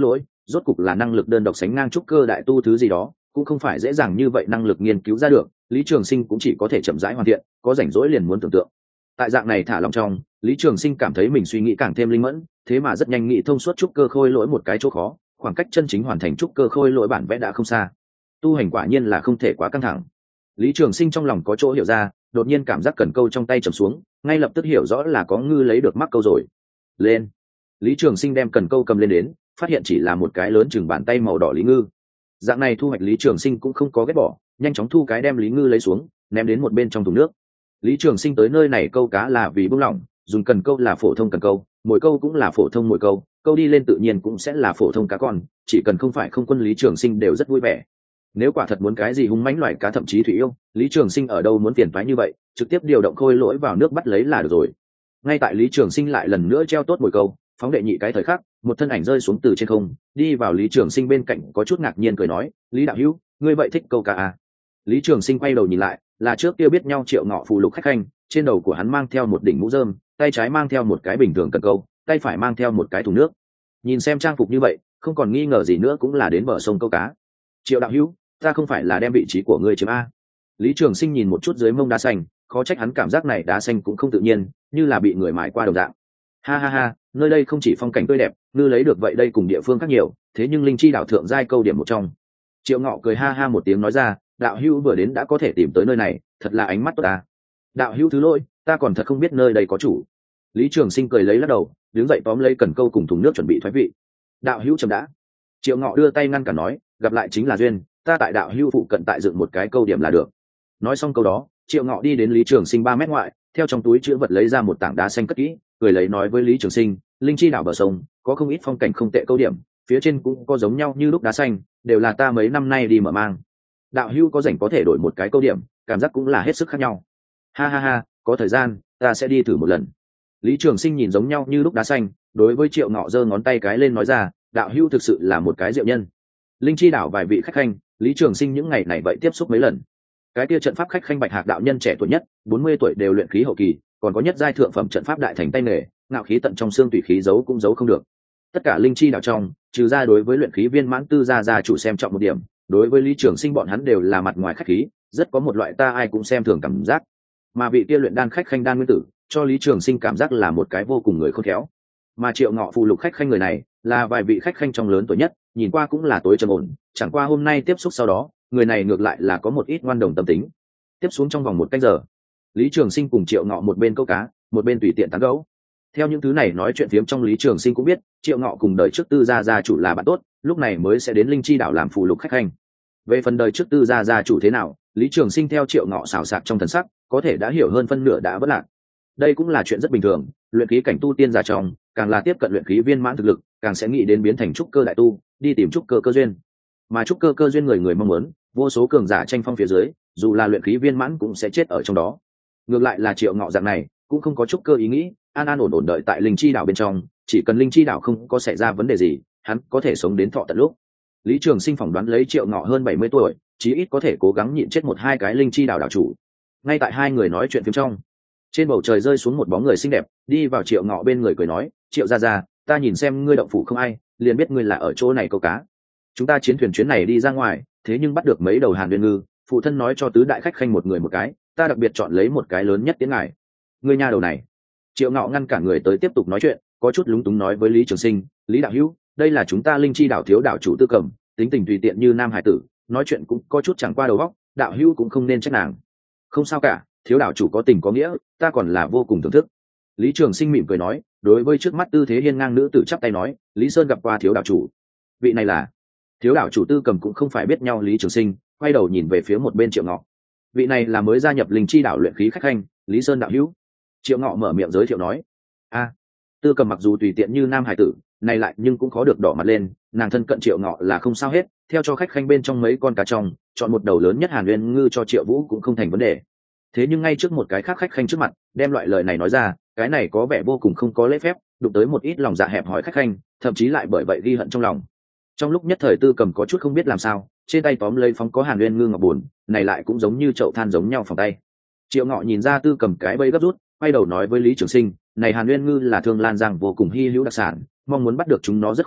rốt cục là năng lực đơn độc sánh ngang trúc cơ đại tu thứ gì đó cũng không phải dễ dàng như vậy năng lực nghiên cứu ra được. Lý Trường Sinh cũng chỉ có thể chậm rãi hoàn thiện, có rảnh rỗi liền muốn tưởng tượng. Tại dạng này thả lòng trong, Lý Trường Sinh cảm thấy mình suy nghĩ càng thêm linh mẫn, thế mà rất nhanh nghĩ thông suốt trúc cơ khôi lỗi một cái chỗ khó, khoảng cách chân chính hoàn thành trúc cơ khôi lỗi bản vẽ đã không xa. Tu hành quả nhiên là không thể quá căng thẳng. Lý Trường Sinh trong lòng có chỗ hiểu ra, đột nhiên cảm giác cần câu trong tay trầm xuống, ngay lập tức hiểu rõ là có ngư lấy được mắc câu rồi. Lên. Lý Trường Sinh đem cần câu cầm lên đến, phát hiện chỉ là một cái lớn chừng bàn tay màu đỏ lý ngư. Dạng này thu hoạch Lý Trường Sinh cũng không có ghét bỏ, nhanh chóng thu cái đem lý ngư lấy xuống, ném đến một bên trong thùng nước. Lý Trường Sinh tới nơi này câu cá là vì buông lỏng, dùng cần câu là phổ thông cần câu, mồi câu cũng là phổ thông mồi câu, câu đi lên tự nhiên cũng sẽ là phổ thông cá con, chỉ cần không phải không quân Lý Trường Sinh đều rất vui vẻ. Nếu quả thật muốn cái gì hung mãnh loại cá thậm chí thủy yêu, Lý Trường Sinh ở đâu muốn phiền toái như vậy, trực tiếp điều động khôi lỗi vào nước bắt lấy là được rồi. Ngay tại Lý Trường Sinh lại lần nữa treo tốt mồi câu, phóng đệ nhị cái thời khắc, một thân ảnh rơi xuống từ trên không, đi vào Lý Trường Sinh bên cạnh, có chút ngạc nhiên cười nói, "Lý đạo hữu, ngươi vậy thích câu cá à?" Lý Trường Sinh quay đầu nhìn lại, là trước kia biết nhau Triệu Ngọ phù lục khách khanh, trên đầu của hắn mang theo một đỉnh mũ rơm, tay trái mang theo một cái bình thường cần câu, tay phải mang theo một cái thùng nước. Nhìn xem trang phục như vậy, không còn nghi ngờ gì nữa cũng là đến bờ sông câu cá. "Triệu đạo hữu, ta không phải là đem vị trí của ngươi chiếm a?" Lý Trường Sinh nhìn một chút dưới mông đá xanh, khó trách hắn cảm giác này đá xanh cũng không tự nhiên, như là bị người mài qua đồng dạng. Ha ha ha, nơi đây không chỉ phong cảnh tươi đẹp, ngư lấy được vậy đây cùng địa phương khác nhiều, thế nhưng linh chi đảo thượng giai câu điểm một trong. Triệu Ngọ cười ha ha một tiếng nói ra, đạo hữu vừa đến đã có thể tìm tới nơi này, thật là ánh mắt tốt ta. Đạo hữu thứ lỗi, ta còn thật không biết nơi đây có chủ. Lý Trường Sinh cười lấy lắc đầu, đứng dậy tóm lấy cần câu cùng thùng nước chuẩn bị thoái vị. Đạo hữu chậm đã. Triệu Ngọ đưa tay ngăn cản nói, gặp lại chính là duyên, ta tại đạo hữu phụ cận tại dựng một cái câu điểm là được. Nói xong câu đó, Triệu Ngọ đi đến Lý Trường Sinh ba mét ngoại, theo trong túi chứa vật lấy ra một tảng đá xanh cất kỹ, cười lấy nói với Lý Trường Sinh, linh chi đảo bờ sông có không ít phong cảnh không tệ câu điểm, phía trên cũng có giống nhau như lúc đá xanh, đều là ta mấy năm nay đi mở mang. Đạo hữu có rảnh có thể đổi một cái câu điểm, cảm giác cũng là hết sức khác nhau. Ha ha ha, có thời gian ta sẽ đi thử một lần. Lý Trường Sinh nhìn giống nhau như lúc đá xanh, đối với Triệu Ngọ giơ ngón tay cái lên nói ra, đạo hữu thực sự là một cái diệu nhân. Linh chi đảo vài vị khách khanh, Lý Trường Sinh những ngày này vậy tiếp xúc mấy lần. Cái kia trận pháp khách khanh Bạch Hạc đạo nhân trẻ tuổi nhất, bốn mươi tuổi đều luyện khí hậu kỳ, còn có nhất giai thượng phẩm trận pháp đại thành tay nghề, ngạo khí tận trong xương tùy khí giấu cũng giấu không được. Tất cả linh chi đảo trong, trừ ra đối với luyện khí viên mãn tư gia gia chủ xem trọng một điểm, đối với Lý Trường Sinh bọn hắn đều là mặt ngoài khách khí, rất có một loại ta ai cũng xem thường cảm giác. Mà vị kia luyện đan khách khanh Đan Nguyên Tử, cho Lý Trường Sinh cảm giác là một cái vô cùng người khôn khéo. Mà Triệu Ngọ phụ lục khách khanh người này, là vài vị khách khanh trong lớn tuổi nhất, nhìn qua cũng là tối trầm ổn, chẳng qua hôm nay tiếp xúc sau đó, người này ngược lại là có một ít ngoan đồng tâm tính. Tiếp xuống trong vòng một canh giờ, Lý Trường Sinh cùng Triệu Ngọ một bên câu cá, một bên tùy tiện tán gẫu. Theo những thứ này nói chuyện phiếm trong, Lý Trường Sinh cũng biết Triệu Ngọ cùng đời trước Tư gia gia chủ là bạn tốt, lúc này mới sẽ đến linh chi đảo làm phụ lục khách khanh. Về phần đời trước Tư gia gia chủ thế nào, Lý Trường Sinh theo Triệu Ngọ xào xạc trong thần sắc, có thể đã hiểu hơn phân nửa đã vất lạc. Đây cũng là chuyện rất bình thường, luyện khí cảnh tu tiên giả trong, càng là tiếp cận luyện khí viên mãn thực lực, càng sẽ nghĩ đến biến thành trúc cơ đại tu, đi tìm trúc cơ cơ duyên. Mà trúc cơ cơ duyên người người mong muốn, vô số cường giả tranh phong phía dưới, dù là luyện khí viên mãn cũng sẽ chết ở trong đó. Ngược lại là Triệu Ngọ dạng này, cũng không có trúc cơ ý nghĩ, an an ổn ổn đợi tại linh chi đảo bên trong, chỉ cần linh chi đảo không có xảy ra vấn đề gì, hắn có thể sống đến thọ tận lúc. Lý Trường Sinh phỏng đoán lấy Triệu Ngọ hơn bảy mươi tuổi, chí ít có thể cố gắng nhịn chết một hai cái linh chi đảo đảo chủ. Ngay tại hai người nói chuyện phiếm trong, trên bầu trời rơi xuống một bóng người xinh đẹp, đi vào Triệu Ngọ bên người cười nói, Triệu gia gia, ta nhìn xem ngươi động phủ không ai, liền biết ngươi là ở chỗ này câu cá. Chúng ta chiến thuyền chuyến này đi ra ngoài, thế nhưng bắt được mấy đầu hàn nguyên ngư, phụ thân nói cho tứ đại khách khanh một người một cái, ta đặc biệt chọn lấy một cái lớn nhất tiến ngài. Ngươi nha đầu này. Triệu Ngọ ngăn cả người tới tiếp tục nói chuyện, có chút lúng túng nói với Lý Trường Sinh, Lý đạo hữu, đây là chúng ta linh chi đảo thiếu đảo chủ Tư Cầm, tính tình tùy tiện như nam hải tử, nói chuyện cũng có chút chẳng qua đầu óc, đạo hữu cũng không nên trách nàng. Không sao cả, thiếu đảo chủ có tình có nghĩa, ta còn là vô cùng thưởng thức. Lý Trường Sinh mỉm cười nói, đối với trước mắt tư thế hiên ngang nữ tử chắp tay nói, Lý Sơn gặp qua thiếu đảo chủ. Vị này là thiếu đảo chủ Tư Cầm, cũng không phải biết nhau Lý Trường Sinh, quay đầu nhìn về phía một bên Triệu Ngọ. Vị này là mới gia nhập linh chi đảo luyện khí khách khanh, Lý Sơn đạo hữu. Triệu Ngọ mở miệng giới thiệu nói. A, Tư Cầm mặc dù tùy tiện như nam hải tử, này lại nhưng cũng khó được đỏ mặt lên, nàng thân cận Triệu Ngọ là không sao hết, theo cho khách khanh bên trong mấy con cá trong, chọn một đầu lớn nhất hàn nguyên ngư cho Triệu Vũ cũng không thành vấn đề. Thế nhưng ngay trước một cái khác khách khanh trước mặt, đem loại lời này nói ra, cái này có vẻ vô cùng không có lễ phép, đụng tới một ít lòng dạ hẹp hòi khách khanh, thậm chí lại bởi vậy ghi hận trong lòng. Trong lúc nhất thời Tư Cầm có chút không biết làm sao, trên tay tóm lấy phóng có hàn nguyên ngư ngọc buồn, này lại cũng giống như chậu than giống nhau phòng tay. Triệu Ngọ nhìn ra Tư Cầm cái bẫy gấp rút, quay đầu nói với Lý Trường Sinh, này hàn nguyên ngư là thương lan giang vô cùng hi hữu đặc sản, mong muốn bắt được chúng nó rất khó,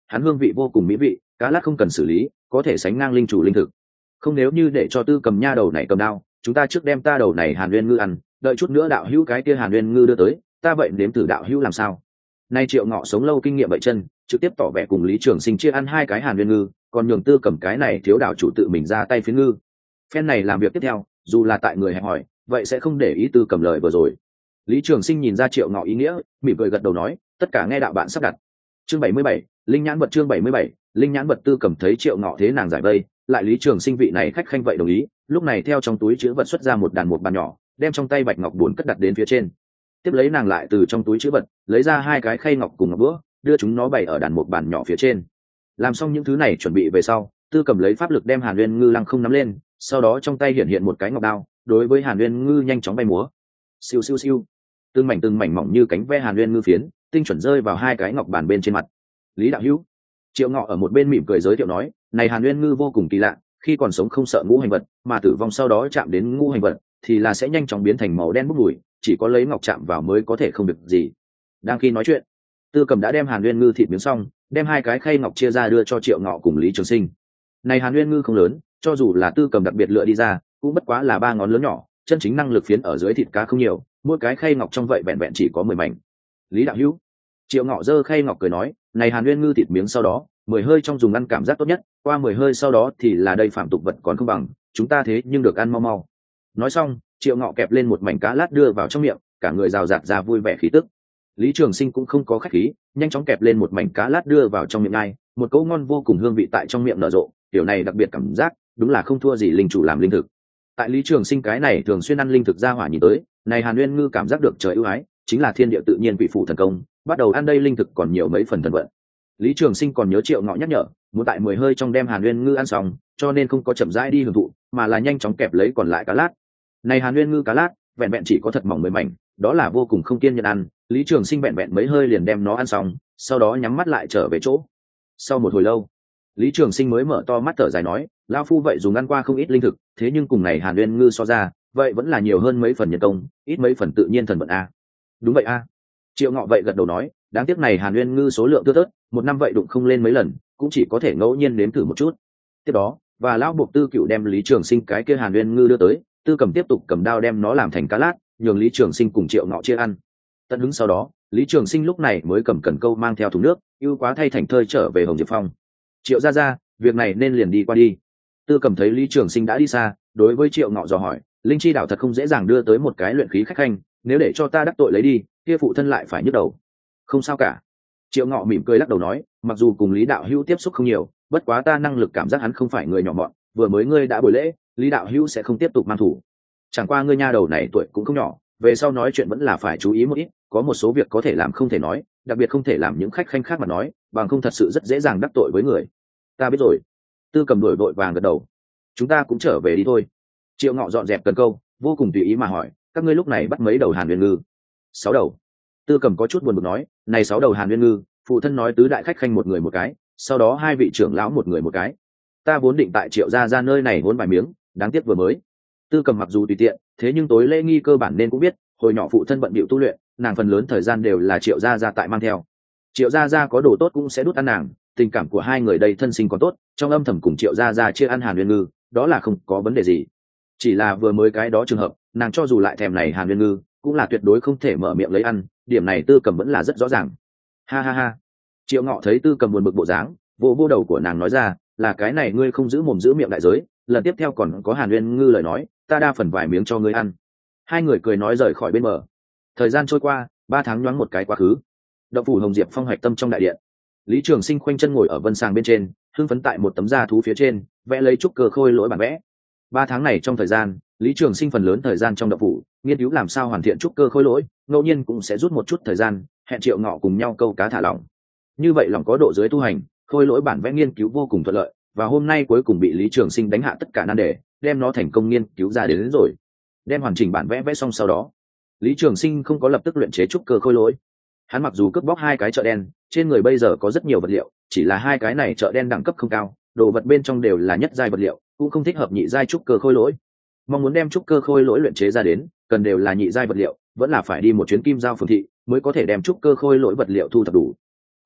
hắn hương vị vô cùng mỹ vị, cá lát không cần xử lý, có thể sánh ngang linh chủ linh thực. Không, nếu như để cho Tư Cầm nha đầu này cầm đao, chúng ta trước đem ta đầu này Hàn Uyên Ngư ăn, đợi chút nữa đạo hữu cái kia Hàn Uyên Ngư đưa tới, ta vậy nếm thử đạo hữu làm sao. Nay Triệu Ngọ sống lâu kinh nghiệm vậy chân, trực tiếp tỏ vẻ cùng Lý Trường Sinh chia ăn hai cái Hàn Uyên Ngư, còn nhường Tư Cầm cái này thiếu đạo chủ tự mình ra tay phiến ngư. Phen này làm việc tiếp theo, dù là tại người hẹp hỏi, vậy sẽ không để ý Tư Cầm lời vừa rồi. Lý Trường Sinh nhìn ra Triệu Ngọ ý nghĩa, mỉm cười gật đầu nói, tất cả nghe đạo bạn sắp đặt. Chương bảy mươi bảy, linh nhãn vật. Chương bảy mươi bảy, linh nhãn vật. Tư Cầm thấy Triệu Ngọ thế nàng giải vây, lại Lý Trường Sinh vị này khách khanh vậy đồng ý, lúc này theo trong túi chứa vật xuất ra một đàn một bàn nhỏ, đem trong tay bạch ngọc buồn cất đặt đến phía trên. Tiếp lấy nàng lại từ trong túi chứa vật lấy ra hai cái khay ngọc cùng ngọc búa, đưa chúng nó bày ở đàn một bàn nhỏ phía trên. Làm xong những thứ này chuẩn bị về sau, Tư Cầm lấy pháp lực đem Hàn Uyên Ngư lăng không nắm lên, sau đó trong tay hiện hiện một cái ngọc đao, đối với Hàn Uyên Ngư nhanh chóng bay múa. Siêu siêu siêu, từng mảnh từng mảnh mỏng như cánh ve Hàn Uyên Ngư phiến, tinh chuẩn rơi vào hai cái ngọc bàn bên trên mặt. Lý đạo hữu. Triệu Ngọ ở một bên mỉm cười giới thiệu nói, này Hàn Uyên Ngư vô cùng kỳ lạ, khi còn sống không sợ ngũ hành vật, mà tử vong sau đó chạm đến ngũ hành vật thì là sẽ nhanh chóng biến thành màu đen bốc mùi, chỉ có lấy ngọc chạm vào mới có thể không được gì. Đang khi nói chuyện, Tư Cầm đã đem Hàn Uyên Ngư thịt miếng xong, đem hai cái khay ngọc chia ra đưa cho Triệu Ngọ cùng Lý Trường Sinh. Này Hàn Uyên Ngư không lớn, cho dù là Tư Cầm đặc biệt lựa đi ra, cũng bất quá là ba ngón lớn nhỏ, chân chính năng lực phiến ở dưới thịt cá không nhiều, mỗi cái khay ngọc trong vậy vẹn vẹn chỉ có mười mảnh. Lý đạo hữu. Triệu Ngọ giơ khay ngọc cười nói, này Hàn Uyên Ngư thịt miếng sau đó, mười hơi trong dùng ăn cảm giác tốt nhất, qua mười hơi sau đó thì là đây phạm tục vật còn không bằng, chúng ta thế nhưng được ăn mau mau. Nói xong, Triệu Ngọ kẹp lên một mảnh cá lát đưa vào trong miệng, cả người rào rạt ra vui vẻ khí tức. Lý Trường Sinh cũng không có khách khí, nhanh chóng kẹp lên một mảnh cá lát đưa vào trong miệng ngay, một cỗ ngon vô cùng hương vị tại trong miệng nở rộ, điều này đặc biệt cảm giác, đúng là không thua gì linh chủ làm linh thực. Tại Lý Trường Sinh cái này thường xuyên ăn linh thực ra hỏa nhìn tới, này Hàn Uyên Ngư cảm giác được trời ưu ái, chính là thiên địa tự nhiên vị phụ thần công, bắt đầu ăn đây linh thực còn nhiều mấy phần thần vận. Lý Trường Sinh còn nhớ Triệu Ngọ nhắc nhở, muốn tại mười hơi trong đem Hàn Uyên Ngư ăn xong, cho nên không có chậm rãi đi hưởng thụ, mà là nhanh chóng kẹp lấy còn lại cá lát. Này Hàn Uyên Ngư cá lát, vẹn vẹn chỉ có thật mỏng mười mảnh, đó là vô cùng không kiên nhẫn ăn. Lý Trường Sinh vẹn vẹn mấy hơi liền đem nó ăn xong, sau đó nhắm mắt lại trở về chỗ. Sau một hồi lâu, Lý Trường Sinh mới mở to mắt thở dài nói, lão phu vậy dùng ăn qua không ít linh thực, thế nhưng cùng này Hàn Uyên Ngư so ra, vậy vẫn là nhiều hơn mấy phần nhân công, ít mấy phần tự nhiên thần vận a. Đúng vậy a. Triệu Ngọ vậy gật đầu nói, đáng tiếc này Hàn Uyên Ngư số lượng thưa thớt, một năm vậy đụng không lên mấy lần, cũng chỉ có thể ngẫu nhiên nếm thử một chút. Tiếp đó, và lão buộc Tư Cựu đem Lý Trường Sinh cái kia Hàn Uyên Ngư đưa tới, Tư Cầm tiếp tục cầm đao đem nó làm thành cá lát, nhường Lý Trường Sinh cùng Triệu Ngọ chia ăn. Tận hứng sau đó, Lý Trường Sinh lúc này mới cầm cần câu mang theo thùng nước, ưu quá thay thành thơi trở về Hồng Diệp Phong. Triệu gia gia, việc này nên liền đi qua đi. Tư Cầm thấy Lý Trường Sinh đã đi xa, đối với Triệu Ngọ dò hỏi, linh chi đảo thật không dễ dàng đưa tới một cái luyện khí khách khanh, nếu để cho ta đắc tội lấy đi, kia phụ thân lại phải nhức đầu. Không sao cả. Triệu Ngọ mỉm cười lắc đầu nói, mặc dù cùng Lý đạo hữu tiếp xúc không nhiều, bất quá ta năng lực cảm giác hắn không phải người nhỏ mọn, vừa mới ngươi đã buổi lễ, Lý đạo hữu sẽ không tiếp tục mang thủ. Chẳng qua ngươi nha đầu này tuổi cũng không nhỏ, về sau nói chuyện vẫn là phải chú ý một ít, có một số việc có thể làm không thể nói, đặc biệt không thể làm những khách khanh khác mà nói, bằng không thật sự rất dễ dàng đắc tội với người. Ta biết rồi. Tư Cầm đuổi vội vàng gật đầu. Chúng ta cũng trở về đi thôi. Triệu Ngọ dọn dẹp cần câu, vô cùng tùy ý mà hỏi, các ngươi lúc này bắt mấy đầu Hàn Uyên Ngư? Sáu đầu. Tư Cầm có chút buồn bực nói, này sáu đầu Hàn Uyên Ngư, phụ thân nói tứ đại khách khanh một người một cái, sau đó hai vị trưởng lão một người một cái. Ta vốn định tại Triệu gia gia nơi này hôn vài miếng, đáng tiếc vừa mới. Tư Cầm mặc dù tùy tiện, thế nhưng tối lễ nghi cơ bản nên cũng biết, hồi nhỏ phụ thân bận bịu tu luyện, nàng phần lớn thời gian đều là Triệu gia gia tại mang theo. Triệu gia gia có đồ tốt cũng sẽ đút ăn nàng, tình cảm của hai người đây thân sinh còn tốt, trong âm thầm cùng Triệu gia gia chia ăn Hàn Uyên Ngư, đó là không có vấn đề gì. Chỉ là vừa mới cái đó trường hợp, nàng cho dù lại thèm này Hàn Uyên Ngư, cũng là tuyệt đối không thể mở miệng lấy ăn, điểm này Tư Cầm vẫn là rất rõ ràng. Ha ha ha. Triệu Ngọ thấy Tư Cầm buồn bực bộ dáng, vỗ vỗ đầu của nàng nói ra, là cái này ngươi không giữ mồm giữ miệng đại giới, lần tiếp theo còn có Hàn Uyên Ngư lời nói, ta đa phần vài miếng cho ngươi ăn. Hai người cười nói rời khỏi bên bờ. Thời gian trôi qua, ba tháng nhoáng một cái quá khứ. Động phủ Hồng Diệp Phong hoạch tâm trong đại điện, Lý Trường Sinh khoanh chân ngồi ở vân sàng bên trên, hưng phấn tại một tấm da thú phía trên vẽ lấy trúc cơ khôi lỗi bản vẽ. Ba tháng này trong thời gian, Lý Trường Sinh phần lớn thời gian trong động phủ nghiên cứu làm sao hoàn thiện trúc cơ khôi lỗi, ngẫu nhiên cũng sẽ rút một chút thời gian hẹn Triệu Ngọ cùng nhau câu cá thả lỏng. Như vậy lòng có độ dưới tu hành, khôi lỗi bản vẽ nghiên cứu vô cùng thuận lợi, và hôm nay cuối cùng bị Lý Trường Sinh đánh hạ tất cả nan đề, đem nó thành công nghiên cứu ra đến, đến rồi. Đem hoàn chỉnh bản vẽ vẽ xong sau đó, Lý Trường Sinh không có lập tức luyện chế trúc cơ khôi lỗi. Hắn mặc dù cướp bóc hai cái chợ đen, trên người bây giờ có rất nhiều vật liệu, chỉ là hai cái này chợ đen đẳng cấp không cao, đồ vật bên trong đều là nhất giai vật liệu, cũng không thích hợp nhị giai trúc cơ khôi lỗi. Mong muốn đem trúc cơ khôi lỗi luyện chế ra đến, cần đều là nhị giai vật liệu, vẫn là phải đi một chuyến Kim Giao phường thị mới có thể đem trúc cơ khôi lỗi vật liệu thu thập đủ.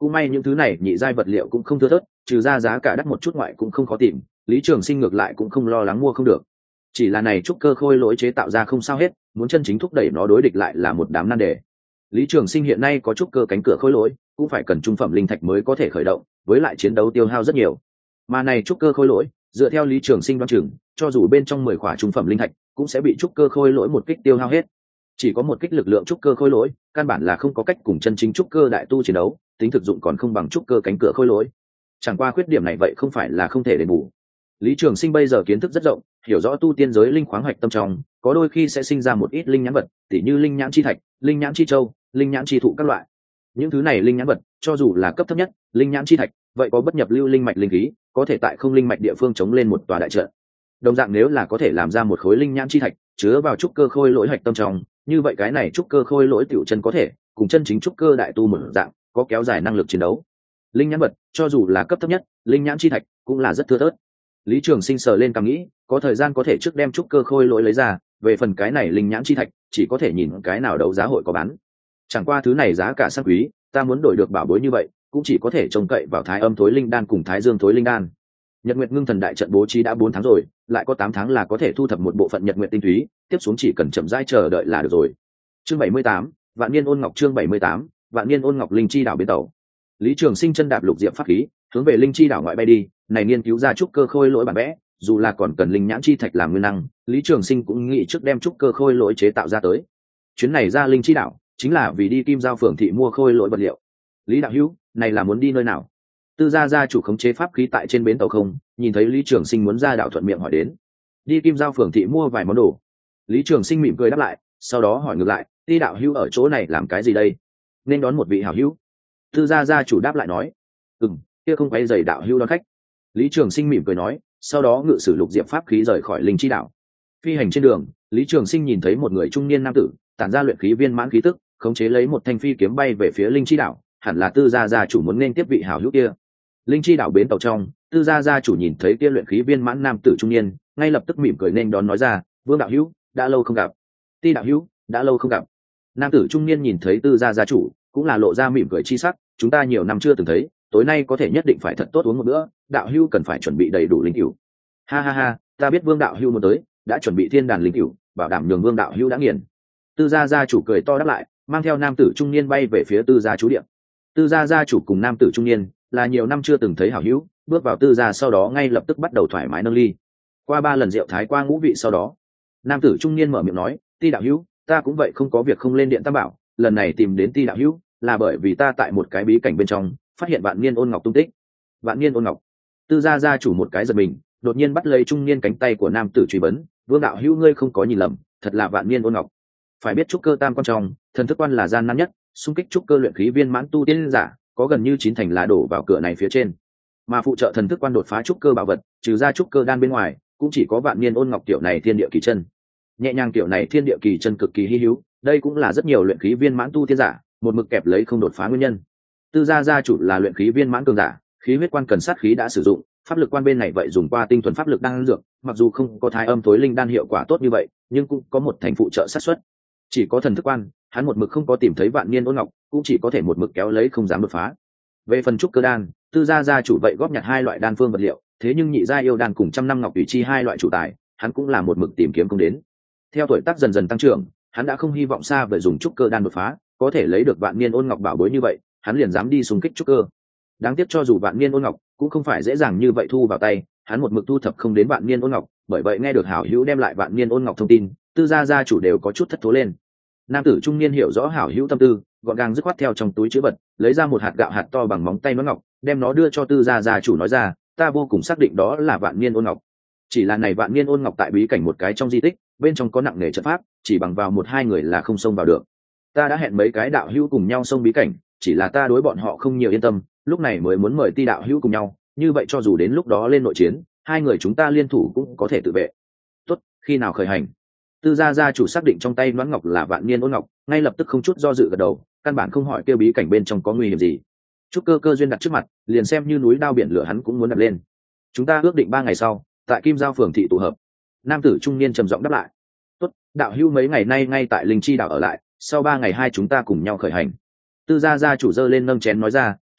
cũng may những thứ này nhị giai vật liệu cũng không thưa thớt, trừ ra giá cả đắt một chút ngoại cũng không khó tìm, Lý Trường Sinh ngược lại cũng không lo lắng mua không được. Chỉ là này trúc cơ khôi lỗi chế tạo ra không sao hết, muốn chân chính thúc đẩy nó đối địch lại là một đám nan đề. Lý Trường Sinh hiện nay có trúc cơ cánh cửa khôi lỗi, cũng phải cần trung phẩm linh thạch mới có thể khởi động, với lại chiến đấu tiêu hao rất nhiều. Mà này trúc cơ khôi lỗi, dựa theo Lý Trường Sinh đoán chừng, cho dù bên trong mười khỏa trung phẩm linh thạch, cũng sẽ bị trúc cơ khôi lỗi một kích tiêu hao hết. Chỉ có một kích lực lượng trúc cơ khôi lỗi, căn bản là không có cách cùng chân chính trúc cơ đại tu chiến đấu, tính thực dụng còn không bằng trúc cơ cánh cửa khôi lỗi. Chẳng qua khuyết điểm này vậy không phải là không thể đền bù. Lý Trường Sinh bây giờ kiến thức rất rộng, hiểu rõ tu tiên giới linh khoáng hoạch tâm trong, có đôi khi sẽ sinh ra một ít linh nhãn vật, tỉ như linh nhãn chi thạch, linh nhãn chi châu, linh nhãn chi thụ các loại. Những thứ này linh nhãn vật, cho dù là cấp thấp nhất, linh nhãn chi thạch, vậy có bất nhập lưu linh mạch linh khí, có thể tại không linh mạch địa phương chống lên một tòa đại trận. Đồng dạng nếu là có thể làm ra một khối linh nhãn chi thạch, chứa vào trúc cơ khôi lỗi hạch tâm trong, như vậy cái này trúc cơ khôi lỗi tiểu chân có thể cùng chân chính trúc cơ đại tu một dạng, có kéo dài năng lực chiến đấu. Linh nhãn vật, cho dù là cấp thấp nhất, linh nhãn chi thạch cũng là rất thưa thớt. Lý Trường Sinh sờ lên cằm nghĩ, có thời gian có thể trước đem trúc cơ khôi lỗi lấy ra, về phần cái này linh nhãn chi thạch, chỉ có thể nhìn cái nào đấu giá hội có bán. Chẳng qua thứ này giá cả sang quý, ta muốn đổi được bảo bối như vậy, cũng chỉ có thể trông cậy vào Thái Âm Thối Linh Đan cùng Thái Dương Thối Linh Đan. Nhật Nguyệt Ngưng Thần đại trận bố trí đã bốn tháng rồi, lại có tám tháng là có thể thu thập một bộ phận Nhật Nguyệt tinh túy, tiếp xuống chỉ cần chậm rãi chờ đợi là được rồi. Chương bảy mươi tám, Vạn Niên Ôn Ngọc chương bảy mươi tám, Vạn Niên Ôn Ngọc linh chi đảo bến tàu. Lý Trường Sinh chân đạp lục diệp pháp khí, hướng về linh chi đảo ngoại bay đi, này nghiên cứu ra trúc cơ khôi lỗi bản vẽ, dù là còn cần linh nhãn chi thạch làm nguyên năng, Lý Trường Sinh cũng nghĩ trước đem trúc cơ khôi lỗi chế tạo ra tới. Chuyến này ra linh chi đảo, chính là vì đi Kim Giao phường thị mua khôi lỗi vật liệu. Lý đạo hữu, này là muốn đi nơi nào? Tư gia gia chủ khống chế pháp khí tại trên bến tàu không, nhìn thấy Lý Trường Sinh muốn ra đảo thuận miệng hỏi đến. Đi Kim Giao phường thị mua vài món đồ. Lý Trường Sinh mỉm cười đáp lại, sau đó hỏi ngược lại, Ti đạo hữu ở chỗ này làm cái gì đây? Nên đón một vị hảo hữu. Tư gia gia chủ đáp lại nói, ừm, kia không quay giày đạo hữu đón khách. Lý Trường Sinh mỉm cười nói, sau đó ngự sử lục diệp pháp khí rời khỏi linh chi đảo. Phi hành trên đường, Lý Trường Sinh nhìn thấy một người trung niên nam tử, tản ra luyện khí viên mãn khí tức, khống chế lấy một thanh phi kiếm bay về phía linh chi đảo, hẳn là Tư gia gia chủ muốn nên tiếp vị hảo hữu kia. Linh chi đảo bến tàu trong, Tư gia gia chủ nhìn thấy kia luyện khí viên mãn nam tử trung niên, ngay lập tức mỉm cười nên đón nói ra, Vương đạo hữu, đã lâu không gặp. Ti đạo hữu, đã lâu không gặp. Nam tử trung niên nhìn thấy Tư gia gia chủ, cũng là lộ ra mỉm cười chi sắc, chúng ta nhiều năm chưa từng thấy, tối nay có thể nhất định phải thật tốt uống một bữa, đạo hữu cần phải chuẩn bị đầy đủ linh cửu. Ha ha ha, ta biết Vương đạo hữu muốn tới, đã chuẩn bị thiên đàn linh cửu, bảo đảm nhường Vương đạo hữu đã nghiền. Tư gia gia chủ cười to đáp lại, mang theo nam tử trung niên bay về phía Tư gia chú điện. Tư gia gia chủ cùng nam tử trung niên là nhiều năm chưa từng thấy hảo hữu, bước vào Tư gia sau đó ngay lập tức bắt đầu thoải mái nâng ly. Qua ba lần rượu thái qua ngũ vị sau đó, nam tử trung niên mở miệng nói, Ti đạo hữu, ta cũng vậy không có việc không lên điện tam bảo, lần này tìm đến Ti đạo hữu là bởi vì ta tại một cái bí cảnh bên trong phát hiện Vạn Niên Ôn Ngọc tung tích. Vạn Niên Ôn Ngọc? Tư gia gia chủ một cái giật mình, đột nhiên bắt lấy trung niên cánh tay của nam tử truy vấn, Vương đạo hữu ngươi không có nhìn lầm, thật là Vạn Niên Ôn Ngọc. Phải biết trúc cơ tam quan trọng, thần thức quan là gian nan nhất, xung kích trúc cơ luyện khí viên mãn tu tiên giả, có gần như chín thành là đổ vào cửa này phía trên. Mà phụ trợ thần thức quan đột phá trúc cơ bảo vật, trừ ra trúc cơ đan bên ngoài, cũng chỉ có Vạn Niên Ôn Ngọc tiểu này thiên địa kỳ chân. Nhẹ nhàng tiểu này thiên địa kỳ chân cực kỳ hi hữu, đây cũng là rất nhiều luyện khí viên mãn tu tiên giả một mực kẹp lấy không đột phá nguyên nhân. Tư gia gia chủ là luyện khí viên mãn cường giả, khí huyết quan cần sát khí đã sử dụng, pháp lực quan bên này vậy dùng qua tinh thuần pháp lực đan dược, mặc dù không có Thái Âm Thối Linh Đan hiệu quả tốt như vậy, nhưng cũng có một thành phụ trợ sát suất. Chỉ có thần thức quan, hắn một mực không có tìm thấy Vạn Niên Ôn Ngọc, cũng chỉ có thể một mực kéo lấy không dám đột phá. Về phần trúc cơ đan, Tư gia gia chủ vậy góp nhặt hai loại đan phương vật liệu, thế nhưng nhị gia yêu đan cùng trăm năm ngọc thủy chi hai loại chủ tài, hắn cũng là một mực tìm kiếm không đến. Theo tuổi tác dần dần tăng trưởng, hắn đã không hy vọng xa vời dùng trúc cơ đan đột phá, có thể lấy được Vạn Niên Ôn Ngọc bảo bối như vậy, hắn liền dám đi xung kích trúc cơ. Đáng tiếc cho dù Vạn Niên Ôn Ngọc cũng không phải dễ dàng như vậy thu vào tay, hắn một mực thu thập không đến Vạn Niên Ôn Ngọc, bởi vậy nghe được hảo hữu đem lại Vạn Niên Ôn Ngọc thông tin, Tư gia gia chủ đều có chút thất thố lên. Nam tử trung niên hiểu rõ hảo hữu tâm tư, gọn gàng dứt khoát theo trong túi chứa vật, lấy ra một hạt gạo hạt to bằng móng tay nón ngọc, đem nó đưa cho Tư gia gia chủ nói ra, ta vô cùng xác định đó là Vạn Niên Ôn Ngọc. Chỉ là này Vạn Niên Ôn Ngọc tại bí cảnh một cái trong di tích, bên trong có nặng nề trận pháp, chỉ bằng vào một hai người là không xông vào được. Ta đã hẹn mấy cái đạo hữu cùng nhau xông bí cảnh, chỉ là ta đối bọn họ không nhiều yên tâm, lúc này mới muốn mời Ti đạo hữu cùng nhau, như vậy cho dù đến lúc đó lên nội chiến, hai người chúng ta liên thủ cũng có thể tự vệ. Tốt, khi nào khởi hành? Tư gia gia chủ xác định trong tay Noãn Ngọc là Vạn Niên Ôn Ngọc, ngay lập tức không chút do dự gật đầu, căn bản không hỏi kêu bí cảnh bên trong có nguy hiểm gì. Trúc cơ cơ duyên đặt trước mặt, liền xem như núi đao biển lửa hắn cũng muốn đặt lên. Chúng ta ước định ba ngày sau, tại Kim Giao phường thị tụ hợp. Nam tử trung niên trầm giọng đáp lại. Tốt, đạo hữu mấy ngày nay ngay tại Linh Chi đảo ở lại, sau ba ngày hai chúng ta cùng nhau khởi hành. Tư gia gia chủ dơ lên nâng chén nói ra,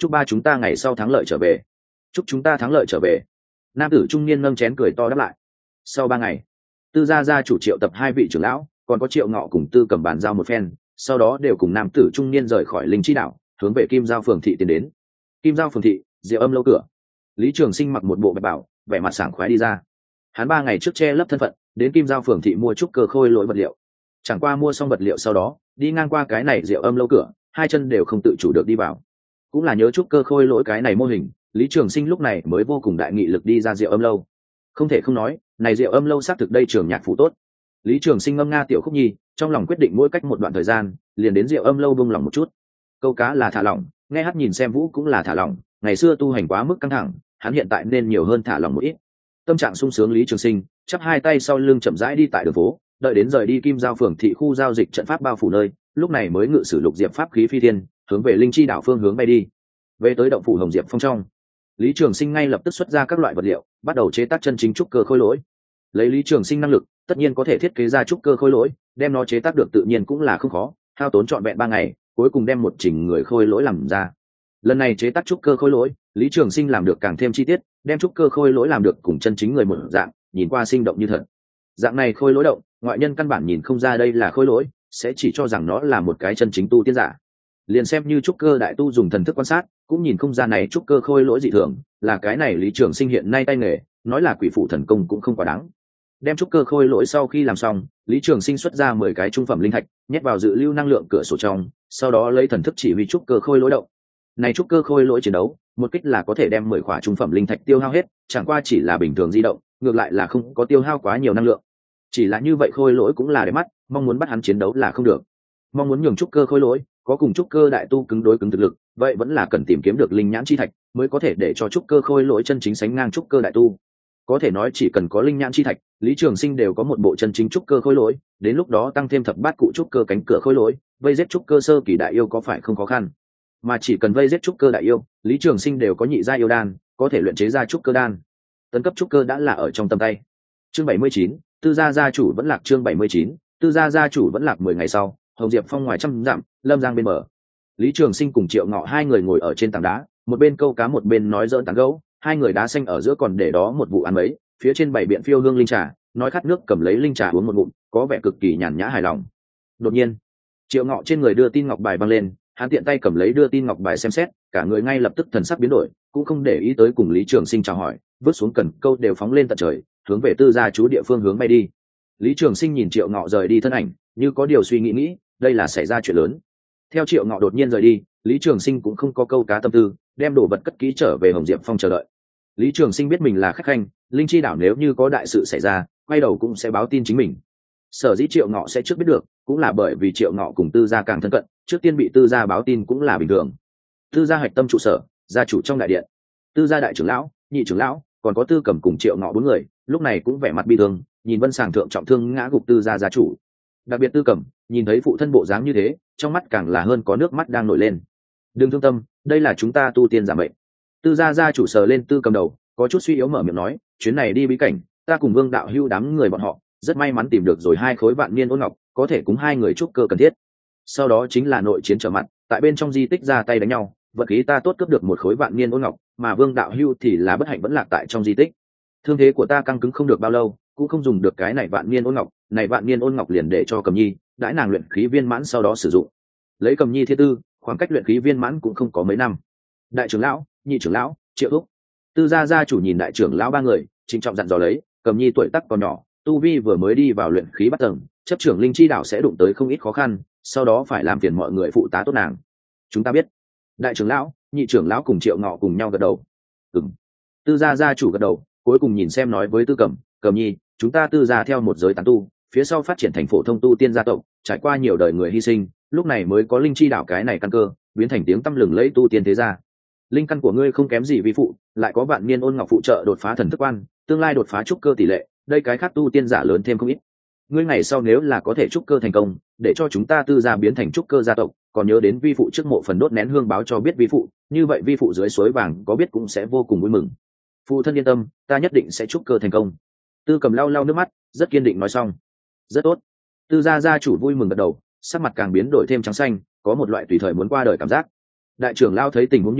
chúc ba chúng ta ngày sau thắng lợi trở về. Chúc chúng ta thắng lợi trở về. Nam tử trung niên nâng chén cười to đáp lại. Sau ba ngày, tư gia gia chủ triệu tập hai vị trưởng lão, còn có Triệu Ngọ cùng Tư Cầm bàn giao một phen, sau đó đều cùng nam tử trung niên rời khỏi linh chi đảo, hướng về Kim Giao phường thị tiến đến. Kim Giao phường thị, Diệu Âm lâu cửa. Lý Trường Sinh mặc một bộ bạch bào, vẻ mặt sảng khoái đi ra. Hắn ba ngày trước che lấp thân phận, đến Kim Giao phường thị mua trúc cơ khôi lỗi vật liệu. Chẳng qua mua xong vật liệu sau đó, đi ngang qua cái này Diệu Âm lâu cửa, hai chân đều không tự chủ được đi vào. Cũng là nhớ trúc cơ khôi lỗi cái này mô hình, Lý Trường Sinh lúc này mới vô cùng đại nghị lực đi ra Diệu Âm lâu. Không thể không nói, này Diệu Âm lâu xác thực đây trường nhạc phụ tốt. Lý Trường Sinh ngâm nga tiểu khúc nhi, trong lòng quyết định mỗi cách một đoạn thời gian, liền đến Diệu Âm lâu buông lòng một chút. Câu cá là thả lỏng, nghe hát nhìn xem vũ cũng là thả lỏng, ngày xưa tu hành quá mức căng thẳng, hắn hiện tại nên nhiều hơn thả lỏng một ít. Tâm trạng sung sướng, Lý Trường Sinh chắp hai tay sau lưng chậm rãi đi tại đường phố, đợi đến rời đi Kim Giao phường thị khu giao dịch trận pháp bao phủ nơi, lúc này mới ngự sử lục diệp pháp khí phi thiên, hướng về linh chi đảo phương hướng bay đi. Về tới động phủ Hồng Diệp Phong trong, Lý Trường Sinh ngay lập tức xuất ra các loại vật liệu, bắt đầu chế tác chân chính trúc cơ khôi lỗi. Lấy Lý Trường Sinh năng lực, tất nhiên có thể thiết kế ra trúc cơ khôi lỗi, đem nó chế tác được tự nhiên cũng là không khó, hao tốn trọn vẹn ba ngày, cuối cùng đem một chỉnh người khôi lỗi làm ra. Lần này chế tác trúc cơ khôi lỗi, Lý Trường Sinh làm được càng thêm chi tiết, đem trúc cơ khôi lỗi làm được cùng chân chính người một dạng, nhìn qua sinh động như thật. Dạng này khôi lỗi động, ngoại nhân căn bản nhìn không ra đây là khôi lỗi, sẽ chỉ cho rằng nó là một cái chân chính tu tiên giả. Liền xem như trúc cơ đại tu dùng thần thức quan sát, cũng nhìn không ra này trúc cơ khôi lỗi dị thường, là cái này Lý Trường Sinh hiện nay tay nghề, nói là quỷ phụ thần công cũng không quá đáng. Đem trúc cơ khôi lỗi sau khi làm xong, Lý Trường Sinh xuất ra mười cái trung phẩm linh thạch, nhét vào dự lưu năng lượng cửa sổ trong, sau đó lấy thần thức chỉ huy trúc cơ khôi lỗi động. Này trúc cơ khôi lỗi chiến đấu, một kích là có thể đem mười khỏa trung phẩm linh thạch tiêu hao hết, chẳng qua chỉ là bình thường di động, ngược lại là không có tiêu hao quá nhiều năng lượng. Chỉ là như vậy khôi lỗi cũng là để mắt, mong muốn bắt hắn chiến đấu là không được. Mong muốn nhường trúc cơ khôi lỗi có cùng trúc cơ đại tu cứng đối cứng thực lực, vậy vẫn là cần tìm kiếm được linh nhãn chi thạch, mới có thể để cho trúc cơ khôi lỗi chân chính sánh ngang trúc cơ đại tu. Có thể nói chỉ cần có linh nhãn chi thạch, Lý Trường Sinh đều có một bộ chân chính trúc cơ khôi lỗi, đến lúc đó tăng thêm thập bát cụ trúc cơ cánh cửa khôi lỗi, vây giết trúc cơ sơ kỳ đại yêu có phải không khó khăn. Mà chỉ cần vây giết trúc cơ đại yêu, Lý Trường Sinh đều có nhị gia yêu đan, có thể luyện chế ra trúc cơ đan. Tấn cấp trúc cơ đã là ở trong tầm tay. Chương bảy mươi chín, Tư gia gia chủ vẫn lạc. Chương bảy mươi chín, Tư gia gia chủ vẫn lạc. Mười ngày sau, Hồng Diệp Phong ngoài trăm dặm, Lâm Giang bên bờ. Lý Trường Sinh cùng Triệu Ngọ hai người ngồi ở trên tảng đá, một bên câu cá một bên nói giỡn tán gẫu. Hai người đá xanh ở giữa còn để đó một vụ ăn ấy, phía trên bảy biện phiêu hương linh trà, nói khát nước cầm lấy linh trà uống một ngụm, có vẻ cực kỳ nhàn nhã hài lòng. Đột nhiên, Triệu Ngọ trên người đưa tin ngọc bài văng lên, hắn tiện tay cầm lấy đưa tin ngọc bài xem xét, cả người ngay lập tức thần sắc biến đổi, cũng không để ý tới cùng Lý Trường Sinh chào hỏi, vứt xuống cần câu đều phóng lên tận trời, hướng về Tư gia chú địa phương hướng bay đi. Lý Trường Sinh nhìn Triệu Ngọ rời đi thân ảnh, như có điều suy nghĩ nghĩ, đây là xảy ra chuyện lớn. Theo Triệu Ngọ đột nhiên rời đi, Lý Trường Sinh cũng không có câu cá tâm tư, đem đồ vật cất kỹ trở về Hồng Diệp Phong chờ đợi. Lý Trường Sinh biết mình là khách khanh, linh chi đảo nếu như có đại sự xảy ra, quay đầu cũng sẽ báo tin chính mình. Sở dĩ Triệu Ngọ sẽ trước biết được, cũng là bởi vì Triệu Ngọ cùng Tư gia càng thân cận, trước tiên bị Tư gia báo tin cũng là bình thường. Tư gia hạch tâm trụ sở, gia chủ trong đại điện, Tư gia đại trưởng lão, nhị trưởng lão, còn có Tư Cầm cùng Triệu Ngọ bốn người, lúc này cũng vẻ mặt bi thương, nhìn Vân Sàng thượng trọng thương ngã gục Tư gia gia chủ. Đặc biệt Tư Cầm, nhìn thấy phụ thân bộ dáng như thế, trong mắt càng là hơn có nước mắt đang nổi lên. Đừng thương tâm, đây là chúng ta tu tiên giả mệnh. Tư gia gia chủ sờ lên Tư Cầm đầu, có chút suy yếu mở miệng nói, chuyến này đi bí cảnh, ta cùng Vương đạo hưu đám người bọn họ rất may mắn tìm được rồi hai khối vạn niên ôn ngọc, có thể cùng hai người trúc cơ cần thiết. Sau đó chính là nội chiến trở mặt, tại bên trong di tích ra tay đánh nhau, vận khí ta tốt cướp được một khối vạn niên ôn ngọc, mà Vương đạo hưu thì là bất hạnh vẫn lạc tại trong di tích. Thương thế của ta căng cứng không được bao lâu, cũng không dùng được cái này vạn niên ôn ngọc, này vạn niên ôn ngọc liền để cho Cầm Nhi, đãi nàng luyện khí viên mãn sau đó sử dụng. Lấy Cầm Nhi thiết tư, khoảng cách luyện khí viên mãn cũng không có mấy năm. Đại trưởng lão, nhị trưởng lão, Triệu thúc, Tư gia gia chủ nhìn đại trưởng lão ba người, trịnh trọng dặn dò lấy, Cầm Nhi tuổi tác còn nhỏ, tu vi vừa mới đi vào luyện khí bắt tầng, chấp trưởng linh chi đảo sẽ đụng tới không ít khó khăn, sau đó phải làm phiền mọi người phụ tá tốt nàng. Chúng ta biết. Đại trưởng lão, nhị trưởng lão cùng Triệu Ngọ cùng nhau gật đầu. Ừm. Tư gia gia chủ gật đầu, cuối cùng nhìn xem nói với Tư Cẩm, Cẩm Nhi, chúng ta Tư gia theo một giới tán tu, phía sau phát triển thành phổ thông tu tiên gia tộc, trải qua nhiều đời người hy sinh, lúc này mới có linh chi đảo cái này căn cơ, biến thành tiếng tăm lừng lẫy tu tiên thế gia. Linh căn của ngươi không kém gì vi phụ, lại có vạn niên ôn ngọc phụ trợ đột phá thần thức quan, tương lai đột phá trúc cơ tỷ lệ, đây cái khác tu tiên giả lớn thêm không ít. Ngươi ngày sau nếu là có thể trúc cơ thành công, để cho chúng ta Tư gia biến thành trúc cơ gia tộc, còn nhớ đến vi phụ trước mộ phần đốt nén hương báo cho biết vi phụ, như vậy vi phụ dưới suối vàng có biết cũng sẽ vô cùng vui mừng. Phụ thân yên tâm, ta nhất định sẽ trúc cơ thành công. Tư Cầm lau lau nước mắt, rất kiên định nói xong. Rất tốt. Tư gia gia chủ vui mừng gật đầu, sắc mặt càng biến đổi thêm trắng xanh, có một loại tùy thời muốn qua đời cảm giác. Đại trưởng lao thấy tình huống như vậy,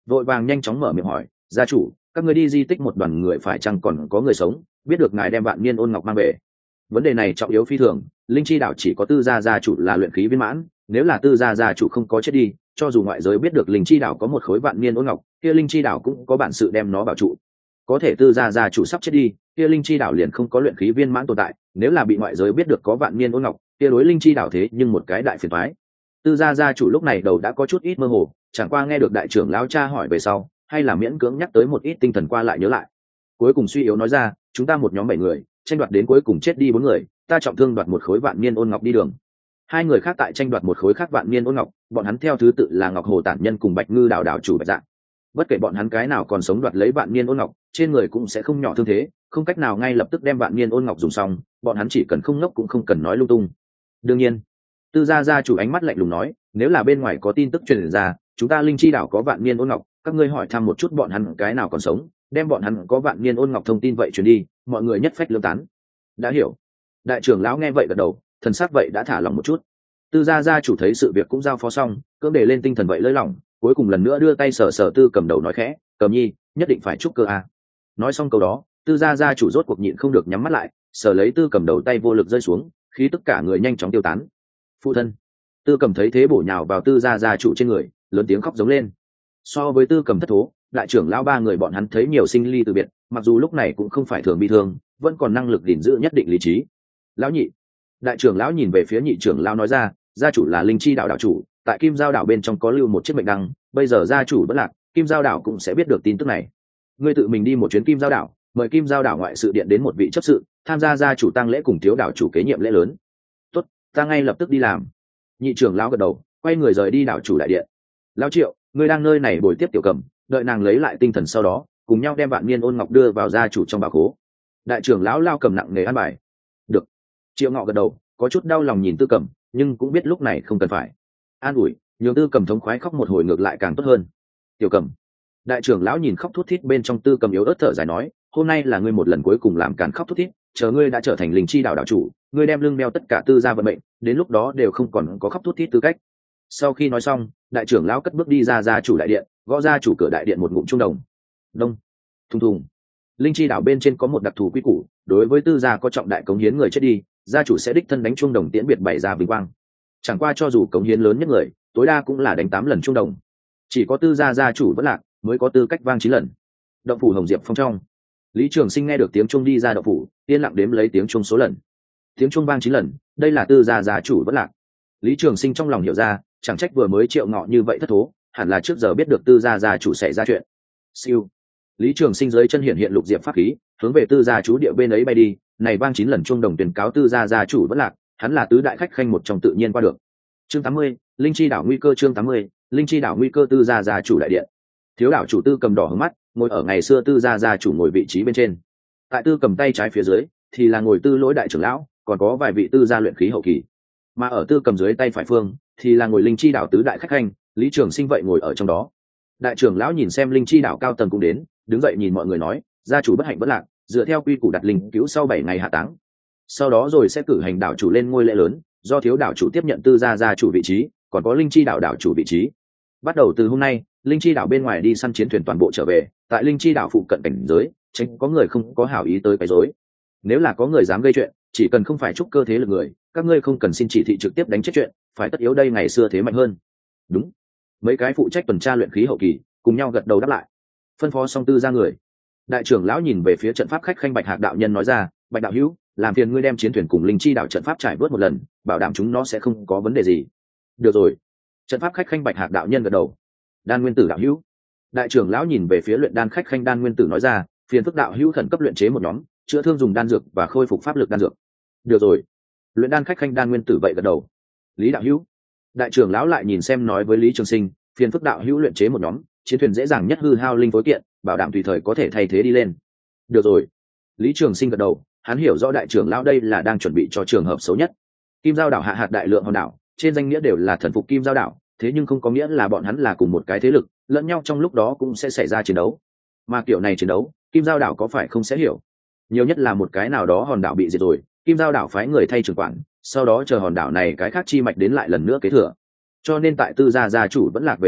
vội vàng nhanh chóng mở miệng hỏi, gia chủ, các ngươi đi di tích một đoàn người phải chăng còn có người sống, biết được ngài đem vạn niên ôn ngọc mang về? Vấn đề này trọng yếu phi thường, linh chi đảo chỉ có tư gia gia chủ là luyện khí viên mãn, nếu là tư gia gia chủ không có chết đi, cho dù ngoại giới biết được linh chi đảo có một khối vạn niên ôn ngọc, kia linh chi đảo cũng có bản sự đem nó bảo trụ. Có thể tư gia gia chủ sắp chết đi, kia linh chi đảo liền không có luyện khí viên mãn tồn tại, nếu là bị ngoại giới biết được có vạn niên ôn ngọc, kia đối linh chi đảo thế nhưng một cái đại phiền toái. Tư gia gia chủ lúc này đầu đã có chút ít mơ hồ, chẳng qua nghe được đại trưởng lão cha hỏi về sau, hay là miễn cưỡng nhắc tới một ít tinh thần qua lại nhớ lại. Cuối cùng suy yếu nói ra, chúng ta một nhóm bảy người, tranh đoạt đến cuối cùng chết đi bốn người, ta trọng thương đoạt một khối vạn niên ôn ngọc đi đường. Hai người khác tại tranh đoạt một khối khác vạn niên ôn ngọc, bọn hắn theo thứ tự là Ngọc Hồ Tản Nhân cùng Bạch Ngư Đảo đảo chủ Bạch Dạ. Bất kể bọn hắn cái nào còn sống đoạt lấy vạn niên ôn ngọc, trên người cũng sẽ không nhỏ thương thế, không cách nào ngay lập tức đem vạn niên ôn ngọc dùng xong, bọn hắn chỉ cần không ngốc cũng không cần nói lung tung. Đương nhiên, Tư gia gia chủ ánh mắt lạnh lùng nói, nếu là bên ngoài có tin tức truyền ra, chúng ta linh chi đảo có vạn niên ôn ngọc, các ngươi hỏi thăm một chút bọn hắn cái nào còn sống, đem bọn hắn có vạn niên ôn ngọc thông tin vậy truyền đi, mọi người nhất phách lương tán. Đã hiểu. Đại trưởng lão nghe vậy gật đầu, thần sắc vậy đã thả lòng một chút. Tư gia gia chủ thấy sự việc cũng giao phó xong, cưỡng để lên tinh thần vậy lơi lỏng, cuối cùng lần nữa đưa tay sờ sờ Tư Cầm đầu nói khẽ, Cầm nhi, nhất định phải chúc cơ a. Nói xong câu đó, Tư gia gia chủ rốt cuộc nhịn không được nhắm mắt lại, sờ lấy Tư Cầm đầu tay vô lực rơi xuống, khí tất cả người nhanh chóng tiêu tán. Phụ thân. Tư Cầm thấy thế bổ nhào vào Tư gia gia chủ trên người, lớn tiếng khóc giống lên. So với Tư Cầm thất thố, đại trưởng lão ba người bọn hắn thấy nhiều sinh ly từ biệt, mặc dù lúc này cũng không phải thường bị thương, vẫn còn năng lực gìn giữ nhất định lý trí. Lão nhị. Đại trưởng lão nhìn về phía nhị trưởng lão nói ra, gia chủ là linh chi đảo đảo chủ, tại Kim Giao đảo bên trong có lưu một chiếc mệnh đăng, bây giờ gia chủ bất lạc, Kim Giao đảo cũng sẽ biết được tin tức này. Ngươi tự mình đi một chuyến Kim Giao đảo, mời Kim Giao đảo ngoại sự điện đến một vị chấp sự, tham gia gia chủ tang lễ cùng thiếu đảo chủ kế nhiệm lễ lớn. Tốt, ta ngay lập tức đi làm. Nhị trưởng lão gật đầu, quay người rời đi đảo chủ đại điện. Lão Triệu, ngươi đang nơi này bồi tiếp Tiểu Cầm, đợi nàng lấy lại tinh thần sau đó, cùng nhau đem vạn niên ôn ngọc đưa vào gia chủ trong bảo khố. Đại trưởng lão lao cầm nặng nghề an bài. Được. Triệu Ngọ gật đầu, có chút đau lòng nhìn Tư Cầm, nhưng cũng biết lúc này không cần phải an ủi, nhường Tư Cầm thống khoái khóc một hồi ngược lại càng tốt hơn. Tiểu Cầm. Đại trưởng lão nhìn khóc thút thít bên trong Tư Cầm yếu ớt thở dài nói, hôm nay là ngươi một lần cuối cùng làm càn khóc thút thít, chờ ngươi đã trở thành linh chi đảo đảo chủ, ngươi đem lưng đeo tất cả Tư gia vận mệnh, đến lúc đó đều không còn có khóc thút thít tư cách. Sau khi nói xong, đại trưởng lão cất bước đi ra gia chủ đại điện, gõ ra chủ cửa đại điện một ngụm trung đồng. Đông. Thùng thùng. Linh chi đảo bên trên có một đặc thù quy củ, đối với Tư gia có trọng đại cống hiến người chết đi, gia chủ sẽ đích thân đánh chuông đồng tiễn biệt bày ra vinh quang. Chẳng qua cho dù cống hiến lớn nhất người, tối đa cũng là đánh tám lần chuông đồng. Chỉ có Tư gia gia chủ vẫn lạc mới có tư cách vang chín lần. Động phủ Hồng Diệp Phong trong, Lý Trường Sinh nghe được tiếng chuông đi ra động phủ, yên lặng đếm lấy tiếng chuông số lần. Tiếng chuông vang chín lần, đây là Tư gia gia chủ vẫn lạc. Lý Trường Sinh trong lòng hiểu ra, chẳng trách vừa mới Triệu Ngọ như vậy thất thố, hẳn là trước giờ biết được Tư gia gia chủ xảy ra chuyện. Siêu. Lý Trường Sinh dưới chân hiện hiện lục diệp pháp khí, hướng về Tư gia chú địa bên ấy bay đi, này vang chín lần chuông đồng tuyên cáo Tư gia gia chủ vẫn lạc, hắn là tứ đại khách khanh một trong tự nhiên qua được. Chương tám mươi, Linh chi đảo nguy cơ. Chương tám mươi, Linh chi đảo nguy cơ. Tư gia gia chủ đại điện. Thiếu đảo chủ Tư Cầm đỏ hướng mắt, ngồi ở ngày xưa Tư gia gia chủ ngồi vị trí bên trên. Tại Tư Cầm tay trái phía dưới thì là ngồi Tư Lỗi đại trưởng lão, còn có vài vị Tư gia luyện khí hậu kỳ. Mà ở Tư Cầm dưới tay phải phương thì là ngồi Linh chi đảo tứ đại khách khanh, Lý Trường Sinh vậy ngồi ở trong đó. Đại trưởng lão nhìn xem Linh chi đảo cao tầng cũng đến, đứng dậy nhìn mọi người nói, gia chủ bất hạnh bất lạc, dựa theo quy củ đặt linh cứu sau bảy ngày hạ táng, sau đó rồi sẽ cử hành đảo chủ lên ngôi lễ lớn, do thiếu đảo chủ tiếp nhận Tư gia gia chủ vị trí, còn có linh chi đảo đảo chủ vị trí. Bắt đầu từ hôm nay, linh chi đảo bên ngoài đi săn chiến thuyền toàn bộ trở về, tại linh chi đảo phụ cận cảnh giới, tránh có người không có hảo ý tới quấy rối. Nếu là có người dám gây chuyện, chỉ cần không phải trúc cơ thế lực người, các ngươi không cần xin chỉ thị trực tiếp đánh chết chuyện, phải tất yếu đây ngày xưa thế mạnh hơn. Đúng. Mấy cái phụ trách tuần tra luyện khí hậu kỳ cùng nhau gật đầu đáp lại. Phân phó xong Tư gia người, đại trưởng lão nhìn về phía trận pháp khách khanh Bạch Hạc đạo nhân nói ra, Bạch đạo hữu, làm phiền ngươi đem chiến thuyền cùng linh chi đảo trận pháp trải vớt một lần, bảo đảm chúng nó sẽ không có vấn đề gì. Được rồi. Trận pháp khách khanh Bạch Hạc đạo nhân gật đầu. Đan nguyên tử đạo hữu, đại trưởng lão nhìn về phía luyện đan khách khanh Đan nguyên tử nói ra, phiền phức đạo hữu khẩn cấp luyện chế một nhóm chữa thương dùng đan dược và khôi phục pháp lực đan dược. Được rồi. Luyện đan khách khanh Đan nguyên tử vậy gật đầu. Lý đạo hữu, đại trưởng lão lại nhìn xem nói với Lý Trường Sinh, phiền phức đạo hữu luyện chế một nhóm chiến thuyền dễ dàng nhất hư hao linh phối kiện, bảo đảm tùy thời có thể thay thế đi lên. Được rồi. Lý Trường Sinh gật đầu, hắn hiểu rõ đại trưởng lão đây là đang chuẩn bị cho trường hợp xấu nhất. Kim Giao đảo hạ hạt đại lượng hòn đảo, trên danh nghĩa đều là thần phục Kim Giao đảo, thế nhưng không có nghĩa là bọn hắn là cùng một cái thế lực, lẫn nhau trong lúc đó cũng sẽ xảy ra chiến đấu. Mà kiểu này chiến đấu, Kim Giao đảo có phải không sẽ hiểu. Nhiều nhất là một cái nào đó hòn đảo bị diệt rồi, Kim Giao đảo phái người thay trưởng quản, sau đó chờ hòn đảo này cái khác chi mạch đến lại lần nữa kế thừa. Cho nên tại Tư gia gia chủ vẫn lạc về sau,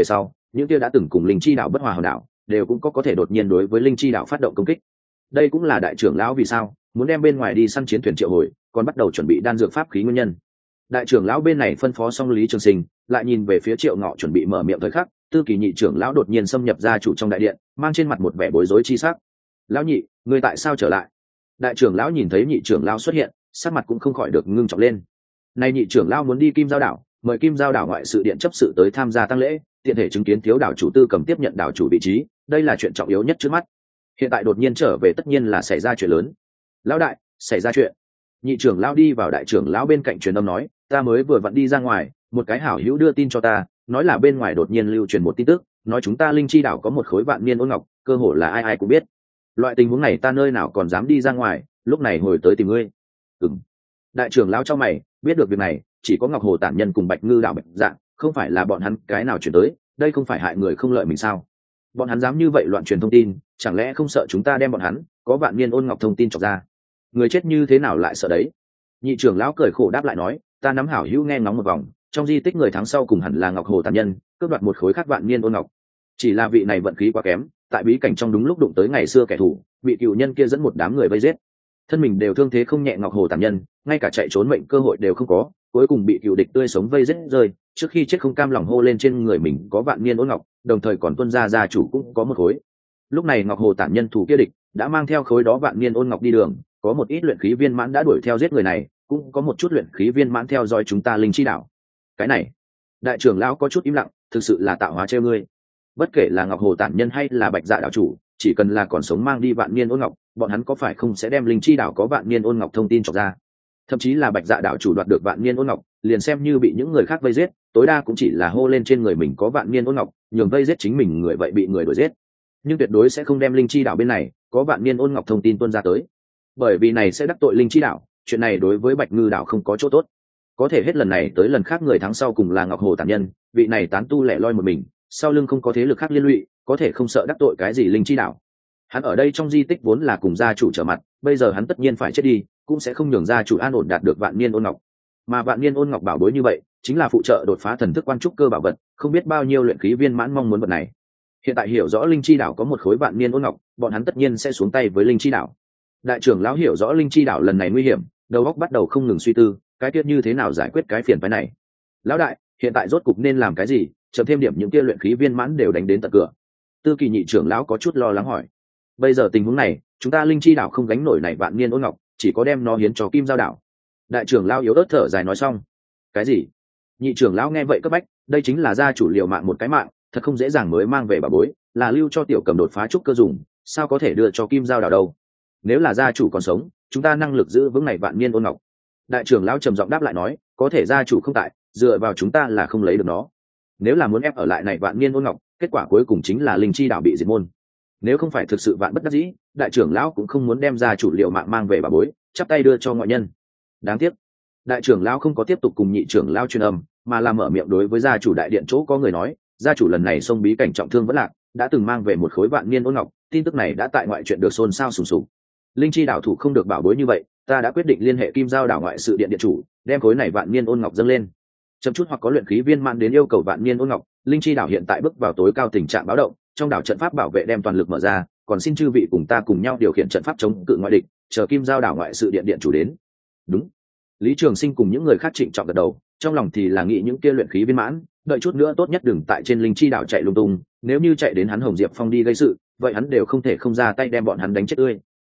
những kia đã từng cùng linh chi đảo bất hòa hòn đảo đều cũng có có thể đột nhiên đối với linh chi đảo phát động công kích. Đây cũng là đại trưởng lão vì sao muốn đem bên ngoài đi săn chiến thuyền triệu hồi, còn bắt đầu chuẩn bị đan dược pháp khí nguyên nhân. Đại trưởng lão bên này phân phó xong Lý Trường Sinh, lại nhìn về phía Triệu Ngọ chuẩn bị mở miệng thời khắc, Tư Kỳ nhị trưởng lão đột nhiên xâm nhập gia chủ trong đại điện, mang trên mặt một vẻ bối rối chi sắc. "Lão nhị, ngươi tại sao trở lại?" Đại trưởng lão nhìn thấy nhị trưởng lão xuất hiện, sắc mặt cũng không khỏi được ngưng trọng lên. Nay nhị trưởng lão muốn đi Kim Giao đảo, mời Kim Giao đảo ngoại sự điện chấp sự tới tham gia tang lễ, tiện thể chứng kiến thiếu đảo chủ Tư Cầm tiếp nhận đảo chủ vị trí, đây là chuyện trọng yếu nhất trước mắt. Hiện tại đột nhiên trở về tất nhiên là xảy ra chuyện lớn. "Lão đại, xảy ra chuyện." Nhị trưởng lão đi vào đại trưởng lão bên cạnh truyền âm nói, "Ta mới vừa vặn đi ra ngoài, một cái hảo hữu đưa tin cho ta, nói là bên ngoài đột nhiên lưu truyền một tin tức, nói chúng ta linh chi đảo có một khối vạn niên ôn ngọc, cơ hội là ai ai cũng biết. Loại tình huống này ta nơi nào còn dám đi ra ngoài, lúc này hồi tới tìm ngươi." Ừm. Đại trưởng lão cho mày, biết được việc này, chỉ có Ngọc Hồ Tản Nhân cùng Bạch Ngư đảo Bạch Dạ, không phải là bọn hắn cái nào chuyển tới, đây không phải hại người không lợi mình sao? Bọn hắn dám như vậy loạn truyền thông tin, chẳng lẽ không sợ chúng ta đem bọn hắn có vạn niên ôn ngọc thông tin chọc ra? Người chết như thế nào lại sợ đấy? Nhị trưởng lão cười khổ đáp lại nói, ta nắm hảo hữu nghe ngóng một vòng, trong di tích người thắng sau cùng hẳn là Ngọc Hồ Tản Nhân, cướp đoạt một khối khác vạn niên ôn ngọc. Chỉ là vị này vận khí quá kém, tại bí cảnh trong đúng lúc đụng tới ngày xưa kẻ thù, bị cựu nhân kia dẫn một đám người vây giết, thân mình đều thương thế không nhẹ. Ngọc Hồ Tản Nhân ngay cả chạy trốn mệnh cơ hội đều không có, cuối cùng bị cựu địch tươi sống vây giết rơi, trước khi chết không cam lòng hô lên trên người mình có vạn niên ôn ngọc, đồng thời còn tuân ra gia chủ cũng có một khối. Lúc này Ngọc Hồ Tản Nhân thủ kia địch đã mang theo khối đó vạn niên ôn ngọc đi đường, có một ít luyện khí viên mãn đã đuổi theo giết người này, cũng có một chút luyện khí viên mãn theo dõi chúng ta linh chi đảo. Cái này, đại trưởng lão có chút im lặng, thực sự là tạo hóa trêu ngươi. Bất kể là Ngọc Hồ Tản Nhân hay là Bạch Dạ đảo chủ, chỉ cần là còn sống mang đi vạn niên ôn ngọc, bọn hắn có phải không sẽ đem linh chi đảo có vạn niên ôn ngọc thông tin chọc ra. Thậm chí là Bạch Dạ đảo chủ đoạt được vạn niên ôn ngọc, liền xem như bị những người khác vây giết, tối đa cũng chỉ là hô lên trên người mình có vạn niên ôn ngọc, nhường vây giết chính mình người vậy bị người đuổi giết, nhưng tuyệt đối sẽ không đem linh chi đảo bên này có vạn niên ôn ngọc thông tin tuân ra tới, bởi vì này sẽ đắc tội linh chi đảo, chuyện này đối với Bạch Ngư đảo không có chỗ tốt. Có thể hết lần này tới lần khác người thắng sau cùng là Ngọc Hồ Tản Nhân, vị này tán tu lẻ loi một mình, sau lưng không có thế lực khác liên lụy, có thể không sợ đắc tội cái gì linh chi đảo. Hắn ở đây trong di tích vốn là cùng gia chủ trở mặt, bây giờ hắn tất nhiên phải chết đi, cũng sẽ không nhường gia chủ an ổn đạt được vạn niên ôn ngọc. Mà vạn niên ôn ngọc bảo bối như vậy, chính là phụ trợ đột phá thần thức quan trúc cơ bảo vật, không biết bao nhiêu luyện khí viên mãn mong muốn vật này. Hiện tại hiểu rõ linh chi đảo có một khối vạn niên ôn ngọc, bọn hắn tất nhiên sẽ xuống tay với linh chi đảo. Đại trưởng lão hiểu rõ linh chi đảo lần này nguy hiểm, đầu óc bắt đầu không ngừng suy tư, cái tiết như thế nào giải quyết cái phiền phức này. Lão đại, hiện tại rốt cục nên làm cái gì? Chậm thêm điểm những kia luyện khí viên mãn đều đánh đến tận cửa. Tư Kỳ nhị trưởng lão có chút lo lắng hỏi. Bây giờ tình huống này, chúng ta linh chi đảo không gánh nổi này vạn niên ôn ngọc, chỉ có đem nó hiến cho Kim Giao đảo. Đại trưởng lão yếu ớt thở dài nói xong. Cái gì? Nhị trưởng lão nghe vậy cấp bách, đây chính là gia chủ liều mạng một cái mạng, thật không dễ dàng mới mang về bà bối, là lưu cho tiểu cầm đột phá trúc cơ dùng, sao có thể đưa cho Kim Giao đảo đâu? Nếu là gia chủ còn sống, chúng ta năng lực giữ vững này vạn niên ôn ngọc. Đại trưởng lão trầm giọng đáp lại nói, có thể gia chủ không tại, dựa vào chúng ta là không lấy được nó. Nếu là muốn ép ở lại này vạn niên ôn ngọc, kết quả cuối cùng chính là linh chi đảo bị diệt môn. Nếu không phải thực sự vạn bất đắc dĩ, đại trưởng lão cũng không muốn đem gia chủ liệu mạng mang về bà bối, chắp tay đưa cho ngoại nhân. Đáng tiếc, đại trưởng lão không có tiếp tục cùng nhị trưởng lão truyền âm, mà là mở miệng đối với gia chủ đại điện chỗ có người nói, gia chủ lần này xông bí cảnh trọng thương vẫn lạc, đã từng mang về một khối vạn niên ôn ngọc, tin tức này đã tại ngoại chuyện được xôn xao sùng sục. Linh chi đảo thủ không được bảo bối như vậy, ta đã quyết định liên hệ Kim Giao đảo ngoại sự điện điện chủ, đem khối này vạn niên ôn ngọc dâng lên. Chậm chút hoặc có luyện khí viên mãn đến yêu cầu vạn niên ôn ngọc, linh chi đảo hiện tại bước vào tối cao tình trạng báo động, trong đảo trận pháp bảo vệ đem toàn lực mở ra, còn xin chư vị cùng ta cùng nhau điều khiển trận pháp chống cự ngoại địch, chờ Kim Giao đảo ngoại sự điện điện chủ đến. Đúng. Lý Trường Sinh cùng những người khác trịnh trọng gật đầu, trong lòng thì là nghĩ những kia luyện khí viên mãn, đợi chút nữa tốt nhất đừng tại trên linh chi đảo chạy lung tung, nếu như chạy đến hắn Hồng Diệp Phong đi gây sự, vậy hắn đều không thể không ra tay đem bọn hắn đánh chết tươi.